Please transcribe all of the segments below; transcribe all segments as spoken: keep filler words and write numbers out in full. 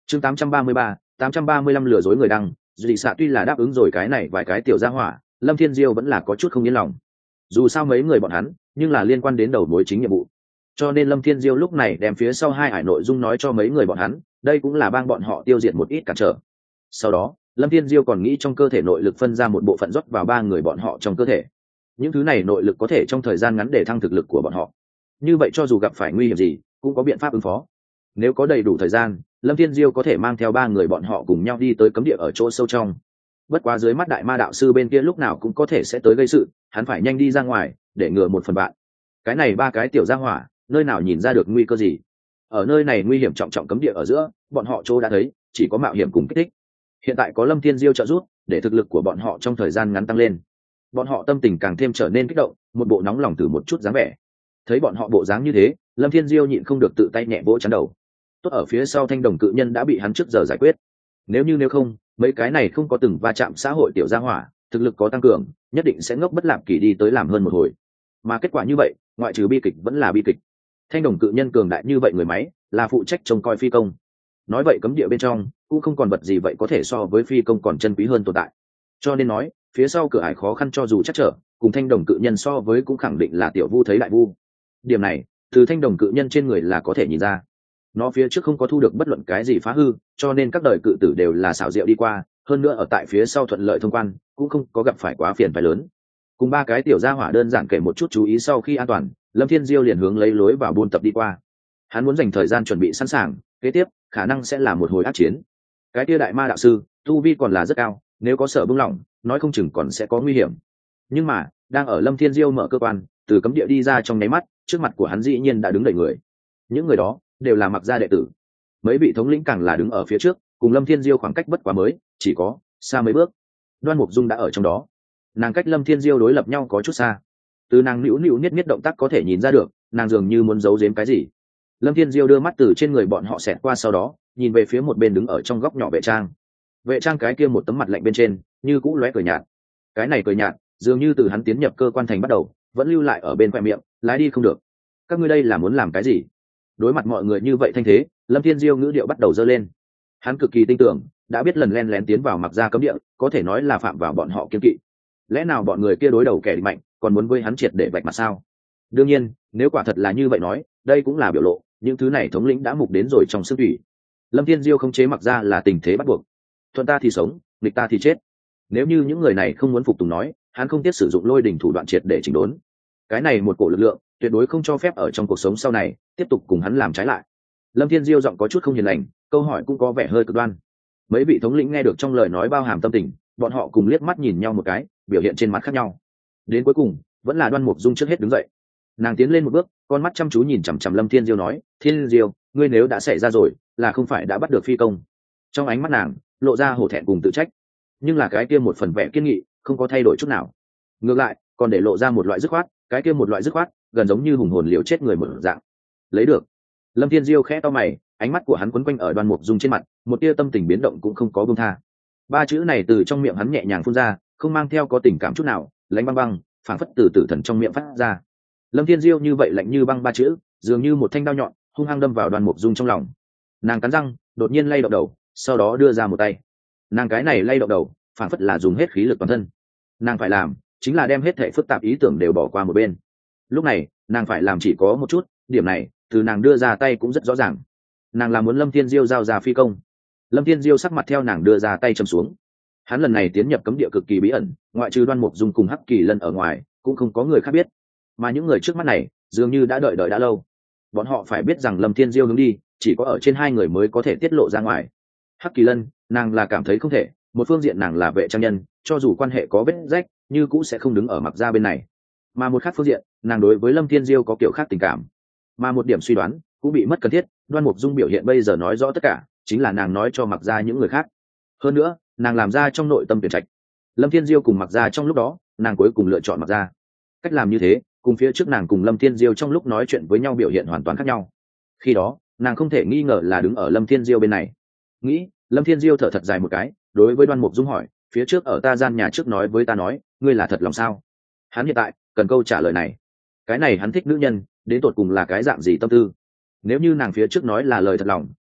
chương tám trăm ba mươi ba, tám trăm ba mươi lăm lừa dối người đăng. Dị xạ tuy là đáp ứng rồi cái này vài cái tiểu gia hỏa, Lâm Thiên Diêu vẫn là có chút không yên lòng. Dù sao mấy người bọn hắn nhưng là liên quan đến đầu mối chính nhiệm vụ, cho nên Lâm Thiên Diêu lúc này đem phía sau hai ải nội dung nói cho mấy người bọn hắn, đây cũng là bang bọn họ tiêu diệt một ít cản trở. Sau đó Lâm Thiên Diêu còn nghĩ trong cơ thể nội lực phân ra một bộ phận rót vào ba người bọn họ trong cơ thể, những thứ này nội lực có thể trong thời gian ngắn để thăng thực lực của bọn họ, như vậy cho dù gặp phải nguy hiểm gì cũng có biện pháp ứng phó. Nếu có đầy đủ thời gian, Lâm Thiên Diêu có thể mang theo ba người bọn họ cùng nhau đi tới cấm địa ở chỗ sâu trong. Bất quá dưới mắt đại ma đạo sư bên kia lúc nào cũng có thể sẽ tới gây sự, hắn phải nhanh đi ra ngoài để ngừa một phần bạn. Cái này ba cái tiểu gia hỏa nơi nào nhìn ra được nguy cơ gì? Ở nơi này nguy hiểm trọng trọng cấm địa ở giữa, bọn họ chỗ đã thấy chỉ có mạo hiểm cùng kích thích. Hiện tại có Lâm Thiên Diêu trợ giúp để thực lực của bọn họ trong thời gian ngắn tăng lên, bọn họ tâm tình càng thêm trở nên kích động, một bộ nóng lòng từ một chút dáng vẻ. Thấy bọn họ bộ dáng như thế, Lâm Thiên Diêu nhịn không được tự tay nhẹ vỗ chán đầu. Tốt ở phía sau thanh đồng cự nhân đã bị hắn trước giờ giải quyết, nếu như nếu không, mấy cái này không có từng va chạm xã hội tiểu gia hỏa, thực lực có tăng cường, nhất định sẽ ngốc bất lạp kỳ đi tới làm hơn một hồi. Mà kết quả như vậy, ngoại trừ bi kịch vẫn là bi kịch. Thanh đồng cự nhân cường đại như vậy người máy, là phụ trách trông coi phi công. Nói vậy cấm địa bên trong cũng không còn vật gì vậy có thể so với phi công còn chân quý hơn tồn tại. Cho nên nói, phía sau cửa ải khó khăn cho dù chắc trở, cùng thanh đồng cự nhân so với cũng khẳng định là tiểu vu thấy đại vu. Điểm này, từ thanh đồng cự nhân trên người là có thể nhìn ra. Nó phía trước không có thu được bất luận cái gì phá hư, cho nên các đời cự tử đều là xảo diệu đi qua, hơn nữa ở tại phía sau thuận lợi thông quan, cũng không có gặp phải quá phiền phải lớn. Cùng ba cái tiểu gia hỏa đơn giản kể một chút chú ý sau khi an toàn, Lâm Thiên Diêu liền hướng lấy lối vào buôn tập đi qua. Hắn muốn dành thời gian chuẩn bị sẵn sàng, kế tiếp khả năng sẽ là một hồi ác chiến. Cái kia đại ma đạo sư tu vi còn là rất cao, nếu có sở bung lỏng, nói không chừng còn sẽ có nguy hiểm. Nhưng mà đang ở Lâm Thiên Diêu mở cơ quan từ cấm địa đi ra trong nháy mắt, trước mặt của hắn dĩ nhiên đã đứng đầy người. Những người đó đều là Mặc gia đệ tử, mấy vị thống lĩnh càng là đứng ở phía trước, cùng Lâm Thiên Diêu khoảng cách bất quá mới chỉ có xa mấy bước. Đoan Mục Dung đã ở trong đó, nàng cách Lâm Thiên Diêu đối lập nhau có chút xa, từ nàng nữu nữu niết niết động tác có thể nhìn ra được, nàng dường như muốn giấu giếm cái gì. Lâm Thiên Diêu đưa mắt từ trên người bọn họ xẹt qua, sau đó nhìn về phía một bên đứng ở trong góc nhỏ vệ trang. Vệ trang cái kia một tấm mặt lạnh bên trên như cũ lóe cười nhạt, cái này cười nhạt dường như từ hắn tiến nhập cơ quan thành bắt đầu vẫn lưu lại ở bên khoe miệng, lái đi không được. Các ngươi đây là muốn làm cái gì? Đối mặt mọi người như vậy thanh thế, Lâm Thiên Diêu ngữ điệu bắt đầu dơ lên. Hắn cực kỳ tin tưởng, đã biết lần len lén tiến vào Mặc gia cấm địa có thể nói là phạm vào bọn họ kiên kỵ. Lẽ nào bọn người kia đối đầu kẻ địch mạnh còn muốn với hắn triệt để vạch mặt sao? Đương nhiên, nếu quả thật là như vậy nói, đây cũng là biểu lộ những thứ này thống lĩnh đã mục đến rồi trong xương thủy. Lâm Thiên Diêu không chế Mặc gia là tình thế bắt buộc, thuận ta thì sống, nghịch ta thì chết. Nếu như những người này không muốn phục tùng nói, hắn không tiếc sử dụng lôi đình thủ đoạn triệt để chỉnh đốn. Cái này một cổ lực lượng tuyệt đối không cho phép ở trong cuộc sống sau này tiếp tục cùng hắn làm trái lại. Lâm Thiên Diêu giọng có chút không hiền lành, câu hỏi cũng có vẻ hơi cực đoan. Mấy vị thống lĩnh nghe được trong lời nói bao hàm tâm tình, bọn họ cùng liếc mắt nhìn nhau một cái, biểu hiện trên mặt khác nhau. Đến cuối cùng vẫn là Đoan Mục Dung trước hết đứng dậy. Nàng tiến lên một bước, con mắt chăm chú nhìn chằm chằm Lâm Thiên Diêu nói: Thiên Diêu, ngươi nếu đã xảy ra rồi, là không phải đã bắt được phi công? Trong ánh mắt nàng lộ ra hổ thẹn cùng tự trách, nhưng là cái kia một phần vẻ kiên nghị không có thay đổi chút nào, ngược lại còn để lộ ra một loại dứt khoát, cái kia một loại dứt khoát gần giống như hùng hồn liều chết người một dạng. Lấy được. Lâm Thiên Diêu khẽ to mày, ánh mắt của hắn quấn quanh ở Đoan Mục Dung trên mặt, một tia tâm tình biến động cũng không có buông tha. Ba chữ này từ trong miệng hắn nhẹ nhàng phun ra, không mang theo có tình cảm chút nào, lạnh băng băng, phảng phất từ tử thần trong miệng phát ra. Lâm Thiên Diêu như vậy lạnh như băng ba chữ, dường như một thanh đao nhọn, hung hăng đâm vào Đoan Mục Dung trong lòng. Nàng cắn răng, đột nhiên lay động đầu, sau đó đưa ra một tay. Nàng cái này lay động đầu, phảng phất là dùng hết khí lực toàn thân. Nàng phải làm chính là đem hết thảy phức tạp ý tưởng đều bỏ qua một bên. Lúc này nàng phải làm chỉ có một chút, điểm này từ nàng đưa ra tay cũng rất rõ ràng. Nàng là muốn Lâm Thiên Diêu giao ra phi công. Lâm Thiên Diêu sắc mặt theo nàng đưa ra tay trầm xuống. Hắn lần này tiến nhập cấm địa cực kỳ bí ẩn, ngoại trừ Đoan Mục Dung cùng Hắc Kỳ Lân ở ngoài cũng không có người khác biết, mà những người trước mắt này dường như đã đợi đợi đã lâu. Bọn họ phải biết rằng Lâm Thiên Diêu hướng đi chỉ có ở trên hai người mới có thể tiết lộ ra ngoài. Hắc Kỳ Lân, nàng là cảm thấy không thể, một phương diện nàng là vệ trang nhân, cho dù quan hệ có vết rách như cũng sẽ không đứng ở Mặc gia bên này, mà một khác phương diện nàng đối với Lâm Thiên Diêu có kiểu khác tình cảm, mà một điểm suy đoán cũng bị mất cần thiết. Đoan Mục Dung biểu hiện bây giờ nói rõ tất cả, chính là nàng nói cho Mặc gia những người khác. Hơn nữa nàng làm ra trong nội tâm tuyển trạch Lâm Thiên Diêu cùng Mặc gia, trong lúc đó nàng cuối cùng lựa chọn Mặc gia. Cách làm như thế cùng phía trước nàng cùng Lâm Thiên Diêu trong lúc nói chuyện với nhau biểu hiện hoàn toàn khác nhau. Khi đó nàng không thể nghi ngờ là đứng ở Lâm Thiên Diêu bên này. Nghĩ, Lâm Thiên Diêu thở thật dài một cái, đối với Đoan Mục Dung hỏi: phía trước ở ta gian nhà trước nói với ta nói ngươi là thật lòng sao? Hắn hiện tại cần câu trả lời này. Cái này hắn thích nữ nhân đến tột cùng là cái dạng gì tâm tư? Nếu như nàng phía trước nói là lời thật lòng,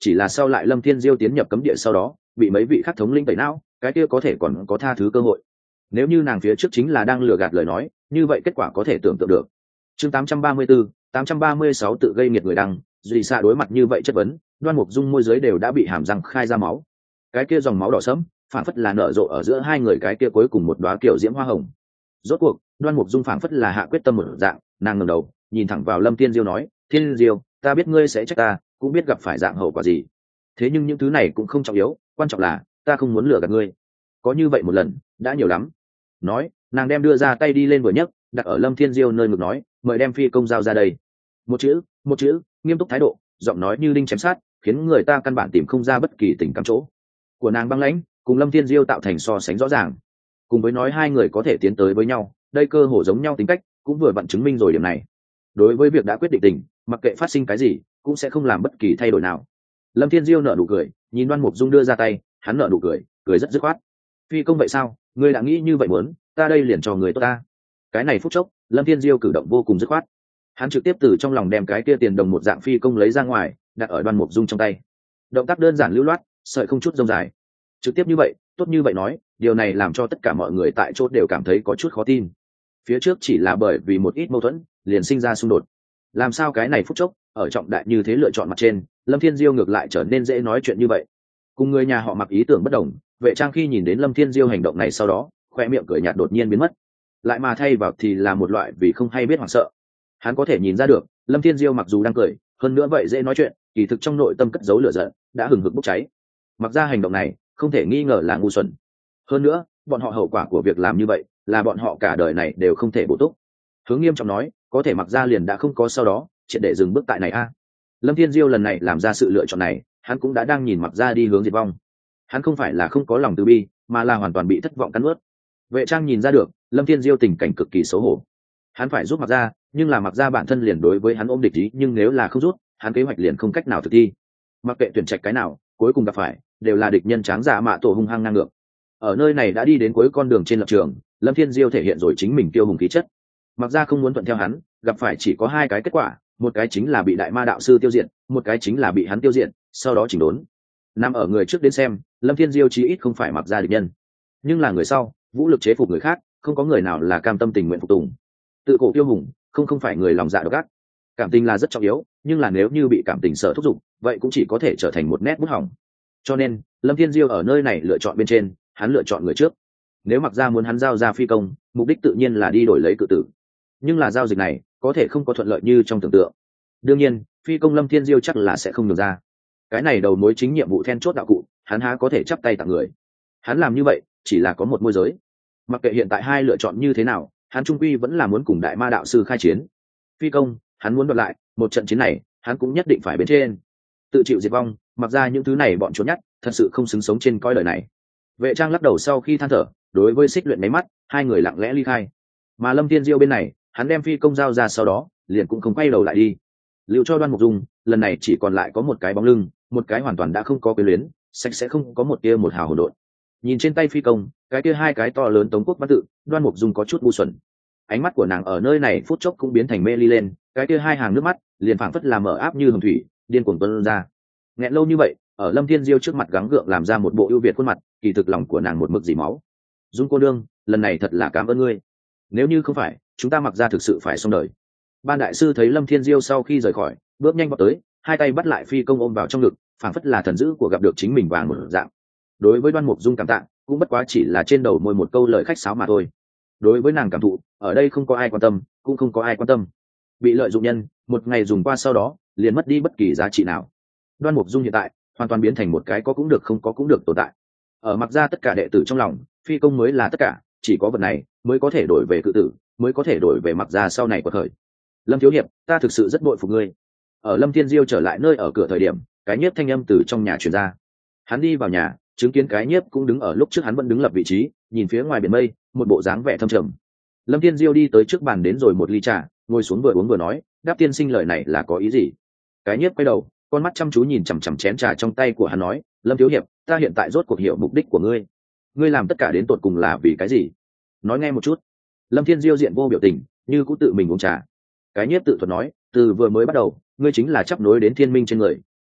chỉ là sau lại Lâm Thiên Diêu tiến nhập cấm địa sau đó bị mấy vị khác thống lĩnh tẩy não, cái kia có thể còn có tha thứ cơ hội. Nếu như nàng phía trước chính là đang lừa gạt lời nói, như vậy kết quả có thể tưởng tượng được. Chương tám trăm ba mươi tư, tám trăm ba mươi sáu tự gây nghiệt người đăng, Duy Sa đối mặt như vậy chất vấn, Đoan Mục Dung môi dưới đều đã bị hàm răng khai ra máu. Cái kia dòng máu đỏ sẫm, phản phất là nở rộ ở giữa hai người cái kia cuối cùng một đóa kiểu diễm hoa hồng. Rốt cuộc, Đoan Mục Dung phản phất là hạ quyết tâm một dạng, nàng ngẩng đầu, nhìn thẳng vào Lâm Thiên Diêu nói, "Thiên Diêu, ta biết ngươi sẽ trách ta, cũng biết gặp phải dạng hậu quả gì. Thế nhưng những thứ này cũng không trọng yếu, quan trọng là ta không muốn lừa gạt ngươi. Có như vậy một lần, đã nhiều lắm." Nói, nàng đem đưa ra tay đi lên vừa nhấc, đặt ở Lâm Thiên Diêu nơi ngực nói, "Mời đem phi công giao ra đây." Một chữ, một chữ, nghiêm túc thái độ, giọng nói như đinh chém sát, khiến người ta căn bản tìm không ra bất kỳ tình cảm chỗ của nàng băng lãnh, cùng Lâm Thiên Diêu tạo thành so sánh rõ ràng. Cùng với nói hai người có thể tiến tới với nhau, đây cơ hồ giống nhau tính cách, cũng vừa vặn chứng minh rồi điểm này. Đối với việc đã quyết định tình, mặc kệ phát sinh cái gì, cũng sẽ không làm bất kỳ thay đổi nào. Lâm Thiên Diêu nở nụ cười, nhìn Đoan Mục Dung đưa ra tay, hắn nở nụ cười, cười rất dứt khoát. "Phi công vậy sao? Ngươi đã nghĩ như vậy muốn, ta đây liền cho người tốt ta." Cái này phút chốc, Lâm Thiên Diêu cử động vô cùng dứt khoát. Hắn trực tiếp từ trong lòng đem cái kia tiền đồng một dạng phi công lấy ra ngoài, đặt ở Đoan Mục Dung trong tay. Động tác đơn giản lưu loát, sợi không chút rông dài. Trực tiếp như vậy, tốt như vậy nói, điều này làm cho tất cả mọi người tại chỗ đều cảm thấy có chút khó tin. Phía trước chỉ là bởi vì một ít mâu thuẫn, liền sinh ra xung đột. Làm sao cái này phút chốc, ở trọng đại như thế lựa chọn mặt trên, Lâm Thiên Diêu ngược lại trở nên dễ nói chuyện như vậy. Cùng người nhà họ Mặc ý tưởng bất đồng, Vệ Trang khi nhìn đến Lâm Thiên Diêu hành động này sau đó, khoe miệng cười nhạt đột nhiên biến mất. Lại mà thay vào thì là một loại vì không hay biết hoảng sợ. Hắn có thể nhìn ra được, Lâm Thiên Diêu mặc dù đang cười, hơn nữa vậy dễ nói chuyện, kỳ thực trong nội tâm cất giấu lửa giận, đã hừng hực bốc cháy. Mặc ra hành động này, không thể nghi ngờ là ngu xuẩn. Hơn nữa, bọn họ hậu quả của việc làm như vậy, là bọn họ cả đời này đều không thể bổ túc. Hướng Nghiêm trọng nói, có thể Mặc ra liền đã không có sau đó, triệt để dừng bước tại này a. Lâm Thiên Diêu lần này làm ra sự lựa chọn này, hắn cũng đã đang nhìn Mặc ra đi hướng diệt vong. Hắn không phải là không có lòng từ bi, mà là hoàn toàn bị thất vọng cắn nuốt. Vệ Trang nhìn ra được, Lâm Thiên Diêu tình cảnh cực kỳ xấu hổ. Hắn phải giúp Mặc ra, nhưng là Mặc ra bản thân liền đối với hắn ôm địch ý, nhưng nếu là không rút, hắn kế hoạch liền không cách nào thực thi. Mặc kệ tuyển trạch cái nào, cuối cùng gặp phải đều là địch nhân tráng giả mạ tổ hung hăng ngang ngược. Ở nơi này đã đi đến cuối con đường trên lập trường, Lâm Thiên Diêu thể hiện rồi chính mình tiêu hùng khí chất. Mặc ra không muốn thuận theo hắn, gặp phải chỉ có hai cái kết quả, một cái chính là bị đại ma đạo sư tiêu diệt, một cái chính là bị hắn tiêu diệt, sau đó chỉnh đốn. Nằm ở người trước đến xem, Lâm Thiên Diêu chí ít không phải Mặc ra địch nhân, nhưng là người sau, vũ lực chế phục người khác, không có người nào là cam tâm tình nguyện phục tùng. Tự cổ tiêu hùng, không không phải người lòng dạ độc ác. Cảm tình là rất trọng yếu, nhưng là nếu như bị cảm tình sở thúc giục, vậy cũng chỉ có thể trở thành một nét bút hỏng. Cho nên, Lâm Thiên Diêu ở nơi này lựa chọn bên trên, hắn lựa chọn người trước. Nếu Mặc ra muốn hắn giao ra phi công, mục đích tự nhiên là đi đổi lấy cự tử. Nhưng là giao dịch này, có thể không có thuận lợi như trong tưởng tượng. Đương nhiên, phi công Lâm Thiên Diêu chắc là sẽ không được ra. Cái này đầu mối chính nhiệm vụ then chốt đạo cụ, hắn há có thể chắp tay tặng người. Hắn làm như vậy, chỉ là có một môi giới. Mặc kệ hiện tại hai lựa chọn như thế nào, hắn trung quy vẫn là muốn cùng đại ma đạo sư khai chiến. Phi công, hắn muốn đoạt lại, một trận chiến này, hắn cũng nhất định phải bên trên. Tự chịu diệt vong, Mặc ra những thứ này bọn trốn nhát, thật sự không xứng sống trên cõi đời này. Vệ Trang lắc đầu sau khi than thở, đối với Xích Luyện máy mắt, hai người lặng lẽ ly khai. Mà Lâm Thiên Diêu bên này, hắn đem phi công giao ra sau đó, liền cũng không quay đầu lại đi. Lưu cho Đoan Mục Dung, lần này chỉ còn lại có một cái bóng lưng, một cái hoàn toàn đã không có quyến luyến, sạch sẽ không có một tia một hào hỗn độn. Nhìn trên tay phi công, cái kia hai cái to lớn Tống Quốc văn tự, Đoan Mục Dung có chút ngu xuẩn. Ánh mắt của nàng ở nơi này phút chốc cũng biến thành mê ly lên, cái kia hai hàng nước mắt, liền phảng phất là mở áp như hồng thủy, điên cuồng tuôn ra. Nghẹn lâu như vậy, ở Lâm Thiên Diêu trước mặt gắng gượng làm ra một bộ ưu việt khuôn mặt, kỳ thực lòng của nàng một mực dỉ máu. Dung cô đương, lần này thật là cảm ơn ngươi. Nếu như không phải, chúng ta Mặc ra thực sự phải xong đời. Ban đại sư thấy Lâm Thiên Diêu sau khi rời khỏi, bước nhanh vào tới, hai tay bắt lại phi công ôm vào trong ngực, phảng phất là thần dữ của gặp được chính mình vàng một dạng. Đối với Đoan Mục Dung cảm tạ, cũng bất quá chỉ là trên đầu môi một câu lời khách sáo mà thôi. Đối với nàng cảm thụ, ở đây không có ai quan tâm, cũng không có ai quan tâm. Bị lợi dụng nhân, một ngày dùng qua sau đó, liền mất đi bất kỳ giá trị nào. Đoan Mục Dung hiện tại hoàn toàn biến thành một cái có cũng được không có cũng được tồn tại. Ở Mặc ra tất cả đệ tử trong lòng, phi công mới là tất cả, chỉ có vật này mới có thể đổi về cự tử, mới có thể đổi về Mặc ra sau này của thời. Lâm thiếu hiệp, ta thực sự rất bội phục ngươi. Ở Lâm Thiên Diêu trở lại nơi ở cửa thời điểm, cái nhiếp thanh âm từ trong nhà truyền ra. Hắn đi vào nhà, chứng kiến cái nhiếp cũng đứng ở lúc trước hắn vẫn đứng lập vị trí, nhìn phía ngoài biển mây, một bộ dáng vẻ thâm trầm. Lâm Thiên Diêu đi tới trước bàn đến rồi một ly trà, ngồi xuống vừa uống vừa nói, đáp tiên sinh lời này là có ý gì? Cái nhiếp quay đầu, con mắt chăm chú nhìn chằm chằm chén trà trong tay của hắn nói, Lâm thiếu hiệp, ta hiện tại rốt cuộc hiểu mục đích của ngươi. Ngươi làm tất cả đến tột cùng là vì cái gì? Nói nghe một chút. Lâm Thiên Diêu diện vô biểu tình, như cũng tự mình uống trà. Cái nhiếp tự thuật nói, từ vừa mới bắt đầu, ngươi chính là chấp nối đến thiên minh trên người,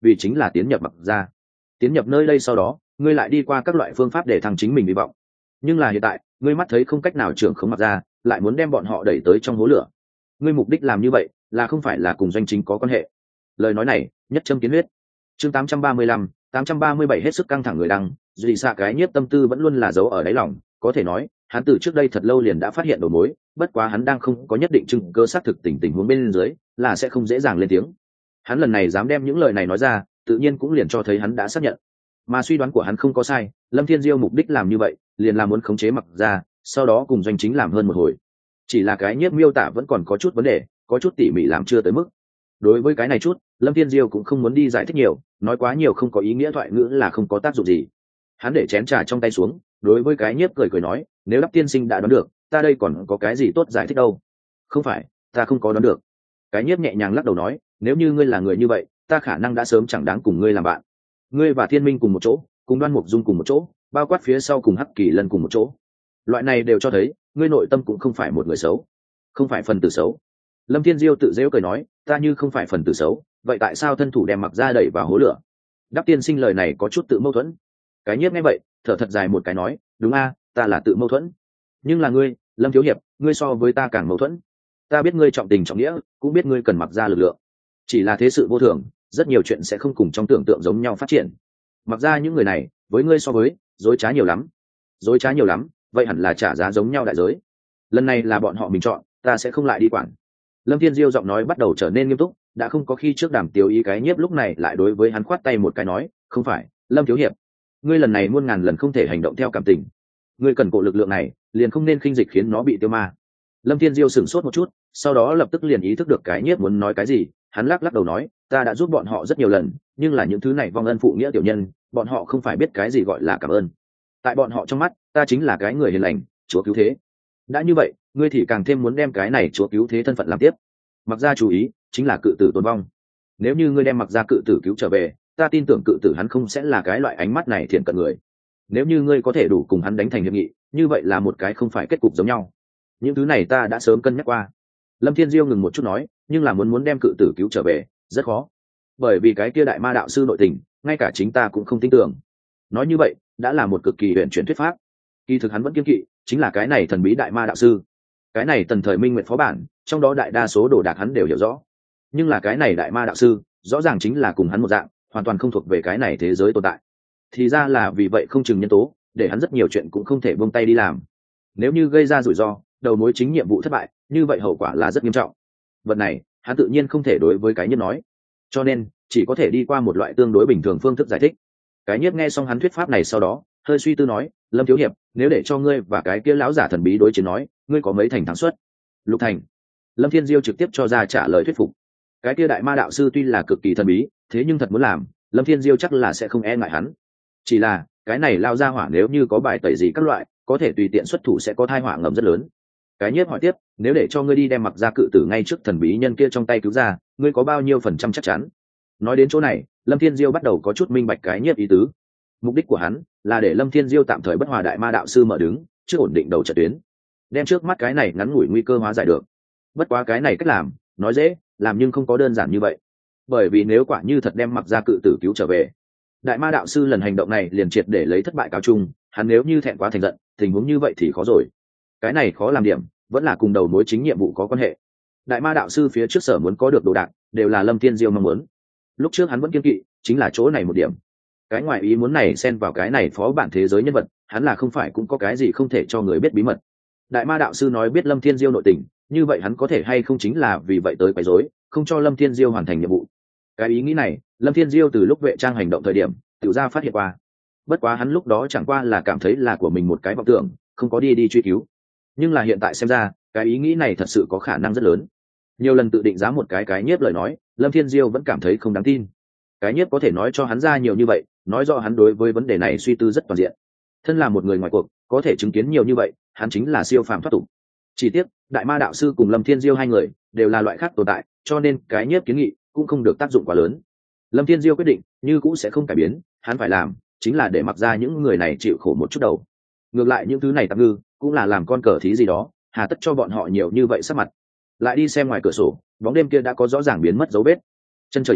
vì chính là tiến nhập mặc ra. Tiến nhập nơi đây sau đó ngươi lại đi qua các loại phương pháp để thăng chính mình hy vọng, nhưng là hiện tại ngươi mắt thấy không cách nào trưởng khống mặc ra, lại muốn đem bọn họ đẩy tới trong hố lửa. Ngươi mục đích làm như vậy là không phải là cùng doanh chính có quan hệ? Lời nói này nhất châm kiến huyết. Chương tám trăm ba mươi lăm, tám trăm ba mươi bảy hết sức căng thẳng người đăng, dị xạ cái nhiếp tâm tư vẫn luôn là giấu ở đáy lòng, có thể nói hắn từ trước đây thật lâu liền đã phát hiện đầu mối, bất quá hắn đang không có nhất định chứng cơ xác thực tình tình huống bên dưới là sẽ không dễ dàng lên tiếng. Hắn lần này dám đem những lời này nói ra, tự nhiên cũng liền cho thấy hắn đã xác nhận. Mà suy đoán của hắn không có sai, Lâm Thiên Diêu mục đích làm như vậy liền là muốn khống chế mặc ra, sau đó cùng doanh chính làm hơn một hồi. Chỉ là cái nhiếp miêu tả vẫn còn có chút vấn đề, có chút tỉ mỉ làm chưa tới mức. Đối với cái này chút, Lâm Thiên Diêu cũng không muốn đi giải thích nhiều, nói quá nhiều không có ý nghĩa thoại ngữ là không có tác dụng gì. Hắn để chén trà trong tay xuống, đối với cái nhiếp cười cười nói, nếu Đắp tiên sinh đã đoán được, ta đây còn có cái gì tốt giải thích đâu. Không phải, ta không có đoán được. Cái nhiếp nhẹ nhàng lắc đầu nói, nếu như ngươi là người như vậy, ta khả năng đã sớm chẳng đáng cùng ngươi làm bạn. Ngươi và Thiên Minh cùng một chỗ, cùng Đoan Mục Dung cùng một chỗ, bao quát phía sau cùng Hắc Kỳ Lân cùng một chỗ. Loại này đều cho thấy, ngươi nội tâm cũng không phải một người xấu, không phải phần tử xấu. Lâm Thiên Diêu tự giễu cười nói, ta như không phải phần tử xấu, vậy tại sao thân thủ đem mặc ra đẩy vào hố lửa? Đắp tiên sinh lời này có chút tự mâu thuẫn. Cái nhiếp nghe vậy, thở thật dài một cái nói, đúng a, ta là tự mâu thuẫn. Nhưng là ngươi, Lâm thiếu hiệp, ngươi so với ta càng mâu thuẫn. Ta biết ngươi trọng tình trọng nghĩa, cũng biết ngươi cần mặc ra lực lượng. Chỉ là thế sự vô thường, rất nhiều chuyện sẽ không cùng trong tưởng tượng giống nhau phát triển. Mặc ra những người này, với ngươi so với, dối trá nhiều lắm. Dối trá nhiều lắm, vậy hẳn là trả giá giống nhau đại giới. Lần này là bọn họ mình chọn, ta sẽ không lại đi quản. Lâm Thiên Diêu giọng nói bắt đầu trở nên nghiêm túc, đã không có khi trước Đàm Tiếu Ý cái nhiếp lúc này lại đối với hắn khoát tay một cái nói, không phải, Lâm thiếu hiệp, ngươi lần này muôn ngàn lần không thể hành động theo cảm tình. Ngươi cần cổ lực lượng này, liền không nên khinh dịch khiến nó bị tiêu ma. Lâm Thiên Diêu sửng sốt một chút, sau đó lập tức liền ý thức được cái nhiếp muốn nói cái gì, hắn lắc lắc đầu nói, ta đã giúp bọn họ rất nhiều lần, nhưng là những thứ này vong ân phụ nghĩa tiểu nhân, bọn họ không phải biết cái gì gọi là cảm ơn. Tại bọn họ trong mắt, ta chính là cái người hiền lành, chúa cứu thế. Đã như vậy, ngươi thì càng thêm muốn đem cái này chúa cứu thế thân phận làm tiếp. Mặc ra chú ý chính là cự tử tồn vong. Nếu như ngươi đem mặc ra cự tử cứu trở về, ta tin tưởng cự tử hắn không sẽ là cái loại ánh mắt này thiện cận người. Nếu như ngươi có thể đủ cùng hắn đánh thành hiệp nghị, như vậy là một cái không phải kết cục giống nhau. Những thứ này ta đã sớm cân nhắc qua. Lâm Thiên Diêu ngừng một chút nói, nhưng là muốn muốn đem cự tử cứu trở về rất khó, bởi vì cái kia đại ma đạo sư nội tình ngay cả chính ta cũng không tin tưởng. Nói như vậy đã là một cực kỳ huyền chuyển thuyết pháp. Kỳ thực hắn vẫn kiên kỵ chính là cái này thần bí đại ma đạo sư. Cái này tần thời minh nguyện phó bản trong đó đại đa số đồ đạc hắn đều hiểu rõ, nhưng là cái này đại ma đạo sư rõ ràng chính là cùng hắn một dạng, hoàn toàn không thuộc về cái này thế giới tồn tại. Thì ra là vì vậy không chừng nhân tố để hắn rất nhiều chuyện cũng không thể buông tay đi làm. Nếu như gây ra rủi ro, đầu mối chính nhiệm vụ thất bại, như vậy hậu quả là rất nghiêm trọng. Vật này hắn tự nhiên không thể đối với cái nhiếp nói, cho nên chỉ có thể đi qua một loại tương đối bình thường phương thức giải thích. Cái nhiếp nghe xong hắn thuyết pháp này sau đó hơi suy tư nói, Lâm thiếu hiệp, nếu để cho ngươi và cái kia lão giả thần bí đối chiến nói, ngươi có mấy thành thắng suất? Lục thành. Lâm Thiên Diêu trực tiếp cho ra trả lời thuyết phục. Cái kia đại ma đạo sư tuy là cực kỳ thần bí, thế nhưng thật muốn làm, Lâm Thiên Diêu chắc là sẽ không e ngại hắn. Chỉ là cái này lao ra hỏa nếu như có bài tẩy gì các loại, có thể tùy tiện xuất thủ sẽ có tai họa ngầm rất lớn. Cái nhiếp hỏi tiếp, nếu để cho ngươi đi đem mặc ra cự tử ngay trước thần bí nhân kia trong tay cứu ra, ngươi có bao nhiêu phần trăm chắc chắn? Nói đến chỗ này, Lâm Thiên Diêu bắt đầu có chút minh bạch cái nhiếp ý tứ. Mục đích của hắn là để Lâm Thiên Diêu tạm thời bất hòa đại ma đạo sư mở đứng, trước ổn định đầu trận tuyến, đem trước mắt cái này ngắn ngủi nguy cơ hóa giải được. Bất quá cái này cách làm, nói dễ, làm nhưng không có đơn giản như vậy. Bởi vì nếu quả như thật đem mặc ra cự tử cứu trở về, đại ma đạo sư lần hành động này liền triệt để lấy thất bại cáo chung, hắn nếu như thẹn quá thành giận, tình huống như vậy thì khó rồi. Cái này khó làm điểm, vẫn là cùng đầu mối chính nhiệm vụ có quan hệ. Đại ma đạo sư phía trước sở muốn có được đồ đạc, đều là Lâm Thiên Diêu mong muốn. Lúc trước hắn vẫn kiên kỵ, chính là chỗ này một điểm. Cái ngoại ý muốn này xen vào cái này phó bản thế giới nhân vật, hắn là không phải cũng có cái gì không thể cho người biết bí mật. Đại ma đạo sư nói biết Lâm Thiên Diêu nội tình, như vậy hắn có thể hay không chính là vì vậy tới quấy rối, không cho Lâm Thiên Diêu hoàn thành nhiệm vụ. Cái ý nghĩ này, Lâm Thiên Diêu từ lúc vệ trang hành động thời điểm, tiểu ra phát hiện qua. Bất quá hắn lúc đó chẳng qua là cảm thấy là của mình một cái vọng tưởng, không có đi đi truy cứu. Nhưng là hiện tại xem ra, cái ý nghĩ này thật sự có khả năng rất lớn. Nhiều lần tự định giá một cái cái nhiếp lời nói, Lâm Thiên Diêu vẫn cảm thấy không đáng tin. Cái nhiếp có thể nói cho hắn ra nhiều như vậy, nói rõ hắn đối với vấn đề này suy tư rất toàn diện. Thân là một người ngoài cuộc, có thể chứng kiến nhiều như vậy, hắn chính là siêu phàm thoát tục. Chỉ tiếc, đại ma đạo sư cùng Lâm Thiên Diêu hai người đều là loại khác tồn tại, cho nên cái nhiếp kiến nghị cũng không được tác dụng quá lớn. Lâm Thiên Diêu quyết định, như cũng sẽ không cải biến, hắn phải làm chính là để mặc ra những người này chịu khổ một chút đầu. Ngược lại những thứ này tạm ngư, cũng là làm con cờ thí gì đó, hà tất cho bọn họ nhiều như vậy sắc mặt. Lại đi xem ngoài cửa sổ, bóng đêm kia đã có rõ ràng biến mất dấu vết. Chân trời chỗ,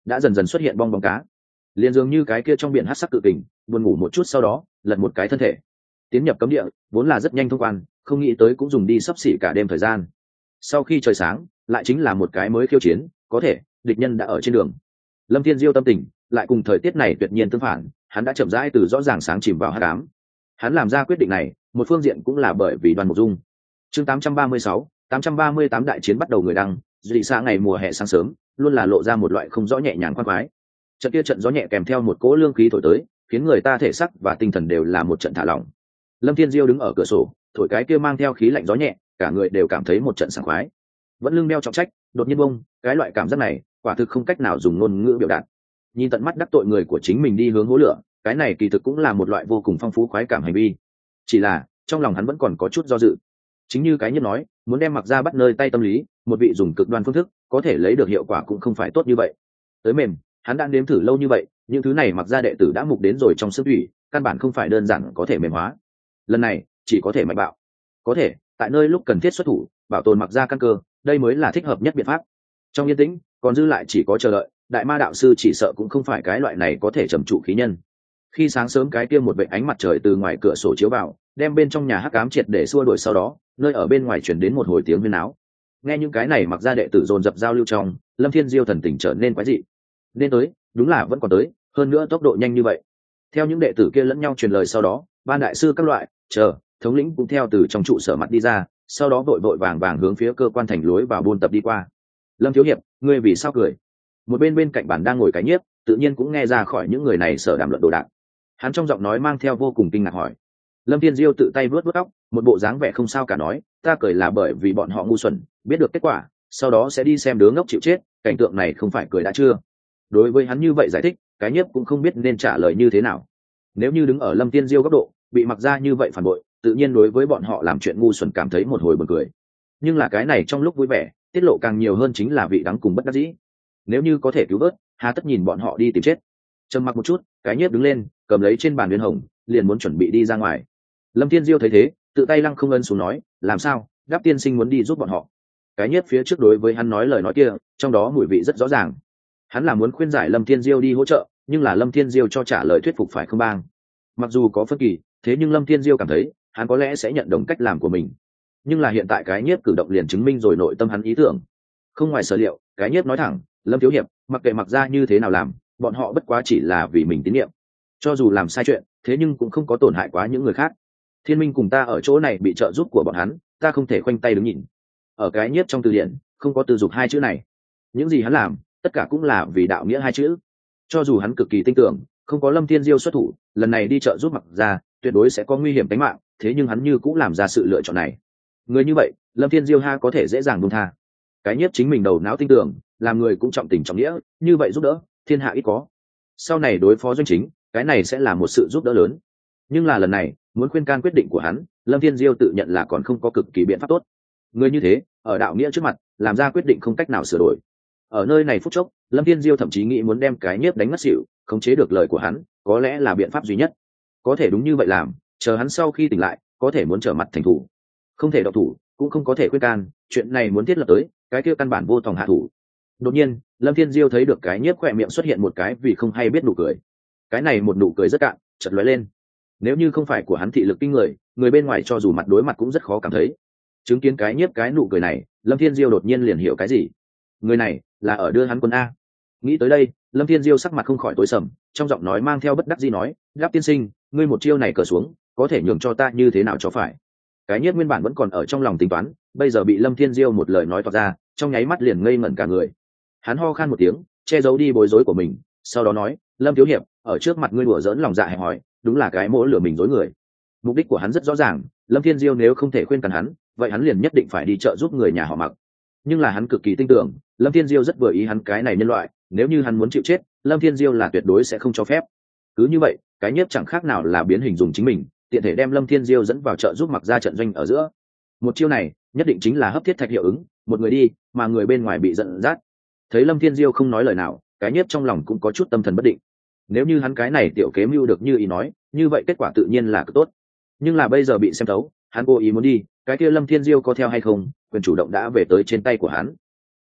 đã dần dần xuất hiện bong bóng cá, liền dường như cái kia trong biển hắc sắc cự kình buồn ngủ một chút sau đó lật một cái thân thể tiến nhập cấm địa, vốn là rất nhanh thông quan, không nghĩ tới cũng dùng đi sắp xỉ cả đêm thời gian. Sau khi trời sáng lại chính là một cái mới khiêu chiến, có thể địch nhân đã ở trên đường. Lâm Thiên Diêu tâm tình lại cùng thời tiết này tuyệt nhiên tương phản, hắn đã chậm rãi từ rõ ràng sáng chìm vào hắc ám. Hắn làm ra quyết định này một phương diện cũng là bởi vì Đoan Mục Dung. Chương tám trăm ba mươi sáu, tám trăm ba mươi tám đại chiến bắt đầu. Người đăng dị xã ngày mùa hè sáng sớm luôn là lộ ra một loại không rõ nhẹ nhàng khoan khoái. Trận kia trận gió nhẹ kèm theo một cỗ lương khí thổi tới, khiến người ta thể sắc và tinh thần đều là một trận thả lỏng. Lâm Thiên Diêu đứng ở cửa sổ, thổi cái kia mang theo khí lạnh gió nhẹ, cả người đều cảm thấy một trận sảng khoái. Vẫn lưng đeo trọng trách, đột nhiên bông, cái loại cảm giác này, quả thực không cách nào dùng ngôn ngữ biểu đạt. Nhìn tận mắt đắc tội người của chính mình đi hướng hố lửa, cái này kỳ thực cũng là một loại vô cùng phong phú khoái cảm hành vi. Chỉ là, trong lòng hắn vẫn còn có chút do dự. Chính như cái nhất nói, muốn đem Mặc Gia bắt nơi tay tâm lý, một vị dùng cực đoan phương thức, có thể lấy được hiệu quả cũng không phải tốt như vậy. Tới mềm, hắn đã nếm thử lâu như vậy, những thứ này Mặc Gia đệ tử đã mục đến rồi trong xương thủy, căn bản không phải đơn giản có thể mềm hóa. Lần này, chỉ có thể mạnh bạo. Có thể, tại nơi lúc cần thiết xuất thủ, bảo tồn Mặc Gia căn cơ, đây mới là thích hợp nhất biện pháp. Trong yên tĩnh, còn dư lại chỉ có chờ đợi, đại ma đạo sư chỉ sợ cũng không phải cái loại này có thể trầm trụ khí nhân. Khi sáng sớm cái kia một vệt ánh mặt trời từ ngoài cửa sổ chiếu vào, đem bên trong nhà hắc ám triệt để xua đuổi, sau đó nơi ở bên ngoài chuyển đến một hồi tiếng huyên náo. Nghe những cái này Mặc Gia đệ tử dồn dập giao lưu trong, Lâm Thiên Diêu thần tình trở nên quái dị. Nên tới, đúng là vẫn còn tới, hơn nữa tốc độ nhanh như vậy. Theo những đệ tử kia lẫn nhau truyền lời, sau đó ban đại sư các loại chờ thống lĩnh cũng theo từ trong trụ sở mặt đi ra, sau đó vội vội vàng vàng hướng phía cơ quan thành lối vào buôn tập đi qua. Lâm thiếu hiệp, ngươi vì sao cười? Một bên bên cạnh bàn đang ngồi cái nhiếp tự nhiên cũng nghe ra khỏi những người này sở đàm luận đồ đạc. Hắn trong giọng nói mang theo vô cùng kinh ngạc hỏi. Lâm Thiên Diêu tự tay vuốt vuốt tóc, một bộ dáng vẻ không sao cả nói, ta cười là bởi vì bọn họ ngu xuẩn, biết được kết quả sau đó sẽ đi xem đứa ngốc chịu chết, cảnh tượng này không phải cười đã chưa? Đối với hắn như vậy giải thích, cái nhiếp cũng không biết nên trả lời như thế nào. Nếu như đứng ở Lâm Thiên Diêu góc độ, bị Mặc Gia như vậy phản bội, tự nhiên đối với bọn họ làm chuyện ngu xuẩn cảm thấy một hồi buồn cười. Nhưng là cái này trong lúc vui vẻ, tiết lộ càng nhiều hơn chính là vị đắng cùng bất đắc dĩ. Nếu như có thể cứu vớt, hà tất nhìn bọn họ đi tìm chết. Trầm mặc một chút, cái nhiếp đứng lên, cầm lấy trên bàn huyền hồng, liền muốn chuẩn bị đi ra ngoài. Lâm Thiên Diêu thấy thế, tự tay lăng không ân xuống nói, làm sao? Đáp tiên sinh muốn đi giúp bọn họ. Cái nhiếp phía trước đối với hắn nói lời nói kia, trong đó mùi vị rất rõ ràng. Hắn là muốn khuyên giải Lâm Thiên Diêu đi hỗ trợ, nhưng là Lâm Thiên Diêu cho trả lời thuyết phục phải không bang. Mặc dù có phân kỳ, thế nhưng Lâm Thiên Diêu cảm thấy hắn có lẽ sẽ nhận đồng cách làm của mình. Nhưng là hiện tại cái nhiếp cử động liền chứng minh rồi nội tâm hắn ý tưởng. Không ngoài sở liệu, cái nhiếp nói thẳng, Lâm thiếu hiệp, mặc kệ Mặc Gia như thế nào làm, bọn họ bất quá chỉ là vì mình tín nhiệm. Cho dù làm sai chuyện, thế nhưng cũng không có tổn hại quá những người khác. Thiên Minh cùng ta ở chỗ này bị trợ giúp của bọn hắn, ta không thể khoanh tay đứng nhìn. Ở cái nhiếp trong từ điển không có từ dục hai chữ này. Những gì hắn làm, tất cả cũng là vì đạo nghĩa hai chữ. Cho dù hắn cực kỳ tin tưởng, không có Lâm Thiên Diêu xuất thủ, lần này đi trợ giúp Mặc Gia, tuyệt đối sẽ có nguy hiểm tính mạng, thế nhưng hắn như cũng làm ra sự lựa chọn này. Người như vậy, Lâm Thiên Diêu ha có thể dễ dàng buông tha. Cái nhiếp chính mình đầu não tin tưởng, làm người cũng trọng tình trọng nghĩa, như vậy giúp đỡ, thiên hạ ít có. Sau này đối phó doanh chính, cái này sẽ là một sự giúp đỡ lớn. Nhưng là lần này, muốn khuyên can quyết định của hắn, Lâm Thiên Diêu tự nhận là còn không có cực kỳ biện pháp tốt. Người như thế, ở đạo nghĩa trước mặt, làm ra quyết định không cách nào sửa đổi. Ở nơi này phút chốc, Lâm Thiên Diêu thậm chí nghĩ muốn đem cái nhiếp đánh ngất xỉu, khống chế được lời của hắn, có lẽ là biện pháp duy nhất. Có thể đúng như vậy làm, chờ hắn sau khi tỉnh lại, có thể muốn trở mặt thành thủ. Không thể động thủ, cũng không có thể khuyên can, chuyện này muốn thiết lập tới, cái kia căn bản vô tòng hạ thủ. Đột nhiên, Lâm Thiên Diêu thấy được cái nhiếp khỏe miệng xuất hiện một cái vì không hay biết nụ cười. Cái này một nụ cười rất cạn, chợt lóe lên. Nếu như không phải của hắn thị lực kinh người, người bên ngoài cho dù mặt đối mặt cũng rất khó cảm thấy. Chứng kiến cái nhiếp cái nụ cười này, Lâm Thiên Diêu đột nhiên liền hiểu cái gì. Người này là ở đưa hắn quân a. Nghĩ tới đây, Lâm Thiên Diêu sắc mặt không khỏi tối sầm, trong giọng nói mang theo bất đắc dĩ nói, "Đáp tiên sinh, ngươi một chiêu này cờ xuống, có thể nhường cho ta như thế nào cho phải?" Cái nhiếp nguyên bản vẫn còn ở trong lòng tính toán, bây giờ bị Lâm Thiên Diêu một lời nói toạc ra, trong nháy mắt liền ngây ngẩn cả người. Hắn ho khan một tiếng, che giấu đi bối rối của mình, sau đó nói, "Lâm thiếu hiệp, ở trước mặt ngươi đùa giỡn lòng dạ hẹp hòi, đúng là cái mỗ lừa mình dối người." Mục đích của hắn rất rõ ràng, Lâm Thiên Diêu nếu không thể khuyên can hắn, vậy hắn liền nhất định phải đi trợ giúp người nhà họ Mặc. Nhưng là hắn cực kỳ tin tưởng, Lâm Thiên Diêu rất vừa ý hắn cái này nhân loại, nếu như hắn muốn chịu chết, Lâm Thiên Diêu là tuyệt đối sẽ không cho phép. Cứ như vậy, cái nhiếp chẳng khác nào là biến hình dùng chính mình, tiện thể đem Lâm Thiên Diêu dẫn vào trợ giúp Mặc Gia trận doanh ở giữa. Một chiêu này, nhất định chính là hấp thiết thạch hiệu ứng, một người đi, mà người bên ngoài bị giận dắt. Thấy Lâm Thiên Diêu không nói lời nào, cái nhiếp trong lòng cũng có chút tâm thần bất định. Nếu như hắn cái này tiểu kế mưu được như ý nói, như vậy kết quả tự nhiên là cực tốt. Nhưng là bây giờ bị xem thấu, hắn cố ý muốn đi, cái kia Lâm Thiên Diêu có theo hay không, quyền chủ động đã về tới trên tay của hắn.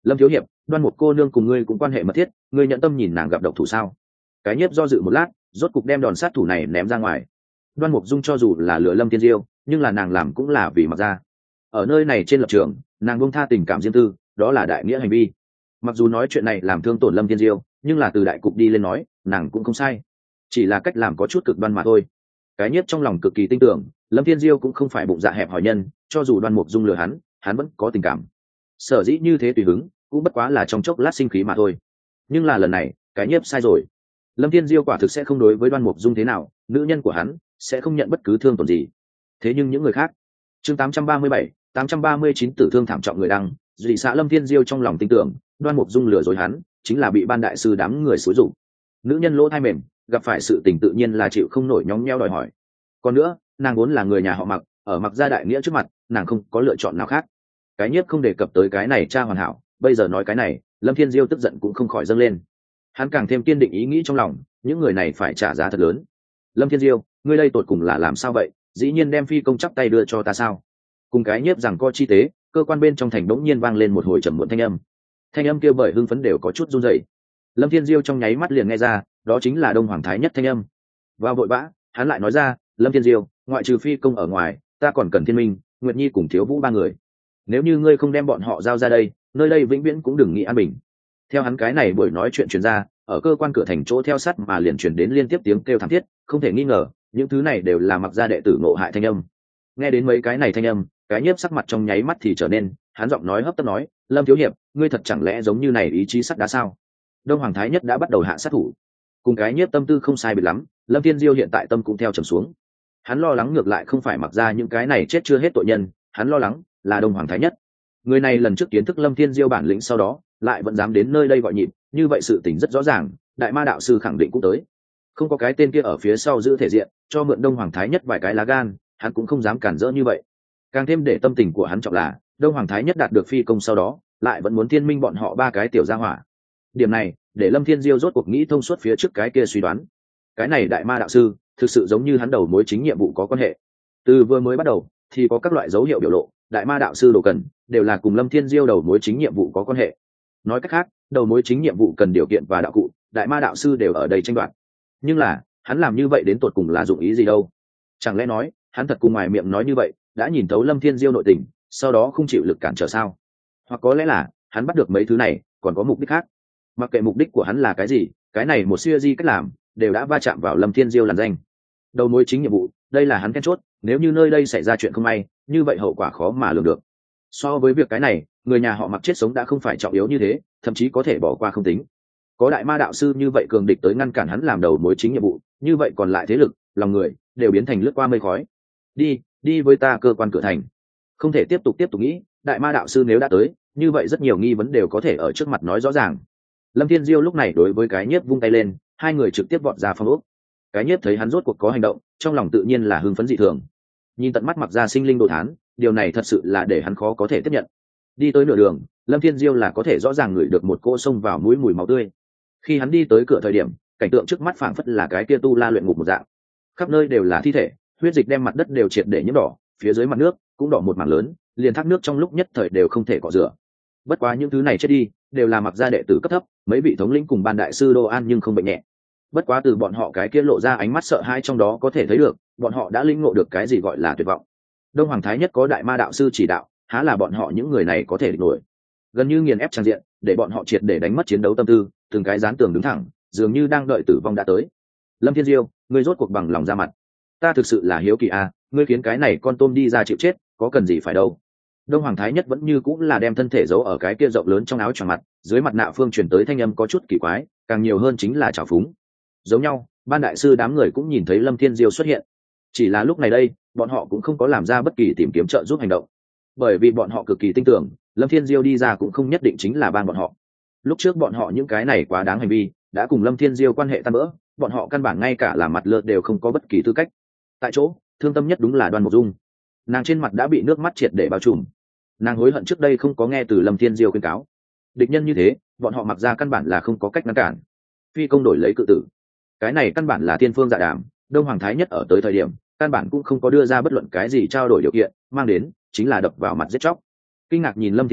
Lâm thiếu hiệp, Đoan Mục cô nương cùng ngươi cũng quan hệ mật thiết, ngươi nhận tâm nhìn nàng gặp độc thủ sao? Cái nhiếp do dự một lát, rốt cục đem đòn sát thủ này ném ra ngoài. Đoan Mục Dung cho dù là lừa Lâm Thiên Diêu, nhưng là nàng làm cũng là vì Mặc gia. Ở nơi này trên lập trường, nàng buông tha tình cảm riêng tư, đó là đại nghĩa hành vi. Mặc dù nói chuyện này làm thương tổn Lâm Thiên Diêu, nhưng là từ đại cục đi lên nói, nàng cũng không sai, chỉ là cách làm có chút cực đoan mà thôi. Cái nhiếp trong lòng cực kỳ tin tưởng, Lâm Thiên Diêu cũng không phải bụng dạ hẹp hòi nhân, cho dù Đoan Mục Dung lừa hắn, hắn vẫn có tình cảm. Sở dĩ như thế tùy hứng, cũng bất quá là trong chốc lát sinh khí mà thôi. Nhưng là lần này, cái nhiếp sai rồi. Lâm Thiên Diêu quả thực sẽ không đối với Đoan Mục Dung thế nào, nữ nhân của hắn sẽ không nhận bất cứ thương tổn gì. Thế nhưng những người khác, chương tám trăm ba mươi bảy, tám trăm ba mươi chín tử thương thảm trọng người đăng, dị xã Lâm Thiên Diêu trong lòng tin tưởng, Đoan Mục Dung lừa dối hắn, chính là bị ban đại sư đám người xúi giục. Nữ nhân lỗ thai mềm, gặp phải sự tình tự nhiên là chịu không nổi nhóng nheo đòi hỏi. Còn nữa, nàng vốn là người nhà họ Mặc, ở Mặc gia đại nghĩa trước mặt, nàng không có lựa chọn nào khác. Cái nhiếp không đề cập tới cái này cha hoàn hảo, bây giờ nói cái này, Lâm Thiên Diêu tức giận cũng không khỏi dâng lên. Hắn càng thêm kiên định ý nghĩ trong lòng, những người này phải trả giá thật lớn. Lâm Thiên Diêu, ngươi đây tột cùng là làm sao vậy? Dĩ nhiên đem phi công chắp tay đưa cho ta sao? Cùng cái nhiếp rằng co chi tế, cơ quan bên trong thành đống nhiên vang lên một hồi trầm muộn thanh âm. Thanh âm kia bởi hưng phấn đều có chút run rẩy. Lâm Thiên Diêu trong nháy mắt liền nghe ra, đó chính là Đông Hoàng Thái Nhất thanh âm. Và vội vã, hắn lại nói ra, Lâm Thiên Diêu, ngoại trừ phi công ở ngoài, ta còn cần Thiên Minh, Nguyệt Nhi cùng Thiếu Vũ ba người. Nếu như ngươi không đem bọn họ giao ra đây, nơi đây vĩnh viễn cũng đừng nghĩ an bình. Theo hắn cái này buổi nói chuyện truyền ra, ở cơ quan cửa thành chỗ theo sát mà liền truyền đến liên tiếp tiếng kêu thảm thiết, không thể nghi ngờ, những thứ này đều là Mặc gia đệ tử ngộ hại thanh âm. Nghe đến mấy cái này thanh âm, cái nhiếp sắc mặt trong nháy mắt thì trở nên, hắn giọng nói hấp tấp nói, Lâm thiếu hiệp, ngươi thật chẳng lẽ giống như này ý chí sắt đá sao? Đông Hoàng Thái Nhất đã bắt đầu hạ sát thủ. Cùng cái nhiếp tâm tư không sai biệt lắm, Lâm Thiên Diêu hiện tại tâm cũng theo trầm xuống. Hắn lo lắng ngược lại không phải Mặc gia những cái này chết chưa hết tội nhân, hắn lo lắng là Đông Hoàng Thái Nhất. Người này lần trước kiến thức Lâm Thiên Diêu bản lĩnh sau đó, lại vẫn dám đến nơi đây gọi nhịp, như vậy sự tình rất rõ ràng, đại ma đạo sư khẳng định cũng tới. Không có cái tên kia ở phía sau giữ thể diện, cho mượn Đông Hoàng Thái Nhất vài cái lá gan, hắn cũng không dám cản rỡ như vậy. Càng thêm để tâm tình của hắn trọng là, Đông Hoàng Thái Nhất đạt được phi công sau đó, lại vẫn muốn thiên minh bọn họ ba cái tiểu gia hỏa. Điểm này, để Lâm Thiên Diêu rốt cuộc nghĩ thông suốt phía trước cái kia suy đoán. Cái này đại ma đạo sư, thực sự giống như hắn đầu mối chính nhiệm vụ có quan hệ. Từ vừa mới bắt đầu, thì có các loại dấu hiệu biểu lộ, đại ma đạo sư đồ cần đều là cùng Lâm Thiên Diêu đầu mối chính nhiệm vụ có quan hệ. Nói cách khác, đầu mối chính nhiệm vụ cần điều kiện và đạo cụ, đại ma đạo sư đều ở đây tranh đoạt. Nhưng là, hắn làm như vậy đến tột cùng là dụng ý gì đâu? Chẳng lẽ nói, hắn thật cùng ngoài miệng nói như vậy, đã nhìn thấu Lâm Thiên Diêu nội tình, sau đó không chịu lực cản trở sao? Hoặc có lẽ là, hắn bắt được mấy thứ này, còn có mục đích khác. Mặc kệ mục đích của hắn là cái gì, cái này một siêu di cách làm, đều đã va chạm vào Lâm Thiên Diêu làn danh. Đầu mối chính nhiệm vụ, đây là hắn then chốt, nếu như nơi đây xảy ra chuyện không may, như vậy hậu quả khó mà lường được. So với việc cái này, người nhà họ Mặc chết sống đã không phải trọng yếu như thế, thậm chí có thể bỏ qua không tính. Có đại ma đạo sư như vậy cường địch tới ngăn cản hắn làm đầu mối chính nhiệm vụ, như vậy còn lại thế lực, lòng người đều biến thành lướt qua mây khói. Đi, đi với ta cơ quan cửa thành. Không thể tiếp tục tiếp tục nghĩ, đại ma đạo sư nếu đã tới, như vậy rất nhiều nghi vấn đều có thể ở trước mặt nói rõ ràng. Lâm Thiên Diêu lúc này đối với cái nhiếp vung tay lên, hai người trực tiếp vọt ra phòng ốc. Cái nhiếp thấy hắn rốt cuộc có hành động, trong lòng tự nhiên là hưng phấn dị thường. Nhìn tận mắt Mặc ra sinh linh đồ thán, điều này thật sự là để hắn khó có thể tiếp nhận. Đi tới nửa đường, Lâm Thiên Diêu là có thể rõ ràng ngửi được một cỗ xông vào mũi mùi máu tươi. Khi hắn đi tới cửa thời điểm, cảnh tượng trước mắt phảng phất là cái kia tu la luyện ngục một dạng, khắp nơi đều là thi thể, huyết dịch đem mặt đất đều triệt để nhiễm đỏ, phía dưới mặt nước cũng đỏ một mảng lớn, liền thác nước trong lúc nhất thời đều không thể cọ rửa. Bất quá những thứ này chết đi, đều là Mặc gia đệ tử cấp thấp, mấy vị thống lĩnh cùng ban đại sư Đô An nhưng không bệnh nhẹ. Bất quá từ bọn họ cái kia lộ ra ánh mắt sợ hãi trong đó có thể thấy được, bọn họ đã linh ngộ được cái gì gọi là tuyệt vọng. Đông Hoàng Thái Nhất có đại ma đạo sư chỉ đạo, há là bọn họ những người này có thể địch nổi. Gần như nghiền ép trang diện, để bọn họ triệt để đánh mất chiến đấu tâm tư, từng cái dán tường đứng thẳng, dường như đang đợi tử vong đã tới. Lâm Thiên Diêu, ngươi rốt cuộc bằng lòng ra mặt. Ta thực sự là hiếu kỳ a, ngươi khiến cái này con tôm đi ra chịu chết, có cần gì phải đâu. Đông Hoàng Thái Nhất vẫn như cũng là đem thân thể giấu ở cái kia rộng lớn trong áo choàng mặt, dưới mặt nạ phương truyền tới thanh âm có chút kỳ quái, càng nhiều hơn chính là trào phúng. Giống nhau, ban đại sư đám người cũng nhìn thấy Lâm Thiên Diêu xuất hiện. Chỉ là lúc này đây, bọn họ cũng không có làm ra bất kỳ tìm kiếm trợ giúp hành động, bởi vì bọn họ cực kỳ tin tưởng, Lâm Thiên Diêu đi ra cũng không nhất định chính là ban bọn họ. Lúc trước bọn họ những cái này quá đáng hành vi, đã cùng Lâm Thiên Diêu quan hệ tan vỡ, bọn họ căn bản ngay cả là mặt lợt đều không có bất kỳ tư cách. Tại chỗ, thương tâm nhất đúng là Đoan Mục Dung. Nàng trên mặt đã bị nước mắt triệt để bao trùm. Nàng hối hận trước đây không có nghe từ Lâm Thiên Diêu khuyên cáo. Địch nhân như thế, bọn họ Mặc ra căn bản là không có cách ngăn cản. Phi công đổi lấy cự tử, cái này căn bản là thiên phương dạ đàm. Đông Hoàng Thái Nhất ở tới thời điểm, căn bản cũng không có đưa ra bất luận cái gì trao đổi điều kiện, mang đến chính là đập vào mặt giết chóc. Kinh ngạc nhìn Lâm Thiên Diêu,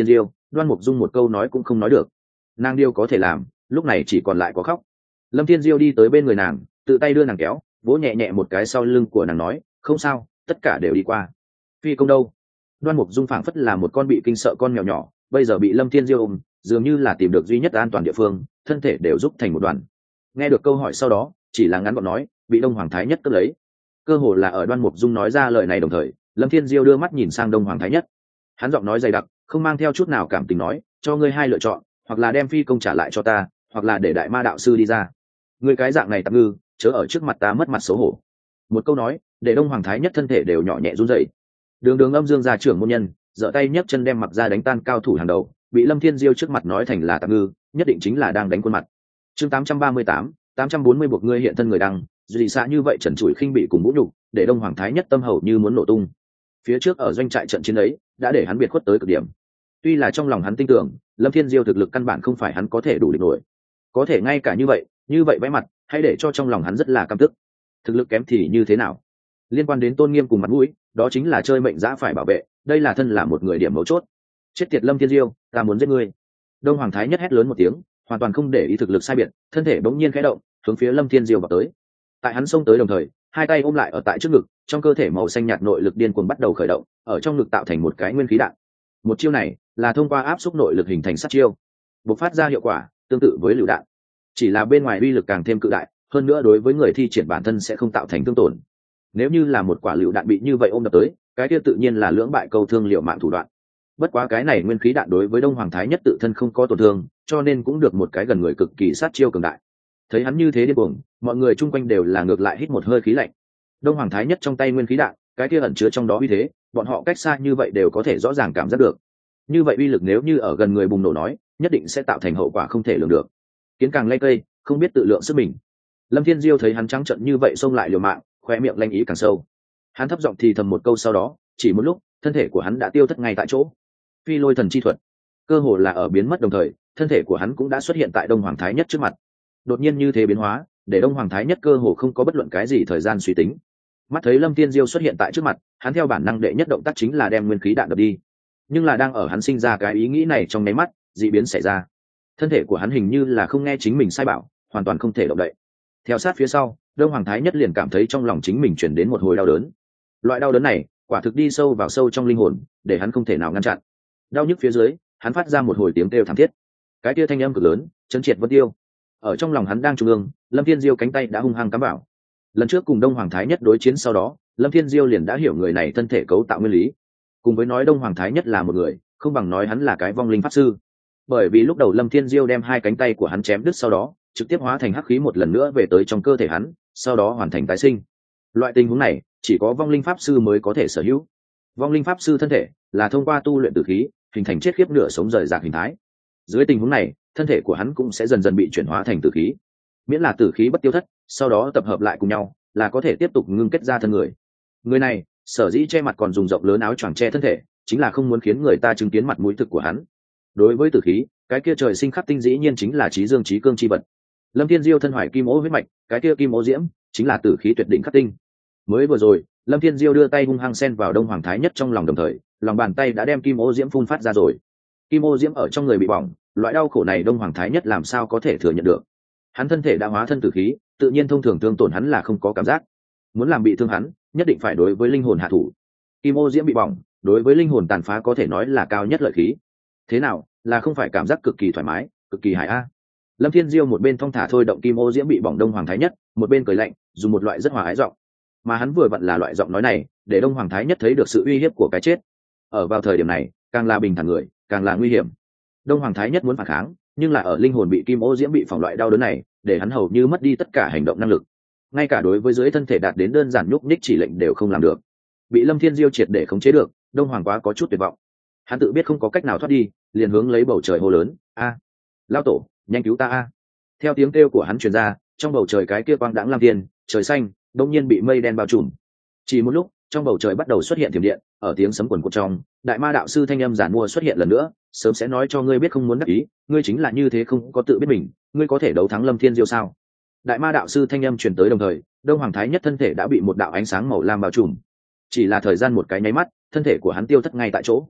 Đoan Mục Dung một câu nói cũng không nói được, nàng điêu có thể làm lúc này chỉ còn lại có khóc. Lâm Thiên Diêu đi tới bên người nàng, tự tay đưa nàng kéo, vỗ nhẹ nhẹ một cái sau lưng của nàng nói, không sao, tất cả đều đi qua. Phi công đâu? Đoan Mục Dung phảng phất là một con bị kinh sợ con mèo nhỏ, bây giờ bị Lâm Thiên Diêu ôm, dường như là tìm được duy nhất an toàn địa phương, thân thể đều rúc thành một đoàn. Nghe được câu hỏi sau đó, chỉ là ngắn gọn nói, bị Đông Hoàng Thái Nhất cướp lấy. Cơ hồ là ở Đoan Mục Dung nói ra lời này đồng thời, Lâm Thiên Diêu đưa mắt nhìn sang Đông Hoàng Thái Nhất. Hắn giọng nói dày đặc, không mang theo chút nào cảm tình nói, cho ngươi hai lựa chọn, hoặc là đem phi công trả lại cho ta, hoặc là để đại ma đạo sư đi ra. Ngươi cái dạng này tạm ngư, chớ ở trước mặt ta mất mặt xấu hổ. Một câu nói, để Đông Hoàng Thái Nhất thân thể đều nhỏ nhẹ run rẩy. Đường Đường Âm Dương gia trưởng môn nhân, giở tay nhấc chân đem mặc ra đánh tan cao thủ hàng đầu, bị Lâm Thiên Diêu trước mặt nói thành là tạm ngư, nhất định chính là đang đánh khuôn mặt. Chương tám trăm ba mươi tám, tám trăm bốn mươi buộc ngươi hiện thân người đăng, dị xạ như vậy trần trụi khinh bị cùng vũ nhục, để Đông Hoàng Thái Nhất tâm hầu như muốn nổ tung. Phía trước ở doanh trại trận chiến ấy, đã để hắn biệt khuất tới cực điểm. Tuy là trong lòng hắn tin tưởng, Lâm Thiên Diêu thực lực căn bản không phải hắn có thể đủ địch nổi. Có thể ngay cả như vậy, như vậy vẽ mặt, hay để cho trong lòng hắn rất là căm tức. Thực lực kém thì như thế nào? Liên quan đến tôn nghiêm cùng mặt mũi, đó chính là chơi mệnh giã phải bảo vệ, đây là thân là một người điểm mấu chốt. Chết tiệt Lâm Thiên Diêu, ta muốn giết ngươi. Đông Hoàng Thái Nhất hét lớn một tiếng, hoàn toàn không để ý thực lực sai biệt, thân thể bỗng nhiên khẽ động, hướng phía Lâm Thiên Diêu vào tới. Tại hắn xông tới đồng thời, hai tay ôm lại ở tại trước ngực, trong cơ thể màu xanh nhạt nội lực điên cuồng bắt đầu khởi động, ở trong ngực tạo thành một cái nguyên khí đạn. Một chiêu này là thông qua áp xúc nội lực hình thành sát chiêu, bộc phát ra hiệu quả tương tự với lựu đạn, chỉ là bên ngoài uy lực càng thêm cự đại, hơn nữa đối với người thi triển bản thân sẽ không tạo thành thương tổn. Nếu như là một quả lựu đạn bị như vậy ôm đập tới, cái kia tự nhiên là lưỡng bại câu thương liệu mạng thủ đoạn. Bất quá cái này nguyên khí đạn đối với Đông Hoàng Thái Nhất tự thân không có tổn thương, cho nên cũng được một cái gần người cực kỳ sát chiêu cường đại. Thấy hắn như thế điên cuồng, mọi người chung quanh đều là ngược lại hít một hơi khí lạnh. Đông Hoàng Thái Nhất trong tay nguyên khí đạn, cái kia ẩn chứa trong đó uy thế, bọn họ cách xa như vậy đều có thể rõ ràng cảm giác được. Như vậy uy lực nếu như ở gần người bùng nổ nói, nhất định sẽ tạo thành hậu quả không thể lường được. Kiến càng lay cây, không biết tự lượng sức mình. Lâm Thiên Diêu thấy hắn trắng trợn như vậy xông lại liều mạng, khoe miệng lanh ý càng sâu. Hắn thấp giọng thì thầm một câu sau đó, chỉ một lúc, thân thể của hắn đã tiêu thất ngay tại chỗ. Phi lôi thần chi thuật, cơ hồ là ở biến mất đồng thời, thân thể của hắn cũng đã xuất hiện tại Đông Hoàng Thái Nhất trước mặt. Đột nhiên như thế biến hóa, để Đông Hoàng Thái Nhất cơ hồ không có bất luận cái gì thời gian suy tính. Mắt thấy Lâm Thiên Diêu xuất hiện tại trước mặt, hắn theo bản năng đệ nhất động tác chính là đem nguyên khí đạn đập đi. Nhưng là đang ở hắn sinh ra cái ý nghĩ này trong nháy mắt, dị biến xảy ra. Thân thể của hắn hình như là không nghe chính mình sai bảo, hoàn toàn không thể động đậy. Theo sát phía sau, Đông Hoàng Thái Nhất liền cảm thấy trong lòng chính mình chuyển đến một hồi đau đớn. Loại đau đớn này, quả thực đi sâu vào sâu trong linh hồn, để hắn không thể nào ngăn chặn. Đau nhức phía dưới, hắn phát ra một hồi tiếng kêu thảm thiết. Cái kia thanh âm cực lớn, chấn triệt vân tiêu. Ở trong lòng hắn đang trung ương, Lâm Thiên Diêu cánh tay đã hung hăng cắm vào. Lần trước cùng Đông Hoàng Thái Nhất đối chiến sau đó, Lâm Thiên Diêu liền đã hiểu người này thân thể cấu tạo nguyên lý. Cùng với nói Đông Hoàng Thái Nhất là một người, không bằng nói hắn là cái vong linh pháp sư. Bởi vì lúc đầu Lâm Thiên Diêu đem hai cánh tay của hắn chém đứt sau đó, trực tiếp hóa thành hắc khí một lần nữa về tới trong cơ thể hắn, sau đó hoàn thành tái sinh. Loại tình huống này, chỉ có vong linh pháp sư mới có thể sở hữu. Vong linh pháp sư thân thể là thông qua tu luyện tử khí, hình thành chết khiếp nửa sống rời rạc hình thái. Dưới tình huống này, thân thể của hắn cũng sẽ dần dần bị chuyển hóa thành tử khí. Miễn là tử khí bất tiêu thất, sau đó tập hợp lại cùng nhau, là có thể tiếp tục ngưng kết ra thân người. Người này, sở dĩ che mặt còn dùng rộng lớn áo choàng che thân thể, chính là không muốn khiến người ta chứng kiến mặt mũi thực của hắn. Đối với tử khí, cái kia trời sinh khắc tinh dĩ nhiên chính là trí dương trí cương chi vật. Lâm Thiên Diêu thân hoài kim ô huyết mạch, cái kia kim ô diễm chính là tử khí tuyệt đỉnh khắc tinh. Mới vừa rồi, Lâm Thiên Diêu đưa tay hung hăng xen vào Đông Hoàng Thái Nhất trong lòng, đồng thời, lòng bàn tay đã đem kim ô diễm phun phát ra rồi. Kim ô diễm ở trong người bị bỏng, loại đau khổ này Đông Hoàng Thái Nhất làm sao có thể thừa nhận được. Hắn thân thể đã hóa thân tử khí, tự nhiên thông thường thương tổn hắn là không có cảm giác. Muốn làm bị thương hắn, nhất định phải đối với linh hồn hạ thủ. Kim ô diễm bị bỏng, đối với linh hồn tàn phá có thể nói là cao nhất lợi khí. Thế nào, là không phải cảm giác cực kỳ thoải mái, cực kỳ hài a. Lâm Thiên Diêu một bên thong thả thôi động kim ô diễm bị bỏng Đông Hoàng Thái Nhất, một bên cười lạnh, dùng một loại rất hòa ái giọng. Mà hắn vừa vặn là loại giọng nói này, để Đông Hoàng Thái Nhất thấy được sự uy hiếp của cái chết. Ở vào thời điểm này, càng là bình thản người, càng là nguy hiểm. Đông Hoàng Thái Nhất muốn phản kháng, nhưng là ở linh hồn bị kim ô diễm bị phỏng loại đau đớn này, để hắn hầu như mất đi tất cả hành động năng lực. Ngay cả đối với dưới thân thể đạt đến đơn giản nhúc nhích chỉ lệnh đều không làm được. Bị Lâm Thiên Diêu triệt để khống chế được, Đông Hoàng quá có chút tuyệt vọng. Hắn tự biết không có cách nào thoát đi, liền hướng lấy bầu trời hô lớn, "A, lão tổ, nhanh cứu ta a!" Theo tiếng kêu của hắn truyền ra, trong bầu trời cái kia quang đãng lam thiên, trời xanh, đột nhiên bị mây đen bao trùm. Chỉ một lúc, trong bầu trời bắt đầu xuất hiện thiểm điện, ở tiếng sấm quần quật trong, đại ma đạo sư thanh âm giản mua xuất hiện lần nữa, sớm sẽ nói cho ngươi biết không muốn đắc ý, ngươi chính là như thế không có tự biết mình, ngươi có thể đấu thắng Lâm Thiên Diêu sao? Đại ma đạo sư thanh âm truyền tới đồng thời, Đông Hoàng Thái Nhất thân thể đã bị một đạo ánh sáng màu lam bao trùm. Chỉ là thời gian một cái nháy mắt, thân thể của hắn tiêu thất ngay tại chỗ.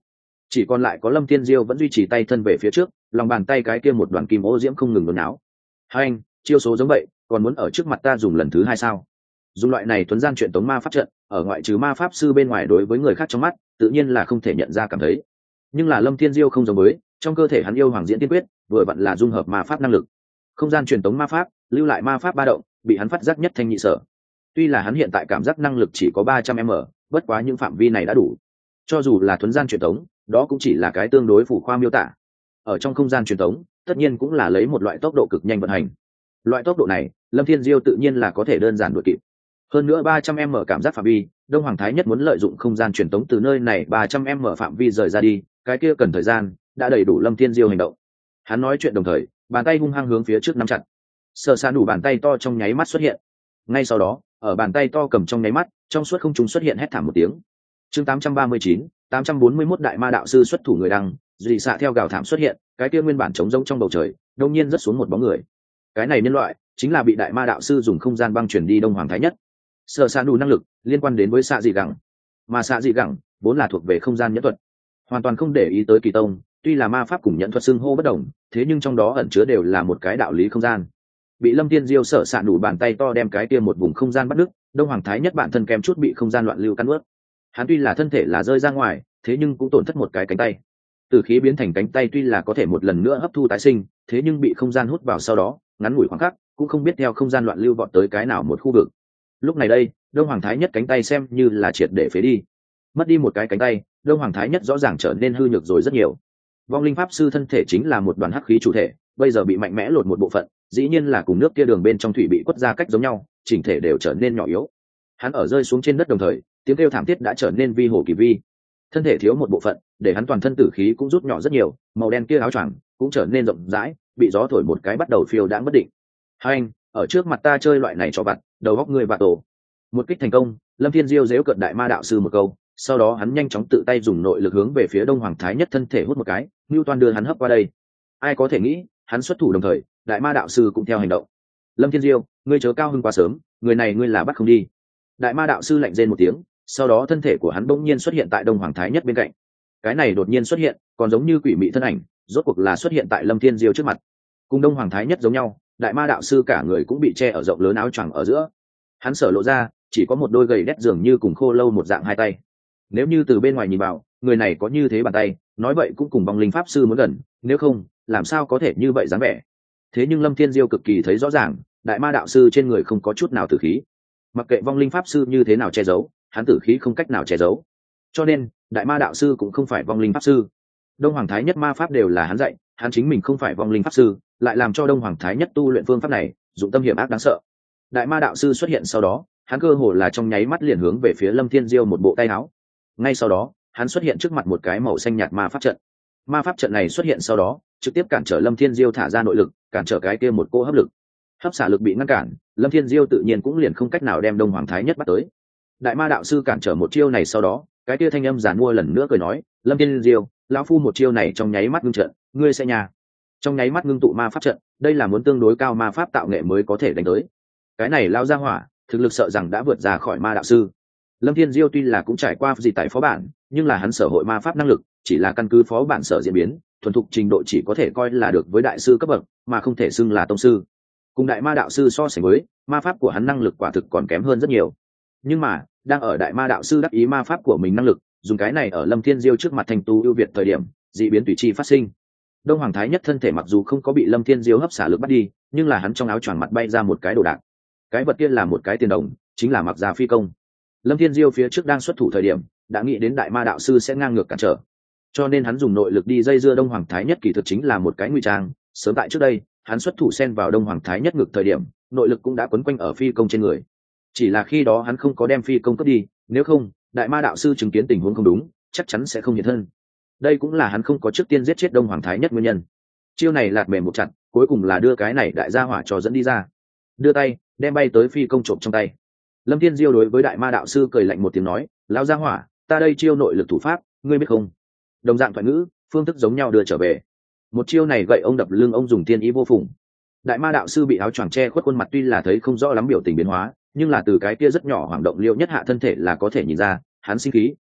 chỉ còn lại có Lâm Thiên Diêu vẫn duy trì tay thân về phía trước, lòng bàn tay cái kia một đoàn kim ô diễm không ngừng nôn áo. Hai anh, chiêu số giống vậy, còn muốn ở trước mặt ta dùng lần thứ hai sao? Dùng loại này tuấn gian chuyện tống ma pháp trận, ở ngoại trừ ma pháp sư bên ngoài đối với người khác trong mắt, tự nhiên là không thể nhận ra cảm thấy. Nhưng là Lâm Thiên Diêu không giống với, trong cơ thể hắn yêu hoàng diễn tiên quyết, vừa vặn là dung hợp ma pháp năng lực. Không gian truyền tống ma pháp, lưu lại ma pháp ba động, bị hắn phát giác nhất thanh nhị sở. Tuy là hắn hiện tại cảm giác năng lực chỉ có ba trăm m, bất quá những phạm vi này đã đủ. Cho dù là thuấn gian truyền tống, đó cũng chỉ là cái tương đối phủ khoa miêu tả. Ở trong không gian truyền tống, tất nhiên cũng là lấy một loại tốc độ cực nhanh vận hành. Loại tốc độ này, Lâm Thiên Diêu tự nhiên là có thể đơn giản đuổi kịp. Hơn nữa ba trăm m cảm giác phạm vi, Đông Hoàng Thái Nhất muốn lợi dụng không gian truyền tống từ nơi này ba trăm m phạm vi rời ra đi, cái kia cần thời gian, đã đầy đủ Lâm Thiên Diêu hành động. Hắn nói chuyện đồng thời, bàn tay hung hăng hướng phía trước nắm chặt. Sở Sa đủ bàn tay to trong nháy mắt xuất hiện. Ngay sau đó, ở bàn tay to cầm trong nháy mắt, trong suốt không trung xuất hiện hét thảm một tiếng. Chương tám trăm ba mươi chín, tám trăm bốn mươi mốt đại ma đạo sư xuất thủ người đăng, dị xạ theo gào thảm xuất hiện, cái kia nguyên bản trống rỗng trong bầu trời, đột nhiên rớt xuống một bóng người. Cái này nhân loại, chính là bị đại ma đạo sư dùng không gian băng chuyển đi Đông Hoàng Thái Nhất. Sở Sa đủ năng lực liên quan đến với xạ dị gẳng, mà xạ dị gẳng vốn là thuộc về không gian nhẫn thuật, hoàn toàn không để ý tới kỳ tông. Tuy là ma pháp cùng nhẫn thuật xưng hô bất đồng, thế nhưng trong đó ẩn chứa đều là một cái đạo lý không gian. Bị Lâm Thiên Diêu sở sạn đủ bàn tay to đem cái kia một vùng không gian bắt đứt, Đông Hoàng Thái Nhất bản thân kém chút bị không gian loạn lưu cắn nuốt. Hắn tuy là thân thể là rơi ra ngoài, thế nhưng cũng tổn thất một cái cánh tay. Từ khí biến thành cánh tay tuy là có thể một lần nữa hấp thu tái sinh, thế nhưng bị không gian hút vào sau đó, ngắn ngủi khoảng khắc, cũng không biết theo không gian loạn lưu vọt tới cái nào một khu vực. Lúc này đây, Đông Hoàng Thái Nhất cánh tay xem như là triệt để phế đi. Mất đi một cái cánh tay, Đông Hoàng Thái Nhất rõ ràng trở nên hư nhược rồi rất nhiều. Vong linh pháp sư thân thể chính là một đoàn hắc khí chủ thể, bây giờ bị mạnh mẽ lột một bộ phận, dĩ nhiên là cùng nước kia đường bên trong thủy bị quất ra cách giống nhau, chỉnh thể đều trở nên nhỏ yếu. Hắn ở rơi xuống trên đất đồng thời, tiếng kêu thảm thiết đã trở nên vi hồ kỳ vi. Thân thể thiếu một bộ phận, để hắn toàn thân tử khí cũng rút nhỏ rất nhiều, màu đen kia áo choàng cũng trở nên rộng rãi, bị gió thổi một cái bắt đầu phiêu đãng bất định. Hai anh, ở trước mặt ta chơi loại này cho vặt, đầu góc người và tổ. Một kích thành công, Lâm Thiên Diêu giễu cợt đại ma đạo sư một câu, sau đó hắn nhanh chóng tự tay dùng nội lực hướng về phía Đông Hoàng Thái Nhất thân thể hút một cái, Nưu Toan đưa hắn hấp qua đây. Ai có thể nghĩ, hắn xuất thủ đồng thời, đại ma đạo sư cũng theo hành động. Lâm Thiên Diêu, ngươi chớ cao hưng quá sớm, người này ngươi là bắt không đi. Đại ma đạo sư lạnh rên một tiếng, sau đó thân thể của hắn bỗng nhiên xuất hiện tại Đông Hoàng Thái Nhất bên cạnh. Cái này đột nhiên xuất hiện, còn giống như quỷ mị thân ảnh, rốt cuộc là xuất hiện tại Lâm Thiên Diêu trước mặt. Cùng Đông Hoàng Thái Nhất giống nhau, đại ma đạo sư cả người cũng bị che ở rộng lớn áo choàng ở giữa. Hắn sở lộ ra, chỉ có một đôi gầy đét dường như cùng khô lâu một dạng hai tay. Nếu như từ bên ngoài nhìn vào, người này có như thế bàn tay, nói vậy cũng cùng vong linh pháp sư muốn gần, nếu không, làm sao có thể như vậy dáng vẻ. Thế nhưng Lâm Thiên Diêu cực kỳ thấy rõ ràng, đại ma đạo sư trên người không có chút nào tử khí. Mặc kệ vong linh pháp sư như thế nào che giấu, hắn tử khí không cách nào che giấu. Cho nên, đại ma đạo sư cũng không phải vong linh pháp sư. Đông Hoàng Thái Nhất ma pháp đều là hắn dạy, hắn chính mình không phải vong linh pháp sư, lại làm cho Đông Hoàng Thái Nhất tu luyện phương pháp này, dụng tâm hiểm ác đáng sợ. Đại ma đạo sư xuất hiện sau đó, hắn cơ hồ là trong nháy mắt liền hướng về phía Lâm Thiên Diêu một bộ tay áo. Ngay sau đó, hắn xuất hiện trước mặt một cái màu xanh nhạt ma pháp trận. Ma pháp trận này xuất hiện sau đó, trực tiếp cản trở Lâm Thiên Diêu thả ra nội lực, cản trở cái kia một cô hấp lực. Hấp xả lực bị ngăn cản, Lâm Thiên Diêu tự nhiên cũng liền không cách nào đem Đông Hoàng Thái Nhất bắt tới. Đại ma đạo sư cản trở một chiêu này sau đó, cái kia thanh âm giản mua lần nữa cười nói, Lâm Thiên Diêu, lão phu một chiêu này trong nháy mắt ngưng trận, ngươi sẽ nhà. Trong nháy mắt ngưng tụ ma pháp trận, đây là muốn tương đối cao ma pháp tạo nghệ mới có thể đánh tới. Cái này lao ra hỏa, thực lực sợ rằng đã vượt ra khỏi ma đạo sư. Lâm Thiên Diêu tuy là cũng trải qua gì tại phó bản, nhưng là hắn sở hội ma pháp năng lực chỉ là căn cứ phó bản sở diễn biến, thuần thục trình độ chỉ có thể coi là được với đại sư cấp bậc, mà không thể xưng là tông sư. Cùng đại ma đạo sư so sánh với, ma pháp của hắn năng lực quả thực còn kém hơn rất nhiều. Nhưng mà, đang ở đại ma đạo sư đắc ý ma pháp của mình năng lực, dùng cái này ở Lâm Thiên Diêu trước mặt thành tu ưu việt thời điểm, dị biến tùy chi phát sinh. Đông Hoàng Thái Nhất thân thể mặc dù không có bị Lâm Thiên Diêu hấp xả lực bắt đi, nhưng là hắn trong áo choàng mặt bay ra một cái đồ đạc. Cái vật kia là một cái tiền đồng, chính là mặc gia phi công. Lâm Thiên Diêu phía trước đang xuất thủ thời điểm, đã nghĩ đến đại ma đạo sư sẽ ngang ngược cản trở, cho nên hắn dùng nội lực đi dây dưa Đông Hoàng Thái Nhất, kỳ thực chính là một cái ngụy trang. Sớm tại trước đây, hắn xuất thủ xen vào Đông Hoàng Thái Nhất ngực thời điểm, nội lực cũng đã quấn quanh ở phi công trên người. Chỉ là khi đó hắn không có đem phi công cướp đi, nếu không, đại ma đạo sư chứng kiến tình huống không đúng, chắc chắn sẽ không hiện thân. Đây cũng là hắn không có trước tiên giết chết Đông Hoàng Thái Nhất nguyên nhân. Chiêu này lạt mềm một chặt, cuối cùng là đưa cái này đại gia hỏa cho dẫn đi ra. Đưa tay, đem bay tới phi công trộm trong tay. Lâm Thiên Diêu đối với đại ma đạo sư cười lạnh một tiếng nói, lão gia hỏa, ta đây chiêu nội lực thủ pháp, ngươi biết không? Đồng dạng thoại ngữ, phương thức giống nhau đưa trở về. Một chiêu này gậy ông đập lưng ông dùng tiên ý vô phùng. Đại ma đạo sư bị áo choàng che khuất khuôn mặt, tuy là thấy không rõ lắm biểu tình biến hóa, nhưng là từ cái kia rất nhỏ hoảng động liêu nhất hạ thân thể là có thể nhìn ra, hắn sinh khí.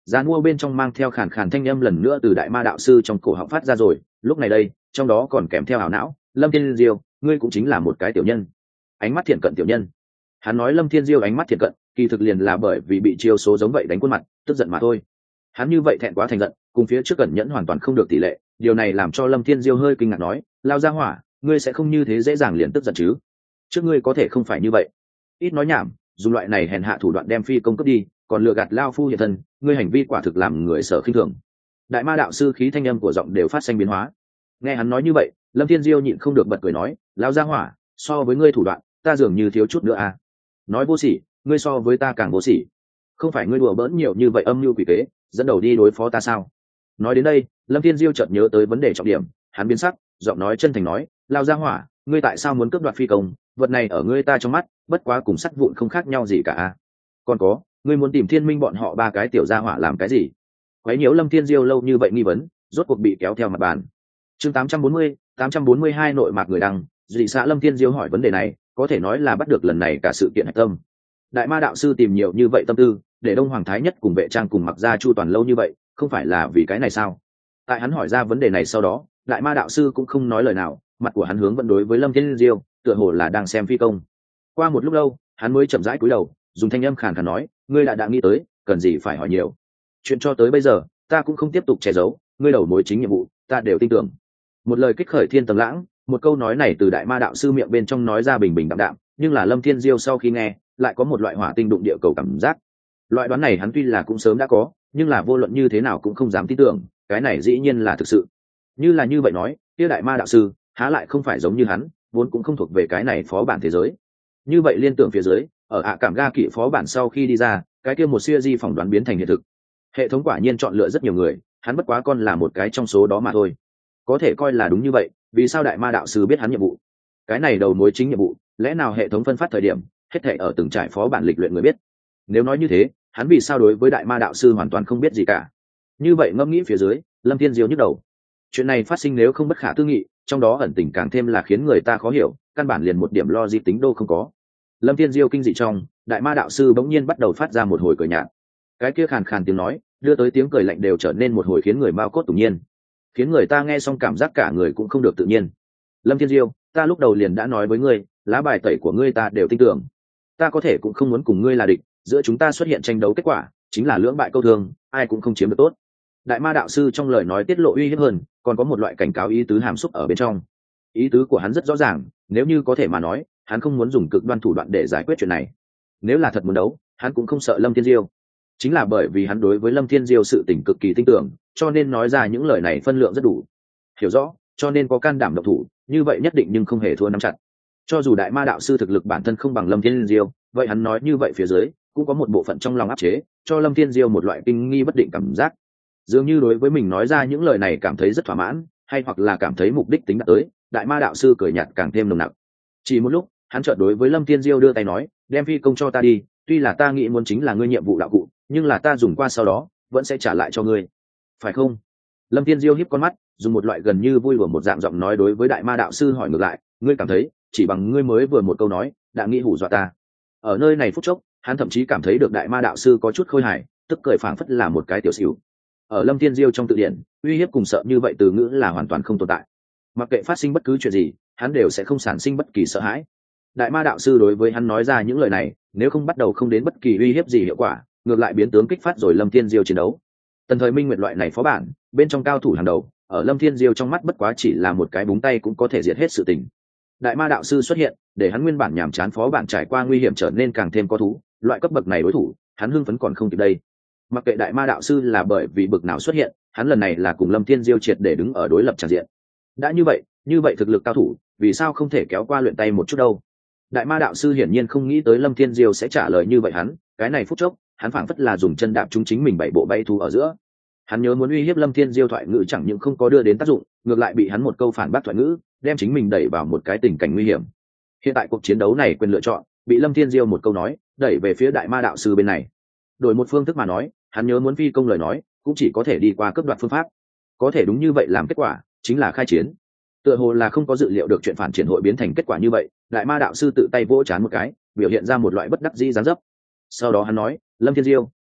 Giàn mua bên trong mang theo khàn khàn thanh âm lần nữa từ đại ma đạo sư trong cổ họng phát ra rồi, lúc này đây trong đó còn kèm theo ảo não. Lâm Thiên Diêu, ngươi cũng chính là một cái tiểu nhân, ánh mắt thiện cận tiểu nhân. Hắn nói Lâm Thiên Diêu ánh mắt thiện cận, kỳ thực liền là bởi vì bị chiêu số giống vậy đánh khuôn mặt, tức giận mà thôi. Hắn như vậy thẹn quá thành giận, cùng phía trước cẩn nhẫn hoàn toàn không được tỷ lệ, điều này làm cho Lâm Thiên Diêu hơi kinh ngạc nói, lao ra hỏa, ngươi sẽ không như thế dễ dàng liền tức giận chứ? Trước ngươi có thể không phải như vậy. Ít nói nhảm, dùng loại này hèn hạ thủ đoạn đem phi công cướp đi, còn lừa gạt lao phu hiện thân, ngươi hành vi quả thực làm người sợ khinh thường. Đại ma đạo sư khí thanh âm của giọng đều phát sinh biến hóa. Nghe hắn nói như vậy, Lâm Thiên Diêu nhịn không được bật cười nói, lao ra hỏa, so với ngươi thủ đoạn, ta dường như thiếu chút nữa à? Nói vô sỉ, ngươi so với ta càng vô sỉ. Không phải ngươi đùa bỡn nhiều như vậy âm mưu quỷ kế, dẫn đầu đi đối phó ta sao? Nói đến đây, Lâm Thiên Diêu chợt nhớ tới vấn đề trọng điểm, hắn biến sắc, giọng nói chân thành nói, lao ra hỏa, ngươi tại sao muốn cướp đoạt phi công? Vật này ở ngươi ta trong mắt, bất quá cùng sắt vụn không khác nhau gì cả à? Còn có, ngươi muốn tìm Thiên Minh bọn họ ba cái tiểu gia hỏa làm cái gì? Quấy nhiễu Lâm Thiên Diêu lâu như vậy nghi vấn, rốt cuộc bị kéo theo mặt bàn. Chương tám trăm bốn mươi, tám trăm bốn mươi hai nội mạc người đăng, dị xã Lâm Thiên Diêu hỏi vấn đề này, có thể nói là bắt được lần này cả sự kiện hạch tâm. Đại ma đạo sư tìm nhiều như vậy tâm tư, để Đông Hoàng Thái Nhất cùng vệ trang cùng mặc ra chu toàn lâu như vậy, không phải là vì cái này sao? Tại hắn hỏi ra vấn đề này sau đó, đại ma đạo sư cũng không nói lời nào, mặt của hắn hướng vẫn đối với Lâm Thiên Diêu, tựa hồ là đang xem phi công. Qua một lúc lâu, hắn mới chậm rãi cúi đầu, dùng thanh âm khàn khàn nói, ngươi đã đã nghĩ tới, cần gì phải hỏi nhiều. Chuyện cho tới bây giờ, ta cũng không tiếp tục che giấu, ngươi đầu mối chính nhiệm vụ, ta đều tin tưởng. Một lời kích khởi thiên tầng lãng, một câu nói này từ đại ma đạo sư miệng bên trong nói ra bình bình đạm đạm, nhưng là Lâm Thiên Diêu sau khi nghe, lại có một loại hỏa tinh đụng địa cầu cảm giác. Loại đoán này hắn tuy là cũng sớm đã có, nhưng là vô luận như thế nào cũng không dám tin tưởng, cái này dĩ nhiên là thực sự. Như là như vậy nói, kia đại ma đạo sư, há lại không phải giống như hắn, vốn cũng không thuộc về cái này phó bản thế giới. Như vậy liên tưởng phía dưới, ở ạ cảm ga kỵ phó bản sau khi đi ra, cái kia một siêu di phỏng đoán biến thành hiện thực. Hệ thống quả nhiên chọn lựa rất nhiều người, hắn bất quá con là một cái trong số đó mà thôi. Có thể coi là đúng như vậy, vì sao đại ma đạo sư biết hắn nhiệm vụ? Cái này đầu mối chính nhiệm vụ, lẽ nào hệ thống phân phát thời điểm, hết thảy ở từng trải phó bản lịch luyện người biết? Nếu nói như thế, hắn vì sao đối với đại ma đạo sư hoàn toàn không biết gì cả? Như vậy ngẫm nghĩ phía dưới, Lâm Thiên Diêu nhức đầu. Chuyện này phát sinh nếu không bất khả tư nghị, trong đó ẩn tình càng thêm là khiến người ta khó hiểu, căn bản liền một điểm logic tính đô không có. Lâm Thiên Diêu kinh dị trong, đại ma đạo sư bỗng nhiên bắt đầu phát ra một hồi cười nhạt. Cái kia khàn khàn tiếng nói, đưa tới tiếng cười lạnh đều trở nên một hồi khiến người mao cốt tủng nhiên, khiến người ta nghe xong cảm giác cả người cũng không được tự nhiên. Lâm Thiên Diêu, ta lúc đầu liền đã nói với ngươi, lá bài tẩy của ngươi ta đều tin tưởng. Ta có thể cũng không muốn cùng ngươi là địch, giữa chúng ta xuất hiện tranh đấu kết quả, chính là lưỡng bại câu thương, ai cũng không chiếm được tốt. Đại ma đạo sư trong lời nói tiết lộ uy hiếp hơn, còn có một loại cảnh cáo ý tứ hàm xúc ở bên trong. Ý tứ của hắn rất rõ ràng, nếu như có thể mà nói, hắn không muốn dùng cực đoan thủ đoạn để giải quyết chuyện này. Nếu là thật muốn đấu, hắn cũng không sợ Lâm Thiên Diêu. Chính là bởi vì hắn đối với Lâm Thiên Diêu sự tình cực kỳ tin tưởng, cho nên nói ra những lời này phân lượng rất đủ. Hiểu rõ, cho nên có can đảm động thủ, như vậy nhất định nhưng không hề thua nắm chặt. Cho dù đại ma đạo sư thực lực bản thân không bằng Lâm Thiên Diêu, vậy hắn nói như vậy phía dưới, cũng có một bộ phận trong lòng áp chế, cho Lâm Thiên Diêu một loại kinh nghi bất định cảm giác. Dường như đối với mình nói ra những lời này cảm thấy rất thỏa mãn, hay hoặc là cảm thấy mục đích tính đạt tới, đại ma đạo sư cười nhạt càng thêm nồng nặc. Chỉ một lúc, hắn chợt đối với Lâm Thiên Diêu đưa tay nói, đem phi công cho ta đi, tuy là ta nghĩ muốn chính là ngươi nhiệm vụ đạo cụ, nhưng là ta dùng qua sau đó, vẫn sẽ trả lại cho ngươi. Phải không? Lâm Thiên Diêu híp con mắt, dùng một loại gần như vui đùa một dạng giọng nói đối với đại ma đạo sư hỏi ngược lại, ngươi cảm thấy, chỉ bằng ngươi mới vừa một câu nói, đã nghĩ hù dọa ta. Ở nơi này phút chốc, hắn thậm chí cảm thấy được đại ma đạo sư có chút khôi hài, tức cười phảng phất là một cái tiểu xỉu. Ở Lâm Thiên Diêu trong tự điển, uy hiếp cùng sợ như vậy từ ngữ là hoàn toàn không tồn tại. Mặc kệ phát sinh bất cứ chuyện gì, hắn đều sẽ không sản sinh bất kỳ sợ hãi. Đại ma đạo sư đối với hắn nói ra những lời này, nếu không bắt đầu không đến bất kỳ uy hiếp gì hiệu quả, ngược lại biến tướng kích phát rồi Lâm Thiên Diêu chiến đấu. Tần thời minh nguyệt loại này phó bản, bên trong cao thủ hàng đầu, ở Lâm Thiên Diêu trong mắt bất quá chỉ là một cái búng tay cũng có thể diệt hết sự tình. Đại ma đạo sư xuất hiện, để hắn nguyên bản nhàm chán phó bản trải qua nguy hiểm trở nên càng thêm có thú, loại cấp bậc này đối thủ, hắn hưng phấn còn không kịp đây. Mặc kệ đại ma đạo sư là bởi vì bực nào xuất hiện, hắn lần này là cùng Lâm Thiên Diêu triệt để đứng ở đối lập tràn diện. Đã như vậy, như vậy thực lực cao thủ, vì sao không thể kéo qua luyện tay một chút đâu? Đại ma đạo sư hiển nhiên không nghĩ tới Lâm Thiên Diêu sẽ trả lời như vậy hắn, cái này phút chốc, hắn phảng phất là dùng chân đạp chúng chính mình bảy bộ bay thú ở giữa. Hắn nhớ muốn uy hiếp Lâm Thiên Diêu thoại ngữ chẳng những không có đưa đến tác dụng, ngược lại bị hắn một câu phản bác thoại ngữ, đem chính mình đẩy vào một cái tình cảnh nguy hiểm. Hiện tại cuộc chiến đấu này quyền lựa chọn, bị Lâm Thiên Diêu một câu nói, đẩy về phía đại ma đạo sư bên này. Đổi một phương thức mà nói, hắn nhớ muốn phi công lời nói, cũng chỉ có thể đi qua cấp đoạt phương pháp. Có thể đúng như vậy làm kết quả, chính là khai chiến. Tựa hồ là không có dự liệu được chuyện phản triển hội biến thành kết quả như vậy, đại ma đạo sư tự tay vỗ trán một cái, biểu hiện ra một loại bất đắc dĩ giáng dấp. Sau đó hắn nói, Lâm Thiên Diêu,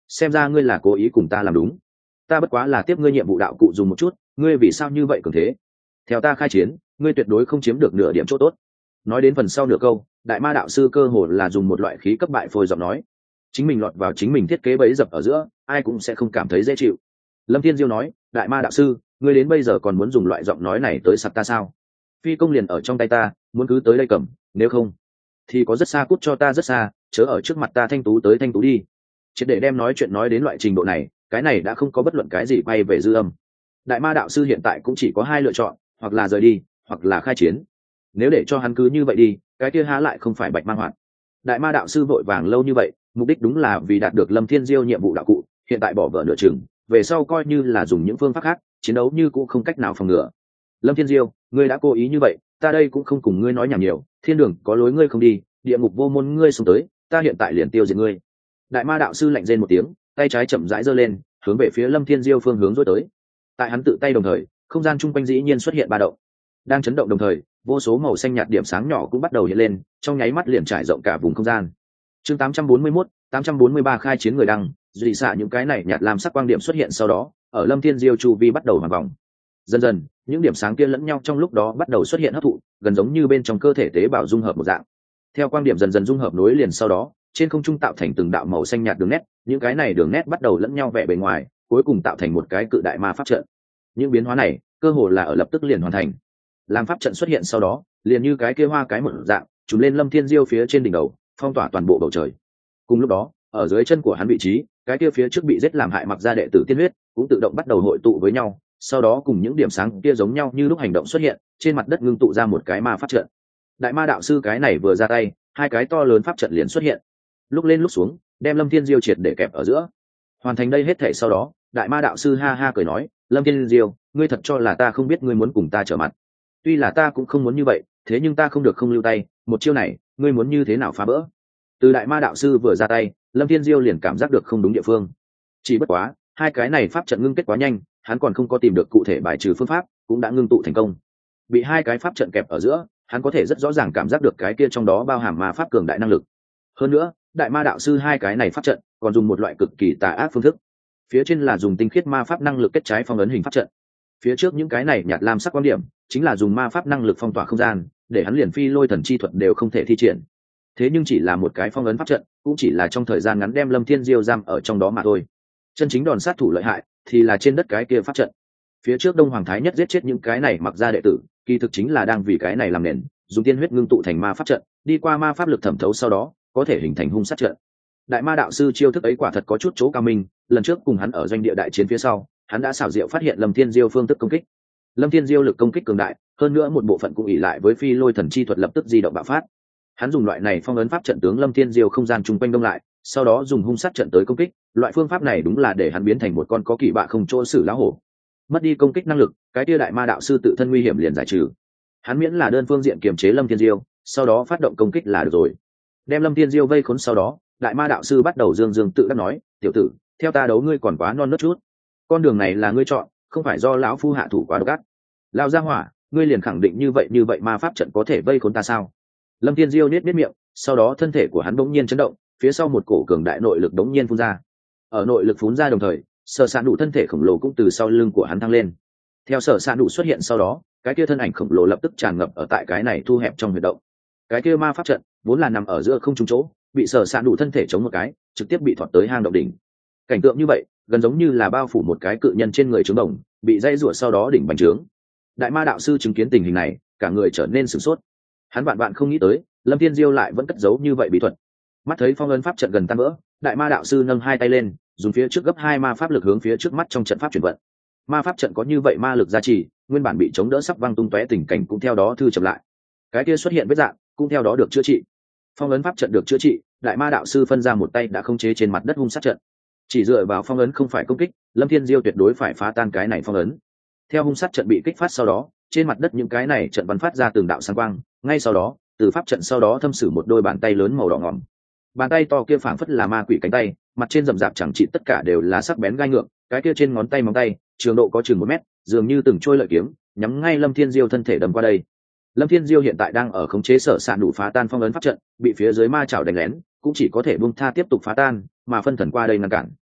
xem ra ngươi là cố ý cùng ta làm đúng. Ta bất quá là tiếp ngươi nhiệm vụ đạo cụ dùng một chút, ngươi vì sao như vậy cường thế? Theo ta khai chiến, ngươi tuyệt đối không chiếm được nửa điểm chỗ tốt. Nói đến phần sau nửa câu, đại ma đạo sư cơ hồ là dùng một loại khí cấp bại phôi giọng nói, chính mình lọt vào chính mình thiết kế bẫy dập ở giữa, ai cũng sẽ không cảm thấy dễ chịu. Lâm Thiên Diêu nói, đại ma đạo sư, ngươi đến bây giờ còn muốn dùng loại giọng nói này tới sặc ta sao? Phi công liền ở trong tay ta, muốn cứ tới đây cầm, nếu không thì có rất xa, cút cho ta rất xa, chớ ở trước mặt ta thanh tú tới thanh tú đi. Triệt để đem nói chuyện nói đến loại trình độ này, cái này đã không có bất luận cái gì quay về dư âm. Đại ma đạo sư hiện tại cũng chỉ có hai lựa chọn, hoặc là rời đi, hoặc là khai chiến. Nếu để cho hắn cứ như vậy đi, cái kia há lại không phải bạch mang hoạt. Đại ma đạo sư vội vàng lâu như vậy, mục đích đúng là vì đạt được Lâm Thiên Diêu nhiệm vụ đạo cụ, hiện tại bỏ vợ nửa chừng, về sau coi như là dùng những phương pháp khác, chiến đấu như cũng không cách nào phòng ngừa. Lâm Thiên Diêu, ngươi đã cố ý như vậy, ta đây cũng không cùng ngươi nói nhảm nhiều, thiên đường có lối ngươi không đi, địa ngục vô môn ngươi xuống tới, ta hiện tại liền tiêu diệt ngươi. Đại ma đạo sư lạnh rên một tiếng, tay trái chậm rãi giơ lên, hướng về phía Lâm Thiên Diêu phương hướng dối tới. Tại hắn tự tay đồng thời, không gian chung quanh dĩ nhiên xuất hiện ba động. Đang chấn động đồng thời, vô số màu xanh nhạt điểm sáng nhỏ cũng bắt đầu hiện lên, trong nháy mắt liền trải rộng cả vùng không gian. Chương tám trăm bốn mươi mốt, tám trăm bốn mươi ba khai chiến người đăng, dị xạ những cái này nhạt làm sắc quang điểm xuất hiện sau đó, ở Lâm Thiên Diêu chu vi bắt đầu hoàn vòng. Dần dần, những điểm sáng kia lẫn nhau trong lúc đó bắt đầu xuất hiện hấp thụ, gần giống như bên trong cơ thể tế bào dung hợp một dạng. Theo quang điểm dần dần dung hợp nối liền sau đó, trên không trung tạo thành từng đạo màu xanh nhạt đường nét, những cái này đường nét bắt đầu lẫn nhau vẽ bề ngoài, cuối cùng tạo thành một cái cự đại ma pháp trận. Những biến hóa này, cơ hồ là ở lập tức liền hoàn thành. Làm pháp trận xuất hiện sau đó, liền như cái kia hoa cái một dạng, trùm lên Lâm Thiên Diêu phía trên đỉnh đầu, phong tỏa toàn bộ bầu trời. Cùng lúc đó, ở dưới chân của hắn vị trí, cái kia phía trước bị giết làm hại mặc gia đệ tử tiên huyết, cũng tự động bắt đầu hội tụ với nhau, sau đó cùng những điểm sáng kia giống nhau như lúc hành động xuất hiện, trên mặt đất ngưng tụ ra một cái ma pháp trận. Đại ma đạo sư cái này vừa ra tay, hai cái to lớn pháp trận liền xuất hiện, lúc lên lúc xuống, đem Lâm Thiên Diêu triệt để kẹp ở giữa. Hoàn thành đây hết thể sau đó, đại ma đạo sư ha ha cười nói, Lâm Thiên Diêu, ngươi thật cho là ta không biết ngươi muốn cùng ta trở mặt? Tuy là ta cũng không muốn như vậy, thế nhưng ta không được không lưu tay, một chiêu này, ngươi muốn như thế nào phá bỡ? Từ đại ma đạo sư vừa ra tay, Lâm Thiên Diêu liền cảm giác được không đúng địa phương. Chỉ bất quá, hai cái này pháp trận ngưng kết quá nhanh, hắn còn không có tìm được cụ thể bài trừ phương pháp, cũng đã ngưng tụ thành công. Bị hai cái pháp trận kẹp ở giữa, hắn có thể rất rõ ràng cảm giác được cái kia trong đó bao hàm ma pháp cường đại năng lực. Hơn nữa, đại ma đạo sư hai cái này pháp trận còn dùng một loại cực kỳ tà ác phương thức. Phía trên là dùng tinh khiết ma pháp năng lực kết trái phong ấn hình pháp trận. Phía trước những cái này nhạt lam sắc quan điểm, chính là dùng ma pháp năng lực phong tỏa không gian, để hắn liền phi lôi thần chi thuật đều không thể thi triển. Thế nhưng chỉ là một cái phong ấn pháp trận, cũng chỉ là trong thời gian ngắn đem Lâm Thiên Diêu giam ở trong đó mà thôi. Chân chính đòn sát thủ lợi hại thì là trên đất cái kia pháp trận. Phía trước Đông Hoàng Thái Nhất giết chết những cái này mặc ra đệ tử, kỳ thực chính là đang vì cái này làm nền, dùng tiên huyết ngưng tụ thành ma pháp trận, đi qua ma pháp lực thẩm thấu sau đó, có thể hình thành hung sát trận. Đại ma đạo sư chiêu thức ấy quả thật có chút chỗ cao minh, lần trước cùng hắn ở doanh địa đại chiến phía sau, hắn đã xảo diệu phát hiện Lâm Thiên Diêu phương thức công kích. Lâm Thiên Diêu lực công kích cường đại, hơn nữa một bộ phận cũng ỷ lại với phi lôi thần chi thuật lập tức di động bạo phát. Hắn dùng loại này phong ấn pháp trận tướng Lâm Thiên Diêu không gian chung quanh đông lại, sau đó dùng hung sát trận tới công kích, loại phương pháp này đúng là để hắn biến thành một con có kỳ bạ không chỗ xử lá hổ. Mất đi công kích năng lực, cái tia đại ma đạo sư tự thân nguy hiểm liền giải trừ. Hắn miễn là đơn phương diện kiềm chế Lâm Thiên Diêu, sau đó phát động công kích là được rồi. Đem Lâm Thiên Diêu vây khốn sau đó, đại ma đạo sư bắt đầu dương dương tự đắc nói, tiểu tử, theo ta đấu ngươi còn quá non nớt chút, con đường này là ngươi chọn, không phải do lão phu hạ thủ quá độc ác. Lao ra hỏa, ngươi liền khẳng định như vậy như vậy ma pháp trận có thể vây khốn ta sao? Lâm Thiên Diêu nết nết miệng, sau đó thân thể của hắn bỗng nhiên chấn động, phía sau một cổ cường đại nội lực bỗng nhiên phun ra. Ở nội lực phun ra đồng thời, sở sạn đủ thân thể khổng lồ cũng từ sau lưng của hắn thăng lên. Theo sở sạn đủ xuất hiện sau đó, cái kia thân ảnh khổng lồ lập tức tràn ngập ở tại cái này thu hẹp trong huyệt động. Cái kia ma pháp trận vốn là nằm ở giữa không trung chỗ, bị sở sạn đủ thân thể chống một cái, trực tiếp bị thọt tới hang động đỉnh. Cảnh tượng như vậy, gần giống như là bao phủ một cái cự nhân trên người trứng đồng, bị dây rủa sau đó đỉnh bành trướng. Đại ma đạo sư chứng kiến tình hình này, cả người trở nên sửng sốt. Hắn vạn vạn không nghĩ tới, Lâm Thiên Diêu lại vẫn cất giấu như vậy bí thuật. Mắt thấy phong ấn pháp trận gần tan vỡ, đại ma đạo sư nâng hai tay lên, dùng phía trước gấp hai ma pháp lực hướng phía trước mắt trong trận pháp chuyển vận. Ma pháp trận có như vậy ma lực gia trì, nguyên bản bị chống đỡ sắp văng tung tóe tình cảnh cũng theo đó thư chậm lại. Cái kia xuất hiện vết dạng, cũng theo đó được chữa trị. Phong ấn pháp trận được chữa trị, đại ma đạo sư phân ra một tay đã khống chế trên mặt đất hung sát trận. Chỉ dựa vào phong ấn không phải công kích, Lâm Thiên Diêu tuyệt đối phải phá tan cái này phong ấn. Theo hung sát trận bị kích phát sau đó, trên mặt đất những cái này trận bắn phát ra từng đạo sáng quang, ngay sau đó, từ pháp trận sau đó thâm sử một đôi bàn tay lớn màu đỏ ngòm. Bàn tay to kia phảng phất là ma quỷ cánh tay, mặt trên rậm rạp chẳng trị tất cả đều là sắc bén gai ngược, cái kia trên ngón tay móng tay, trường độ có chừng một mét, dường như từng trôi lợi kiếm, nhắm ngay Lâm Thiên Diêu thân thể đâm qua đây. Lâm Thiên Diêu hiện tại đang ở khống chế sở sạn đủ phá tan phong ấn pháp trận, bị phía dưới ma chảo đánh lén, cũng chỉ có thể buông tha tiếp tục phá tan, mà phân thần qua đây ngăn cản.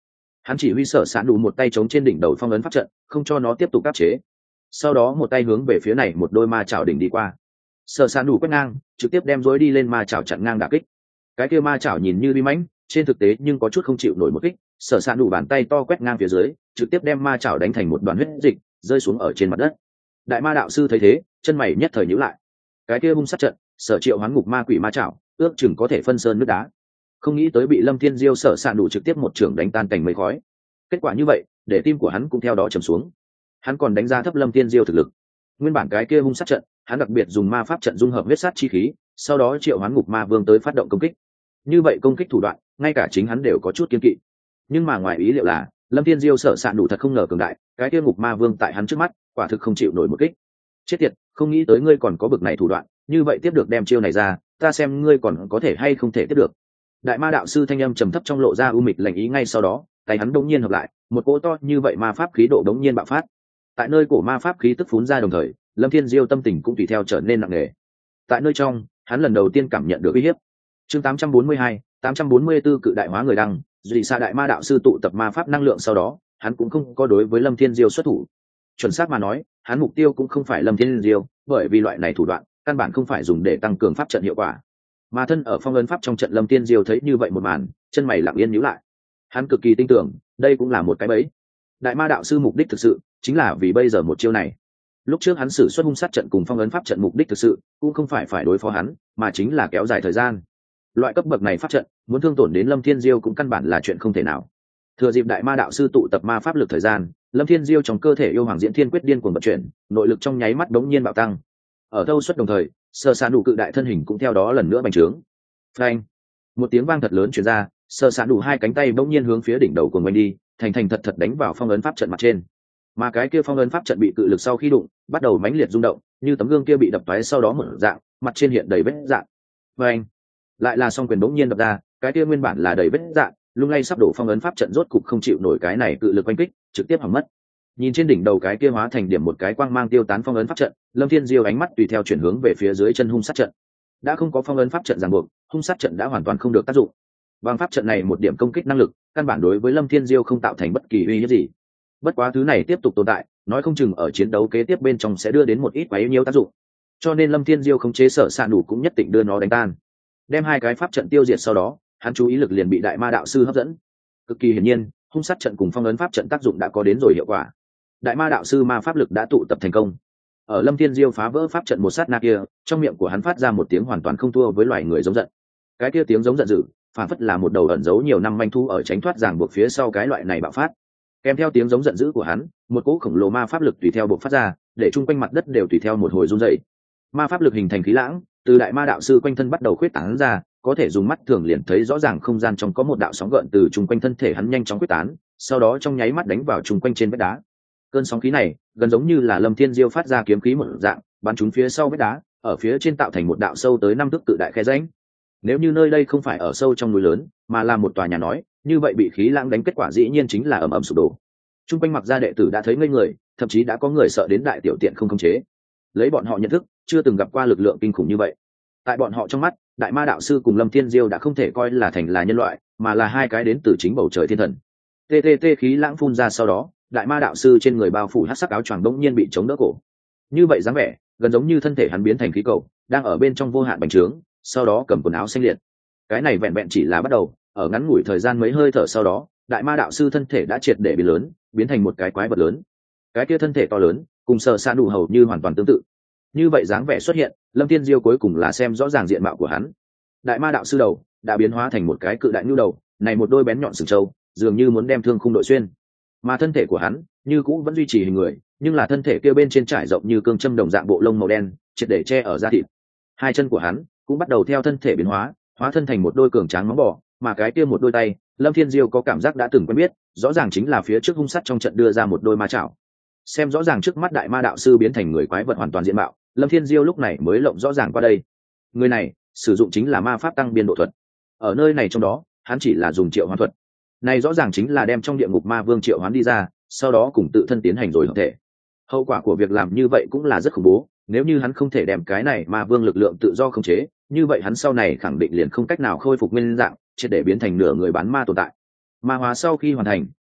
Hắn chỉ huy sở sản đủ một tay chống trên đỉnh đầu phong ấn pháp trận, không cho nó tiếp tục áp chế. Sau đó một tay hướng về phía này một đôi ma chảo đỉnh đi qua. Sở sản đủ quét ngang, trực tiếp đem dối đi lên ma chảo chặn ngang đả kích. Cái kia ma chảo nhìn như bi mãnh, trên thực tế nhưng có chút không chịu nổi một kích. Sở sản đủ bàn tay to quét ngang phía dưới, trực tiếp đem ma chảo đánh thành một đoàn huyết dịch, rơi xuống ở trên mặt đất. Đại ma đạo sư thấy thế, chân mày nhất thời nhíu lại. Cái kia hung sát trận, sở triệu hoán ngục ma quỷ ma chảo, ước chừng có thể phân sơn nước đá. Không nghĩ tới bị Lâm Thiên Diêu sở sản đủ trực tiếp một trưởng đánh tan cảnh mây khói. Kết quả như vậy, để tim của hắn cũng theo đó trầm xuống. Hắn còn đánh giá thấp Lâm Thiên Diêu thực lực. Nguyên bản cái kia hung sát trận, hắn đặc biệt dùng ma pháp trận dung hợp huyết sát chi khí, sau đó triệu hoán ngục ma vương tới phát động công kích. Như vậy công kích thủ đoạn, ngay cả chính hắn đều có chút kiên kỵ. Nhưng mà ngoài ý liệu là, Lâm Thiên Diêu sở sản đủ thật không ngờ cường đại, cái kia ngục ma vương tại hắn trước mắt, quả thực không chịu nổi một kích. Chết tiệt, không nghĩ tới ngươi còn có bực này thủ đoạn, như vậy tiếp được đem chiêu này ra, ta xem ngươi còn có thể hay không thể tiếp được. Đại ma đạo sư thanh âm trầm thấp trong lộ ra u mịch lạnh ý, ngay sau đó tay hắn đống nhiên hợp lại, một cỗ to như vậy ma pháp khí độ đống nhiên bạo phát. Tại nơi cổ ma pháp khí tức phún ra đồng thời, Lâm Thiên Diêu tâm tình cũng tùy theo trở nên nặng nề. Tại nơi trong, hắn lần đầu tiên cảm nhận được uy hiếp. Chương tám trăm bốn mươi hai, tám trăm bốn mươi tư cự đại hóa người đăng, dị xa đại ma đạo sư tụ tập ma pháp năng lượng, sau đó hắn cũng không có đối với Lâm Thiên Diêu xuất thủ. Chuẩn xác mà nói, hắn mục tiêu cũng không phải Lâm Thiên Diêu, bởi vì loại này thủ đoạn căn bản không phải dùng để tăng cường pháp trận hiệu quả. Mà thân ở phong ấn pháp trong trận Lâm Thiên Diêu thấy như vậy một màn, chân mày lặng yên nhíu lại. Hắn cực kỳ tin tưởng, đây cũng là một cái bẫy. Đại ma đạo sư mục đích thực sự chính là vì bây giờ một chiêu này. Lúc trước hắn sử xuất hung sát trận cùng phong ấn pháp trận, mục đích thực sự cũng không phải phải đối phó hắn, mà chính là kéo dài thời gian. Loại cấp bậc này pháp trận, muốn thương tổn đến Lâm Thiên Diêu cũng căn bản là chuyện không thể nào. Thừa dịp đại ma đạo sư tụ tập ma pháp lực thời gian, Lâm Thiên Diêu trong cơ thể yêu hoàng diễn thiên quyết điên cuồng vận chuyển, nội lực trong nháy mắt đống nhiên bạo tăng. Ở thâu suất đồng thời, sơ sản đủ cự đại thân hình cũng theo đó lần nữa bành trướng. Phanh! Một tiếng vang thật lớn truyền ra, sơ sản đủ hai cánh tay bỗng nhiên hướng phía đỉnh đầu của mình đi, thành thành thật thật đánh vào phong ấn pháp trận mặt trên. Mà cái kia phong ấn pháp trận bị cự lực sau khi đụng, bắt đầu mãnh liệt rung động, như tấm gương kia bị đập toái sau đó mở dạng, mặt trên hiện đầy vết rạn. Phanh! Lại là song quyền bỗng nhiên đập ra, cái kia nguyên bản là đầy vết rạn, lung lay sắp đổ phong ấn pháp trận rốt cục không chịu nổi cái này cự lực oanh kích, trực tiếp hỏng mất. Nhìn trên đỉnh đầu cái kia hóa thành điểm một cái quang mang tiêu tán phong ấn pháp trận, Lâm Thiên Diêu ánh mắt tùy theo chuyển hướng về phía dưới chân hung sát trận. Đã không có phong ấn pháp trận ràng buộc, hung sát trận đã hoàn toàn không được tác dụng. Bằng pháp trận này một điểm công kích năng lực, căn bản đối với Lâm Thiên Diêu không tạo thành bất kỳ uy hiếp gì. Bất quá thứ này tiếp tục tồn tại, nói không chừng ở chiến đấu kế tiếp bên trong sẽ đưa đến một ít quá yếu nhiều tác dụng. Cho nên Lâm Thiên Diêu khống chế sở sạn đủ cũng nhất định đưa nó đánh tan. Đem hai cái pháp trận tiêu diệt sau đó, hắn chú ý lực liền bị đại ma đạo sư hấp dẫn. Cực kỳ hiển nhiên, hung sát trận cùng phong ấn pháp trận tác dụng đã có đến rồi hiệu quả. Đại ma đạo sư ma pháp lực đã tụ tập thành công. Ở Lâm Thiên Diêu phá vỡ pháp trận một sát na kia, trong miệng của hắn phát ra một tiếng hoàn toàn không thua với loài người giống giận. Cái kia tiếng giống giận dữ, phản phất là một đầu ẩn giấu nhiều năm manh thu ở tránh thoát ràng buộc phía sau cái loại này bạo phát. Kèm theo tiếng giống giận dữ của hắn, một cỗ khổng lồ ma pháp lực tùy theo bộc phát ra, để chung quanh mặt đất đều tùy theo một hồi rung dậy. Ma pháp lực hình thành khí lãng, từ đại ma đạo sư quanh thân bắt đầu khuyết tán ra, có thể dùng mắt thường liền thấy rõ ràng không gian trong có một đạo sóng gợn từ chung quanh thân thể hắn nhanh chóng quyết tán, sau đó trong nháy mắt đánh vào chung quanh trên vách đá. Cơn sóng khí này gần giống như là Lâm Thiên Diêu phát ra kiếm khí một dạng, bắn trúng phía sau vách đá, ở phía trên tạo thành một đạo sâu tới năm thước cự đại khe rãnh. Nếu như nơi đây không phải ở sâu trong núi lớn, mà là một tòa nhà nói, như vậy bị khí lãng đánh kết quả dĩ nhiên chính là ầm ầm sụp đổ. Chung quanh mặc gia đệ tử đã thấy ngây người, thậm chí đã có người sợ đến đại tiểu tiện không khống chế. Lấy bọn họ nhận thức, chưa từng gặp qua lực lượng kinh khủng như vậy. Tại bọn họ trong mắt, đại ma đạo sư cùng Lâm Thiên Diêu đã không thể coi là thành là nhân loại, mà là hai cái đến từ chính bầu trời thiên thần. Tê tê tê khí lãng phun ra sau đó, đại ma đạo sư trên người bao phủ hắc sắc áo choàng bỗng nhiên bị chống đỡ cổ. Như vậy dáng vẻ, gần giống như thân thể hắn biến thành khí cầu, đang ở bên trong vô hạn bành trướng, sau đó cầm quần áo xanh liệt. Cái này vẹn vẹn chỉ là bắt đầu, ở ngắn ngủi thời gian mấy hơi thở sau đó, đại ma đạo sư thân thể đã triệt để biến lớn, biến thành một cái quái vật lớn. Cái kia thân thể to lớn, cùng Sở Sa đủ hầu như hoàn toàn tương tự. Như vậy dáng vẻ xuất hiện, Lâm Thiên Diêu cuối cùng là xem rõ ràng diện mạo của hắn. Đại ma đạo sư đầu đã biến hóa thành một cái cự đại nhu đầu, này một đôi bén nhọn sừng trâu, dường như muốn đem thương khung đội xuyên. Mà thân thể của hắn, như cũ vẫn duy trì hình người, nhưng là thân thể kia bên trên trải rộng như cương châm đồng dạng bộ lông màu đen, triệt để che ở da thịt. Hai chân của hắn cũng bắt đầu theo thân thể biến hóa, hóa thân thành một đôi cường tráng móng bò, mà cái kia một đôi tay, Lâm Thiên Diêu có cảm giác đã từng quen biết, rõ ràng chính là phía trước hung sát trong trận đưa ra một đôi ma chảo. Xem rõ ràng trước mắt đại ma đạo sư biến thành người quái vật hoàn toàn diện mạo, Lâm Thiên Diêu lúc này mới lộng rõ ràng qua đây. Người này sử dụng chính là ma pháp tăng biên độ thuật. Ở nơi này trong đó, hắn chỉ là dùng triệu hoán thuật. Này rõ ràng chính là đem trong địa ngục ma vương triệu hoán đi ra, sau đó cùng tự thân tiến hành rồi hợp thể. Hậu quả của việc làm như vậy cũng là rất khủng bố, nếu như hắn không thể đem cái này ma vương lực lượng tự do khống chế, như vậy hắn sau này khẳng định liền không cách nào khôi phục nguyên dạng, triệt để biến thành nửa người bán ma tồn tại. Ma hóa sau khi hoàn thành,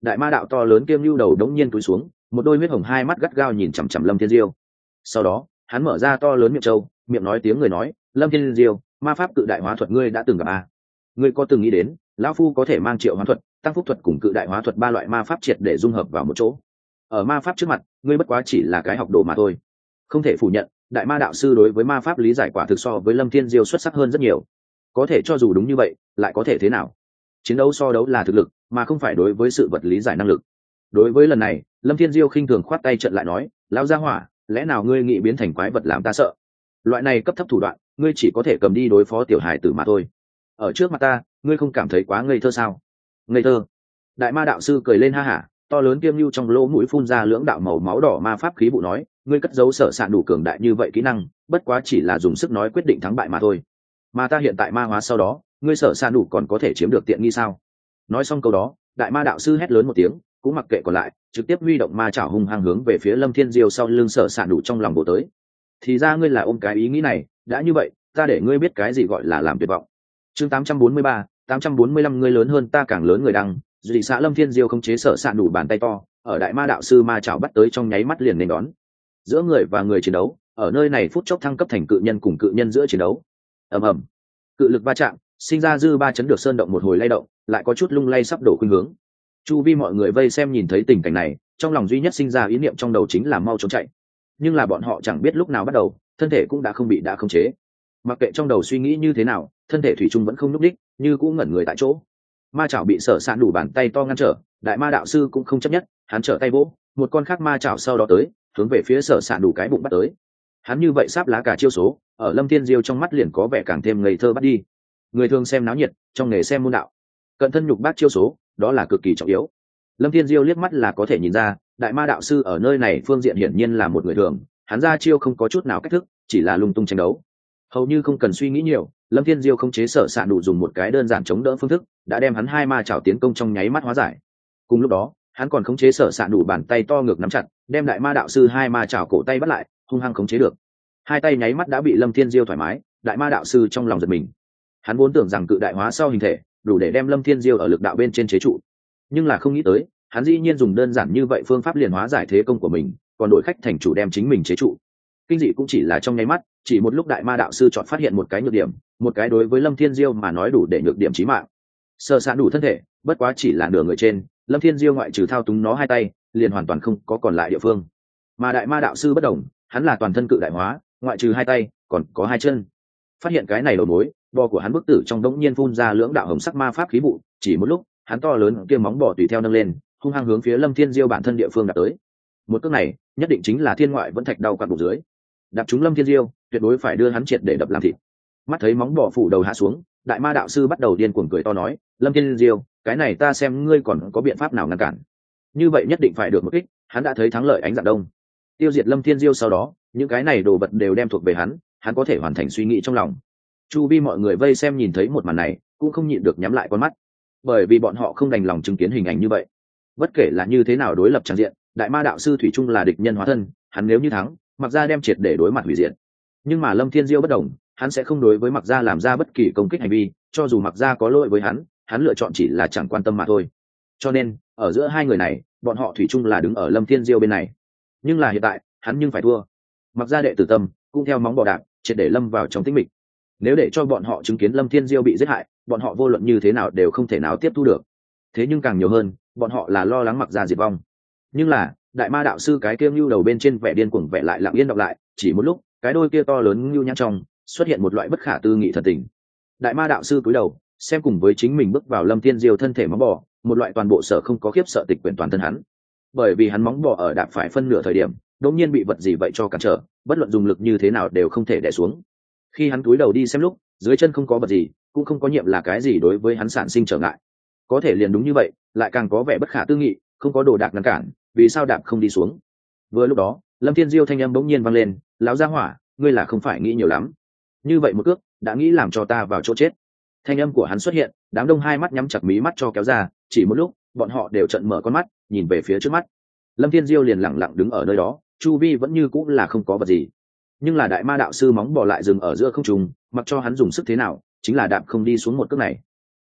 đại ma đạo to lớn kiêm lưu đầu đống nhiên túi xuống, một đôi huyết hồng hai mắt gắt gao nhìn chằm chằm Lâm Thiên Diêu. Sau đó hắn mở ra to lớn miệng trâu, miệng nói tiếng người nói, Lâm Thiên Diêu, ma pháp cự đại hóa thuật ngươi đã từng gặp à? Ngươi có từng nghĩ đến lão phu có thể mang triệu hóa thuật, tăng phúc thuật cùng cự đại hóa thuật ba loại ma pháp triệt để dung hợp vào một chỗ? Ở ma pháp trước mặt ngươi bất quá chỉ là cái học đồ mà thôi. Không thể phủ nhận, đại ma đạo sư đối với ma pháp lý giải quả thực so với Lâm Thiên Diêu xuất sắc hơn rất nhiều. Có thể cho dù đúng như vậy lại có thể thế nào? Chiến đấu so đấu là thực lực mà không phải đối với sự vật lý giải năng lực. Đối với lần này Lâm Thiên Diêu khinh thường khoát tay trận lại nói, lão gia hỏa, lẽ nào ngươi nghĩ biến thành quái vật làm ta sợ? Loại này cấp thấp thủ đoạn ngươi chỉ có thể cầm đi đối phó tiểu hài tử mà thôi. Ở trước mặt ta ngươi không cảm thấy quá ngây thơ sao? Ngây thơ? Đại ma đạo sư cười lên ha hả, to lớn kiêm lưu trong lỗ mũi phun ra lưỡng đạo màu máu đỏ ma pháp khí vụ nói, ngươi cất giấu sở sạn đủ cường đại như vậy kỹ năng bất quá chỉ là dùng sức nói quyết định thắng bại mà thôi, mà ta hiện tại ma hóa sau đó ngươi sở sạn đủ còn có thể chiếm được tiện nghi sao? Nói xong câu đó đại ma đạo sư hét lớn một tiếng, cũng mặc kệ còn lại, trực tiếp huy động ma chảo hung hăng hướng về phía Lâm Thiên Diêu sau lưng sở sạn đủ trong lòng bộ tới. Thì ra ngươi là ôm cái ý nghĩ này, đã như vậy ta để ngươi biết cái gì gọi là làm tuyệt vọng. Chương tám trăm bốn mươi ba, tám trăm bốn mươi lăm ngươi lớn hơn ta càng lớn người đăng, dị xã Lâm Thiên Diêu không chế sở sạn đủ bàn tay to, ở đại ma đạo sư ma chảo bắt tới trong nháy mắt liền nên đón. Giữa người và người chiến đấu, ở nơi này phút chốc thăng cấp thành cự nhân cùng cự nhân giữa chiến đấu. Ầm ầm, cự lực va chạm, sinh ra dư ba chấn được sơn động một hồi lay động, lại có chút lung lay sắp đổ khuynh hướng. Chu vi mọi người vây xem nhìn thấy tình cảnh này, trong lòng duy nhất sinh ra ý niệm trong đầu chính là mau chóng chạy. Nhưng là bọn họ chẳng biết lúc nào bắt đầu, thân thể cũng đã không bị đã khống chế. Mặc kệ trong đầu suy nghĩ như thế nào, thân thể thủy chung vẫn không nhúc đích, như cũng ngẩn người tại chỗ. Ma chảo bị sở sạn đủ bàn tay to ngăn trở, đại ma đạo sư cũng không chấp nhất, hắn trở tay vỗ, một con khác ma chảo sau đó tới, hướng về phía sở sạn đủ cái bụng bắt tới. Hắn như vậy sáp lá cả chiêu số, ở Lâm Thiên Diêu trong mắt liền có vẻ càng thêm ngây thơ bắt đi. Người thường xem náo nhiệt, trong nghề xem môn đạo, cận thân nhục bát chiêu số, đó là cực kỳ trọng yếu. Lâm Thiên Diêu liếc mắt là có thể nhìn ra, đại ma đạo sư ở nơi này phương diện hiển nhiên là một người thường, hắn ra chiêu không có chút nào cách thức, chỉ là lung tung tranh đấu. Hầu như không cần suy nghĩ nhiều, Lâm Thiên Diêu không chế sở sạn đủ dùng một cái đơn giản chống đỡ phương thức, đã đem hắn hai ma chảo tiến công trong nháy mắt hóa giải. Cùng lúc đó, hắn còn khống chế sở sạn đủ bàn tay to ngược nắm chặt, đem đại ma đạo sư hai ma chảo cổ tay bắt lại, hung hăng khống chế được. Hai tay nháy mắt đã bị Lâm Thiên Diêu thoải mái, đại ma đạo sư trong lòng giật mình. Hắn vốn tưởng rằng cự đại hóa sau hình thể đủ để đem Lâm Thiên Diêu ở lực đạo bên trên chế trụ, nhưng là không nghĩ tới, hắn dĩ nhiên dùng đơn giản như vậy phương pháp liền hóa giải thế công của mình, còn đổi khách thành chủ đem chính mình chế trụ. Kinh dị cũng chỉ là trong nháy mắt, chỉ một lúc đại ma đạo sư chọn phát hiện một cái nhược điểm, một cái đối với Lâm Thiên Diêu mà nói đủ để nhược điểm chí mạng. Sở sạn đủ thân thể, bất quá chỉ là nửa người trên, Lâm Thiên Diêu ngoại trừ thao túng nó hai tay, liền hoàn toàn không có còn lại địa phương. Mà đại ma đạo sư bất đồng, hắn là toàn thân cự đại hóa, ngoại trừ hai tay, còn có hai chân. Phát hiện cái này đầu mối, bò của hắn bức tử trong đống nhiên phun ra lưỡng đạo hồng sắc ma pháp khí vụ, chỉ một lúc, hắn to lớn kia móng bò tùy theo nâng lên, hung hăng hướng phía Lâm Thiên Diêu bản thân địa phương đạp tới. Một cước này, nhất định chính là thiên ngoại vẫn thạch đau quặn bụng dưới. Đạp trúng Lâm Thiên Diêu, tuyệt đối phải đưa hắn triệt để đập làm thịt. Mắt thấy móng bò phủ đầu hạ xuống, đại ma đạo sư bắt đầu điên cuồng cười to nói, Lâm Thiên Diêu, cái này ta xem ngươi còn có biện pháp nào ngăn cản. Như vậy nhất định phải được một kích, hắn đã thấy thắng lợi ánh dạng đông. Tiêu diệt Lâm Thiên Diêu sau đó, những cái này đồ vật đều đem thuộc về hắn, hắn có thể hoàn thành suy nghĩ trong lòng. Chu vi mọi người vây xem nhìn thấy một màn này, cũng không nhịn được nhắm lại con mắt, bởi vì bọn họ không đành lòng chứng kiến hình ảnh như vậy. Bất kể là như thế nào đối lập tràng diện, đại ma đạo sư thủy chung là địch nhân hóa thân, hắn nếu như thắng, Mặc Gia đem triệt để đối mặt hủy diệt. Nhưng mà Lâm Thiên Diêu bất đồng, hắn sẽ không đối với Mặc Gia làm ra bất kỳ công kích hành vi, cho dù Mặc Gia có lỗi với hắn, hắn lựa chọn chỉ là chẳng quan tâm mà thôi. Cho nên, ở giữa hai người này, bọn họ thủy chung là đứng ở Lâm Thiên Diêu bên này. Nhưng là hiện tại, hắn nhưng phải thua. Mặc Gia đệ tử tâm cũng theo móng bò đạp, triệt để lâm vào trong tĩnh mịch. Nếu để cho bọn họ chứng kiến Lâm Thiên Diêu bị giết hại, bọn họ vô luận như thế nào đều không thể nào tiếp thu được. Thế nhưng càng nhiều hơn, bọn họ là lo lắng Mặc Gia diệt vong. Nhưng là, đại ma đạo sư cái kia ngưu đầu bên trên vẻ điên cuồng vẻ lại lặng yên đọc lại, chỉ một lúc, cái đôi kia to lớn ngưu nhãn trong xuất hiện một loại bất khả tư nghị thần tình. Đại ma đạo sư cúi đầu, xem cùng với chính mình bước vào Lâm Thiên Diêu thân thể móng bò, một loại toàn bộ sở không có khiếp sợ tịch quyển toàn thân hắn. Bởi vì hắn móng bò ở đạp phải phân nửa thời điểm, đột nhiên bị vật gì vậy cho cản trở, bất luận dùng lực như thế nào đều không thể đè xuống. Khi hắn cúi đầu đi xem lúc, dưới chân không có vật gì, cũng không có nhiệm là cái gì đối với hắn sản sinh trở ngại. Có thể liền đúng như vậy, lại càng có vẻ bất khả tư nghị, không có đồ đạc ngăn cản, vì sao đạp không đi xuống. Vừa lúc đó, Lâm Thiên Diêu thanh âm bỗng nhiên vang lên, lão gia hỏa, ngươi là không phải nghĩ nhiều lắm, như vậy một cước đã nghĩ làm cho ta vào chỗ chết. Thanh âm của hắn xuất hiện, đám đông hai mắt nhắm chặt mí mắt cho kéo ra, chỉ một lúc, bọn họ đều trợn mở con mắt, nhìn về phía trước mắt. Lâm Thiên Diêu liền lặng lặng đứng ở nơi đó, chu vi vẫn như cũng là không có vật gì. Nhưng là đại ma đạo sư móng bò lại dừng ở giữa không trung, mặc cho hắn dùng sức thế nào, chính là đạp không đi xuống một cước này.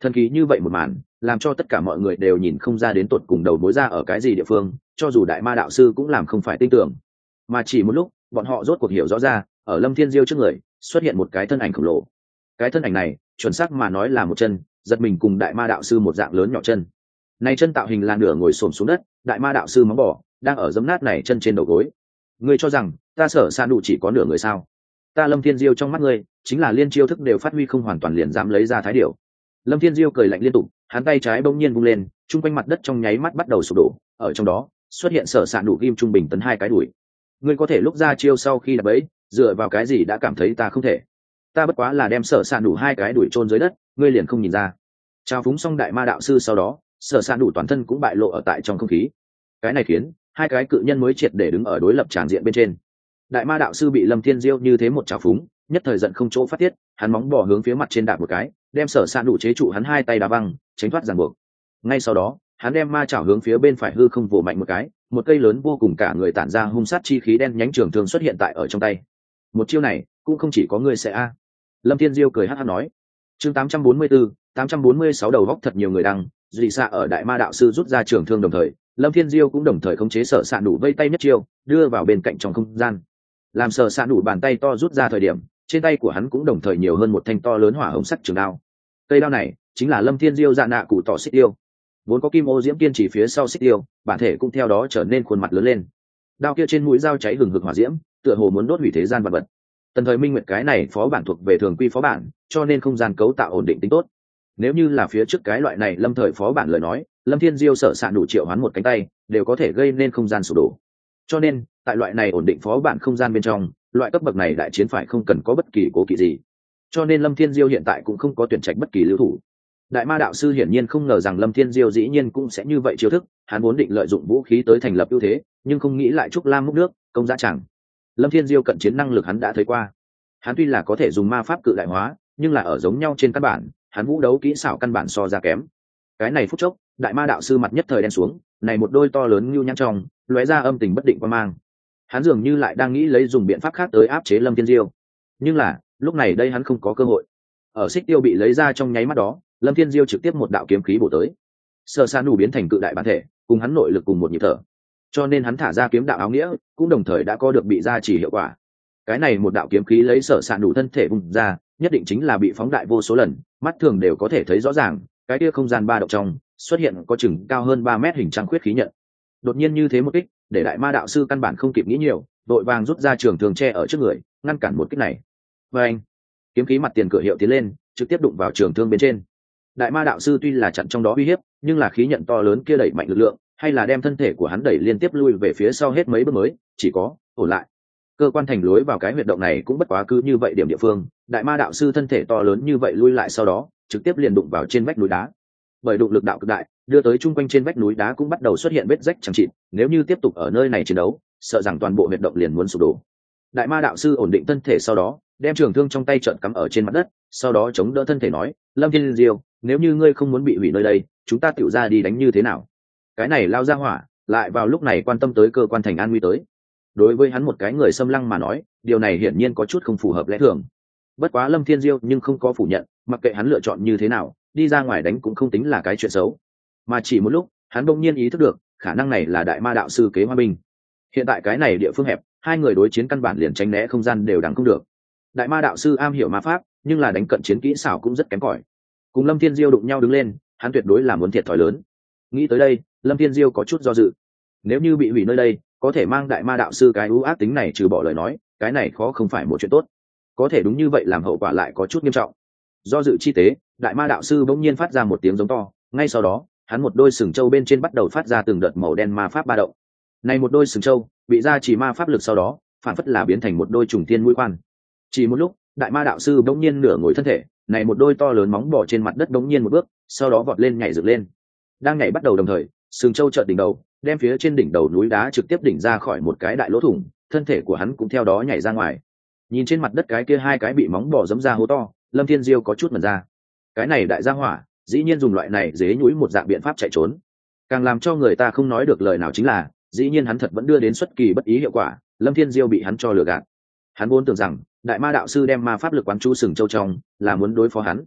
Thần kỳ như vậy một màn làm cho tất cả mọi người đều nhìn không ra đến tột cùng đầu mối ra ở cái gì địa phương, cho dù đại ma đạo sư cũng làm không phải tin tưởng. Mà chỉ một lúc bọn họ rốt cuộc hiểu rõ ra, ở Lâm Thiên Diêu trước người xuất hiện một cái thân ảnh khổng lồ. Cái thân ảnh này chuẩn xác mà nói là một chân, giật mình cùng đại ma đạo sư một dạng lớn nhỏ chân. Này chân tạo hình là nửa ngồi xổm xuống đất, đại ma đạo sư móng bỏ đang ở giấm nát này chân trên đầu gối. Ngươi cho rằng ta Sở Sa Nụ chỉ có nửa người sao? Ta Lâm Thiên Diêu trong mắt ngươi chính là liên chiêu thức đều phát huy không hoàn toàn liền dám lấy ra thái điểu. Lâm Thiên Diêu cười lạnh liên tục, hắn tay trái bỗng nhiên vung lên, trung quanh mặt đất trong nháy mắt bắt đầu sụp đổ, ở trong đó xuất hiện Sở Sa Nụ ghim trung bình tấn hai cái đuổi. Ngươi có thể lúc ra chiêu sau khi đập bẫy, dựa vào cái gì đã cảm thấy ta không thể? Ta bất quá là đem Sở Sa Nụ hai cái đuổi chôn dưới đất, ngươi liền không nhìn ra? Trao phúng xong đại ma đạo sư sau đó, Sở Sa Nụ toàn thân cũng bại lộ ở tại trong không khí. Cái này khiến hai cái cự nhân mới triệt để đứng ở đối lập tràng diện bên trên. Đại ma đạo sư bị Lâm Thiên Diêu như thế một trào phúng, nhất thời giận không chỗ phát tiết, hắn móng bỏ hướng phía mặt trên đạp một cái, đem Sở Sa Nụ chế trụ hắn hai tay đá văng, tránh thoát ràng buộc. Ngay sau đó, hắn đem ma chảo hướng phía bên phải hư không vồ mạnh một cái, một cây lớn vô cùng cả người tản ra hung sát chi khí đen nhánh trường thương xuất hiện tại ở trong tay. Một chiêu này cũng không chỉ có ngươi sẽ a. Lâm Thiên Diêu cười hắc hắc nói. Chương tám trăm bốn mươi tư, tám trăm bốn mươi sáu đầu góc thật nhiều người đăng, dị xạ ở đại ma đạo sư rút ra trường thương đồng thời, Lâm Thiên Diêu cũng đồng thời khống chế Sở Sa Nụ vây tay nhất chiêu, đưa vào bên cạnh trong không gian. Làm Sở Sa Nụ bàn tay to rút ra thời điểm, trên tay của hắn cũng đồng thời nhiều hơn một thanh to lớn hỏa hồng sắc trường đao. Cây đao này chính là Lâm Thiên Diêu dạ nạ cụ tỏ xích tiêu. Vốn có kim ô diễm kiên trì phía sau xích tiêu, bản thể cũng theo đó trở nên khuôn mặt lớn lên. Đao kia trên mũi dao cháy hừng hực hỏa diễm, tựa hồ muốn đốt hủy thế gian vật vật. Tần thời Minh Nguyệt cái này phó bản thuộc về thường quy phó bản, cho nên không gian cấu tạo ổn định tính tốt. Nếu như là phía trước cái loại này lâm thời phó bản lời nói, Lâm Thiên Diêu Sở Sa Nụ triệu hoán một cánh tay đều có thể gây nên không gian sụp đổ. Cho nên tại loại này ổn định phó bản không gian bên trong, loại cấp bậc này đại chiến phải không cần có bất kỳ cố kỵ gì. Cho nên Lâm Thiên Diêu hiện tại cũng không có tuyển trạch bất kỳ lưu thủ. Đại ma đạo sư hiển nhiên không ngờ rằng Lâm Thiên Diêu dĩ nhiên cũng sẽ như vậy chiêu thức, hắn vốn định lợi dụng vũ khí tới thành lập ưu thế, nhưng không nghĩ lại trúc lam múc nước, công giá chẳng. Lâm Thiên Diêu cận chiến năng lực hắn đã thấy qua. Hắn tuy là có thể dùng ma pháp cự đại hóa, nhưng là ở giống nhau trên căn bản, hắn vũ đấu kỹ xảo căn bản so ra kém. Cái này phút chốc, đại ma đạo sư mặt nhất thời đen xuống, này một đôi to lớn nhu nhăn trong, lóe ra âm tình bất định qua mang. Hắn dường như lại đang nghĩ lấy dùng biện pháp khác tới áp chế Lâm Thiên Diêu. Nhưng là, lúc này đây hắn không có cơ hội. Ở xích tiêu bị lấy ra trong nháy mắt đó, Lâm Thiên Diêu trực tiếp một đạo kiếm khí bổ tới. Sở Sa Nụ biến thành cự đại bản thể, cùng hắn nội lực cùng một nhịp thở. Cho nên hắn thả ra kiếm đạo áo nghĩa, cũng đồng thời đã có được bị gia trì hiệu quả. Cái này một đạo kiếm khí lấy Sở Sa Nụ thân thể vùng ra, nhất định chính là bị phóng đại vô số lần, mắt thường đều có thể thấy rõ ràng, cái kia không gian ba động trong xuất hiện có chừng cao hơn ba mét hình trăng khuyết khí nhận. Đột nhiên như thế một kích, để đại ma đạo sư căn bản không kịp nghĩ nhiều, đội vàng rút ra trường thường che ở trước người, ngăn cản một kích này. Và anh, kiếm khí mặt tiền cửa hiệu tiến lên, trực tiếp đụng vào trường thương bên trên. Đại ma đạo sư tuy là chặn trong đó uy hiếp, nhưng là khí nhận to lớn kia đẩy mạnh lực lượng, hay là đem thân thể của hắn đẩy liên tiếp lui về phía sau hết mấy bước mới, chỉ có ổn lại. Cơ quan thành lối vào cái huyệt động này cũng bất quá cứ như vậy điểm địa phương, đại ma đạo sư thân thể to lớn như vậy lui lại sau đó, trực tiếp liền đụng vào trên vách núi đá. Bởi đụng lực đạo cực đại, đưa tới chung quanh trên vách núi đá cũng bắt đầu xuất hiện vết rách chẳng chịt, nếu như tiếp tục ở nơi này chiến đấu, sợ rằng toàn bộ huyệt động liền muốn sụp đổ. Đại ma đạo sư ổn định thân thể sau đó, đem trường thương trong tay trợn cắm ở trên mặt đất, sau đó chống đỡ thân thể nói, Lâm Thiên Diêu, nếu như ngươi không muốn bị hủy nơi đây, chúng ta tiểu ra đi đánh như thế nào? Cái này lao ra hỏa, lại vào lúc này quan tâm tới cơ quan thành an nguy tới. Đối với hắn một cái người xâm lăng mà nói, điều này hiển nhiên có chút không phù hợp lẽ thường. Bất quá Lâm Thiên Diêu nhưng không có phủ nhận, mặc kệ hắn lựa chọn như thế nào, đi ra ngoài đánh cũng không tính là cái chuyện xấu. Mà chỉ một lúc, hắn bỗng nhiên ý thức được, khả năng này là đại ma đạo sư kế hoa binh. Hiện tại cái này địa phương hẹp, hai người đối chiến căn bản liền tránh né không gian đều đáng không được. Đại ma đạo sư am hiểu ma pháp, nhưng là đánh cận chiến kỹ xảo cũng rất kém cỏi. Cùng Lâm Thiên Diêu đụng nhau đứng lên, hắn tuyệt đối là muốn thiệt thòi lớn. Nghĩ tới đây, Lâm Thiên Diêu có chút do dự. Nếu như bị hủy nơi đây, có thể mang đại ma đạo sư cái ưu ác tính này trừ bỏ lời nói, cái này khó không phải một chuyện tốt. Có thể đúng như vậy làm hậu quả lại có chút nghiêm trọng. Do dự chi tế, đại ma đạo sư bỗng nhiên phát ra một tiếng giống to, ngay sau đó, hắn một đôi sừng trâu bên trên bắt đầu phát ra từng đợt màu đen ma pháp ba động. Này một đôi sừng trâu, bị ra chỉ ma pháp lực sau đó, phản phất là biến thành một đôi trùng thiên mũi khoan. Chỉ một lúc, đại ma đạo sư bỗng nhiên nửa ngồi thân thể, này một đôi to lớn móng bò trên mặt đất bỗng nhiên một bước, sau đó vọt lên nhảy dựng lên. Đang nhảy bắt đầu đồng thời, sừng trâu chợt đỉnh đầu, đem phía trên đỉnh đầu núi đá trực tiếp đỉnh ra khỏi một cái đại lỗ thủng, thân thể của hắn cũng theo đó nhảy ra ngoài. Nhìn trên mặt đất cái kia hai cái bị móng bò giẫm ra hố to, Lâm Thiên Diêu có chút mẩn ra. Cái này đại gia hỏa, dĩ nhiên dùng loại này dế nhúi một dạng biện pháp chạy trốn. Càng làm cho người ta không nói được lời nào chính là, dĩ nhiên hắn thật vẫn đưa đến xuất kỳ bất ý hiệu quả, Lâm Thiên Diêu bị hắn cho lừa gạt. Hắn vốn tưởng rằng, đại ma đạo sư đem ma pháp lực quán chú sừng châu trong, là muốn đối phó hắn.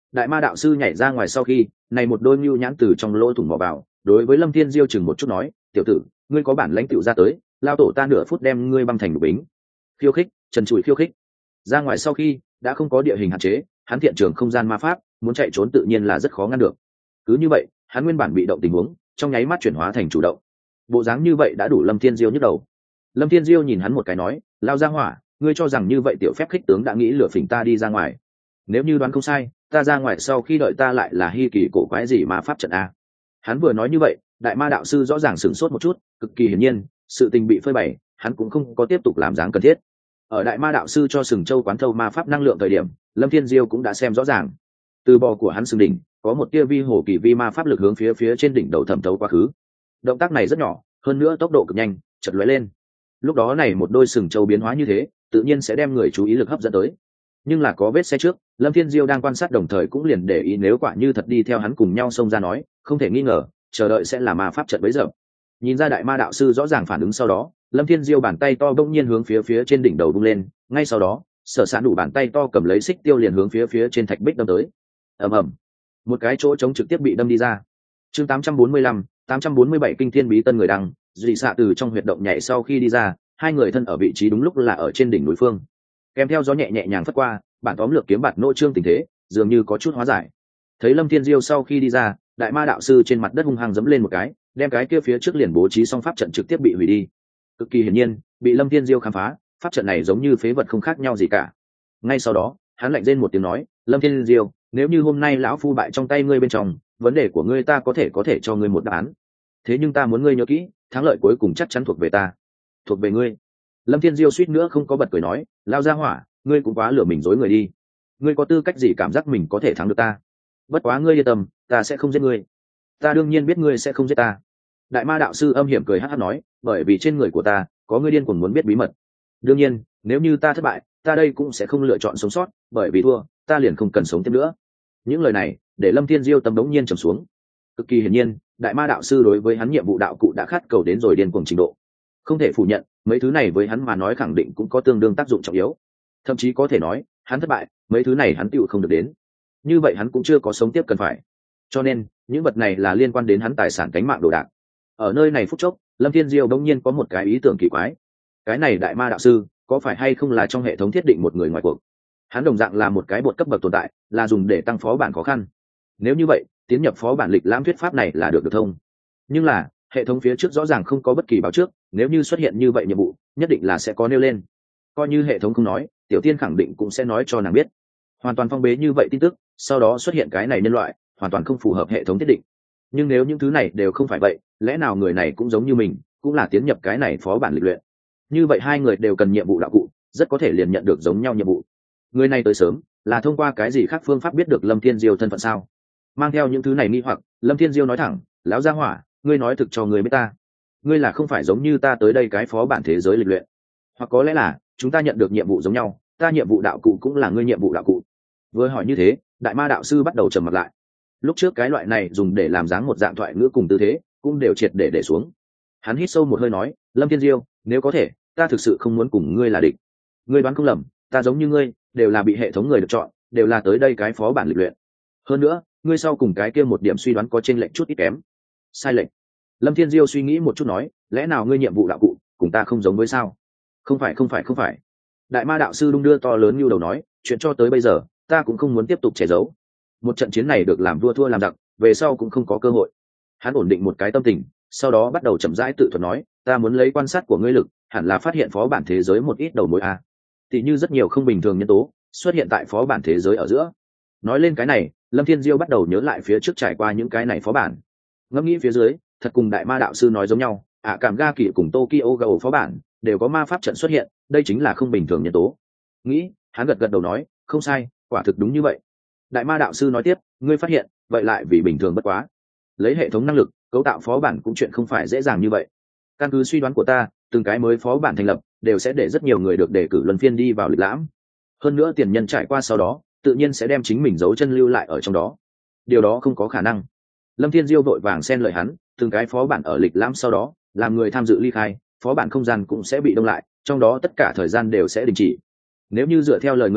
đại ma đạo sư nhảy ra ngoài sau khi này một đôi mưu nhãn từ trong lỗ thủng mò vào, đối với Lâm Thiên Diêu chừng một chút nói, tiểu tử, ngươi có bản lãnh tựu ra tới, lao tổ ta nửa phút đem ngươi băng thành đục bính. Khiêu khích, trần trụi khiêu khích. Ra ngoài sau khi đã không có địa hình hạn chế, hắn thiện trường không gian ma pháp, muốn chạy trốn tự nhiên là rất khó ngăn được. Cứ như vậy, hắn nguyên bản bị động tình huống, trong nháy mắt chuyển hóa thành chủ động. Bộ dáng như vậy đã đủ Lâm Thiên Diêu nhức đầu. Lâm Thiên Diêu nhìn hắn một cái nói, lao ra hỏa, ngươi cho rằng như vậy tiểu phép khích tướng đã nghĩ lừa phỉnh ta đi ra ngoài. Nếu như đoán không sai, ta ra ngoài sau khi đợi ta lại là hi kỳ cổ quái gì mà pháp trận a. Hắn vừa nói như vậy, đại ma đạo sư rõ ràng sửng sốt một chút, cực kỳ hiển nhiên, sự tình bị phơi bày, hắn cũng không có tiếp tục làm dáng cần thiết. Ở đại ma đạo sư cho sừng châu quán thâu ma pháp năng lượng thời điểm, Lâm Thiên Diêu cũng đã xem rõ ràng. Từ bò của hắn sừng đỉnh, có một tia vi hồ kỳ vi ma pháp lực hướng phía phía trên đỉnh đầu thẩm thấu quá khứ. Động tác này rất nhỏ, hơn nữa tốc độ cực nhanh, chợt lóe lên. Lúc đó này một đôi sừng châu biến hóa như thế, tự nhiên sẽ đem người chú ý lực hấp dẫn tới. Nhưng là có vết xe trước, Lâm Thiên Diêu đang quan sát đồng thời cũng liền để ý nếu quả như thật đi theo hắn cùng nhau xông ra nói, không thể nghi ngờ, chờ đợi sẽ là ma pháp trận bấy giờ. Nhìn ra đại ma đạo sư rõ ràng phản ứng sau đó, Lâm Thiên Diêu bàn tay to bỗng nhiên hướng phía phía trên đỉnh đầu vung lên, ngay sau đó, Sở Sản đủ bàn tay to cầm lấy xích tiêu liền hướng phía phía trên thạch bích đâm tới. Ầm ầm, một cái chỗ trống trực tiếp bị đâm đi ra. Chương tám trăm bốn mươi lăm, tám trăm bốn mươi bảy kinh thiên bí tân người đăng, dị xạ từ trong huyệt động nhảy sau khi đi ra, hai người thân ở vị trí đúng lúc là ở trên đỉnh núi phương. Kèm theo gió nhẹ nhẹ nhàng phất qua, bản tóm lược kiếm bạt nô trương tình thế, dường như có chút hóa giải. Thấy Lâm Thiên Diêu sau khi đi ra, đại ma đạo sư trên mặt đất hung hăng giẫm lên một cái, đem cái kia phía trước liền bố trí xong pháp trận trực tiếp bị hủy đi. Cực kỳ hiển nhiên, bị Lâm Thiên Diêu khám phá, pháp trận này giống như phế vật không khác nhau gì cả. Ngay sau đó, hắn lạnh rên một tiếng nói, Lâm Thiên Diêu, nếu như hôm nay lão phu bại trong tay ngươi bên trong, vấn đề của ngươi ta có thể có thể cho ngươi một đáp án. Thế nhưng ta muốn ngươi nhớ kỹ, thắng lợi cuối cùng chắc chắn thuộc về ta, thuộc về ngươi. Lâm Thiên Diêu suýt nữa không có bật cười nói, lao ra hỏa, ngươi cũng quá lừa mình dối người đi. Ngươi có tư cách gì cảm giác mình có thể thắng được ta? Bất quá ngươi yên tâm, ta sẽ không giết ngươi. Ta đương nhiên biết ngươi sẽ không giết ta. Đại ma đạo sư âm hiểm cười hắc hắc nói, bởi vì trên người của ta có ngươi điên cuồng muốn biết bí mật. Đương nhiên, nếu như ta thất bại, ta đây cũng sẽ không lựa chọn sống sót, bởi vì thua, ta liền không cần sống tiếp nữa. Những lời này, để Lâm Thiên Diêu tâm đống nhiên trầm xuống. Cực kỳ hiển nhiên, đại ma đạo sư đối với hắn nhiệm vụ đạo cụ đã khát cầu đến rồi điên cuồng trình độ. Không thể phủ nhận, mấy thứ này với hắn mà nói khẳng định cũng có tương đương tác dụng trọng yếu. Thậm chí có thể nói, hắn thất bại, mấy thứ này hắn tựu không được đến. Như vậy hắn cũng chưa có sống tiếp cần phải. Cho nên, những vật này là liên quan đến hắn tài sản cánh mạng đồ đạc. Ở nơi này phút chốc, Lâm Thiên Diêu bỗng nhiên có một cái ý tưởng kỳ quái. Cái này đại ma đạo sư, có phải hay không là trong hệ thống thiết định một người ngoài cuộc? Hắn đồng dạng là một cái bột cấp bậc tồn tại, là dùng để tăng phó bản khó khăn. Nếu như vậy, tiến nhập phó bản lịch lãm thuyết pháp này là được được thông. Nhưng là, hệ thống phía trước rõ ràng không có bất kỳ báo trước, nếu như xuất hiện như vậy nhiệm vụ, nhất định là sẽ có nêu lên. Coi như hệ thống không nói, tiểu tiên khẳng định cũng sẽ nói cho nàng biết. Hoàn toàn phong bế như vậy tin tức, sau đó xuất hiện cái này nhân loại, hoàn toàn không phù hợp hệ thống thiết định. Nhưng nếu những thứ này đều không phải vậy, lẽ nào người này cũng giống như mình, cũng là tiến nhập cái này phó bản lịch luyện? Như vậy hai người đều cần nhiệm vụ đạo cụ, rất có thể liền nhận được giống nhau nhiệm vụ. Người này tới sớm, là thông qua cái gì khác phương pháp biết được Lâm Thiên Diêu thân phận sao? Mang theo những thứ này nghi hoặc, Lâm Thiên Diêu nói thẳng, lão gia hỏa, ngươi nói thực cho người biết ta, ngươi là không phải giống như ta tới đây cái phó bản thế giới lịch luyện, hoặc có lẽ là chúng ta nhận được nhiệm vụ giống nhau, ta nhiệm vụ đạo cụ cũng là ngươi nhiệm vụ đạo cụ. Vừa hỏi như thế, đại ma đạo sư bắt đầu trầm mặt lại. Lúc trước cái loại này dùng để làm dáng một dạng thoại ngữ cùng tư thế, cũng đều triệt để để xuống. Hắn hít sâu một hơi nói, Lâm Thiên Diêu, nếu có thể, ta thực sự không muốn cùng ngươi là địch. Ngươi đoán không lầm, ta giống như ngươi, đều là bị hệ thống người được chọn, đều là tới đây cái phó bản lịch luyện. Hơn nữa, ngươi sau cùng cái kia một điểm suy đoán có chênh lệch chút ít kém. Sai lệch? Lâm Thiên Diêu suy nghĩ một chút nói, lẽ nào ngươi nhiệm vụ đạo cụ cùng ta không giống với sao? Không phải không phải không phải. Đại ma đạo sư đung đưa to lớn như đầu nói, chuyện cho tới bây giờ, ta cũng không muốn tiếp tục che giấu. Một trận chiến này được làm vua thua làm giặc, về sau cũng không có cơ hội. Hắn ổn định một cái tâm tình, sau đó bắt đầu chậm rãi tự thuật nói, ta muốn lấy quan sát của ngươi lực, hẳn là phát hiện phó bản thế giới một ít đầu mối a. Tỷ như rất nhiều không bình thường nhân tố xuất hiện tại phó bản thế giới ở giữa. Nói lên cái này, Lâm Thiên Diêu bắt đầu nhớ lại phía trước trải qua những cái này phó bản. Ngẫm nghĩ phía dưới, thật cùng đại ma đạo sư nói giống nhau, ạ cảm ga kỳ cùng Tokyo Ghoul phó bản đều có ma pháp trận xuất hiện, đây chính là không bình thường nhân tố. Nghĩ, hắn gật gật đầu nói, không sai, quả thực đúng như vậy. Đại ma đạo sư nói tiếp, ngươi phát hiện, vậy lại vì bình thường bất quá. Lấy hệ thống năng lực, cấu tạo phó bản cũng chuyện không phải dễ dàng như vậy. Căn cứ suy đoán của ta, từng cái mới phó bản thành lập đều sẽ để rất nhiều người được đề cử luân phiên đi vào lịch lãm. Hơn nữa tiền nhân trải qua sau đó, tự nhiên sẽ đem chính mình giấu chân lưu lại ở trong đó. Điều đó không có khả năng. Lâm Thiên Diêu vội vàng xen lời hắn, từng cái phó bản ở lịch lãm sau đó, làm người tham dự ly khai, phó bản không gian cũng sẽ bị đông lại, trong đó tất cả thời gian đều sẽ đình chỉ. Nếu như dựa theo lời ngươi nói,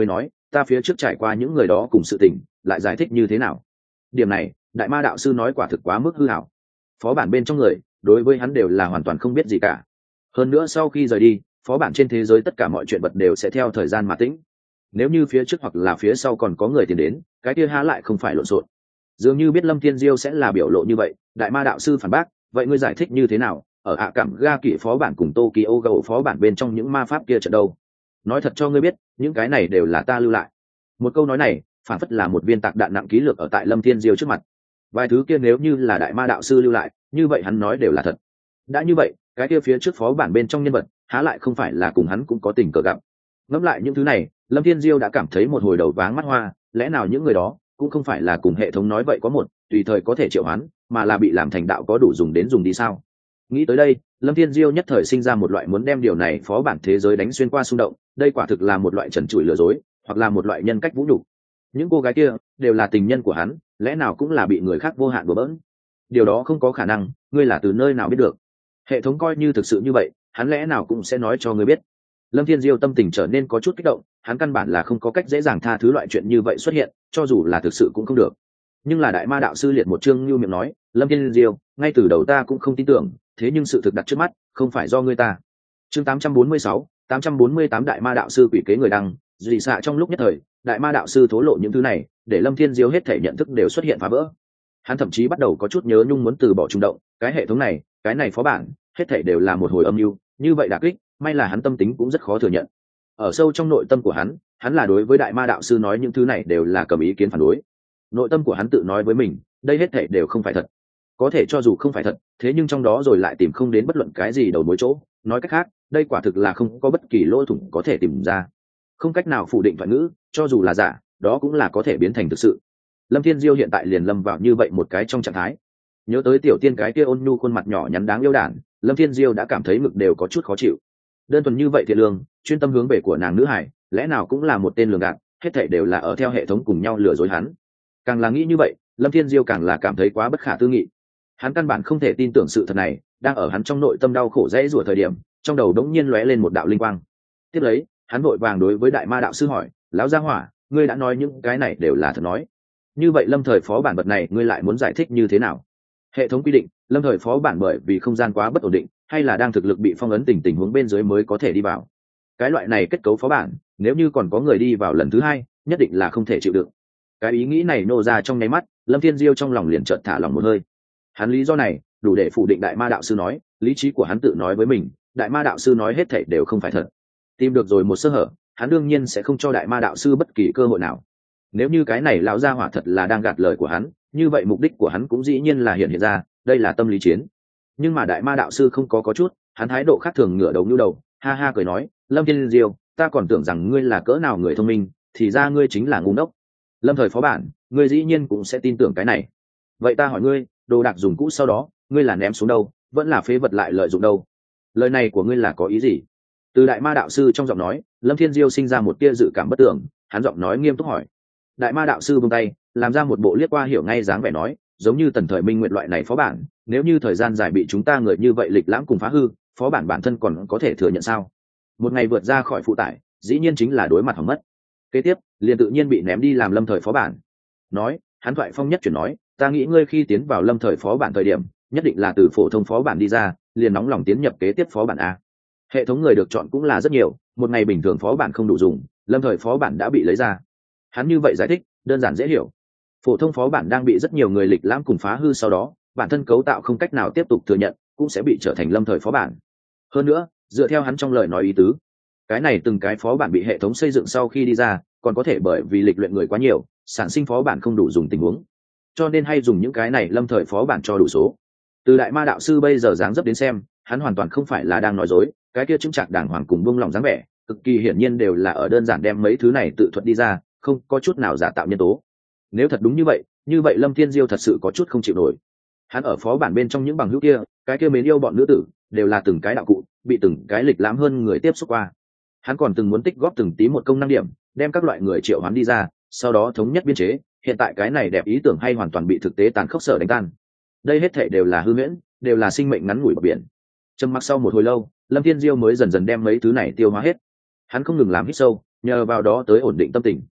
ta phía trước trải qua những người đó cùng sự tình lại giải thích như thế nào? Điểm này đại ma đạo sư nói quả thực quá mức hư hảo. Phó bản bên trong người đối với hắn đều là hoàn toàn không biết gì cả. Hơn nữa sau khi rời đi, phó bản trên thế giới tất cả mọi chuyện vật đều sẽ theo thời gian mà tĩnh. Nếu như phía trước hoặc là phía sau còn có người tiến đến, cái kia há lại không phải lộn xộn. Dường như biết Lâm Thiên Diêu sẽ là biểu lộ như vậy, đại ma đạo sư phản bác, vậy ngươi giải thích như thế nào? Ở ạ cảm ga kỷ phó bản cùng Tokyo Ghoul phó bản bên trong những ma pháp kia trận đâu? Nói thật cho ngươi biết, những cái này đều là ta lưu lại. Một câu nói này phản phất là một viên tạc đạn nặng ký lược ở tại Lâm Thiên Diêu trước mặt. Vài thứ kia nếu như là đại ma đạo sư lưu lại, như vậy hắn nói đều là thật. Đã như vậy, cái kia phía trước phó bản bên trong nhân vật há lại không phải là cùng hắn cũng có tình cờ gặp. Ngẫm lại những thứ này, Lâm Thiên Diêu đã cảm thấy một hồi đầu váng mắt hoa. Lẽ nào những người đó cũng không phải là cùng hệ thống nói vậy có một tùy thời có thể triệu hoán, mà là bị làm thành đạo có đủ dùng đến dùng đi sao? Nghĩ tới đây, Lâm Thiên Diêu nhất thời sinh ra một loại muốn đem điều này phó bản thế giới đánh xuyên qua xung động. Đây quả thực là một loại trần trụi lừa dối, hoặc là một loại nhân cách vũ nhục. Những cô gái kia đều là tình nhân của hắn, lẽ nào cũng là bị người khác vô hạn đùa bỡn? Điều đó không có khả năng, ngươi là từ nơi nào biết được? Hệ thống coi như thực sự như vậy, hắn lẽ nào cũng sẽ nói cho ngươi biết. Lâm Thiên Diêu tâm tình trở nên có chút kích động, hắn căn bản là không có cách dễ dàng tha thứ loại chuyện như vậy xuất hiện, cho dù là thực sự cũng không được. Nhưng là đại ma đạo sư liệt một chương như miệng nói, Lâm Thiên Diêu, ngay từ đầu ta cũng không tin tưởng, thế nhưng sự thực đặt trước mắt, không phải do ngươi ta. Chương tám trăm bốn mươi sáu, tám trăm bốn mươi tám đại ma đạo sư quỷ kế người đăng, dị xạ trong lúc nhất thời, đại ma đạo sư thố lộ những thứ này, để Lâm Thiên Diêu hết thể nhận thức đều xuất hiện phá vỡ. Hắn thậm chí bắt đầu có chút nhớ nhung muốn từ bỏ trung động, cái hệ thống này, cái này phó bản, hết thể đều là một hồi âm mưu, như vậy đả kích, may là hắn tâm tính cũng rất khó thừa nhận. Ở sâu trong nội tâm của hắn, hắn là đối với đại ma đạo sư nói những thứ này đều là cầm ý kiến phản đối. Nội tâm của hắn tự nói với mình, đây hết thể đều không phải thật. Có thể cho dù không phải thật, thế nhưng trong đó rồi lại tìm không đến bất luận cái gì đầu mối chỗ, nói cách khác, đây quả thực là không có bất kỳ lỗ thủng có thể tìm ra. Không cách nào phủ định thoại ngữ, cho dù là giả, đó cũng là có thể biến thành thực sự. Lâm Thiên Diêu hiện tại liền lâm vào như vậy một cái trong trạng thái. Nhớ tới tiểu tiên cái kia ôn nhu khuôn mặt nhỏ nhắn đáng yêu đản, Lâm Thiên Diêu đã cảm thấy ngực đều có chút khó chịu. Đơn thuần như vậy thiệt lương, chuyên tâm hướng về của nàng nữ hải, lẽ nào cũng là một tên lường gạt, hết thảy đều là ở theo hệ thống cùng nhau lừa dối hắn. Càng là nghĩ như vậy, Lâm Thiên Diêu càng là cảm thấy quá bất khả tư nghị. Hắn căn bản không thể tin tưởng sự thật này, đang ở hắn trong nội tâm đau khổ dễ rủa thời điểm, trong đầu đống nhiên lóe lên một đạo linh quang. Tiếp lấy, hắn vội vàng đối với đại ma đạo sư hỏi, lão gia hỏa, ngươi đã nói những cái này đều là thật nói, như vậy lâm thời phó bản vật này ngươi lại muốn giải thích như thế nào? Hệ thống quy định lâm thời phó bản bởi vì không gian quá bất ổn định, hay là đang thực lực bị phong ấn tình tình huống bên dưới mới có thể đi vào. Cái loại này kết cấu phó bản, nếu như còn có người đi vào lần thứ hai, nhất định là không thể chịu đựng. Cái ý nghĩ này nô ra trong nháy mắt, Lâm Thiên Diêu trong lòng liền chợt thả lòng một hơi. Hắn lý do này đủ để phủ định đại ma đạo sư nói, lý trí của hắn tự nói với mình, đại ma đạo sư nói hết thảy đều không phải thật. Tìm được rồi một sơ hở, hắn đương nhiên sẽ không cho đại ma đạo sư bất kỳ cơ hội nào. Nếu như cái này lão gia hỏa thật là đang gạt lời của hắn, như vậy mục đích của hắn cũng dĩ nhiên là hiện hiện ra, đây là tâm lý chiến. Nhưng mà đại ma đạo sư không có có chút, hắn thái độ khác thường ngửa đầu như đầu, ha ha cười nói, Lâm Thiên Diêu, ta còn tưởng rằng ngươi là cỡ nào người thông minh, thì ra ngươi chính là ngu ngốc. Lâm thời phó bản, ngươi dĩ nhiên cũng sẽ tin tưởng cái này. Vậy ta hỏi ngươi, đồ đạc dùng cũ sau đó, ngươi là ném xuống đâu, vẫn là phế vật lại lợi dụng đâu? Lời này của ngươi là có ý gì? Từ đại ma đạo sư trong giọng nói, Lâm Thiên Diêu sinh ra một tia dự cảm bất tưởng, hắn giọng nói nghiêm túc hỏi. Đại ma đạo sư buông tay, làm ra một bộ liếc qua hiểu ngay dáng vẻ nói, giống như tần thời minh nguyện loại này phó bản, nếu như thời gian dài bị chúng ta người như vậy lịch lãm cùng phá hư, phó bản bản thân còn có thể thừa nhận sao? Một ngày vượt ra khỏi phụ tải, dĩ nhiên chính là đối mặt hỏng mất. Kế tiếp, liền tự nhiên bị ném đi làm lâm thời phó bản. Nói, hắn thoại phong nhất chuyển nói, ta nghĩ ngươi khi tiến vào lâm thời phó bản thời điểm, nhất định là từ phổ thông phó bản đi ra, liền nóng lòng tiến nhập kế tiếp phó bản a. Hệ thống người được chọn cũng là rất nhiều, một ngày bình thường phó bản không đủ dùng, lâm thời phó bản đã bị lấy ra. Hắn như vậy giải thích, đơn giản dễ hiểu. Phổ thông phó bản đang bị rất nhiều người lịch lãm cùng phá hư sau đó, bản thân cấu tạo không cách nào tiếp tục thừa nhận, cũng sẽ bị trở thành lâm thời phó bản. Hơn nữa, dựa theo hắn trong lời nói ý tứ, cái này từng cái phó bản bị hệ thống xây dựng sau khi đi ra, còn có thể bởi vì lịch luyện người quá nhiều, sản sinh phó bản không đủ dùng tình huống, cho nên hay dùng những cái này lâm thời phó bản cho đủ số. Từ đại ma đạo sư bây giờ dáng dấp đến xem, hắn hoàn toàn không phải là đang nói dối, cái kia chứng chặt đàng hoàng cùng buông lòng dáng vẻ, cực kỳ hiển nhiên đều là ở đơn giản đem mấy thứ này tự thuật đi ra, không có chút nào giả tạo nhân tố. Nếu thật đúng như vậy, như vậy Lâm Thiên Diêu thật sự có chút không chịu nổi. Hắn ở phó bản bên trong những bằng hữu kia, cái kia mến yêu bọn nữ tử, đều là từng cái đạo cụ, bị từng cái lịch lãm hơn người tiếp xúc qua. Hắn còn từng muốn tích góp từng tí một công năng điểm, đem các loại người triệu hoán đi ra, sau đó thống nhất biên chế, hiện tại cái này đẹp ý tưởng hay hoàn toàn bị thực tế tàn khốc sở đánh tan. Đây hết thảy đều là hư huyễn, đều là sinh mệnh ngắn ngủi bờ biển. Trầm mặc sau một hồi lâu, Lâm Thiên Diêu mới dần dần đem mấy thứ này tiêu hóa hết. Hắn không ngừng làm hít sâu, nhờ vào đó tới ổn định tâm tình.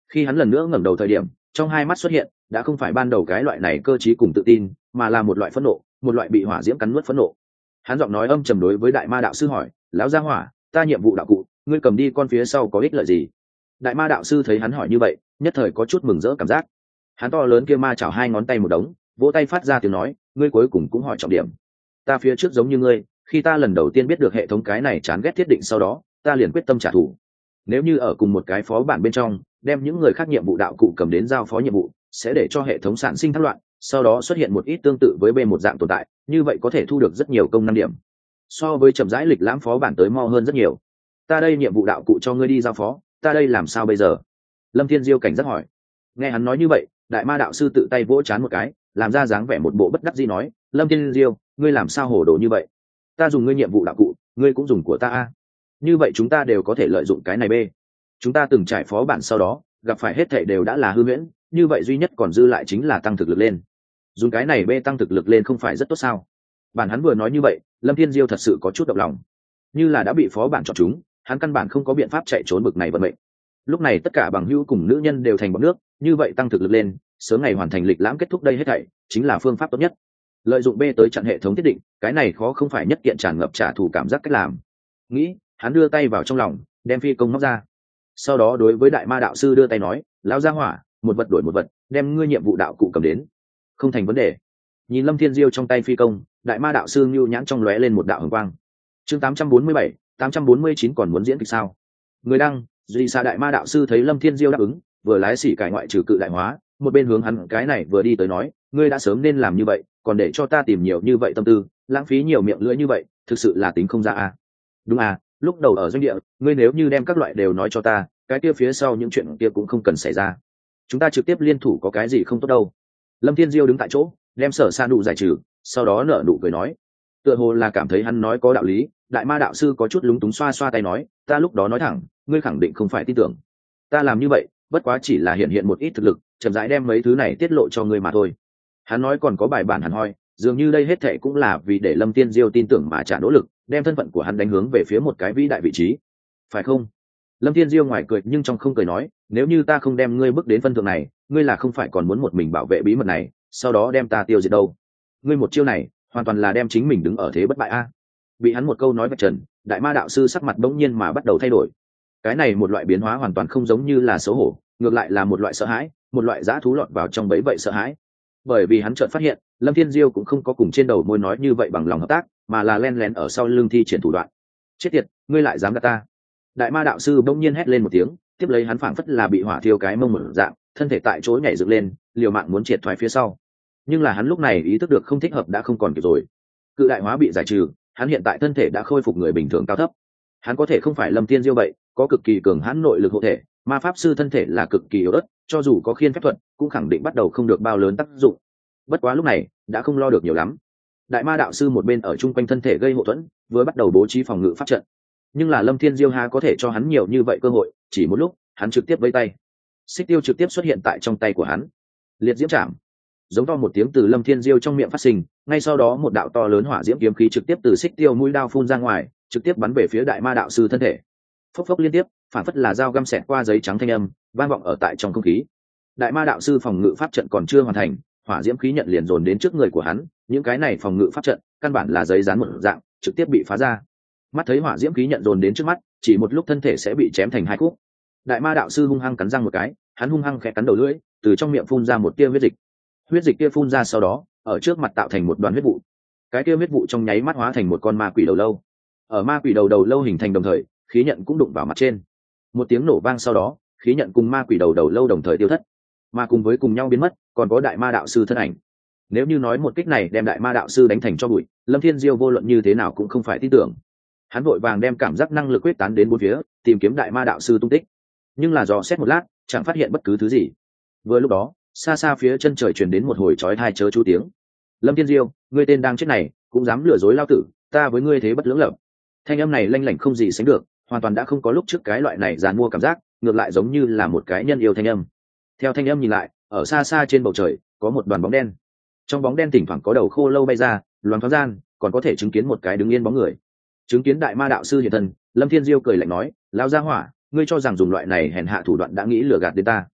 Khi hắn lần nữa ngẩng đầu thời điểm, trong hai mắt xuất hiện đã không phải ban đầu cái loại này cơ trí cùng tự tin, mà là một loại phẫn nộ, một loại bị hỏa diễm cắn nuốt phẫn nộ. Hắn giọng nói âm trầm đối với đại ma đạo sư hỏi: lão gia hỏa, ta nhiệm vụ đạo cụ ngươi cầm đi, con phía sau có ích lợi gì? Đại ma đạo sư thấy hắn hỏi như vậy, nhất thời có chút mừng rỡ cảm giác. Hắn to lớn kia ma chảo hai ngón tay một đống, vỗ tay phát ra tiếng nói: ngươi cuối cùng cũng hỏi trọng điểm. Ta phía trước giống như ngươi, khi ta lần đầu tiên biết được hệ thống cái này chán ghét thiết định sau đó, ta liền quyết tâm trả thù. Nếu như ở cùng một cái phó bản bên trong, đem những người khác nhiệm vụ đạo cụ cầm đến giao phó nhiệm vụ, sẽ để cho hệ thống sản sinh thất loạn, sau đó xuất hiện một ít tương tự với B một dạng tồn tại, như vậy có thể thu được rất nhiều công năng điểm. So với chậm rãi lịch lãm phó bản tới mo hơn rất nhiều. Ta đây nhiệm vụ đạo cụ cho ngươi đi giao phó, ta đây làm sao bây giờ? Lâm Thiên Diêu cảnh giác hỏi. Nghe hắn nói như vậy, đại ma đạo sư tự tay vỗ chán một cái, làm ra dáng vẻ một bộ bất đắc dĩ nói: Lâm Thiên Diêu, ngươi làm sao hồ đồ như vậy? Ta dùng ngươi nhiệm vụ đạo cụ, ngươi cũng dùng của ta a. Như vậy chúng ta đều có thể lợi dụng cái này b. Chúng ta từng trải phó bản sau đó, gặp phải hết thảy đều đã là hư huyễn, như vậy duy nhất còn dư lại chính là tăng thực lực lên. Dùng cái này b tăng thực lực lên không phải rất tốt sao? Bản hắn vừa nói như vậy, Lâm Thiên Diêu thật sự có chút động lòng. Như là đã bị phó bản chọn chúng, hắn căn bản không có biện pháp chạy trốn bực này vận mệnh. Lúc này tất cả bằng hữu cùng nữ nhân đều thành bọn nước, như vậy tăng thực lực lên, sớm ngày hoàn thành lịch lãm kết thúc đây hết thảy, chính là phương pháp tốt nhất. Lợi dụng b tới chặn hệ thống thiết định, cái này khó không phải nhất kiện tràn ngập trả thù cảm giác cách làm. Nghĩ, hắn đưa tay vào trong lòng, đem phi công móc ra. Sau đó đối với đại ma đạo sư đưa tay nói: lão gia hỏa, một vật đổi một vật, đem ngươi nhiệm vụ đạo cụ cầm đến. Không thành vấn đề. Nhìn Lâm Thiên Diêu trong tay phi công, đại ma đạo sư nhu nhãn trong lóe lên một đạo hồng quang. Chương tám trăm bốn mươi bảy, tám trăm bốn mươi chín còn muốn diễn kịch sao? Người đăng, duy xa đại ma đạo sư thấy Lâm Thiên Diêu đáp ứng, vừa lái xỉ cải ngoại trừ cự đại hóa, một bên hướng hắn cái này vừa đi tới nói: ngươi đã sớm nên làm như vậy, còn để cho ta tìm nhiều như vậy tâm tư, lãng phí nhiều miệng lưỡi như vậy, thực sự là tính không ra à? Đúng à, lúc đầu ở doanh địa, ngươi nếu như đem các loại đều nói cho ta, cái kia phía sau những chuyện kia cũng không cần xảy ra. Chúng ta trực tiếp liên thủ có cái gì không tốt đâu. Lâm Thiên Diêu đứng tại chỗ, đem Sở Sa nụ giải trừ, sau đó nở nụ cười nói. Tựa hồ là cảm thấy hắn nói có đạo lý, đại ma đạo sư có chút lúng túng xoa xoa tay nói: ta lúc đó nói thẳng, ngươi khẳng định không phải tin tưởng. Ta làm như vậy, bất quá chỉ là hiện hiện một ít thực lực, chậm rãi đem mấy thứ này tiết lộ cho ngươi mà thôi. Hắn nói còn có bài bản hẳn hoi, dường như đây hết thệ cũng là vì để Lâm Thiên Diêu tin tưởng mà trả nỗ lực, đem thân phận của hắn đánh hướng về phía một cái vĩ đại vị trí, phải không? Lâm Thiên Diêu ngoài cười nhưng trong không cười nói: nếu như ta không đem ngươi bước đến phân thượng này, ngươi là không phải còn muốn một mình bảo vệ bí mật này, sau đó đem ta tiêu diệt đâu? Ngươi một chiêu này, hoàn toàn là đem chính mình đứng ở thế bất bại a. Bị hắn một câu nói vạch trần, đại ma đạo sư sắc mặt bỗng nhiên mà bắt đầu thay đổi. Cái này một loại biến hóa hoàn toàn không giống như là xấu hổ, ngược lại là một loại sợ hãi, một loại dã thú lọt vào trong bẫy vậy sợ hãi. Bởi vì hắn chợt phát hiện, Lâm Thiên Diêu cũng không có cùng trên đầu môi nói như vậy bằng lòng hợp tác, mà là len lén ở sau lưng thi triển thủ đoạn. Chết tiệt, ngươi lại dám gạt ta! Đại ma đạo sư bỗng nhiên hét lên một tiếng, tiếp lấy hắn phảng phất là bị hỏa thiêu cái mông mở dạng, thân thể tại chỗ nhảy dựng lên, liều mạng muốn triệt thoái phía sau. Nhưng là hắn lúc này ý thức được không thích hợp đã không còn kịp rồi. Cự đại hóa bị giải trừ, hắn hiện tại thân thể đã khôi phục người bình thường cao thấp. Hắn có thể không phải Lâm Thiên Diêu vậy, có cực kỳ cường hãn nội lực hộ thể, ma pháp sư thân thể là cực kỳ yếu ớt, cho dù có khiên phép thuật, cũng khẳng định bắt đầu không được bao lớn tác dụng. Bất quá lúc này, đã không lo được nhiều lắm. Đại ma đạo sư một bên ở chung quanh thân thể gây hậu thuẫn, vừa bắt đầu bố trí phòng ngự pháp trận. Nhưng là Lâm Thiên Diêu ha có thể cho hắn nhiều như vậy cơ hội, chỉ một lúc, hắn trực tiếp vây tay. Xích tiêu trực tiếp xuất hiện tại trong tay của hắn. Liệt diễm chạm. Giống to một tiếng từ Lâm Thiên Diêu trong miệng phát sinh, ngay sau đó một đạo to lớn hỏa diễm kiếm khí trực tiếp từ xích tiêu mũi đao phun ra ngoài, trực tiếp bắn về phía đại ma đạo sư thân thể. Phốc phốc liên tiếp, phản phất là dao găm xẹt qua giấy trắng thanh âm, vang vọng ở tại trong không khí. Đại ma đạo sư phòng ngự pháp trận còn chưa hoàn thành, hỏa diễm khí nhận liền dồn đến trước người của hắn, những cái này phòng ngự pháp trận, căn bản là giấy dán một dạng, trực tiếp bị phá ra. Mắt thấy hỏa diễm khí nhận dồn đến trước mắt, chỉ một lúc thân thể sẽ bị chém thành hai khúc. Đại ma đạo sư hung hăng cắn răng một cái, hắn hung hăng khẽ cắn đầu lưỡi, từ trong miệng phun ra một tia huyết dịch. Huyết dịch kia phun ra sau đó, ở trước mặt tạo thành một đoàn huyết vụ. Cái kia huyết vụ trong nháy mắt hóa thành một con ma quỷ đầu lâu. Ở ma quỷ đầu đầu lâu hình thành đồng thời, khí nhận cũng đụng vào mặt trên. Một tiếng nổ vang sau đó, khí nhận cùng ma quỷ đầu đầu lâu đồng thời tiêu thất. Mà cùng với cùng nhau biến mất, còn có đại ma đạo sư thân ảnh. Nếu như nói một kích này đem đại ma đạo sư đánh thành cho bụi, Lâm Thiên Diêu vô luận như thế nào cũng không phải tin tưởng. Hắn vội vàng đem cảm giác năng lực quyết tán đến bốn phía, tìm kiếm đại ma đạo sư tung tích. Nhưng là dò xét một lát, chẳng phát hiện bất cứ thứ gì. Vừa lúc đó, xa xa phía chân trời truyền đến một hồi chói tai chớ chú tiếng. Lâm Thiên Diêu, ngươi tên đang chết này, cũng dám lừa dối lao tử, ta với ngươi thế bất lưỡng lập. Thanh âm này lanh lảnh không gì sánh được, hoàn toàn đã không có lúc trước cái loại này dàn mua cảm giác, ngược lại giống như là một cái nhân yêu thanh âm. Theo thanh âm nhìn lại, ở xa xa trên bầu trời có một đoàn bóng đen. Trong bóng đen thỉnh thoảng có đầu khô lâu bay ra, loáng thoáng gian còn có thể chứng kiến một cái đứng yên bóng người. Chứng kiến đại ma đạo sư hiện thân, Lâm Thiên Diêu cười lạnh nói: lão gia hỏa, ngươi cho rằng dùng loại này hèn hạ thủ đoạn đã nghĩ lừa gạt đến ta?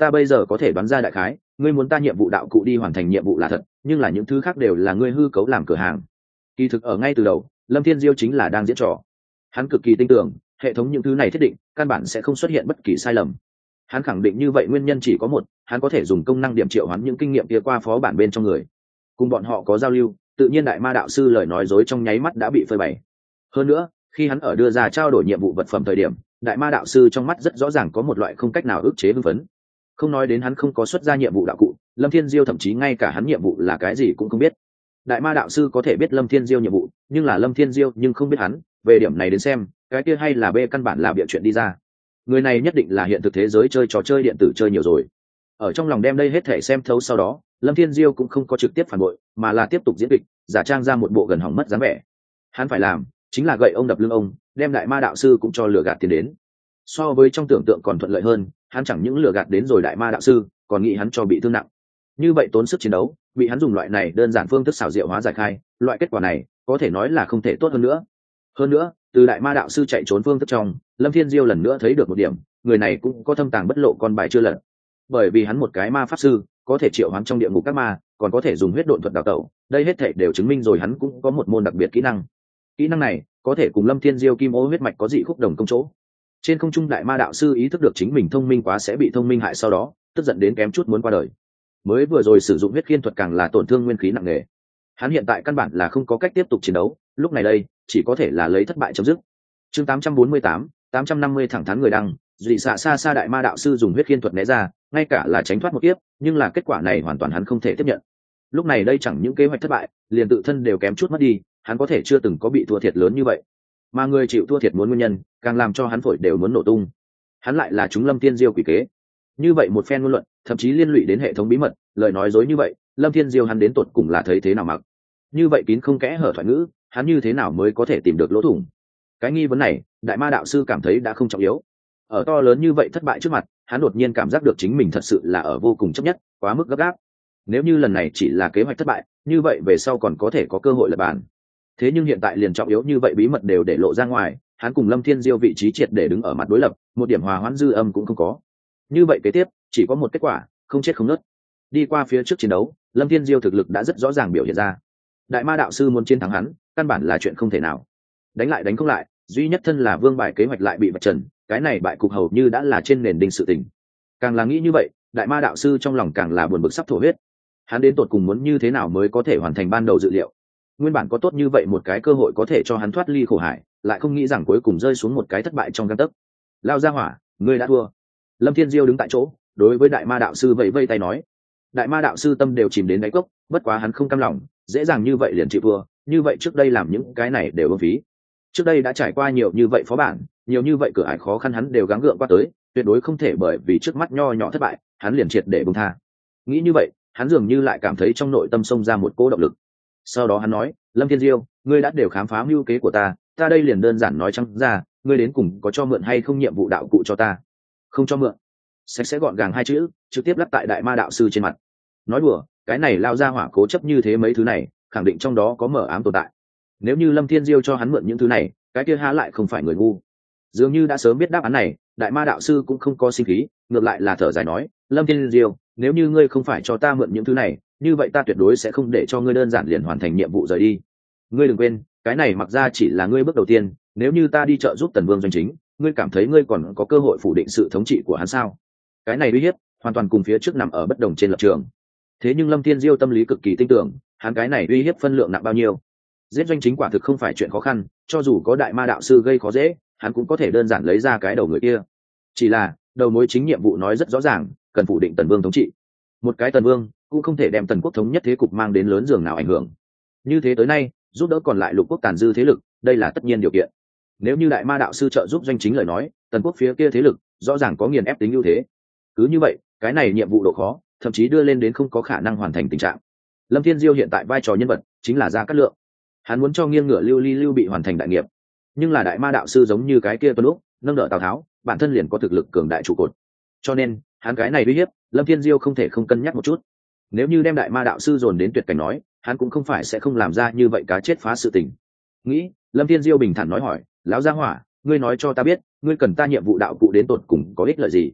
ta bây giờ có thể đoán ra đại khái, ngươi muốn ta nhiệm vụ đạo cụ đi hoàn thành nhiệm vụ là thật, nhưng là những thứ khác đều là ngươi hư cấu làm cửa hàng. Kỳ thực ở ngay từ đầu, Lâm Thiên Diêu chính là đang diễn trò. Hắn cực kỳ tin tưởng, hệ thống những thứ này thiết định, căn bản sẽ không xuất hiện bất kỳ sai lầm. Hắn khẳng định như vậy nguyên nhân chỉ có một, hắn có thể dùng công năng điểm triệu hoán những kinh nghiệm kia qua phó bản bên trong người. Cùng bọn họ có giao lưu, tự nhiên đại ma đạo sư lời nói dối trong nháy mắt đã bị phơi bày. Hơn nữa, khi hắn ở đưa ra trao đổi nhiệm vụ vật phẩm thời điểm, đại ma đạo sư trong mắt rất rõ ràng có một loại không cách nào ức chế hưng phấn. Không nói đến hắn không có xuất ra nhiệm vụ đạo cụ, Lâm Thiên Diêu thậm chí ngay cả hắn nhiệm vụ là cái gì cũng không biết. Đại ma đạo sư có thể biết Lâm Thiên Diêu nhiệm vụ, nhưng là Lâm Thiên Diêu nhưng không biết hắn. Về điểm này đến xem, cái kia hay là B căn bản là bịa chuyện đi ra. Người này nhất định là hiện thực thế giới chơi trò chơi điện tử chơi nhiều rồi. Ở trong lòng đem đây hết thể xem thấu sau đó, Lâm Thiên Diêu cũng không có trực tiếp phản bội, mà là tiếp tục diễn kịch, giả trang ra một bộ gần hỏng mất dáng vẻ. Hắn phải làm chính là gậy ông đập lưng ông, đem đại ma đạo sư cũng cho lừa gạt tiền đến. So với trong tưởng tượng còn thuận lợi hơn, hắn chẳng những lừa gạt đến rồi đại ma đạo sư, còn nghĩ hắn cho bị thương nặng. Như vậy tốn sức chiến đấu, bị hắn dùng loại này đơn giản phương thức xảo diệu hóa giải khai, loại kết quả này có thể nói là không thể tốt hơn nữa. Hơn nữa, từ đại ma đạo sư chạy trốn phương thức trong, Lâm Thiên Diêu lần nữa thấy được một điểm, người này cũng có thâm tàng bất lộ con bài chưa lật. Bởi vì hắn một cái ma pháp sư, có thể triệu hoán trong địa ngục các ma, còn có thể dùng huyết độn thuật đào tẩu, đây hết thảy đều chứng minh rồi hắn cũng có một môn đặc biệt kỹ năng. Kỹ năng này có thể cùng Lâm Thiên Diêu kim ô huyết mạch có dị khúc đồng công chỗ. Trên không trung đại ma đạo sư ý thức được chính mình thông minh quá sẽ bị thông minh hại, sau đó tức giận đến kém chút muốn qua đời. Mới vừa rồi sử dụng huyết khiên thuật càng là tổn thương nguyên khí nặng nề. Hắn hiện tại căn bản là không có cách tiếp tục chiến đấu, lúc này đây chỉ có thể là lấy thất bại chấm dứt. Chương tám trăm bốn mươi tám, tám trăm năm mươi thẳng thắn người đăng, dị xạ xa xa đại ma đạo sư dùng huyết khiên thuật né ra, ngay cả là tránh thoát một kiếp, nhưng là kết quả này hoàn toàn hắn không thể tiếp nhận. Lúc này đây chẳng những kế hoạch thất bại, liền tự thân đều kém chút mất đi, hắn có thể chưa từng có bị thua thiệt lớn như vậy. Mà người chịu thua thiệt muốn nguyên nhân, càng làm cho hắn phổi đều muốn nổ tung. Hắn lại là chúng Lâm Thiên Diêu quỷ kế. Như vậy một phen ngôn luận, thậm chí liên lụy đến hệ thống bí mật, lời nói dối như vậy, Lâm Thiên Diêu hắn đến tột cùng là thấy thế nào mặc? Như vậy kín không kẽ hở thoại ngữ, hắn như thế nào mới có thể tìm được lỗ thủng? Cái nghi vấn này, đại ma đạo sư cảm thấy đã không trọng yếu. Ở to lớn như vậy thất bại trước mặt, hắn đột nhiên cảm giác được chính mình thật sự là ở vô cùng chấp nhất, quá mức gấp gáp. Nếu như lần này chỉ là kế hoạch thất bại, như vậy về sau còn có thể có cơ hội lật bàn. Thế nhưng hiện tại liền trọng yếu như vậy bí mật đều để lộ ra ngoài, hắn cùng Lâm Thiên Diêu vị trí triệt để đứng ở mặt đối lập, một điểm hòa hoãn dư âm cũng không có. Như vậy kế tiếp chỉ có một kết quả, không chết không nứt. Đi qua phía trước chiến đấu, Lâm Thiên Diêu thực lực đã rất rõ ràng biểu hiện ra. Đại ma đạo sư muốn chiến thắng hắn, căn bản là chuyện không thể nào. Đánh lại đánh không lại, duy nhất thân là vương bài kế hoạch lại bị vạch trần, cái này bại cục hầu như đã là trên nền đỉnh sự tình. Càng là nghĩ như vậy, đại ma đạo sư trong lòng càng là buồn bực sắp thổ huyết. Hắn đến tột cùng muốn như thế nào mới có thể hoàn thành ban đầu dự liệu? Nguyên bản có tốt như vậy một cái cơ hội có thể cho hắn thoát ly khổ hải, lại không nghĩ rằng cuối cùng rơi xuống một cái thất bại trong gang tấc. Lao ra hỏa, ngươi đã thua. Lâm Thiên Diêu đứng tại chỗ, đối với đại ma đạo sư vẫy vẫy tay nói. Đại ma đạo sư tâm đều chìm đến đáy cốc, bất quá hắn không cam lòng, dễ dàng như vậy liền chịu thua, như vậy trước đây làm những cái này đều uổng phí. Trước đây đã trải qua nhiều như vậy phó bản, nhiều như vậy cửa ải khó khăn hắn đều gắng gượng qua tới, tuyệt đối không thể bởi vì trước mắt nho nhỏ thất bại, hắn liền triệt để buông tha. Nghĩ như vậy, hắn dường như lại cảm thấy trong nội tâm xông ra một cỗ động lực. Sau đó hắn nói, Lâm Thiên Diêu, ngươi đã đều khám phá mưu kế của ta, ta đây liền đơn giản nói trắng ra, ngươi đến cùng có cho mượn hay không nhiệm vụ đạo cụ cho ta? Không cho mượn. Sạch sẽ gọn gàng hai chữ, trực tiếp lắp tại đại ma đạo sư trên mặt. Nói đùa, cái này lao ra hỏa cố chấp như thế mấy thứ này, khẳng định trong đó có mở ám tồn tại. Nếu như Lâm Thiên Diêu cho hắn mượn những thứ này, cái kia há lại không phải người ngu. Dường như đã sớm biết đáp án này, đại ma đạo sư cũng không có sinh khí, ngược lại là thở dài nói, Lâm Thiên Diêu, nếu như ngươi không phải cho ta mượn những thứ này, như vậy ta tuyệt đối sẽ không để cho ngươi đơn giản liền hoàn thành nhiệm vụ rời đi. Ngươi đừng quên, cái này mặc ra chỉ là ngươi bước đầu tiên, nếu như ta đi trợ giúp Tần Vương doanh chính, ngươi cảm thấy ngươi còn có cơ hội phủ định sự thống trị của hắn sao? Cái này uy hiếp hoàn toàn cùng phía trước nằm ở bất đồng trên lập trường. Thế nhưng Lâm Thiên Diêu tâm lý cực kỳ tin tưởng, hắn cái này uy hiếp phân lượng nặng bao nhiêu. Giết doanh chính quả thực không phải chuyện khó khăn, cho dù có đại ma đạo sư gây khó dễ, hắn cũng có thể đơn giản lấy ra cái đầu người kia. Chỉ là đầu mối chính nhiệm vụ nói rất rõ ràng, cần phủ định Tần Vương thống trị. Một cái Tần Vương cũng không thể đem Tần quốc thống nhất thế cục mang đến lớn giường nào ảnh hưởng. Như thế tới nay, giúp đỡ còn lại lục quốc tàn dư thế lực, đây là tất nhiên điều kiện. Nếu như đại ma đạo sư trợ giúp doanh chính lời nói, Tần quốc phía kia thế lực rõ ràng có nghiền ép tính ưu thế. Cứ như vậy, cái này nhiệm vụ độ khó, thậm chí đưa lên đến không có khả năng hoàn thành tình trạng. Lâm Thiên Diêu hiện tại vai trò nhân vật chính là Gia Cát Lượng. Hắn muốn cho nghiêng ngửa lưu ly lưu bị hoàn thành đại nghiệp, nhưng là đại ma đạo sư giống như cái kia Tuân Lúc nâng đỡ Tào Tháo, bản thân liền có thực lực cường đại trụ cột, cho nên hắn cái này uy hiếp Lâm Thiên Diêu không thể không cân nhắc một chút. Nếu như đem đại ma đạo sư dồn đến tuyệt cảnh nói, hắn cũng không phải sẽ không làm ra như vậy cá chết phá sự tình. Nghĩ, Lâm Thiên Diêu bình thản nói hỏi, lão gia hỏa, ngươi nói cho ta biết, ngươi cần ta nhiệm vụ đạo cụ đến tột cùng có ích lợi gì?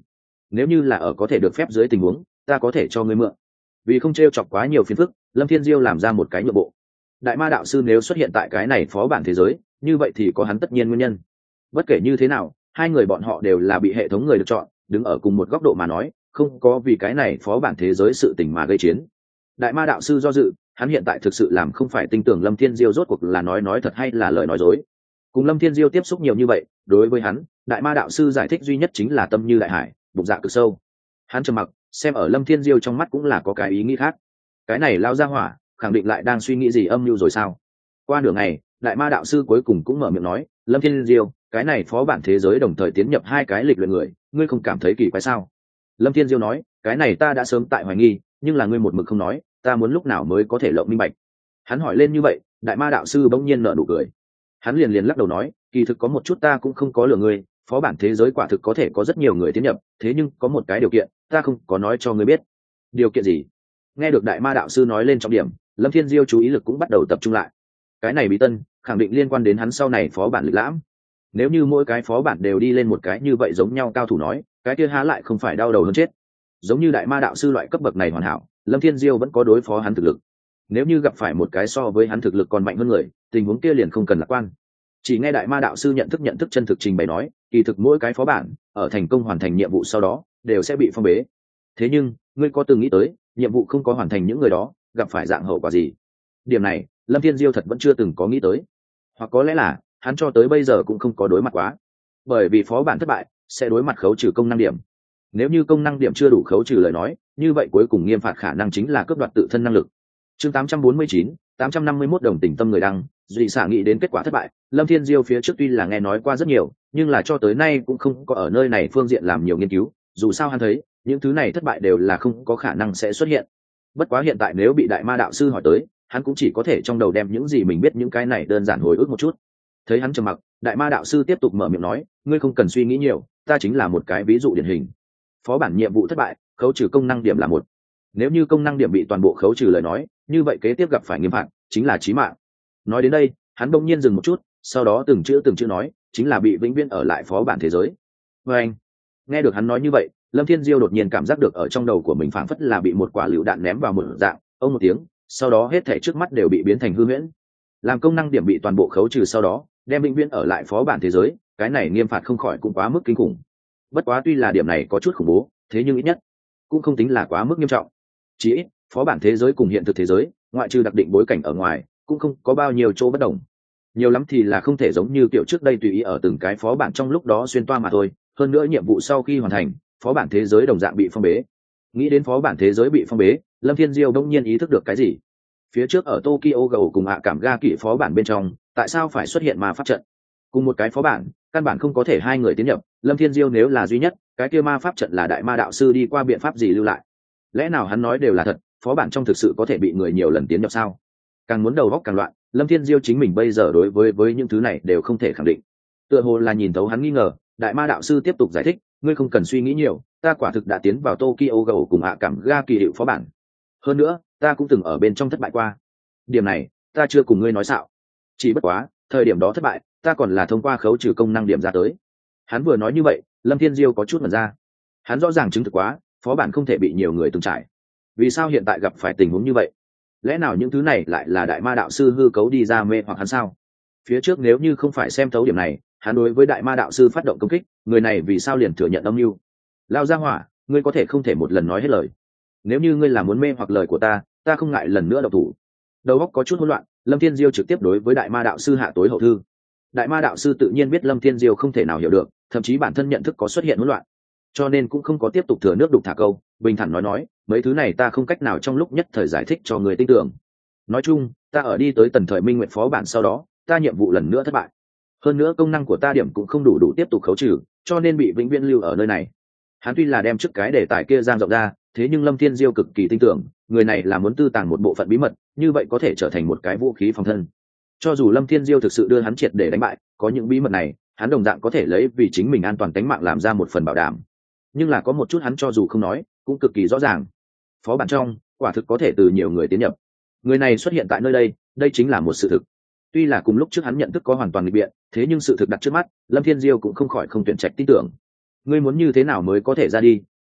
nếu như là ở có thể được phép dưới tình huống ta có thể cho ngươi mượn. Vì không t r e o chọc quá nhiều phiền phức, Lâm Thiên Diêu làm ra một cái nhượng bộ. Đại ma đạo sư nếu xuất hiện tại cái này phó bản thế giới, như vậy thì có hắn tất nhiên nguyên nhân. Bất kể như thế nào, hai người bọn họ đều là bị hệ thống người được chọn, đứng ở cùng một góc độ mà nói, không có vì cái này phó bản thế giới sự tình mà gây chiến. Đại ma đạo sư do dự, hắn hiện tại thực sự làm không phải tin tưởng Lâm Thiên Diêu rốt cuộc là nói nói thật hay là lời nói dối. Cùng Lâm Thiên Diêu tiếp xúc nhiều như vậy, đối với hắn, đại ma đạo sư giải thích duy nhất chính là tâm như đại hải, bụng dạ cực sâu. Hắn trầm mặc, xem ở Lâm Thiên Diêu trong mắt cũng là có cái ý nghĩ khác. Cái này lao ra hỏa, khẳng định lại đang suy nghĩ gì âm mưu rồi sao? Qua nửa ngày, đại ma đạo sư cuối cùng cũng mở miệng nói, Lâm Thiên Diêu, cái này phó bản thế giới đồng thời tiến nhập hai cái lịch luyện người, ngươi không cảm thấy kỳ quái sao? Lâm Thiên Diêu nói, cái này ta đã sớm tại hoài nghi, nhưng là ngươi một mực không nói, ta muốn lúc nào mới có thể lộng minh bạch. Hắn hỏi lên như vậy, đại ma đạo sư bỗng nhiên nở nụ cười. Hắn liền liền lắc đầu nói, kỳ thực có một chút ta cũng không có lừa ngươi, phó bản thế giới quả thực có thể có rất nhiều người tiến nhập, thế nhưng có một cái điều kiện ta không có nói cho ngươi biết. Điều kiện gì? Nghe được đại ma đạo sư nói lên trọng điểm, Lâm Thiên Diêu chú ý lực cũng bắt đầu tập trung lại. Cái này bí tân khẳng định liên quan đến hắn sau này phó bản lịch lãm. Nếu như mỗi cái phó bản đều đi lên một cái như vậy giống nhau cao thủ nói, cái kia há lại không phải đau đầu hơn chết. Giống như đại ma đạo sư loại cấp bậc này hoàn hảo, Lâm Thiên Diêu vẫn có đối phó hắn thực lực. Nếu như gặp phải một cái so với hắn thực lực còn mạnh hơn người, tình huống kia liền không cần lạc quan. Chỉ nghe đại ma đạo sư nhận thức nhận thức chân thực trình bày nói, kỳ thực mỗi cái phó bản ở thành công hoàn thành nhiệm vụ sau đó đều sẽ bị phong bế. Thế nhưng ngươi có từng nghĩ tới nhiệm vụ không có hoàn thành những người đó gặp phải dạng hậu quả gì? Điểm này Lâm Thiên Diêu thật vẫn chưa từng có nghĩ tới, hoặc có lẽ là hắn cho tới bây giờ cũng không có đối mặt quá. Bởi vì phó bản thất bại sẽ đối mặt khấu trừ công năng điểm. Nếu như công năng điểm chưa đủ khấu trừ lời nói, như vậy cuối cùng nghiêm phạt khả năng chính là cướp đoạt tự thân năng lực. Chương tám trăm bốn mươi chín, tám trăm năm mươi mốt đồng tình tâm người đăng, dị xả nghĩ đến kết quả thất bại, Lâm Thiên Diêu phía trước tuy là nghe nói qua rất nhiều, nhưng là cho tới nay cũng không có ở nơi này phương diện làm nhiều nghiên cứu, dù sao hắn thấy, những thứ này thất bại đều là không có khả năng sẽ xuất hiện. Bất quá hiện tại nếu bị đại ma đạo sư hỏi tới, hắn cũng chỉ có thể trong đầu đem những gì mình biết những cái này đơn giản hồi ức một chút. Thấy hắn trầm mặc, đại ma đạo sư tiếp tục mở miệng nói, ngươi không cần suy nghĩ nhiều, ta chính là một cái ví dụ điển hình. Phó bản nhiệm vụ thất bại, khấu trừ công năng điểm là một. Nếu như công năng điểm bị toàn bộ khấu trừ lời nói, như vậy kế tiếp gặp phải nghiêm phạt chính là chí mạng. Nói đến đây, hắn bỗng nhiên dừng một chút, sau đó từng chữ từng chữ nói, chính là bị vĩnh viễn ở lại phó bản thế giới. Và anh, nghe được hắn nói như vậy, Lâm Thiên Diêu đột nhiên cảm giác được ở trong đầu của mình phảng phất là bị một quả lựu đạn ném vào một dạng, ông một tiếng, sau đó hết thảy trước mắt đều bị biến thành hư huyễn. Làm công năng điểm bị toàn bộ khấu trừ sau đó, đem vĩnh viễn ở lại phó bản thế giới, cái này nghiêm phạt không khỏi cũng quá mức kinh khủng. Bất quá tuy là điểm này có chút khủng bố, thế nhưng ít nhất cũng không tính là quá mức nghiêm trọng. Chỉ ít, phó bản thế giới cùng hiện thực thế giới, ngoại trừ đặc định bối cảnh ở ngoài, cũng không có bao nhiêu chỗ bất đồng. Nhiều lắm thì là không thể giống như kiểu trước đây tùy ý ở từng cái phó bản trong lúc đó xuyên toa mà thôi. Hơn nữa nhiệm vụ sau khi hoàn thành, phó bản thế giới đồng dạng bị phong bế. Nghĩ đến phó bản thế giới bị phong bế, Lâm Thiên Diêu đông nhiên ý thức được cái gì. Phía trước ở Tokyo Gầu cùng hạ cảm ga kỵ phó bản bên trong, tại sao phải xuất hiện ma pháp trận? Cùng một cái phó bản, căn bản không có thể hai người tiến nhập. Lâm Thiên Diêu nếu là duy nhất, cái kia ma pháp trận là đại ma đạo sư đi qua biện pháp gì lưu lại? Lẽ nào hắn nói đều là thật? Phó bản trong thực sự có thể bị người nhiều lần tiến nhập sao? Càng muốn đầu óc càng loạn, Lâm Thiên Diêu chính mình bây giờ đối với với những thứ này đều không thể khẳng định. Tựa hồ là nhìn thấu hắn nghi ngờ, đại ma đạo sư tiếp tục giải thích, ngươi không cần suy nghĩ nhiều, ta quả thực đã tiến vào Tokyo Gầu cùng hạ cảm ga kỳ hiệu phó bản. Hơn nữa, ta cũng từng ở bên trong thất bại qua. Điểm này, ta chưa cùng ngươi nói xạo. Chỉ bất quá, thời điểm đó thất bại, ta còn là thông qua khấu trừ công năng điểm ra tới. Hắn vừa nói như vậy, Lâm Thiên Diêu có chút mẩn ra. Hắn rõ ràng chứng thực quá, phó bản không thể bị nhiều người từng trải. Vì sao hiện tại gặp phải tình huống như vậy? Lẽ nào những thứ này lại là đại ma đạo sư hư cấu đi ra mê hoặc hắn sao? Phía trước nếu như không phải xem thấu điểm này, hắn đối với đại ma đạo sư phát động công kích, người này vì sao liền thừa nhận âm mưu? Lao ra hỏa, ngươi có thể không thể một lần nói hết lời. Nếu như ngươi là muốn mê hoặc lời của ta, ta không ngại lần nữa độc thủ. Đầu óc có chút hỗn loạn, Lâm Thiên Diêu trực tiếp đối với đại ma đạo sư hạ tối hậu thư. Đại ma đạo sư tự nhiên biết Lâm Thiên Diêu không thể nào hiểu được, thậm chí bản thân nhận thức có xuất hiện hỗn loạn, cho nên cũng không có tiếp tục thừa nước đục thả câu, bình thản nói nói, mấy thứ này ta không cách nào trong lúc nhất thời giải thích cho người tin tưởng. Nói chung, ta ở đi tới tần thời minh nguyện phó bản sau đó, ta nhiệm vụ lần nữa thất bại. Hơn nữa công năng của ta điểm cũng không đủ đủ tiếp tục khấu trừ, cho nên bị vĩnh viễn lưu ở nơi này. Hắn tuy là đem trước cái đề tài kia giang rộng ra, thế nhưng Lâm Thiên Diêu cực kỳ tin tưởng, người này là muốn tư tàng một bộ phận bí mật, như vậy có thể trở thành một cái vũ khí phòng thân. Cho dù Lâm Thiên Diêu thực sự đưa hắn triệt để đánh bại, có những bí mật này, hắn đồng dạng có thể lấy vì chính mình an toàn tính mạng làm ra một phần bảo đảm. Nhưng là có một chút hắn cho dù không nói, cũng cực kỳ rõ ràng. Phó bản trong, quả thực có thể từ nhiều người tiến nhập. Người này xuất hiện tại nơi đây, đây chính là một sự thực. Tuy là cùng lúc trước hắn nhận thức có hoàn toàn nghịch biện, thế nhưng sự thực đặt trước mắt, Lâm Thiên Diêu cũng không khỏi không tuyển trạch tin tưởng. Ngươi muốn như thế nào mới có thể ra đi,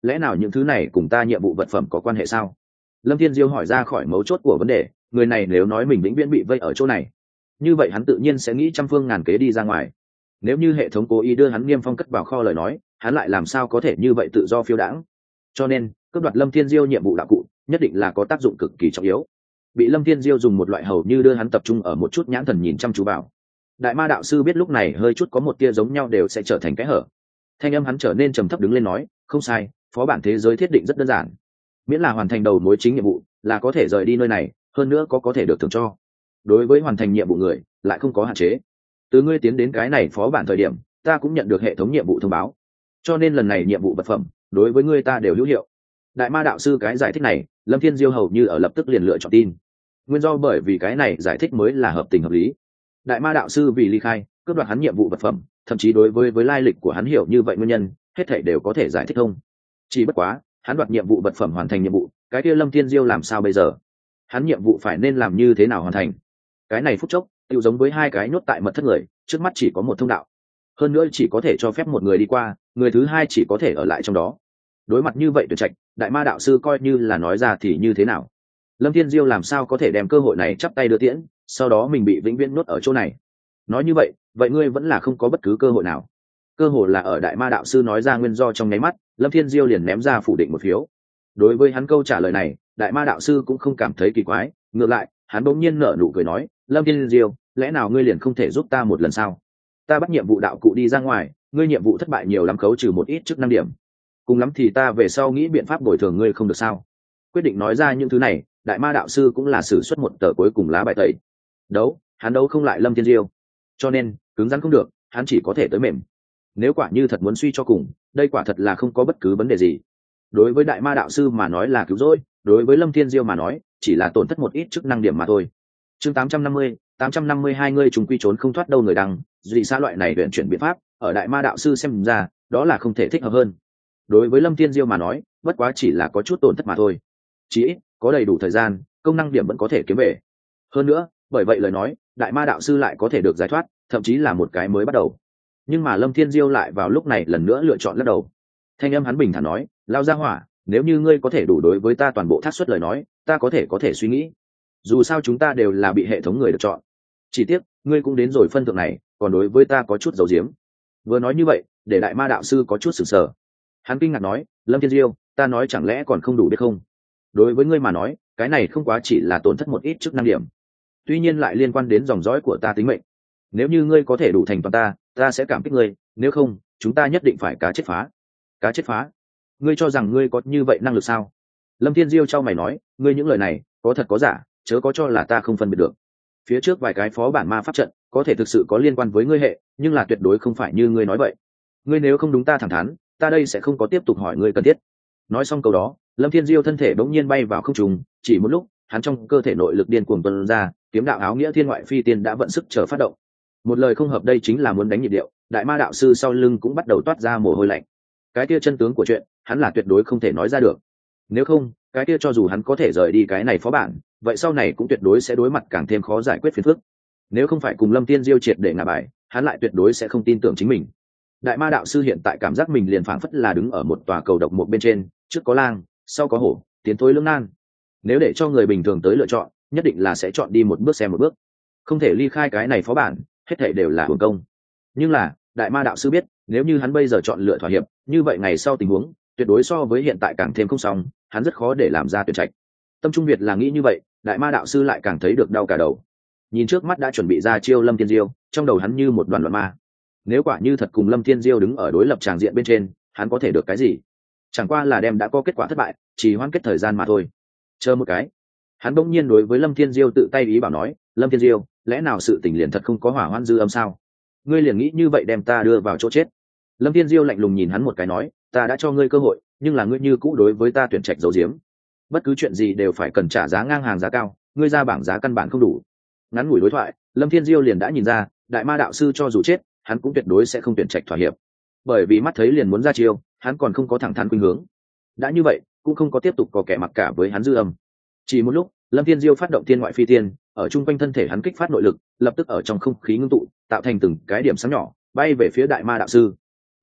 lẽ nào những thứ này cùng ta nhiệm vụ vật phẩm có quan hệ sao? Lâm Thiên Diêu hỏi ra khỏi mấu chốt của vấn đề. Người này nếu nói mình vĩnh viễn bị vây ở chỗ này, như vậy hắn tự nhiên sẽ nghĩ trăm phương ngàn kế đi ra ngoài. Nếu như hệ thống cố ý đưa hắn niêm phong cất vào kho lời nói, hắn lại làm sao có thể như vậy tự do phiêu đãng? Cho nên cướp đoạt Lâm Thiên Diêu nhiệm vụ đạo cụ nhất định là có tác dụng cực kỳ trọng yếu. Bị Lâm Thiên Diêu dùng một loại hầu như đưa hắn tập trung ở một chút nhãn thần nhìn chăm chú vào. Đại ma đạo sư biết lúc này hơi chút có một tia giống nhau đều sẽ trở thành cái hở. Thanh âm hắn trở nên trầm thấp đứng lên nói, không sai, phó bản thế giới thiết định rất đơn giản, miễn là hoàn thành đầu mối chính nhiệm vụ là có thể rời đi nơi này, hơn nữa có có thể được thưởng cho. Đối với hoàn thành nhiệm vụ người lại không có hạn chế. Từ ngươi tiến đến cái này phó bản thời điểm, ta cũng nhận được hệ thống nhiệm vụ thông báo, cho nên lần này nhiệm vụ vật phẩm đối với ngươi ta đều hữu hiệu. Đại ma đạo sư cái giải thích này, Lâm Thiên Diêu hầu như ở lập tức liền lựa chọn tin. Nguyên do bởi vì cái này giải thích mới là hợp tình hợp lý. Đại ma đạo sư vì ly khai cướp đoạt hắn nhiệm vụ vật phẩm, thậm chí đối với với lai lịch của hắn hiểu như vậy nguyên nhân hết thảy đều có thể giải thích thông. Chỉ bất quá hắn đoạt nhiệm vụ vật phẩm hoàn thành nhiệm vụ, cái kia Lâm Thiên Diêu làm sao bây giờ? Hắn nhiệm vụ phải nên làm như thế nào hoàn thành? Cái này phút chốc tự giống với hai cái nhốt tại mật thất người, trước mắt chỉ có một thông đạo, hơn nữa chỉ có thể cho phép một người đi qua, người thứ hai chỉ có thể ở lại trong đó. Đối mặt như vậy tuyệt trạch, đại ma đạo sư coi như là nói ra thì như thế nào? Lâm Thiên Diêu làm sao có thể đem cơ hội này chắp tay đưa tiễn, sau đó mình bị vĩnh viễn nuốt ở chỗ này? Nói như vậy, vậy ngươi vẫn là không có bất cứ cơ hội nào. Cơ hội là ở đại ma đạo sư nói ra nguyên do trong nháy mắt, Lâm Thiên Diêu liền ném ra phủ định một phiếu. Đối với hắn câu trả lời này, đại ma đạo sư cũng không cảm thấy kỳ quái, ngược lại, hắn bỗng nhiên nở nụ cười nói, Lâm Thiên Diêu, lẽ nào ngươi liền không thể giúp ta một lần sao? Ta bắt nhiệm vụ đạo cụ đi ra ngoài, ngươi nhiệm vụ thất bại nhiều lắm khấu trừ một ít chức năng điểm, cùng lắm thì ta về sau nghĩ biện pháp bồi thường ngươi không được sao? Quyết định nói ra những thứ này, đại ma đạo sư cũng là sử xuất một tờ cuối cùng lá bài tẩy. Đấu, hắn đấu không lại Lâm Thiên Diêu, cho nên cứng rắn không được, hắn chỉ có thể tới mềm. Nếu quả như thật muốn suy cho cùng, đây quả thật là không có bất cứ vấn đề gì. Đối với đại ma đạo sư mà nói là cứu rỗi, đối với Lâm Thiên Diêu mà nói chỉ là tổn thất một ít chức năng điểm mà thôi. Chương tám trăm năm mươi, tám trăm năm mươi hai ngươi trùng quy trốn không thoát đâu người đăng, dị xã loại này luyện chuyển biện pháp, ở đại ma đạo sư xem ra, đó là không thể thích hợp hơn. Đối với Lâm Thiên Diêu mà nói, bất quá chỉ là có chút tổn thất mà thôi. Chỉ ít, có đầy đủ thời gian, công năng điểm vẫn có thể kiếm về. Hơn nữa, bởi vậy lời nói, đại ma đạo sư lại có thể được giải thoát, thậm chí là một cái mới bắt đầu. Nhưng mà Lâm Thiên Diêu lại vào lúc này lần nữa lựa chọn lắc đầu. Thanh âm hắn bình thản nói, lao ra hỏa, nếu như ngươi có thể đủ đối với ta toàn bộ thác suất lời nói, ta có thể có thể suy nghĩ. Dù sao chúng ta đều là bị hệ thống người được chọn. Chỉ tiếc, ngươi cũng đến rồi phân thượng này, còn đối với ta có chút giấu giếm. Vừa nói như vậy, để đại ma đạo sư có chút sửng sờ. Hắn kinh ngạc nói, Lâm Thiên Diêu, ta nói chẳng lẽ còn không đủ biết không? Đối với ngươi mà nói, cái này không quá chỉ là tổn thất một ít chức năng điểm, tuy nhiên lại liên quan đến dòng dõi của ta tính mệnh. Nếu như ngươi có thể đủ thành toàn ta, ta sẽ cảm kích ngươi, nếu không, chúng ta nhất định phải cá chết phá. Cá chết phá? Ngươi cho rằng ngươi có như vậy năng lực sao? Lâm Thiên Diêu trao mày nói, ngươi những lời này có thật có giả, chớ có cho là ta không phân biệt được. Phía trước vài cái phó bản ma pháp trận có thể thực sự có liên quan với ngươi hệ, nhưng là tuyệt đối không phải như ngươi nói vậy. Ngươi nếu không đúng ta thẳng thắn, ta đây sẽ không có tiếp tục hỏi ngươi cần thiết. Nói xong câu đó, Lâm Thiên Diêu thân thể bỗng nhiên bay vào không trung, chỉ một lúc, hắn trong cơ thể nội lực điên cuồng tuôn ra, kiếm đạo áo nghĩa thiên ngoại phi tiên đã vận sức chờ phát động. Một lời không hợp đây chính là muốn đánh nhịp điệu, đại ma đạo sư sau lưng cũng bắt đầu toát ra mồ hôi lạnh. Cái kia chân tướng của chuyện, hắn là tuyệt đối không thể nói ra được. Nếu không, cái kia cho dù hắn có thể rời đi cái này phó bản, vậy sau này cũng tuyệt đối sẽ đối mặt càng thêm khó giải quyết phiền phức. Nếu không phải cùng Lâm Thiên Diêu triệt để ngả bài, hắn lại tuyệt đối sẽ không tin tưởng chính mình. Đại ma đạo sư hiện tại cảm giác mình liền phảng phất là đứng ở một tòa cầu độc một bên trên, trước có lang, sau có hổ, tiến thối lưỡng nan. Nếu để cho người bình thường tới lựa chọn, nhất định là sẽ chọn đi một bước xem một bước, không thể ly khai cái này phó bản, hết thảy đều là hưởng công. Nhưng là, đại ma đạo sư biết, nếu như hắn bây giờ chọn lựa thỏa hiệp, như vậy ngày sau tình huống tuyệt đối so với hiện tại càng thêm không xong, hắn rất khó để làm ra tuyển trạch. Tâm trung Việt là nghĩ như vậy, đại ma đạo sư lại càng thấy được đau cả đầu. Nhìn trước mắt đã chuẩn bị ra chiêu Lâm Thiên Diêu, trong đầu hắn như một đoàn loạn ma. Nếu quả như thật cùng Lâm Thiên Diêu đứng ở đối lập tràng diện bên trên, hắn có thể được cái gì? Chẳng qua là đem đã có kết quả thất bại, chỉ hoãn kết thời gian mà thôi. Chờ một cái. Hắn bỗng nhiên đối với Lâm Thiên Diêu tự tay ý bảo nói, Lâm Thiên Diêu, lẽ nào sự tình liền thật không có hỏa hoãn dư âm sao? Ngươi liền nghĩ như vậy đem ta đưa vào chỗ chết? Lâm Thiên Diêu lạnh lùng nhìn hắn một cái nói, ta đã cho ngươi cơ hội, nhưng là ngươi như cũ đối với ta tuyển trạch giấu giếm. Bất cứ chuyện gì đều phải cần trả giá ngang hàng giá cao, ngươi ra bảng giá căn bản không đủ. Ngắn ngủi đối thoại, Lâm Thiên Diêu liền đã nhìn ra, đại ma đạo sư cho dù chết, hắn cũng tuyệt đối sẽ không tuyển trạch thỏa hiệp. Bởi vì mắt thấy liền muốn ra chiêu, hắn còn không có thẳng thắn khuynh hướng. Đã như vậy, cũng không có tiếp tục có kẻ mặc cả với hắn dư âm. Chỉ một lúc, Lâm Thiên Diêu phát động thiên ngoại phi tiên, ở trung quanh thân thể hắn kích phát nội lực, lập tức ở trong không khí ngưng tụ, tạo thành từng cái điểm sáng nhỏ, bay về phía đại ma đạo sư.